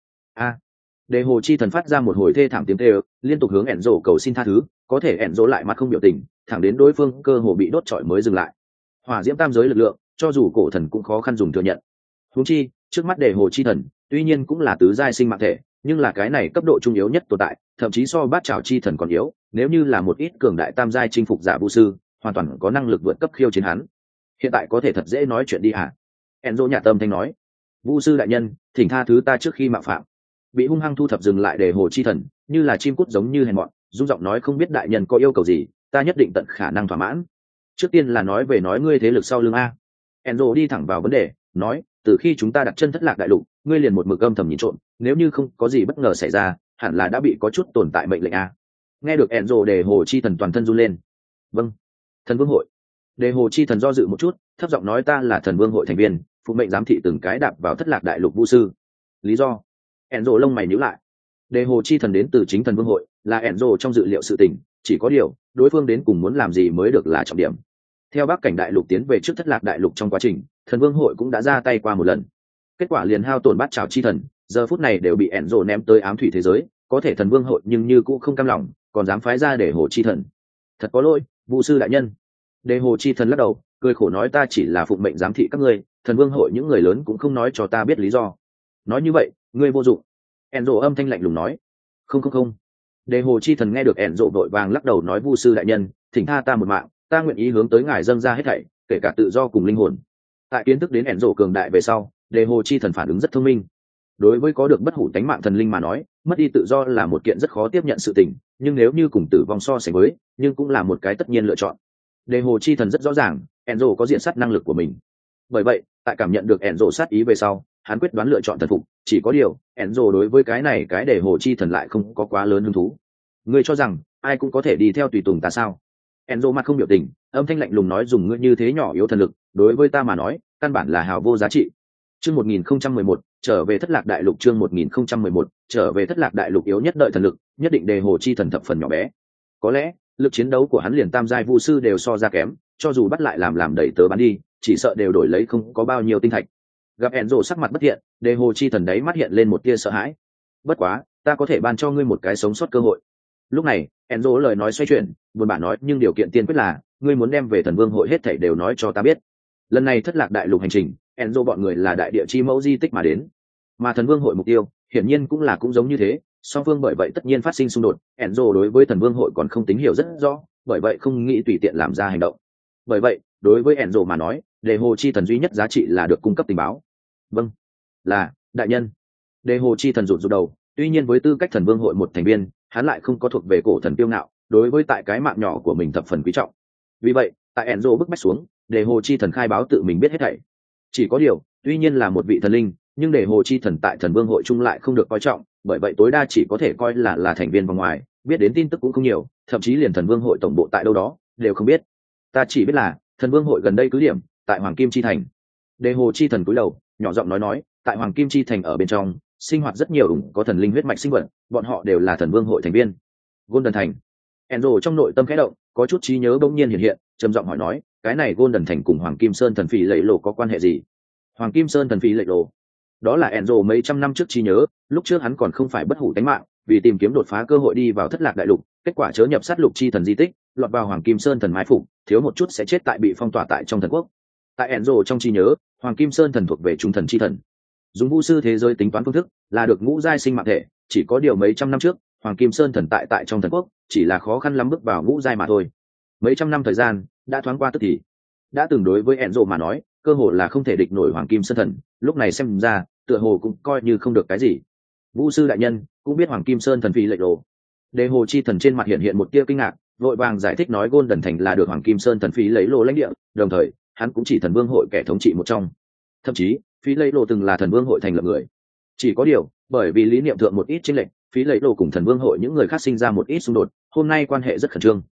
Đề hồ chi thần phát ra một hồi thê thảm tiếng kêu, liên tục hướng Enzo cầu xin tha thứ, có thể Enzo lại mặt không biểu tình, thẳng đến đối phương cơ hồ bị đốt trọi mới dừng lại. Hỏa diễm tam giới lực lượng, cho dù cổ thần cũng khó khăn dùng thừa nhận. Huống chi, trước mắt đề hồ chi thần, tuy nhiên cũng là tứ giai sinh mạng thể, nhưng là cái này cấp độ trung yếu nhất tồn tại, thậm chí so bát trảo chi thần còn yếu, nếu như là một ít cường đại tam giai chinh phục giả vu sư, hoàn toàn có năng lực vượt cấp khiêu chiến hắn. Hiện tại có thể thật dễ nói chuyện đi hả? Enzo nhạt tâm thanh nói. Vu sư đại nhân, thỉnh tha thứ ta trước khi mạo phạm. Bị hung hăng thu thập dừng lại đề hồ chi thần, như là chim cút giống như hèn mọn, rung giọng nói không biết đại nhân có yêu cầu gì, ta nhất định tận khả năng thỏa mãn. Trước tiên là nói về nói ngươi thế lực sau lưng a. Enzo đi thẳng vào vấn đề, nói, từ khi chúng ta đặt chân thất lạc đại lục, ngươi liền một mực âm thầm nhìn trộm, nếu như không có gì bất ngờ xảy ra, hẳn là đã bị có chút tồn tại mệnh lệnh a. Nghe được Enzo đề hồ chi thần toàn thân run lên. Vâng, thần vương hội. Đề hồ chi thần do dự một chút, thấp giọng nói ta là thần vương hội thành viên, phụ mệnh giám thị từng cái đạp vào thất lạc đại lục vu sư. Lý do? Enzo lông mày nhíu lại. Đề hồ chi thần đến từ chính thần vương hội, là Enzo trong dự liệu sự tình, chỉ có điều, đối phương đến cùng muốn làm gì mới được là trọng điểm. Theo Bắc cảnh đại lục tiến về trước thất lạc đại lục trong quá trình, thần vương hội cũng đã ra tay qua một lần. Kết quả liền hao tổn bát trảo chi thần, giờ phút này đều bị Enzo ném tới ám thủy thế giới, có thể thần vương hội nhưng như cũng không cam lòng, còn dám phái ra để hồ chi thần. Thật có lỗi, vu sư đại nhân. Đề hồ chi thần lắc đầu, cười khổ nói ta chỉ là phụng mệnh giám thị các ngươi, thần vương hội những người lớn cũng không nói cho ta biết lý do. Nói như vậy, ngươi vô dụng. Enzo âm thanh lạnh lùng nói. Không. Đề hồ chi thần nghe được Enzo vội vàng lắc đầu nói vu sư đại nhân, thỉnh tha ta một mạng, ta nguyện ý hướng tới ngài dâng ra hết thảy, kể cả tự do cùng linh hồn. Tại kiến thức đến Enzo cường đại về sau, đề hồ chi thần phản ứng rất thông minh. Đối với có được bất hủ tánh mạng thần linh mà nói, mất đi tự do là một kiện rất khó tiếp nhận sự tình, nhưng nếu như cùng tử vong so sánh với, nhưng cũng là một cái tất nhiên lựa chọn. Đề hồ chi thần rất rõ ràng, Enzo có diện sát năng lực của mình. Bởi vậy, tại cảm nhận được Enzo sát ý về sau, hắn quyết đoán lựa chọn thần phục, chỉ có điều, Enzo đối với cái này cái đề hồ chi thần lại không có quá lớn hứng thú. Ngươi cho rằng ai cũng có thể đi theo tùy tùng ta sao? Enzo mặt không biểu tình, âm thanh lạnh lùng nói dùng ngươi như thế nhỏ yếu thần lực, đối với ta mà nói, căn bản là hào vô giá trị. Chương 1011, trở về thất lạc đại lục chương 1011, trở về thất lạc đại lục yếu nhất đợi thần lực, nhất định đề hồ chi thần thập phần nhỏ bé. Có lẽ, lực chiến đấu của hắn liền tam giai vu sư đều so ra kém, cho dù bắt lại làm đẩy tớ bán đi, chỉ sợ đều đổi lấy không có bao nhiêu tinh thạch. Gặp Enzo sắc mặt bất thiện, đề hồ chi thần đấy mắt hiện lên một tia sợ hãi. Bất quá, ta có thể ban cho ngươi một cái sống sót cơ hội. Lúc này, Enzo lời nói xoay chuyển, buồn bã nói nhưng điều kiện tiên quyết là, ngươi muốn đem về thần vương hội hết thảy đều nói cho ta biết. Lần này thất lạc đại lục hành trình, Enzo bọn người là đại địa chi mẫu di tích mà đến, mà thần vương hội mục tiêu, hiển nhiên cũng giống như thế. Song phương bởi vậy tất nhiên phát sinh xung đột. Enzo đối với thần vương hội còn không tín hiểu rất rõ, bởi vậy không nghĩ tùy tiện làm ra hành động. Bởi vậy, đối với Enzo mà nói, đề hồ chi thần duy nhất giá trị là được cung cấp tình báo. Vâng, là đại nhân. Đề hồ chi thần rụt rụt đầu, tuy nhiên với tư cách thần vương hội một thành viên, hắn lại không có thuộc về cổ thần kiêu ngạo, đối với tại cái mạng nhỏ của mình thập phần quý trọng. Vì vậy, tại Enzo bức bách xuống, đề hồ chi thần khai báo tự mình biết hết thảy. Chỉ có điều, tuy nhiên là một vị thần linh, nhưng đề hồ chi thần tại thần vương hội chung lại không được coi trọng, bởi vậy tối đa chỉ có thể coi là thành viên vòng ngoài, biết đến tin tức cũng không nhiều, thậm chí liền thần vương hội tổng bộ tại đâu đó đều không biết. Ta chỉ biết là thần vương hội gần đây cứ điểm tại Hoàng Kim Chi Thành. Đề hồ chi thần cúi đầu, nhỏ giọng nói, tại Hoàng Kim Chi Thành ở bên trong, sinh hoạt rất nhiều có thần linh huyết mạch sinh vật, bọn họ đều là thần vương hội thành viên. Golden Thành. Enzo trong nội tâm khẽ động, có chút trí nhớ bỗng nhiên hiện, trầm giọng hỏi nói, cái này Golden Thành cùng Hoàng Kim Sơn thần phỉ lệ lộ có quan hệ gì? Hoàng Kim Sơn thần phỉ lệ lộ, đó là Enzo mấy trăm năm trước trí nhớ, lúc trước hắn còn không phải bất hủ tánh mạng, vì tìm kiếm đột phá cơ hội đi vào thất lạc đại lục, kết quả chớ nhập sát lục chi thần di tích, lọt vào Hoàng Kim Sơn thần mái phục, thiếu một chút sẽ chết tại bị phong tỏa tại trong thần quốc. Tại Enzo trong trí nhớ, Hoàng Kim Sơn thần thuộc về trung thần chi thần, dùng vu sư thế giới tính toán phương thức, là được ngũ giai sinh mạng thể, chỉ có điều mấy trăm năm trước, Hoàng Kim Sơn thần tại trong thần quốc, chỉ là khó khăn lắm bước vào ngũ giai mà thôi. Mấy trăm năm thời gian đã thoáng qua tức thì, đã từng đối với Enzo mà nói, cơ hồ là không thể địch nổi Hoàng Kim Sơn thần, lúc này xem ra, tựa hồ cũng coi như không được cái gì. Vu sư đại nhân cũng biết Hoàng Kim Sơn thần phi lệch đồ. Đề hồ chi thần trên mặt hiện một tia kinh ngạc, vội vàng giải thích nói Golden Thành là được Hoàng Kim Sơn thần phí lấy lô lãnh địa, đồng thời hắn cũng chỉ thần vương hội kẻ thống trị một trong, thậm chí phí lấy lô từng là thần vương hội thành lập người. Chỉ có điều bởi vì lý niệm thượng một ít chênh lệch, phí lấy lô cùng thần vương hội những người khác sinh ra một ít xung đột, hôm nay quan hệ rất khẩn trương.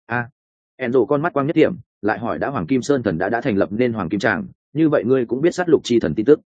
Enzo con mắt quang nhất điểm, lại hỏi đã Hoàng Kim Sơn thần đã thành lập nên Hoàng Kim Tràng, như vậy ngươi cũng biết sát lục chi thần tin tức.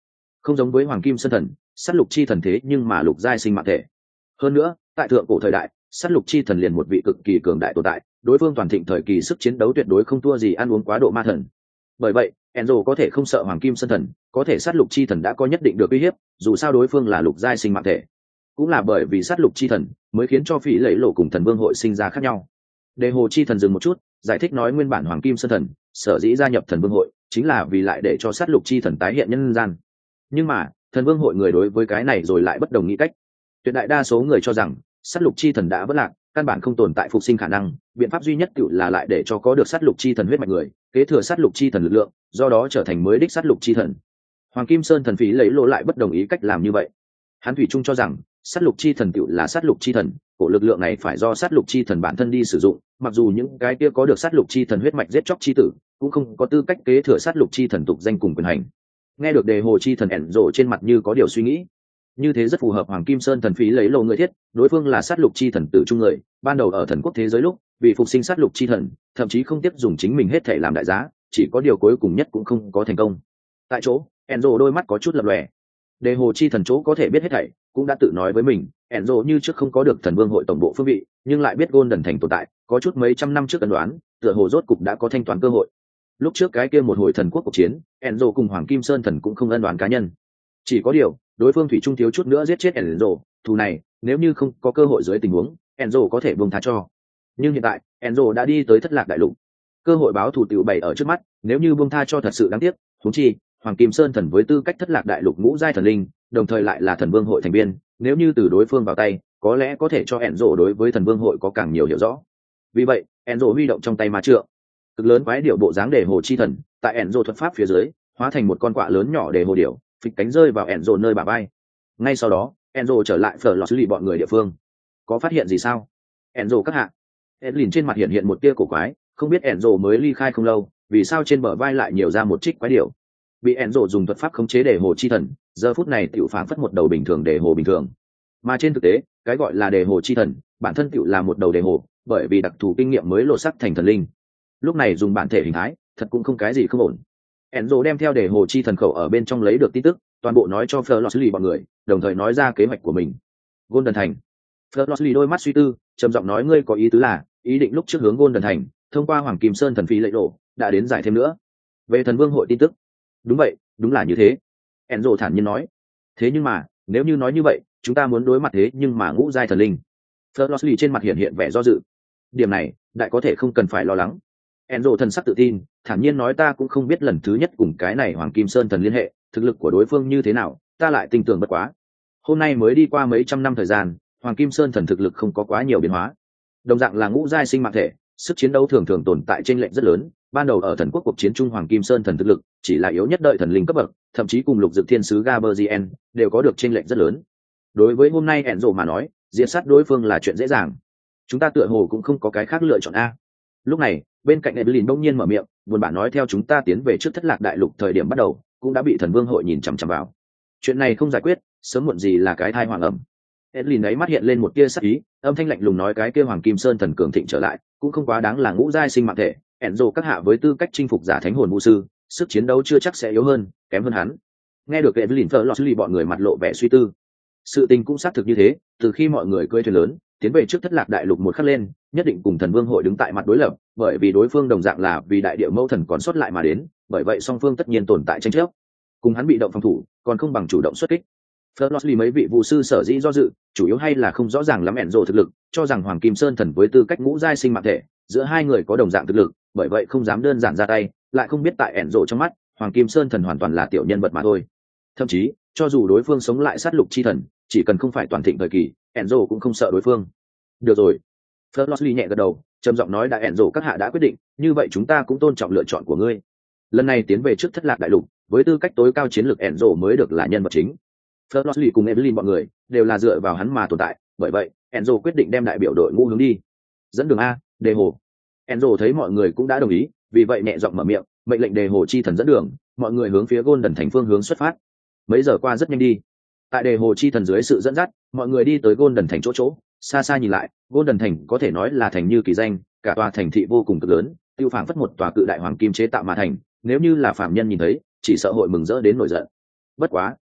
Không giống với hoàng kim sơn thần, sát lục chi thần thế nhưng mà lục giai sinh mạng thể. Hơn nữa, tại thượng cổ thời đại, sát lục chi thần liền một vị cực kỳ cường đại tồn tại, đối phương toàn thịnh thời kỳ sức chiến đấu tuyệt đối không thua gì ăn uống quá độ ma thần. Bởi vậy, Enzo có thể không sợ hoàng kim sơn thần, có thể sát lục chi thần đã có nhất định được uy hiếp, dù sao đối phương là lục giai sinh mạng thể. Cũng là bởi vì sát lục chi thần mới khiến cho phỉ lẫy lộ cùng thần vương hội sinh ra khác nhau. Đề hồ chi thần dừng một chút, giải thích nói nguyên bản hoàng kim sơn thần sở dĩ gia nhập thần vương hội chính là vì lại để cho sát lục chi thần tái hiện nhân gian. Nhưng mà thần vương hội người đối với cái này rồi lại bất đồng nghĩ cách. Tuyệt đại đa số người cho rằng sát lục chi thần đã vỡ lạc, căn bản không tồn tại phục sinh khả năng, biện pháp duy nhất tự là lại để cho có được sát lục chi thần huyết mạch người kế thừa sát lục chi thần lực lượng, do đó trở thành mới đích sát lục chi thần. Hoàng kim sơn thần phí lấy lỗ lại bất đồng ý cách làm như vậy. Hắn thủy chung cho rằng sát lục chi thần tự là sát lục chi thần, cổ lực lượng này phải do sát lục chi thần bản thân đi sử dụng, mặc dù những cái kia có được sát lục chi thần huyết mạch giết chóc chi tử cũng không có tư cách kế thừa sát lục chi thần tục danh cùng quyền hành. Nghe được đề hồ chi thần ẻn rộ trên mặt như có điều suy nghĩ, như thế rất phù hợp hoàng kim sơn thần phí lấy lô người thiết, đối phương là sát lục chi thần tử trung người, ban đầu ở thần quốc thế giới lúc vì phục sinh sát lục chi thần thậm chí không tiếp dùng chính mình hết thể làm đại giá, chỉ có điều cuối cùng nhất cũng không có thành công. Tại chỗ ẻn rộ đôi mắt có chút lập lòe, đề hồ chi thần chỗ có thể biết hết thảy cũng đã tự nói với mình, ẻn rộ như trước không có được thần vương hội tổng bộ phương vị, nhưng lại biết Golden thành tồn tại, có chút mấy trăm năm trước ân đoán tựa hồ rốt cục đã có thanh toán cơ hội. Lúc trước cái kia một hồi thần quốc cuộc chiến, Enzo cùng Hoàng Kim Sơn thần cũng không ân oán cá nhân. Chỉ có điều, đối phương thủy chung thiếu chút nữa giết chết Enzo, thù này, nếu như không có cơ hội dưới tình huống, Enzo có thể buông tha cho. Nhưng hiện tại, Enzo đã đi tới Thất Lạc Đại Lục. Cơ hội báo thù tiểu bày ở trước mắt, nếu như buông tha cho thật sự đáng tiếc, huống chi, Hoàng Kim Sơn thần với tư cách Thất Lạc Đại Lục ngũ giai thần linh, đồng thời lại là thần vương hội thành viên, nếu như từ đối phương vào tay, có lẽ có thể cho Enzo đối với thần vương hội có càng nhiều hiểu rõ. Vì vậy, Enzo huy động trong tay ma trượng, cực lớn quái điệu bộ dáng đề hồ chi thần tại ẻn rộ thuật pháp phía dưới hóa thành một con quạ lớn nhỏ đề hồ điệu, phịch cánh rơi vào ẻn rộ nơi bả vai. Ngay sau đó ẻn rộ trở lại phở lò xử lý bọn người địa phương. Có phát hiện gì sao? Ẻn rộ các hạ. Edlin trên mặt hiện một tia cổ quái, không biết ẻn rộ mới ly khai không lâu, vì sao trên bờ vai lại nhiều ra một trích quái điệu. Bị ẻn rộ dùng thuật pháp khống chế đề hồ chi thần, giờ phút này tiểu phán phất một đầu bình thường đề hồ bình thường. Mà trên thực tế cái gọi là đề hồ chi thần bản thân tiểu là một đầu đề hồ, bởi vì đặc thù kinh nghiệm mới lộ sắc thành thần linh. Lúc này dùng bản thể hình thái thật cũng không cái gì không ổn. Enzo đem theo để hồ chi thần khẩu ở bên trong lấy được tin tức toàn bộ nói cho Florley bọn người, đồng thời nói ra kế hoạch của mình. Golden thành. Florley đôi mắt suy tư, trầm giọng nói ngươi có ý tứ là ý định lúc trước hướng Golden thành thông qua Hoàng Kim Sơn thần phi lệ lộ đã đến giải thêm nữa về thần vương hội tin tức. Đúng vậy, đúng là như thế, Enzo thản nhiên nói. Thế nhưng mà nếu như nói như vậy chúng ta muốn đối mặt thế nhưng mà ngũ giai thần linh. Florley trên mặt hiện vẻ do dự. Điểm này đại có thể không cần phải lo lắng. Enzo thần sắc tự tin, thản nhiên nói ta cũng không biết lần thứ nhất cùng cái này Hoàng Kim Sơn thần liên hệ, thực lực của đối phương như thế nào, ta lại tin tưởng bất quá. Hôm nay mới đi qua mấy trăm năm thời gian, Hoàng Kim Sơn thần thực lực không có quá nhiều biến hóa. Đồng dạng là ngũ giai sinh mạng thể, sức chiến đấu thường thường tồn tại chênh lệch rất lớn, ban đầu ở thần quốc cuộc chiến trung Hoàng Kim Sơn thần thực lực chỉ là yếu nhất đợi thần linh cấp bậc, thậm chí cùng lục dực thiên sứ Gaberzien đều có được chênh lệch rất lớn. Đối với hôm nay Enzo mà nói, diệt sát đối phương là chuyện dễ dàng. Chúng ta tựa hồ cũng không có cái khác lựa chọn a. Lúc này bên cạnh Evelyn bỗng nhiên mở miệng, buồn bã nói theo chúng ta tiến về trước Thất Lạc Đại Lục thời điểm bắt đầu cũng đã bị thần vương hội nhìn chằm chằm vào, chuyện này không giải quyết sớm muộn gì là cái thai hoàng ẩm. Evelyn ấy mắt hiện lên một tia sắc ý, âm thanh lạnh lùng nói cái kia Hoàng Kim Sơn thần cường thịnh trở lại cũng không quá đáng là ngũ giai sinh mạng thể, Enzo các hạ với tư cách chinh phục giả thánh hồn vũ sư sức chiến đấu chưa chắc sẽ yếu hơn kém hơn hắn. Nghe được Evelyn phở lọt bọn người mặt lộ vẻ suy tư. Sự tình cũng xác thực như thế, từ khi mọi người cưỡi thuyền lớn tiến về trước Thất Lạc Đại Lục một khắc lên, nhất định cùng thần vương hội đứng tại mặt đối lập, bởi vì đối phương đồng dạng là vì đại địa mẫu thần còn sót lại mà đến, bởi vậy song phương tất nhiên tồn tại tranh chấp. Cùng hắn bị động phòng thủ, còn không bằng chủ động xuất kích. Florley mấy vị vụ sư sở dĩ do dự, chủ yếu hay là không rõ ràng lắm Enzo thực lực, cho rằng Hoàng Kim Sơn thần với tư cách ngũ giai sinh mạng thể, giữa hai người có đồng dạng thực lực, bởi vậy không dám đơn giản ra tay, lại không biết tại Enzo trong mắt, Hoàng Kim Sơn thần hoàn toàn là tiểu nhân vật mà thôi. Thậm chí, cho dù đối phương sống lại sát lục chi thần, chỉ cần không phải toàn thịnh thời kỳ, Enzo cũng không sợ đối phương. Được rồi. Florley nhẹ gật đầu, trầm giọng nói đã Enzo các hạ đã quyết định, như vậy chúng ta cũng tôn trọng lựa chọn của ngươi. Lần này tiến về trước Thất Lạc Đại Lục, với tư cách tối cao chiến lược Enzo mới được là nhân vật chính. Florley cùng Evelyn bọn người đều là dựa vào hắn mà tồn tại, bởi vậy Enzo quyết định đem đại biểu đội ngũ hướng đi. Dẫn đường a, đề hồ. Enzo thấy mọi người cũng đã đồng ý, vì vậy nhẹ giọng mở miệng, mệnh lệnh đề hồ chi thần dẫn đường, mọi người hướng phía Golden thành phương hướng xuất phát. Mấy giờ qua rất nhanh đi. Tại đề hồ chi thần dưới sự dẫn dắt, mọi người đi tới Golden thành chỗ, xa xa nhìn lại, Golden thành có thể nói là thành như kỳ danh, cả tòa thành thị vô cùng cực lớn, tiêu phảng phất một tòa cự đại hoàng kim chế tạo mà thành, nếu như là phạm nhân nhìn thấy, chỉ sợ hội mừng rỡ đến nổi giận. Bất quá,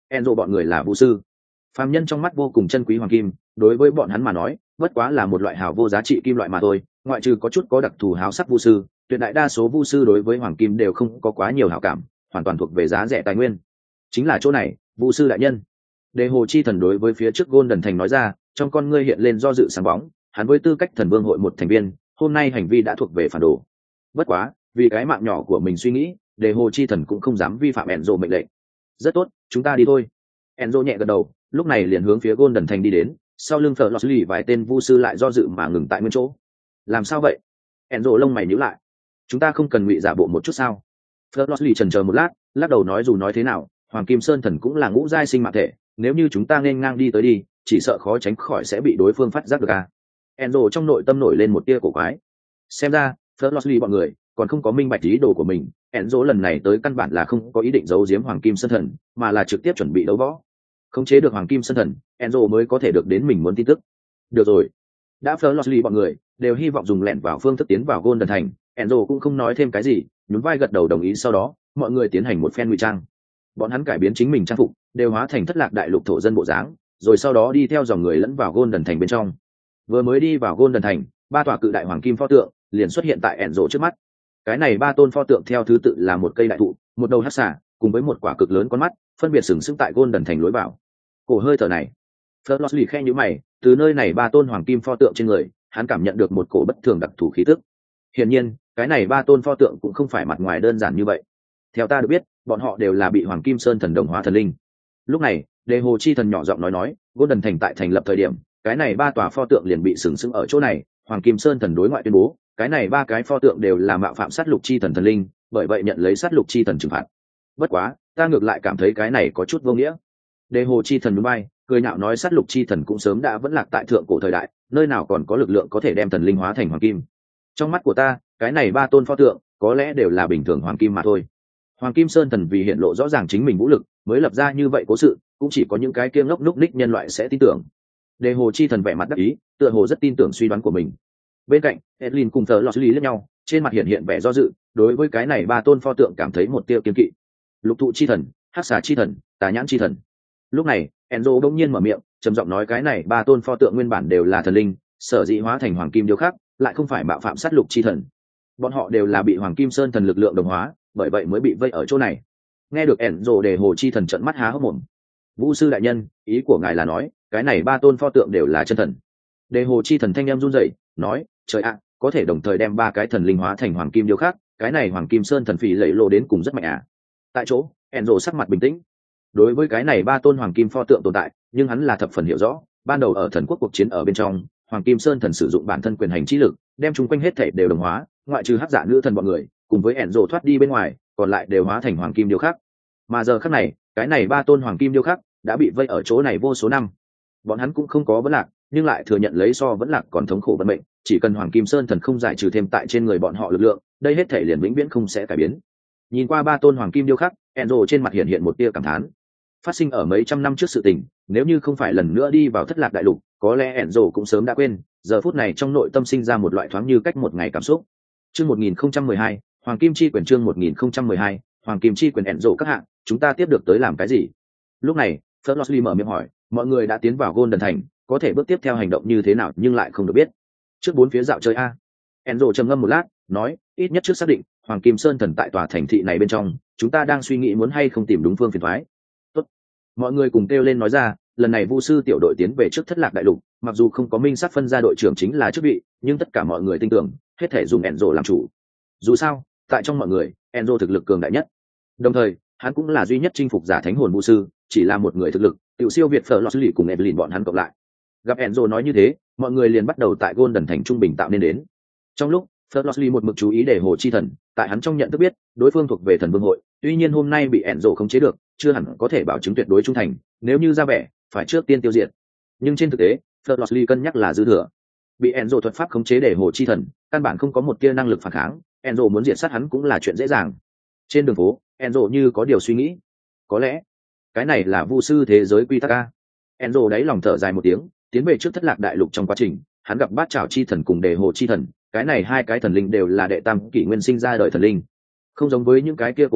Enzo bọn người là vu sư. Phàm nhân trong mắt vô cùng chân quý hoàng kim, đối với bọn hắn mà nói, bất quá là một loại hào vô giá trị kim loại mà thôi, ngoại trừ có chút có đặc thù háo sắc vu sư, tuyệt đại đa số vu sư đối với hoàng kim đều không có quá nhiều hảo cảm, hoàn toàn thuộc về giá rẻ tài nguyên. Chính là chỗ này, vu sư đại nhân. Đề hồ chi thần đối với phía trước Golden thành nói ra, trong con ngươi hiện lên do dự sáng bóng, hắn với tư cách thần vương hội một thành viên, hôm nay hành vi đã thuộc về phản đồ. Bất quá, vì cái mạng nhỏ của mình suy nghĩ, đề hồ chi thần cũng không dám vi phạm Enzo mệnh lệnh. Rất tốt, chúng ta đi thôi. Enzo nhẹ gật đầu, lúc này liền hướng phía Golden thành đi đến, sau lưng Fleur Losly vài tên vu sư lại do dự mà ngừng tại nguyên chỗ. Làm sao vậy? Enzo lông mày nhíu lại. Chúng ta không cần ngụy giả bộ một chút sao? Fleur Losly chần chờ một lát, lắc đầu nói dù nói thế nào, Hoàng Kim Sơn thần cũng là ngũ giai sinh mạng thể, nếu như chúng ta nên ngang đi tới đi, chỉ sợ khó tránh khỏi sẽ bị đối phương phát giác được à? Enzo trong nội tâm nổi lên một tia cổ quái. Xem ra, Fleur Losly bọn người còn không có minh bạch ý đồ của mình. Enzo lần này tới căn bản là không có ý định giấu giếm Hoàng Kim Sơn thần, mà là trực tiếp chuẩn bị đấu võ. Khống chế được Hoàng Kim Sơn thần, Enzo mới có thể được đến mình muốn tin tức. Được rồi, đã Fleur Losly bọn người đều hy vọng dùng lẻn vào phương thức tiến vào Golden thành, Enzo cũng không nói thêm cái gì, nhún vai gật đầu đồng ý. Sau đó, mọi người tiến hành một phen ngụy trang. Bọn hắn cải biến chính mình trang phục, đều hóa thành Thất Lạc đại lục thổ dân bộ dáng, rồi sau đó đi theo dòng người lẫn vào Golden thành bên trong. Vừa mới đi vào Golden thành, ba tòa cự đại hoàng kim pho tượng liền xuất hiện tại Enzo trước mắt. Cái này ba tôn pho tượng theo thứ tự là một cây đại thụ, một đầu hắc xà, cùng với một quả cực lớn con mắt, phân biệt sừng sững tại Golden thành lối vào. Cổ hơi thở này, Fleur Losly khe nhíu mày, từ nơi này ba tôn hoàng kim pho tượng trên người, hắn cảm nhận được một cổ bất thường đặc thù khí tức. Hiển nhiên, cái này ba tôn pho tượng cũng không phải mặt ngoài đơn giản như vậy. Theo ta được biết, bọn họ đều là bị Hoàng Kim Sơn thần đồng hóa thần linh. Lúc này, Đề Hồ chi thần nhỏ giọng nói, Golden thành tại thành lập thời điểm, cái này ba tòa pho tượng liền bị sừng sững ở chỗ này, Hoàng Kim Sơn thần đối ngoại tuyên bố, cái này ba cái pho tượng đều là mạo phạm sát lục chi thần thần linh, bởi vậy nhận lấy sát lục chi thần trừng phạt. Bất quá, ta ngược lại cảm thấy cái này có chút vô nghĩa. Đề Hồ chi thần núi bay, cười nhạo nói sát lục chi thần cũng sớm đã vẫn lạc tại thượng cổ thời đại, nơi nào còn có lực lượng có thể đem thần linh hóa thành hoàng kim. Trong mắt của ta, cái này ba tôn pho tượng có lẽ đều là bình thường hoàng kim mà thôi. Hoàng Kim Sơn thần vì hiện lộ rõ ràng chính mình vũ lực, mới lập ra như vậy cố sự, cũng chỉ có những cái kia ngốc núc ních nhân loại sẽ tin tưởng. Đề Hồ chi thần vẻ mặt đắc ý, tựa hồ rất tin tưởng suy đoán của mình. Bên cạnh, Edlin cùng Fleur Losly liếc nhau, trên mặt hiện vẻ do dự, đối với cái này ba tôn pho tượng cảm thấy một tia kiêng kỵ. Lục thụ chi thần, hắc xà chi thần, tà nhãn chi thần. Lúc này, Enzo đột nhiên mở miệng, trầm giọng nói cái này ba tôn pho tượng nguyên bản đều là thần linh, sở dĩ hóa thành hoàng kim điêu khắc, lại không phải mạo phạm sát lục chi thần. Bọn họ đều là bị Hoàng Kim Sơn thần lực lượng đồng hóa, bởi vậy mới bị vây ở chỗ này. Nghe được Enzo Đề Hồ chi thần trợn mắt há hốc mồm. Vũ sư đại nhân, ý của ngài là nói, cái này ba tôn pho tượng đều là chân thần. Đề Hồ chi thần thanh em run rẩy, nói, trời ạ, có thể đồng thời đem ba cái thần linh hóa thành hoàng kim điêu khắc, cái này Hoàng Kim Sơn thần phỉ lẫy lộ đến cùng rất mạnh à. Tại chỗ, Enzo sắc mặt bình tĩnh. Đối với cái này ba tôn hoàng kim pho tượng tồn tại, nhưng hắn là thập phần hiểu rõ, ban đầu ở thần quốc cuộc chiến ở bên trong, Hoàng Kim Sơn thần sử dụng bản thân quyền hành trí lực, đem chúng quanh hết thể đều đồng hóa, ngoại trừ hắc dạ nữ thần bọn người, cùng với Enzo thoát đi bên ngoài, còn lại đều hóa thành hoàng kim điêu khắc. Mà giờ khắc này, cái này ba tôn hoàng kim điêu khắc đã bị vây ở chỗ này vô số năm. Bọn hắn cũng không có vấn lạc, nhưng lại thừa nhận lấy so vẫn lạc còn thống khổ vận mệnh, chỉ cần Hoàng Kim Sơn thần không giải trừ thêm tại trên người bọn họ lực lượng, đây hết thể liền vĩnh viễn không sẽ cải biến. Nhìn qua ba tôn hoàng kim điêu khắc, Enzo trên mặt hiện một tia cảm thán. Phát sinh ở mấy trăm năm trước sự tình, nếu như không phải lần nữa đi vào Thất Lạc đại lục, có lẽ Enzo cũng sớm đã quên. Giờ phút này trong nội tâm sinh ra một loại thoáng như cách một ngày cảm xúc. Chương 1012, Hoàng Kim Chi quyền chương 1012, Hoàng Kim Chi quyền Enzo các hạng, chúng ta tiếp được tới làm cái gì? Lúc này, Fleur Losly mở miệng hỏi, mọi người đã tiến vào Golden thành, có thể bước tiếp theo hành động như thế nào nhưng lại không được biết. Trước bốn phía dạo chơi a. Enzo trầm ngâm một lát, nói, ít nhất trước xác định, Hoàng Kim Sơn thần tại tòa thành thị này bên trong, chúng ta đang suy nghĩ muốn hay không tìm đúng phương phiền toái. Tốt. Mọi người cùng kêu lên nói ra, lần này Vu sư tiểu đội tiến về trước Thất Lạc đại lục, mặc dù không có minh xác phân ra đội trưởng chính là chức vị, nhưng tất cả mọi người tin tưởng, hết thể dùng Enzo làm chủ. Dù sao, tại trong mọi người, Enzo thực lực cường đại nhất. Đồng thời, hắn cũng là duy nhất chinh phục giả thánh hồn Vu sư, chỉ là một người thực lực, tiểu siêu việt Fleur Losly cùng Evelyn bọn hắn cộng lại. Gặp Enzo nói như thế, mọi người liền bắt đầu tại Golden thành trung bình tạo nên đến. Trong lúc Fleur Losly một mực chú ý để Hồ chi thần, tại hắn trong nhận thức biết, đối phương thuộc về thần vương hội, tuy nhiên hôm nay bị Enzo khống chế được, chưa hẳn có thể bảo chứng tuyệt đối trung thành, nếu như ra vẻ, phải trước tiên tiêu diệt. Nhưng trên thực tế, Fleur Losly cân nhắc là dư thừa. Bị Enzo thuật pháp khống chế để Hồ chi thần, căn bản không có một tia năng lực phản kháng, Enzo muốn diệt sát hắn cũng là chuyện dễ dàng. Trên đường phố, Enzo như có điều suy nghĩ. Có lẽ, cái này là Vu sư thế giới quy tắc a. Enzo đáy lòng thở dài một tiếng, tiến về trước Thất Lạc đại lục. Trong quá trình, hắn gặp Bát Trảo chi thần cùng Đề Hồ chi thần, cái này hai cái thần linh đều là đệ tam kỷ nguyên sinh ra đời thần linh. Không giống với những cái kia cổ thần,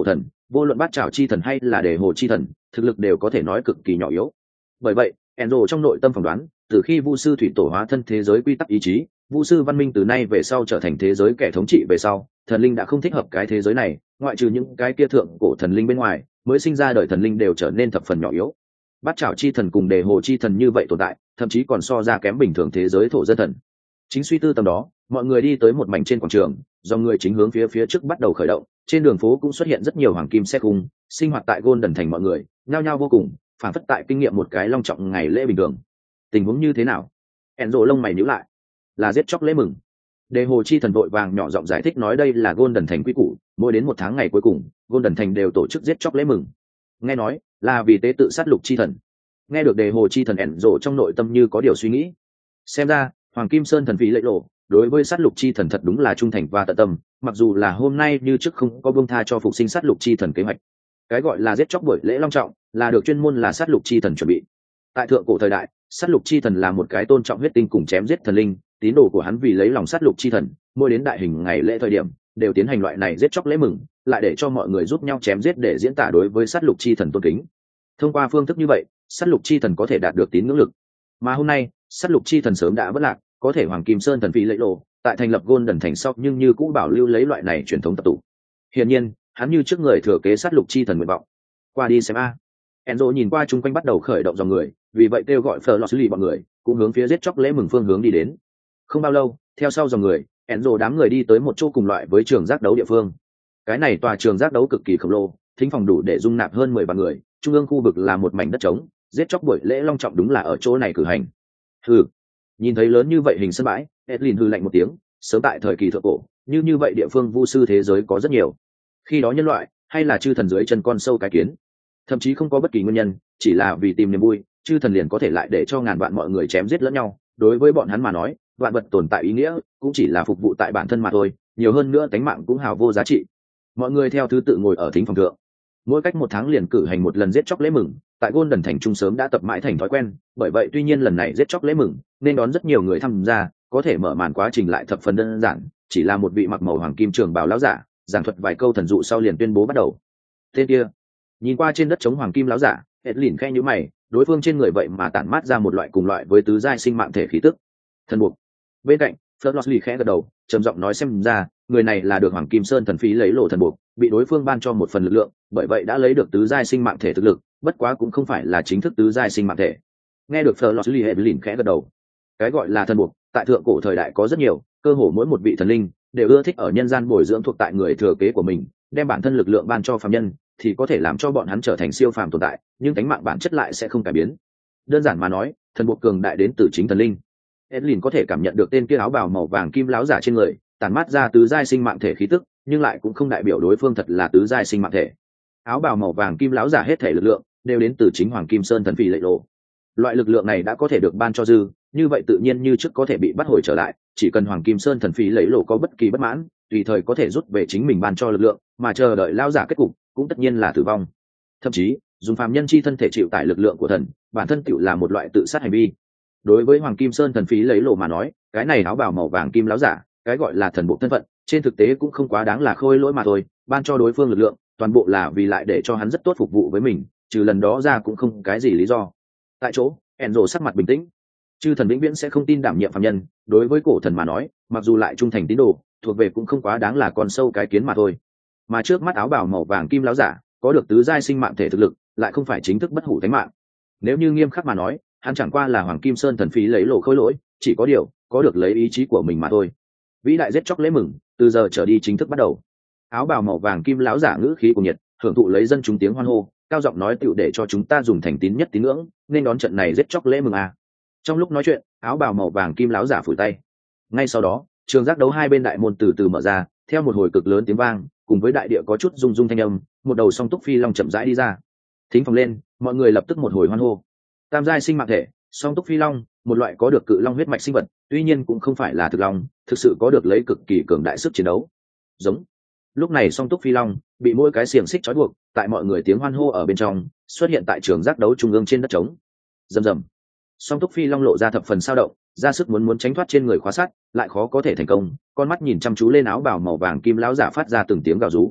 vô luận bát trảo chi thần hay là đề hồ chi thần thực lực đều có thể nói cực kỳ nhỏ yếu. Bởi vậy Enzo trong nội tâm phỏng đoán, từ khi vu sư thủy tổ hóa thân thế giới quy tắc ý chí, vu sư văn minh từ nay về sau trở thành thế giới kẻ thống trị về sau, thần linh đã không thích hợp cái thế giới này, ngoại trừ những cái kia thượng cổ thần linh bên ngoài, mới sinh ra đời thần linh đều trở nên thập phần nhỏ yếu. Bát trảo chi thần cùng đề hồ chi thần như vậy tồn tại, thậm chí còn so ra kém bình thường thế giới thổ dân thần. Chính suy tư tầm đó, mọi người đi tới một mảnh trên quảng trường, do người chính hướng phía trước bắt đầu khởi động. Trên đường phố cũng xuất hiện rất nhiều hoàng kim xe khung, sinh hoạt tại Golden thành mọi người nhao nhao vô cùng, phản phất tại kinh nghiệm một cái long trọng ngày lễ bình thường. Tình huống như thế nào? Enzo lông mày nhíu lại. Là giết chóc lễ mừng. Đề hồ chi thần vội vàng nhỏ giọng giải thích nói đây là Golden thành quy củ, mỗi đến một tháng ngày cuối cùng, Golden thành đều tổ chức giết chóc lễ mừng. Nghe nói là vì tế tự sát lục chi thần. Nghe được đề hồ chi thần Enzo trong nội tâm như có điều suy nghĩ. Xem ra Hoàng Kim Sơn thần phí lệ lộ đối với sát lục chi thần thật đúng là trung thành và tận tâm, mặc dù là hôm nay như trước không có buông tha cho phục sinh sát lục chi thần kế hoạch. Cái gọi là giết chóc buổi lễ long trọng là được chuyên môn là sát lục chi thần chuẩn bị. Tại thượng cổ thời đại, sát lục chi thần là một cái tôn trọng huyết tinh cùng chém giết thần linh, tín đồ của hắn vì lấy lòng sát lục chi thần, mỗi đến đại hình ngày lễ thời điểm đều tiến hành loại này giết chóc lễ mừng, lại để cho mọi người giúp nhau chém giết để diễn tả đối với sát lục chi thần tôn kính. Thông qua phương thức như vậy, sát lục chi thần có thể đạt được tín ngưỡng lực. Mà hôm nay, sát lục chi thần sớm đã vất lạc, có thể Hoàng Kim Sơn thần phí lễ lộ tại thành lập Golden thành sau nhưng như cũ bảo lưu lấy loại này truyền thống tập tụ. Hiển nhiên, hắn như trước người thừa kế sát lục chi thần nguyện vọng. Qua đi xem a. Enzo nhìn qua chung quanh bắt đầu khởi động dòng người, vì vậy kêu gọi Fleur bọn người cũng hướng phía giết chóc lễ mừng phương hướng đi đến. Không bao lâu, theo sau dòng người, Enzo đám người đi tới một chỗ cùng loại với trường giác đấu địa phương. Cái này tòa trường giác đấu cực kỳ khổng lồ, thính phòng đủ để dung nạp hơn 10 vạn người, trung ương khu vực là một mảnh đất trống, giết chóc buổi lễ long trọng đúng là ở chỗ này cử hành. Hừ, nhìn thấy lớn như vậy hình sân bãi, Edlin hừ lạnh một tiếng, sớm tại thời kỳ thượng cổ, như vậy địa phương vu sư thế giới có rất nhiều. Khi đó nhân loại hay là chư thần dưới chân con sâu cái kiến, thậm chí không có bất kỳ nguyên nhân, chỉ là vì tìm niềm vui, chư thần liền có thể lại để cho ngàn vạn mọi người chém giết lẫn nhau. Đối với bọn hắn mà nói, vạn vật tồn tại ý nghĩa cũng chỉ là phục vụ tại bản thân mà thôi, nhiều hơn nữa tánh mạng cũng hào vô giá trị. Mọi người theo thứ tự ngồi ở thính phòng thượng, mỗi cách một tháng liền cử hành một lần giết chóc lễ mừng. Tại Golden thành trung sớm đã tập mãi thành thói quen, bởi vậy tuy nhiên lần này giết chóc lễ mừng nên đón rất nhiều người tham gia, có thể mở màn quá trình lại thập phần đơn giản, chỉ là một vị mặc màu hoàng kim trường bào lão giả giảng thuật vài câu thần dụ sau liền tuyên bố bắt đầu. Tên kia nhìn qua trên đất chống hoàng kim lão giả, Edlin khẽ nhíu mày, đối phương trên người vậy mà tản mát ra một loại cùng loại với tứ giai sinh mạng thể khí tức. Thần buộc. Bên cạnh, Fleur khẽ gật đầu, trầm giọng nói xem ra, người này là được Hoàng Kim Sơn thần phí lấy lộ thần buộc, bị đối phương ban cho một phần lực lượng, bởi vậy đã lấy được tứ giai sinh mạng thể thực lực, bất quá cũng không phải là chính thức tứ giai sinh mạng thể. Nghe được Fleur Edlin khẽ gật đầu. Cái gọi là thần buộc, tại thượng cổ thời đại có rất nhiều, cơ hồ mỗi một vị thần linh đều ưa thích ở nhân gian bồi dưỡng thuộc tại người thừa kế của mình, đem bản thân lực lượng ban cho phàm nhân, thì có thể làm cho bọn hắn trở thành siêu phàm tồn tại, nhưng tánh mạng bản chất lại sẽ không cải biến. Đơn giản mà nói, thần buộc cường đại đến từ chính thần linh. Edlin có thể cảm nhận được tên kia áo bào màu vàng kim láo giả trên người tản mát ra tứ giai sinh mạng thể khí tức, nhưng lại cũng không đại biểu đối phương thật là tứ giai sinh mạng thể. Áo bào màu vàng kim láo giả hết thể lực lượng đều đến từ chính Hoàng Kim Sơn thần phỉ lệ lộ. Loại lực lượng này đã có thể được ban cho dư, như vậy tự nhiên như trước có thể bị bắt hồi trở lại, chỉ cần Hoàng Kim Sơn thần phỉ lệ lộ có bất kỳ bất mãn, tùy thời có thể rút về chính mình ban cho lực lượng, mà chờ đợi lao giả kết cục cũng tất nhiên là tử vong. Thậm chí dùng phàm nhân chi thân thể chịu tải lực lượng của thần, bản thân tựu là một loại tự sát hành vi. Đối với Hoàng Kim Sơn thần phí lấy lộ mà nói, cái này áo bào màu vàng kim láo giả, cái gọi là thần bộ thân phận, trên thực tế cũng không quá đáng là khôi lỗi mà thôi, ban cho đối phương lực lượng, toàn bộ là vì lại để cho hắn rất tốt phục vụ với mình, trừ lần đó ra cũng không cái gì lý do. Tại chỗ, Enzo sắc mặt bình tĩnh, chư thần vĩnh viễn sẽ không tin đảm nhiệm phàm nhân, đối với cổ thần mà nói, mặc dù lại trung thành tín đồ, thuộc về cũng không quá đáng là con sâu cái kiến mà thôi. Mà trước mắt áo bào màu vàng kim láo giả, có được tứ giai sinh mạng thể thực lực, lại không phải chính thức bất hủ thánh mạng. Nếu như nghiêm khắc mà nói, hắn chẳng qua là Hoàng Kim Sơn thần phí lấy lộ khôi lỗi, chỉ có điều có được lấy ý chí của mình mà thôi. Vĩ đại giết chóc lễ mừng từ giờ trở đi chính thức bắt đầu. Áo bào màu vàng kim láo giả ngữ khí cùng nhiệt, hưởng thụ lấy dân chúng tiếng hoan hô, cao giọng nói tựu để cho chúng ta dùng thành tín nhất tín ngưỡng nên đón trận này giết chóc lễ mừng à. Trong lúc nói chuyện, áo bào màu vàng kim láo giả phủi tay. Ngay sau đó, trường giác đấu hai bên đại môn từ từ mở ra, theo một hồi cực lớn tiếng vang, cùng với đại địa có chút rung rung thanh âm, một đầu song túc phi long chậm rãi đi ra. Thính phòng lên, mọi người lập tức một hồi hoan hô. Tam giai sinh mạng thể, song túc phi long, một loại có được cự long huyết mạch sinh vật, tuy nhiên cũng không phải là thực long, thực sự có được lấy cực kỳ cường đại sức chiến đấu. Giống. Lúc này song túc phi long bị mỗi cái xiềng xích trói buộc, tại mọi người tiếng hoan hô ở bên trong, xuất hiện tại trường giác đấu trung ương trên đất trống. Rầm rầm. Song túc phi long lộ ra thập phần sao động, ra sức muốn tránh thoát trên người khóa sắt, lại khó có thể thành công, con mắt nhìn chăm chú lên áo bào màu vàng kim lão giả phát ra từng tiếng gào rú.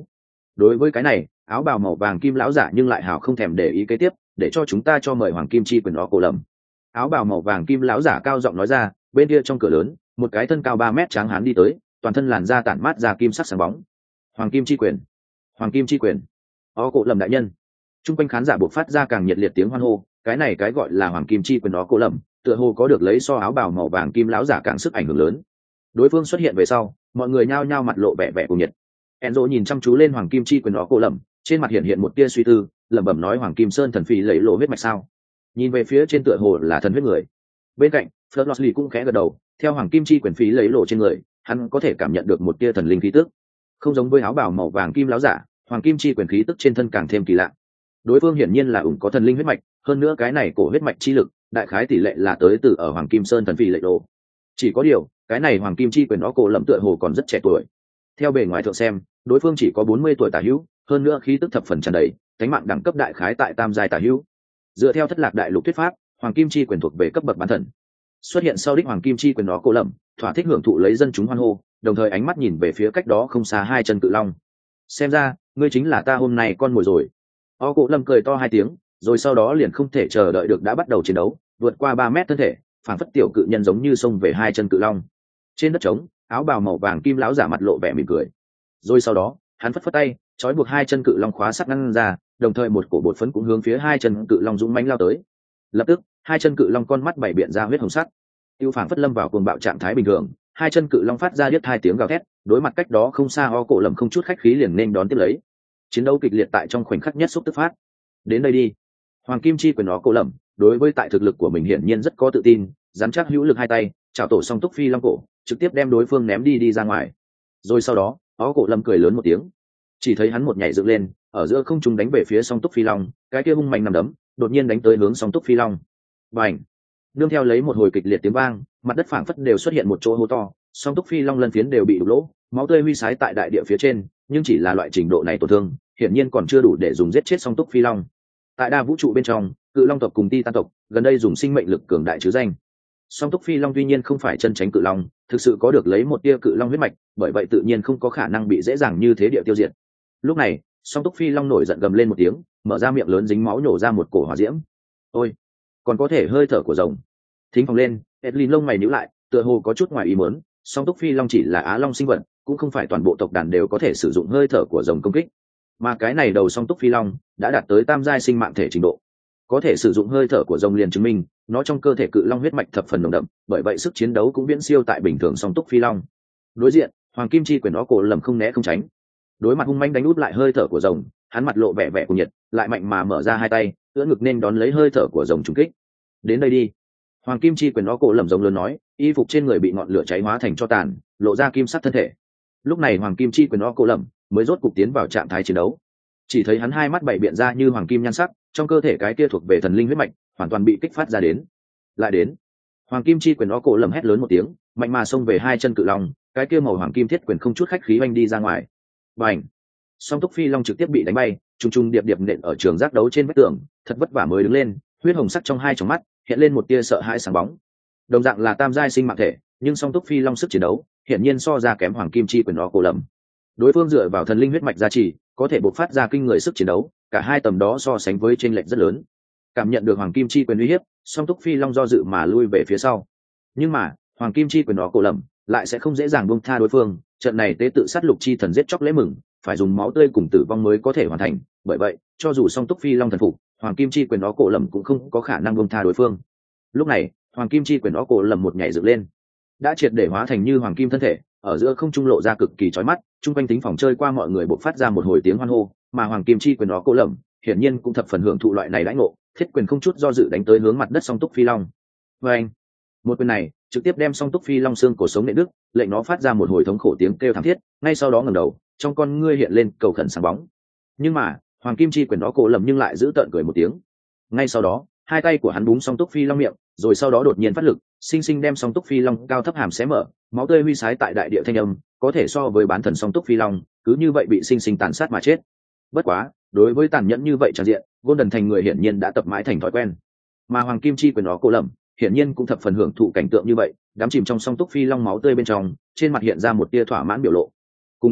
Đối với cái này, áo bào màu vàng kim lão giả nhưng lại hào không thèm để ý kế tiếp, để cho chúng ta cho mời hoàng kim chi quyền đó cổ lầm. Áo bào màu vàng kim lão giả cao giọng nói ra, bên kia trong cửa lớn, một cái thân cao 3 mét tráng hán đi tới, toàn thân làn da tản mát ra kim sắc sáng bóng. Hoàng kim chi quyền, hoàng kim chi quyền, ó cổ lầm đại nhân. Trung quanh khán giả buộc phát ra càng nhiệt liệt tiếng hoan hô, cái này cái gọi là hoàng kim chi quyền đó cổ lầm, tựa hồ có được lấy so áo bào màu vàng kim lão giả càng sức ảnh hưởng lớn. Đối phương xuất hiện về sau, mọi người nhao nhao mặt lộ vẻ vẻ cuồng nhiệt. Enzo nhìn chăm chú lên hoàng kim chi quyền đó cổ lầm, trên mặt hiện một tia suy tư, lẩm bẩm nói hoàng kim sơn thần phi lấy lộ huyết mạch sao? Nhìn về phía trên tựa hồ là thần huyết người. Bên cạnh, Fleur cũng khẽ gật đầu, theo hoàng kim chi quyền phí lấy lộ trên người, hắn có thể cảm nhận được một tia thần linh khí tức. Không giống với áo bào màu vàng kim láo giả, hoàng kim chi quyền khí tức trên thân càng thêm kỳ lạ. Đối phương hiển nhiên là ủng có thần linh huyết mạch, hơn nữa cái này cổ huyết mạch chi lực, đại khái tỷ lệ là tới từ ở hoàng kim sơn thần phi lệ lộ. Chỉ có điều, cái này hoàng kim chi quyền nó cổ lẫm tựa hồ còn rất trẻ tuổi. Theo bề ngoài thượng xem, đối phương chỉ có 40 tuổi tả hữu, hơn nữa khí tức thập phần tràn đầy, cánh mạng đẳng cấp đại khái tại tam giai tả hữu. Dựa theo thất lạc đại lục thuyết pháp, hoàng kim chi quyền thuộc về cấp bậc bán thần. Xuất hiện sau đích hoàng kim chi quyền nó cô lầm, thỏa thích hưởng thụ lấy dân chúng hoan hô, đồng thời ánh mắt nhìn về phía cách đó không xa hai chân cự long. Xem ra, ngươi chính là ta hôm nay con mồi rồi. O cổ lâm cười to hai tiếng, rồi sau đó liền không thể chờ đợi được đã bắt đầu chiến đấu, vượt qua 3 mét thân thể, phảng phất tiểu cự nhân giống như xông về hai chân cự long. Trên đất trống, áo bào màu vàng kim lão giả mặt lộ vẻ mỉm cười. Rồi sau đó, hắn phất phất tay, trói buộc hai chân cự long khóa sắt ngăn ra, đồng thời một cổ bột phấn cũng hướng phía hai chân cự long dũng mãnh lao tới. Lập tức, hai chân cự long con mắt bảy biện ra huyết hồng sắc, tiêu phảng phất lâm vào cuồng bạo trạng thái bình thường, hai chân cự long phát ra điếc hai tiếng gào thét, đối mặt cách đó không xa O cổ lầm không chút khách khí liền nên đón tiếp lấy. Chiến đấu kịch liệt tại trong khoảnh khắc nhất xúc tức phát. Đến đây đi. Hoàng kim chi quyền O cổ lầm, đối với tại thực lực của mình hiển nhiên rất có tự tin, dám chắc hữu lực hai tay, chảo tổ song túc phi long cổ, trực tiếp đem đối phương ném đi ra ngoài. Rồi sau đó, O cổ lầm cười lớn một tiếng, chỉ thấy hắn một nhảy dựng lên, ở giữa không trung đánh về phía song túc phi long, cái kia hung mạnh nằm đấm, đột nhiên đánh tới hướng song túc phi long. Bành! Nương theo lấy một hồi kịch liệt tiếng vang, mặt đất phảng phất đều xuất hiện một chỗ hố to, song túc phi long lân phiến đều bị đục lỗ, máu tươi huy sái tại đại địa phía trên, nhưng chỉ là loại trình độ này tổn thương, hiển nhiên còn chưa đủ để dùng giết chết song túc phi long. Tại đa vũ trụ bên trong, cự long tộc cùng titan tộc gần đây dùng sinh mệnh lực cường đại chứ danh. Song túc phi long tuy nhiên không phải chân chính cự long, thực sự có được lấy một tia cự long huyết mạch, bởi vậy tự nhiên không có khả năng bị dễ dàng như thế địa tiêu diệt. Lúc này, song túc phi long nổi giận gầm lên một tiếng, mở ra miệng lớn dính máu nhổ ra một cổ hỏa diễm. Ôi, còn có thể hơi thở của rồng. Thính phòng lên, Edlin lông mày nhíu lại, tựa hồ có chút ngoài ý muốn, song túc phi long chỉ là á long sinh vật, cũng không phải toàn bộ tộc đàn đều có thể sử dụng hơi thở của rồng công kích, mà cái này đầu song túc phi long đã đạt tới tam giai sinh mạng thể trình độ, có thể sử dụng hơi thở của rồng liền chứng minh nó trong cơ thể cự long huyết mạch thập phần nồng đậm, bởi vậy sức chiến đấu cũng viễn siêu tại bình thường song túc phi long. Đối diện, hoàng kim chi quyền nó cổ lầm không né không tránh, đối mặt hung manh đánh út lại hơi thở của rồng, hắn mặt lộ vẻ vẻ cuồng nhiệt, lại mạnh mà mở ra hai tay, ưỡn ngực nên đón lấy hơi thở của rồng trùng kích. Đến đây đi. Hoàng kim chi quyền nó cổ lầm rồng lớn nói, y phục trên người bị ngọn lửa cháy hóa thành tro tàn, lộ ra kim sắc thân thể. Lúc này hoàng kim chi quyền nó cổ lầm mới rốt cục tiến vào trạng thái chiến đấu. Chỉ thấy hắn hai mắt bảy biện ra như hoàng kim nhan sắc, trong cơ thể cái kia thuộc về thần linh huyết mạch hoàn toàn bị kích phát ra đến. Lại đến. Hoàng kim chi quyền nó cổ lầm hét lớn một tiếng, mạnh mà xông về hai chân cự long, cái kia màu hoàng kim thiết quyền không chút khách khí oanh đi ra ngoài. Bành! Song túc phi long trực tiếp bị đánh bay, trùng trùng điệp điệp nện ở trường giác đấu trên vách tường, thật vất vả mới đứng lên, huyết hồng sắc trong hai tròng mắt hiện lên một tia sợ hãi sáng bóng. Đồng dạng là tam giai sinh mạng thể, nhưng song túc phi long sức chiến đấu hiển nhiên so ra kém hoàng kim chi quyền nó cổ lầm. Đối phương dựa vào thần linh huyết mạch gia trì, có thể bộc phát ra kinh người sức chiến đấu, cả hai tầm đó so sánh với chênh lệch rất lớn. Cảm nhận được hoàng kim chi quyền uy hiếp, song túc phi long do dự mà lui về phía sau. Nhưng mà hoàng kim chi quyền nó cổ lầm lại sẽ không dễ dàng buông tha đối phương, trận này tế tự sát lục chi thần giết chóc lễ mừng, phải dùng máu tươi cùng tử vong mới có thể hoàn thành, bởi vậy cho dù song túc phi long thần phục, hoàng kim chi quyền nó cổ lầm cũng không có khả năng buông tha đối phương. Lúc này hoàng kim chi quyền nó cổ lầm một nhảy dựng lên, đã triệt để hóa thành như hoàng kim thân thể, ở giữa không trung lộ ra cực kỳ chói mắt, chung quanh tính phòng chơi qua mọi người bộc phát ra một hồi tiếng hoan hô, mà hoàng kim chi quyền nó cổ lầm hiển nhiên cũng thập phần hưởng thụ loại này đãi ngộ, thiết quyền không chút do dự đánh tới hướng mặt đất song túc phi long. Và anh, một quyền này trực tiếp đem song túc phi long xương cổ sống nện đứt, lệnh nó phát ra một hồi thống khổ tiếng kêu thảm thiết, ngay sau đó ngẩng đầu, trong con ngươi hiện lên cầu khẩn sáng bóng. Nhưng mà hoàng kim chi quyền nó cổ lầm nhưng lại giữ tợn cười một tiếng. Ngay sau đó hai tay của hắn búng song túc phi long miệng, rồi sau đó đột nhiên phát lực, sinh sinh đem song túc phi long cao thấp hàm xé mở, máu tươi huy sái tại đại địa thanh âm, có thể so với bán thần song túc phi long, cứ như vậy bị sinh sinh tàn sát mà chết. Bất quá, đối với tàn nhẫn như vậy tràn diện, Golden thành người hiển nhiên đã tập mãi thành thói quen, mà hoàng kim chi quyền nó cổ lầm hiển nhiên cũng thập phần hưởng thụ cảnh tượng như vậy, đắm chìm trong song túc phi long máu tươi bên trong, trên mặt hiện ra một tia thỏa mãn biểu lộ. Cùng lúc đó,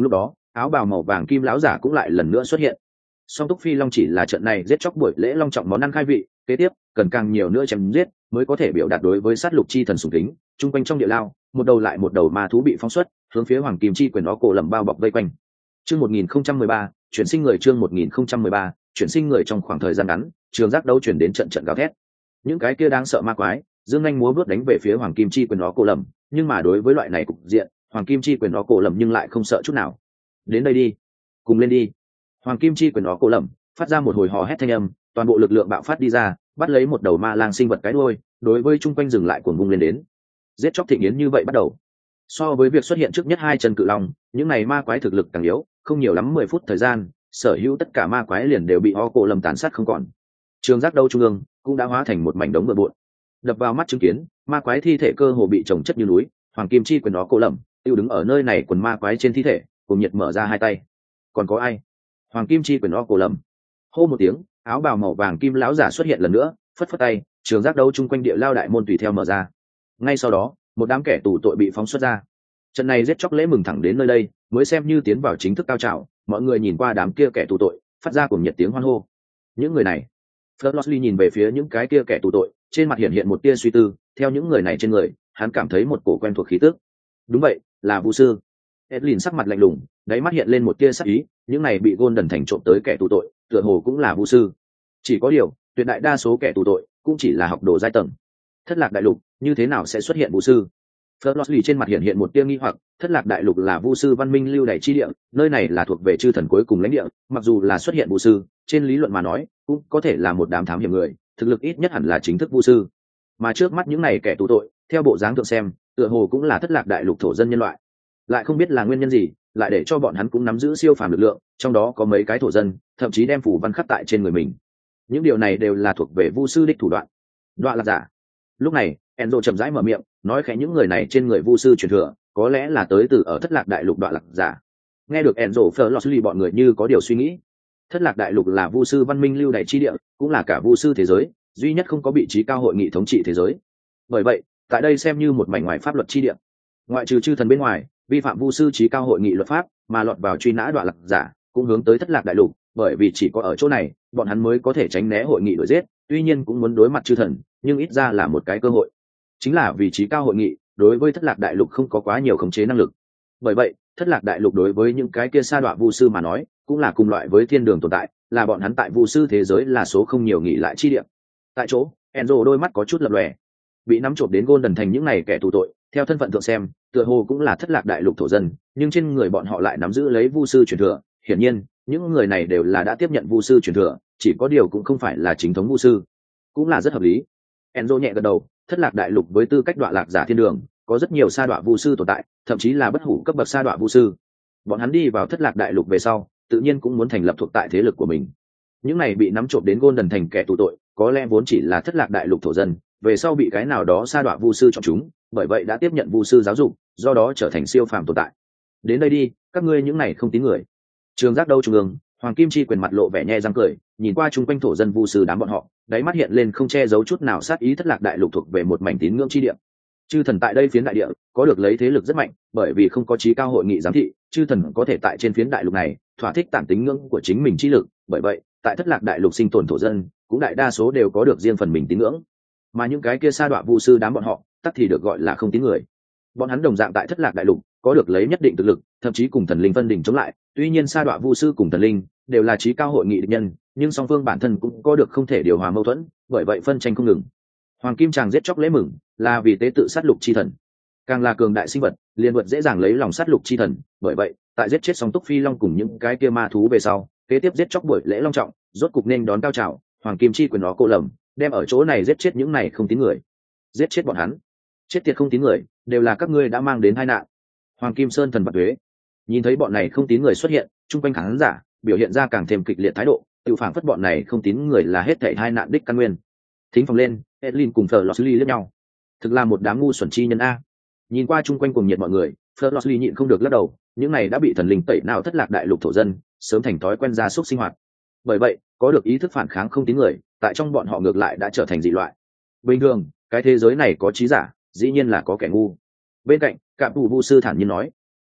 áo bào màu vàng kim lão giả cũng lại lần nữa xuất hiện. Song túc phi long chỉ là trận này giết chóc buổi lễ long trọng món ăn khai vị, kế tiếp cần càng nhiều nữa chém giết mới có thể biểu đạt đối với sát lục chi thần sùng kính. Trung quanh trong địa lao, một đầu lại một đầu ma thú bị phóng xuất, hướng phía hoàng kim chi quyền đó cổ lầm bao bọc vây quanh. Chương 1013, chuyển sinh người. Chương 1013, chuyển sinh người. Trong khoảng thời gian ngắn, trường giác đấu chuyển đến trận trận gào thét. Những cái kia đáng sợ ma quái, dương anh múa vớt đánh về phía hoàng kim chi quyền đó cổ lầm, nhưng mà đối với loại này cục diện, hoàng kim chi quyền đó cổ lầm nhưng lại không sợ chút nào. Đến đây đi, cùng lên đi. Hoàng kim chi quyền đó cổ lầm phát ra một hồi hò hét thanh âm, toàn bộ lực lượng bạo phát đi ra, bắt lấy một đầu ma lang sinh vật cái đuôi, đối với chung quanh dừng lại cuồng vung lên đến. Giết chóc thịnh yến như vậy bắt đầu. So với việc xuất hiện trước nhất hai chân cự long, những này ma quái thực lực càng yếu, không nhiều lắm 10 phút thời gian, sở hữu tất cả ma quái liền đều bị o cổ lầm tàn sát không còn. Trường giác đấu trung ương cũng đã hóa thành một mảnh đống bừa bộn. Đập vào mắt chứng kiến, ma quái thi thể cơ hồ bị chồng chất như núi, hoàng kim chi quyền đó cổ lầm, tiêu đứng ở nơi này quần ma quái trên thi thể, cùng nhiệt mở ra hai tay. Còn có ai? Hoàng kim chi quyền đó cổ lầm. Hô một tiếng, áo bào màu vàng kim lão giả xuất hiện lần nữa, phất phất tay, trường giác đấu chung quanh địa lao đại môn tùy theo mở ra. Ngay sau đó, một đám kẻ tù tội bị phóng xuất ra. Trận này giết chóc lễ mừng thẳng đến nơi đây, mới xem như tiến vào chính thức cao trào. Mọi người nhìn qua đám kia kẻ tù tội, phát ra cùng nhiệt tiếng hoan hô. Những người này, Florlosly nhìn về phía những cái kia kẻ tù tội, trên mặt hiện hiện một tia suy tư. Theo những người này trên người, hắn cảm thấy một cổ quen thuộc khí tức. Đúng vậy, là Vu sư. Edlin sắc mặt lạnh lùng, đáy mắt hiện lên một tia sắc ý. Những này bị Golden thành trộm tới kẻ tù tội, tựa hồ cũng là Vu sư. Chỉ có điều, tuyệt đại đa số kẻ tù tội cũng chỉ là học đồ giai tầng. Thất lạc đại lục như thế nào sẽ xuất hiện Vu sư? Florlosly trên mặt hiện hiện một tia nghi hoặc. Thất lạc đại lục là Vu sư văn minh lưu đày chi địa, nơi này là thuộc về chư thần cuối cùng lãnh địa. Mặc dù là xuất hiện Vu sư, trên lý luận mà nói, cũng có thể là một đám thám hiểm người, thực lực ít nhất hẳn là chính thức Vu sư. Mà trước mắt những này kẻ tù tội, theo bộ dáng thượng xem, tựa hồ cũng là thất lạc đại lục thổ dân nhân loại. Lại không biết là nguyên nhân gì, lại để cho bọn hắn cũng nắm giữ siêu phàm lực lượng, trong đó có mấy cái thổ dân, thậm chí đem phủ văn khắc tại trên người mình. Những điều này đều là thuộc về Vu sư đích thủ đoạn. Đoạn là giả. Lúc này, Enzo chậm rãi mở miệng, nói khẽ những người này trên người Vu sư truyền thừa, có lẽ là tới từ ở thất lạc đại lục đoạn lạc giả. Nghe được Enzo Florlosly bọn người như có điều suy nghĩ. Thất lạc đại lục là Vu sư văn minh lưu đày chi địa, cũng là cả Vu sư thế giới, duy nhất không có vị trí cao hội nghị thống trị thế giới. Bởi vậy, tại đây xem như một mảnh ngoài pháp luật chi địa. Ngoại trừ chư thần bên ngoài, vi phạm Vu sư trí cao hội nghị luật pháp mà lọt vào truy nã đoạn lạc giả, cũng hướng tới thất lạc đại lục, bởi vì chỉ có ở chỗ này, bọn hắn mới có thể tránh né hội nghị đuổi giết, tuy nhiên cũng muốn đối mặt chư thần, nhưng ít ra là một cái cơ hội. Chính là vị trí cao hội nghị, đối với thất lạc đại lục không có quá nhiều khống chế năng lực. Bởi vậy, thất lạc đại lục đối với những cái kia sa đọa Vu sư mà nói, cũng là cùng loại với thiên đường tồn tại, là bọn hắn tại Vu sư thế giới là số không nhiều nghỉ lại chi địa. Tại chỗ, Enzo đôi mắt có chút lập lòe. Bị nắm trộm đến Golden thành những này kẻ tù tội, theo thân phận thượng xem, tựa hồ cũng là thất lạc đại lục thổ dân, nhưng trên người bọn họ lại nắm giữ lấy Vu sư truyền thừa. Hiển nhiên, những người này đều là đã tiếp nhận Vu sư truyền thừa, chỉ có điều cũng không phải là chính thống Vu sư. Cũng là rất hợp lý. Enzo nhẹ gật đầu, thất lạc đại lục với tư cách đọa lạc giả thiên đường, có rất nhiều sa đọa Vu sư tồn tại, thậm chí là bất hủ cấp bậc sa đọa Vu sư. Bọn hắn đi vào thất lạc đại lục về sau, tự nhiên cũng muốn thành lập thuộc tại thế lực của mình. Những này bị nắm trộm đến Golden thành kẻ tù tội, có lẽ vốn chỉ là thất lạc đại lục thổ dân, về sau bị cái nào đó sa đọa Vu sư chọn chúng, bởi vậy đã tiếp nhận Vu sư giáo dục, do đó trở thành siêu phàm tồn tại. Đến đây đi, các ngươi những này không tín người. Trường giác đấu trung ương, hoàng kim chi quyền mặt lộ vẻ nhe răng cười, nhìn qua chung quanh thổ dân Vu sư đám bọn họ, đáy mắt hiện lên không che giấu chút nào sát ý. Thất lạc đại lục thuộc về một mảnh tín ngưỡng chi địa. Chư thần tại đây phiến đại địa có được lấy thế lực rất mạnh, bởi vì không có trí cao hội nghị giám thị, chư thần có thể tại trên phiến đại lục này thỏa thích tản tín ngưỡng của chính mình chi lực, bởi vậy tại thất lạc đại lục sinh tồn thổ dân cũng đại đa số đều có được riêng phần mình tín ngưỡng. Mà những cái kia sa đọa Vu sư đám bọn họ tắc thì được gọi là không tín người. Bọn hắn đồng dạng tại thất lạc đại lục có được lấy nhất định thực lực, thậm chí cùng thần linh phân đỉnh chống lại. Tuy nhiên sa đọa Vu sư cùng thần linh đều là trí cao hội nghị địch nhân, nhưng song phương bản thân cũng có được không thể điều hòa mâu thuẫn, bởi vậy phân tranh không ngừng. Hoàng kim chàng giết chóc lễ mừng là vì tế tự sát lục chi thần, càng là cường đại sinh vật liền vượt dễ dàng lấy lòng sát lục chi thần, bởi vậy tại giết chết song túc phi long cùng những cái kia ma thú về sau, kế tiếp giết chóc buổi lễ long trọng rốt cục nên đón cao trào. Hoàng kim chi quyền nó cô lầm đem ở chỗ này giết chết những này không tín người, giết chết bọn hắn, chết tiệt không tín người, đều là các ngươi đã mang đến tai nạn. Hoàng kim sơn thần vật thuế nhìn thấy bọn này không tín người xuất hiện, chung quanh khán giả biểu hiện ra càng thêm kịch liệt thái độ, tự phản phất bọn này không tín người là hết thảy hai nạn đích căn nguyên. Thính phòng lên, Edlin cùng Florlosly liếc nhau, thực là một đám ngu xuẩn chi nhân a. Nhìn qua chung quanh cùng nhiệt mọi người, Florlosly nhịn không được lắc đầu, những này đã bị thần linh tẩy nào thất lạc đại lục thổ dân sớm thành thói quen gia súc sinh hoạt, bởi vậy có được ý thức phản kháng không tín người, tại trong bọn họ ngược lại đã trở thành dị loại. Bình thường cái thế giới này có trí giả, dĩ nhiên là có kẻ ngu. Bên cạnh Cạm Tù Vu sư thản nhiên nói,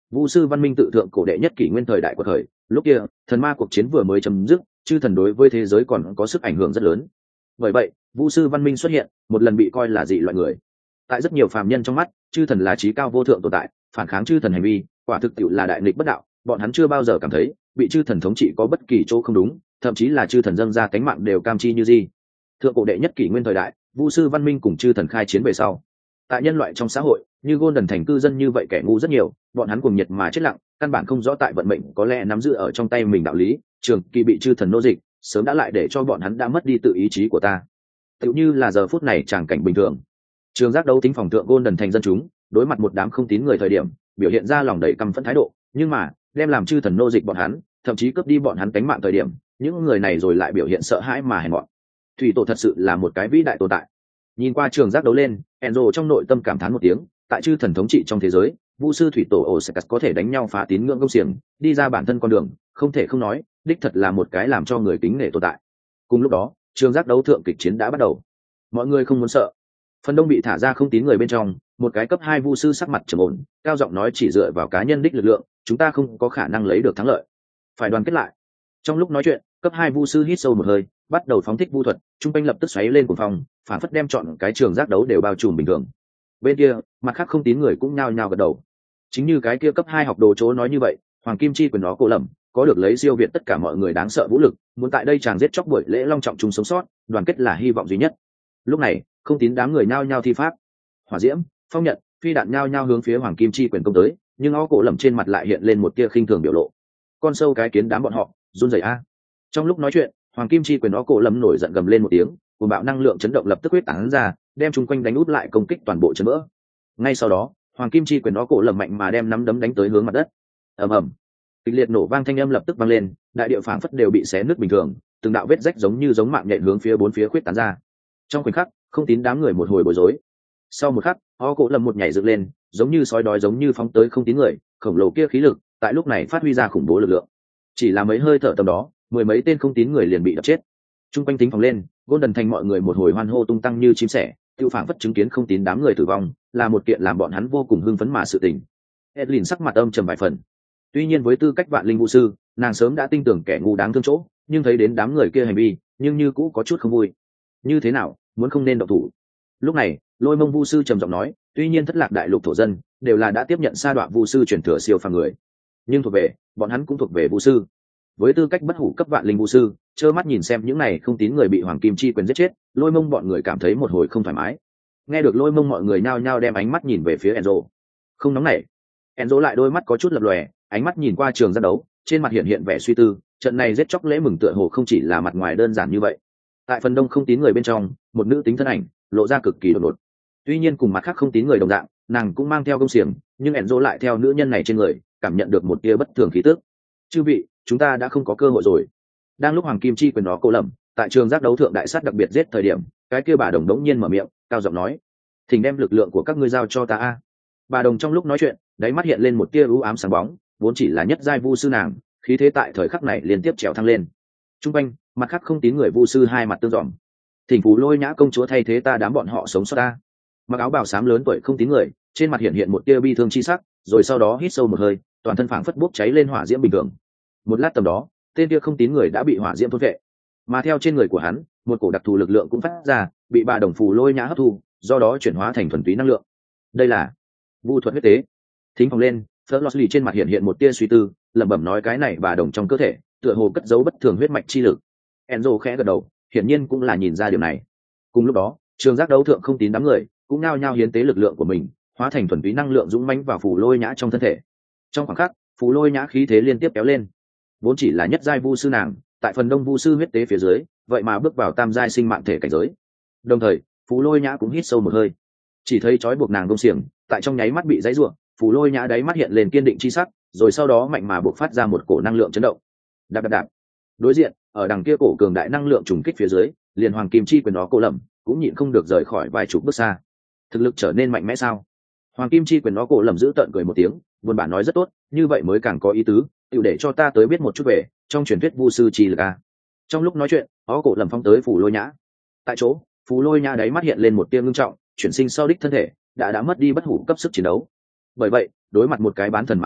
Vu sư văn minh tự thượng cổ đệ nhất kỷ nguyên thời đại của thời, lúc kia thần ma cuộc chiến vừa mới chấm dứt, chư thần đối với thế giới còn có sức ảnh hưởng rất lớn. Bởi vậy Vu sư văn minh xuất hiện, một lần bị coi là dị loại người. Tại rất nhiều phàm nhân trong mắt, chư thần là trí cao vô thượng tồn tại, phản kháng chư thần hành vi quả thực tiệu là đại nghịch bất đạo. Bọn hắn chưa bao giờ cảm thấy bị chư thần thống trị có bất kỳ chỗ không đúng, thậm chí là chư thần dâng ra cánh mạng đều cam chi như gì. Thượng cổ đệ nhất kỷ nguyên thời đại, Vu sư văn minh cùng chư thần khai chiến về sau, tại nhân loại trong xã hội như Golden thành cư dân như vậy kẻ ngu rất nhiều, bọn hắn cùng nhiệt mà chết lặng, căn bản không rõ tại vận mệnh có lẽ nắm giữ ở trong tay mình đạo lý, trường kỳ bị chư thần nô dịch, sớm đã lại để cho bọn hắn đã mất đi tự ý chí của ta. Tựu như là giờ phút này tràng cảnh bình thường, trường giác đấu tính phòng thượng Golden thành dân chúng đối mặt một đám không tín người thời điểm biểu hiện ra lòng đầy căm phẫn thái độ, nhưng mà đem làm chư thần nô dịch bọn hắn, thậm chí cướp đi bọn hắn cánh mạng thời điểm, những người này rồi lại biểu hiện sợ hãi mà hèn mọn. Thủy tổ thật sự là một cái vĩ đại tồn tại. Nhìn qua trường giác đấu lên, Enzo trong nội tâm cảm thán một tiếng, tại chư thần thống trị trong thế giới, Vu sư thủy tổ Osecas có thể đánh nhau phá tín ngưỡng công xiềng, đi ra bản thân con đường, không thể không nói, đích thật là một cái làm cho người kính nể tồn tại. Cùng lúc đó, trường giác đấu thượng kịch chiến đã bắt đầu. Mọi người không muốn sợ. Phần đông bị thả ra không tín người bên trong, một cái cấp 2 vu sư sắc mặt trầm ổn, cao giọng nói chỉ dựa vào cá nhân đích lực lượng, chúng ta không có khả năng lấy được thắng lợi. Phải đoàn kết lại. Trong lúc nói chuyện, cấp 2 vu sư hít sâu một hơi, bắt đầu phóng thích vu thuật, trung quanh lập tức xoáy lên cuồng phong, phản phất đem chọn cái trường giác đấu đều bao trùm bình thường. Bên kia, mặt khác không tín người cũng nhao nhao gật đầu. Chính như cái kia cấp 2 học đồ chố nói như vậy, Hoàng Kim Chi quyền nó cô lầm, có được lấy siêu việt tất cả mọi người đáng sợ vũ lực, muốn tại đây chàng giết chóc buổi lễ long trọng chung sống sót, đoàn kết là hy vọng duy nhất. Lúc này, không tín đám người nhao nhao thi pháp, hỏa diễm, phong nhận, phi đạn nhao nhao hướng phía Hoàng Kim Chi quyền công tới, nhưng ó cổ lầm trên mặt lại hiện lên một tia khinh thường biểu lộ. Con sâu cái kiến đám bọn họ, run rẩy a. Trong lúc nói chuyện, Hoàng Kim Chi quyền ó cổ lầm nổi giận gầm lên một tiếng, cuồng bạo năng lượng chấn động lập tức huyết tán ra, đem chung quanh đánh út lại công kích toàn bộ chấn vỡ. Ngay sau đó, Hoàng Kim Chi quyền ó cổ lầm mạnh mà đem nắm đấm đánh tới hướng mặt đất. Ầm ầm, kịch liệt nổ vang thanh âm lập tức vang lên, đại địa phảng phất đều bị xé nứt bình thường, từng đạo vết rách giống mạng nhện hướng phía bốn phía khuyết tán ra. Trong khoảnh khắc, không tín đám người một hồi bối rối. Sau một khắc, ó cổ lầm một nhảy dựng lên, giống như sói đói giống như phóng tới không tín người, khổng lồ kia khí lực, tại lúc này phát huy ra khủng bố lực lượng. Chỉ là mấy hơi thở tầm đó, mười mấy tên không tín người liền bị đập chết. Trung quanh tính phòng lên, Golden thành mọi người một hồi hoan hô tung tăng như chim sẻ, tiêu phảng phất chứng kiến không tín đám người tử vong, là một kiện làm bọn hắn vô cùng hưng phấn mà sự tình. Edlin sắc mặt âm trầm vài phần. Tuy nhiên với tư cách vạn linh vũ sư, nàng sớm đã tin tưởng kẻ ngu đáng thương chỗ, nhưng thấy đến đám người kia hành vi, nhưng như cũ có chút không vui. Như thế nào, muốn không nên động thủ? Lúc này, Lôi Mông Vu sư trầm giọng nói, tuy nhiên thất lạc đại lục thổ dân đều là đã tiếp nhận sa đọa vu sư truyền thừa siêu phàm người, nhưng thuộc về bọn hắn cũng thuộc về vu sư. Với tư cách bất hủ cấp vạn linh vu sư, trơ mắt nhìn xem những này không tín người bị Hoàng Kim Chi quyền giết chết, Lôi Mông bọn người cảm thấy một hồi không thoải mái. Nghe được Lôi Mông mọi người nhao nhao đem ánh mắt nhìn về phía Enzo. Không nóng nảy. Enzo lại đôi mắt có chút lập lòe, ánh mắt nhìn qua trường giác đấu, trên mặt hiện vẻ suy tư, trận này giết chóc lễ mừng tựa hồ không chỉ là mặt ngoài đơn giản như vậy. Tại phần đông không tín người bên trong, một nữ tính thân ảnh lộ ra cực kỳ đột ngột. Tuy nhiên cùng mặt khác không tín người đồng dạng, nàng cũng mang theo công xiềng, nhưng Enzo lại theo nữ nhân này trên người, cảm nhận được một tia bất thường khí tức. Chư vị, chúng ta đã không có cơ hội rồi. Đang lúc Hoàng Kim Chi quyền đó cô lầm, tại trường giác đấu thượng đại sát đặc biệt giết thời điểm, cái kia bà đồng đống nhiên mở miệng, cao giọng nói: "Thỉnh đem lực lượng của các ngươi giao cho ta a." Bà đồng trong lúc nói chuyện, đáy mắt hiện lên một tia u ám sáng bóng, vốn chỉ là nhất giai vu sư nàng, khí thế tại thời khắc này liên tiếp trèo thăng lên. Trung quanh, mặt khác không tín người vu sư hai mặt tương dòm. Thỉnh Phú Lôi Nhã công chúa thay thế ta đám bọn họ sống sót ta. Mặc áo bào xám lớn tuổi không tín người, trên mặt hiện một tia bi thương chi sắc, rồi sau đó hít sâu một hơi, toàn thân phảng phất bốc cháy lên hỏa diễm bình thường. Một lát tầm đó, tên kia không tín người đã bị hỏa diễm thôn vệ, mà theo trên người của hắn, một cổ đặc thù lực lượng cũng phát ra, bị bà đồng Phù Lôi Nhã hấp thu, do đó chuyển hóa thành thuần túy năng lượng. Đây là vu thuật huyết tế. Thính phòng lên, Flosly trên mặt hiện một tia suy tư, lẩm bẩm nói cái này bà đồng trong cơ thể, tựa hồ cất giấu bất thường huyết mạch chi lực. Enzo khẽ gật đầu, hiển nhiên cũng là nhìn ra điều này. Cùng lúc đó, trường giác đấu thượng không tín đám người cũng nao nhao hiến tế lực lượng của mình, hóa thành thuần túy năng lượng dũng mãnh vào Phù Lôi Nhã trong thân thể. Trong khoảng khắc, Phù Lôi Nhã khí thế liên tiếp kéo lên. Vốn chỉ là nhất giai vu sư nàng, tại phần đông vu sư huyết tế phía dưới, vậy mà bước vào tam giai sinh mạng thể cảnh giới. Đồng thời, Phù Lôi Nhã cũng hít sâu một hơi, chỉ thấy trói buộc nàng công xiềng, tại trong nháy mắt bị giãy giụa, Phù Lôi Nhã đáy mắt hiện lên kiên định chi sắc, rồi sau đó mạnh mà buộc phát ra một cổ năng lượng chấn động. Đạp đạp đạp. Đối diện, ở đằng kia cổ cường đại năng lượng trùng kích phía dưới, liền Hoàng Kim Chi quyền đó cô lầm, cũng nhịn không được rời khỏi vài chục bước xa. Thực lực trở nên mạnh mẽ sao? Hoàng Kim Chi quyền đó cô lầm giữ tợn cười một tiếng, buồn bã nói rất tốt, như vậy mới càng có ý tứ, tiểu để cho ta tới biết một chút về trong truyền thuyết vu sư chi lực a. Trong lúc nói chuyện, ó cổ lầm phong tới Phù Lôi Nhã. Tại chỗ, Phù Lôi Nhã đáy mắt hiện lên một tia ngưng trọng, chuyển sinh sau đích thân thể đã mất đi bất hủ cấp sức chiến đấu. Bởi vậy, đối mặt một cái bán thần mà thôi,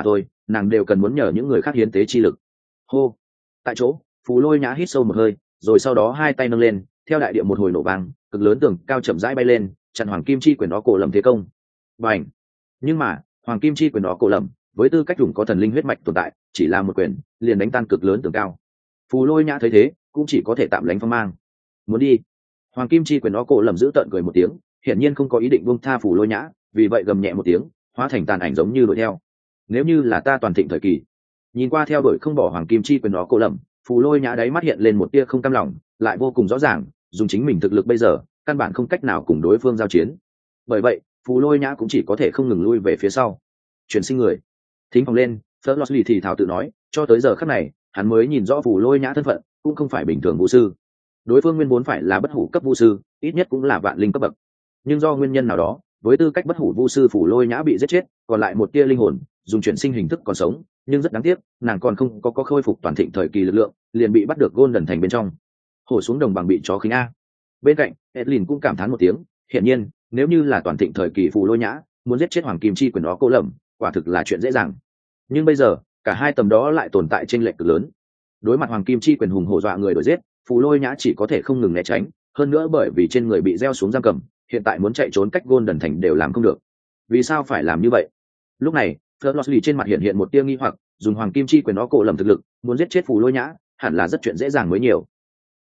nàng đều cần muốn nhờ những người khác hiến tế chi lực. Hô. Tại chỗ, phù lôi nhã hít sâu một hơi, rồi sau đó hai tay nâng lên, theo đại địa một hồi nổ vang, cực lớn tường cao chậm rãi bay lên, chặn hoàng kim chi quyền đó cổ lầm thế công. Bành. Nhưng mà hoàng kim chi quyền đó cổ lầm với tư cách dùng có thần linh huyết mạch tồn tại, chỉ là một quyền liền đánh tan cực lớn tường cao. Phù lôi nhã thấy thế cũng chỉ có thể tạm lánh phong mang. Muốn đi. Hoàng kim chi quyền đó cổ lầm giữ tợn cười một tiếng, hiển nhiên không có ý định buông tha phù lôi nhã, vì vậy gầm nhẹ một tiếng, hóa thành tàn ảnh giống như đuổi theo. Nếu như là ta toàn thịnh thời kỳ. Nhìn qua theo đuổi không bỏ hoàng kim chi quyền đó cổ lầm, phù lôi nhã đáy mắt hiện lên một tia không cam lòng, lại vô cùng rõ ràng, dùng chính mình thực lực bây giờ căn bản không cách nào cùng đối phương giao chiến. Bởi vậy phù lôi nhã cũng chỉ có thể không ngừng lui về phía sau. Chuyển sinh người. Thính phòng lên, Flosly thì thảo tự nói, cho tới giờ khắc này hắn mới nhìn rõ phù lôi nhã thân phận cũng không phải bình thường vũ sư. Đối phương nguyên vốn phải là bất hủ cấp vũ sư, ít nhất cũng là vạn linh cấp bậc, nhưng do nguyên nhân nào đó, với tư cách bất hủ vũ sư phù lôi nhã bị giết chết, còn lại một tia linh hồn dùng chuyển sinh hình thức còn sống, nhưng rất đáng tiếc, nàng còn không có khôi phục toàn thịnh thời kỳ lực lượng, liền bị bắt được Golden thành bên trong. Hổ xuống đồng bằng bị chó khính a. Bên cạnh, Edlin cũng cảm thán một tiếng, hiển nhiên, nếu như là toàn thịnh thời kỳ phù lôi nhã, muốn giết chết hoàng kim chi quyền đó cô lầm, quả thực là chuyện dễ dàng. Nhưng bây giờ, cả hai tầm đó lại tồn tại chênh lệch cực lớn. Đối mặt hoàng kim chi quyền hùng hổ dọa người đuổi giết, phù lôi nhã chỉ có thể không ngừng né tránh, hơn nữa bởi vì trên người bị gieo xuống giam cầm, hiện tại muốn chạy trốn cách Golden thành đều làm không được. Vì sao phải làm như vậy? Lúc này, Flosly trên mặt hiện một tia nghi hoặc, dùng hoàng kim chi quyền đó cổ lầm thực lực, muốn giết chết phù lôi nhã, hẳn là rất chuyện dễ dàng mới nhiều.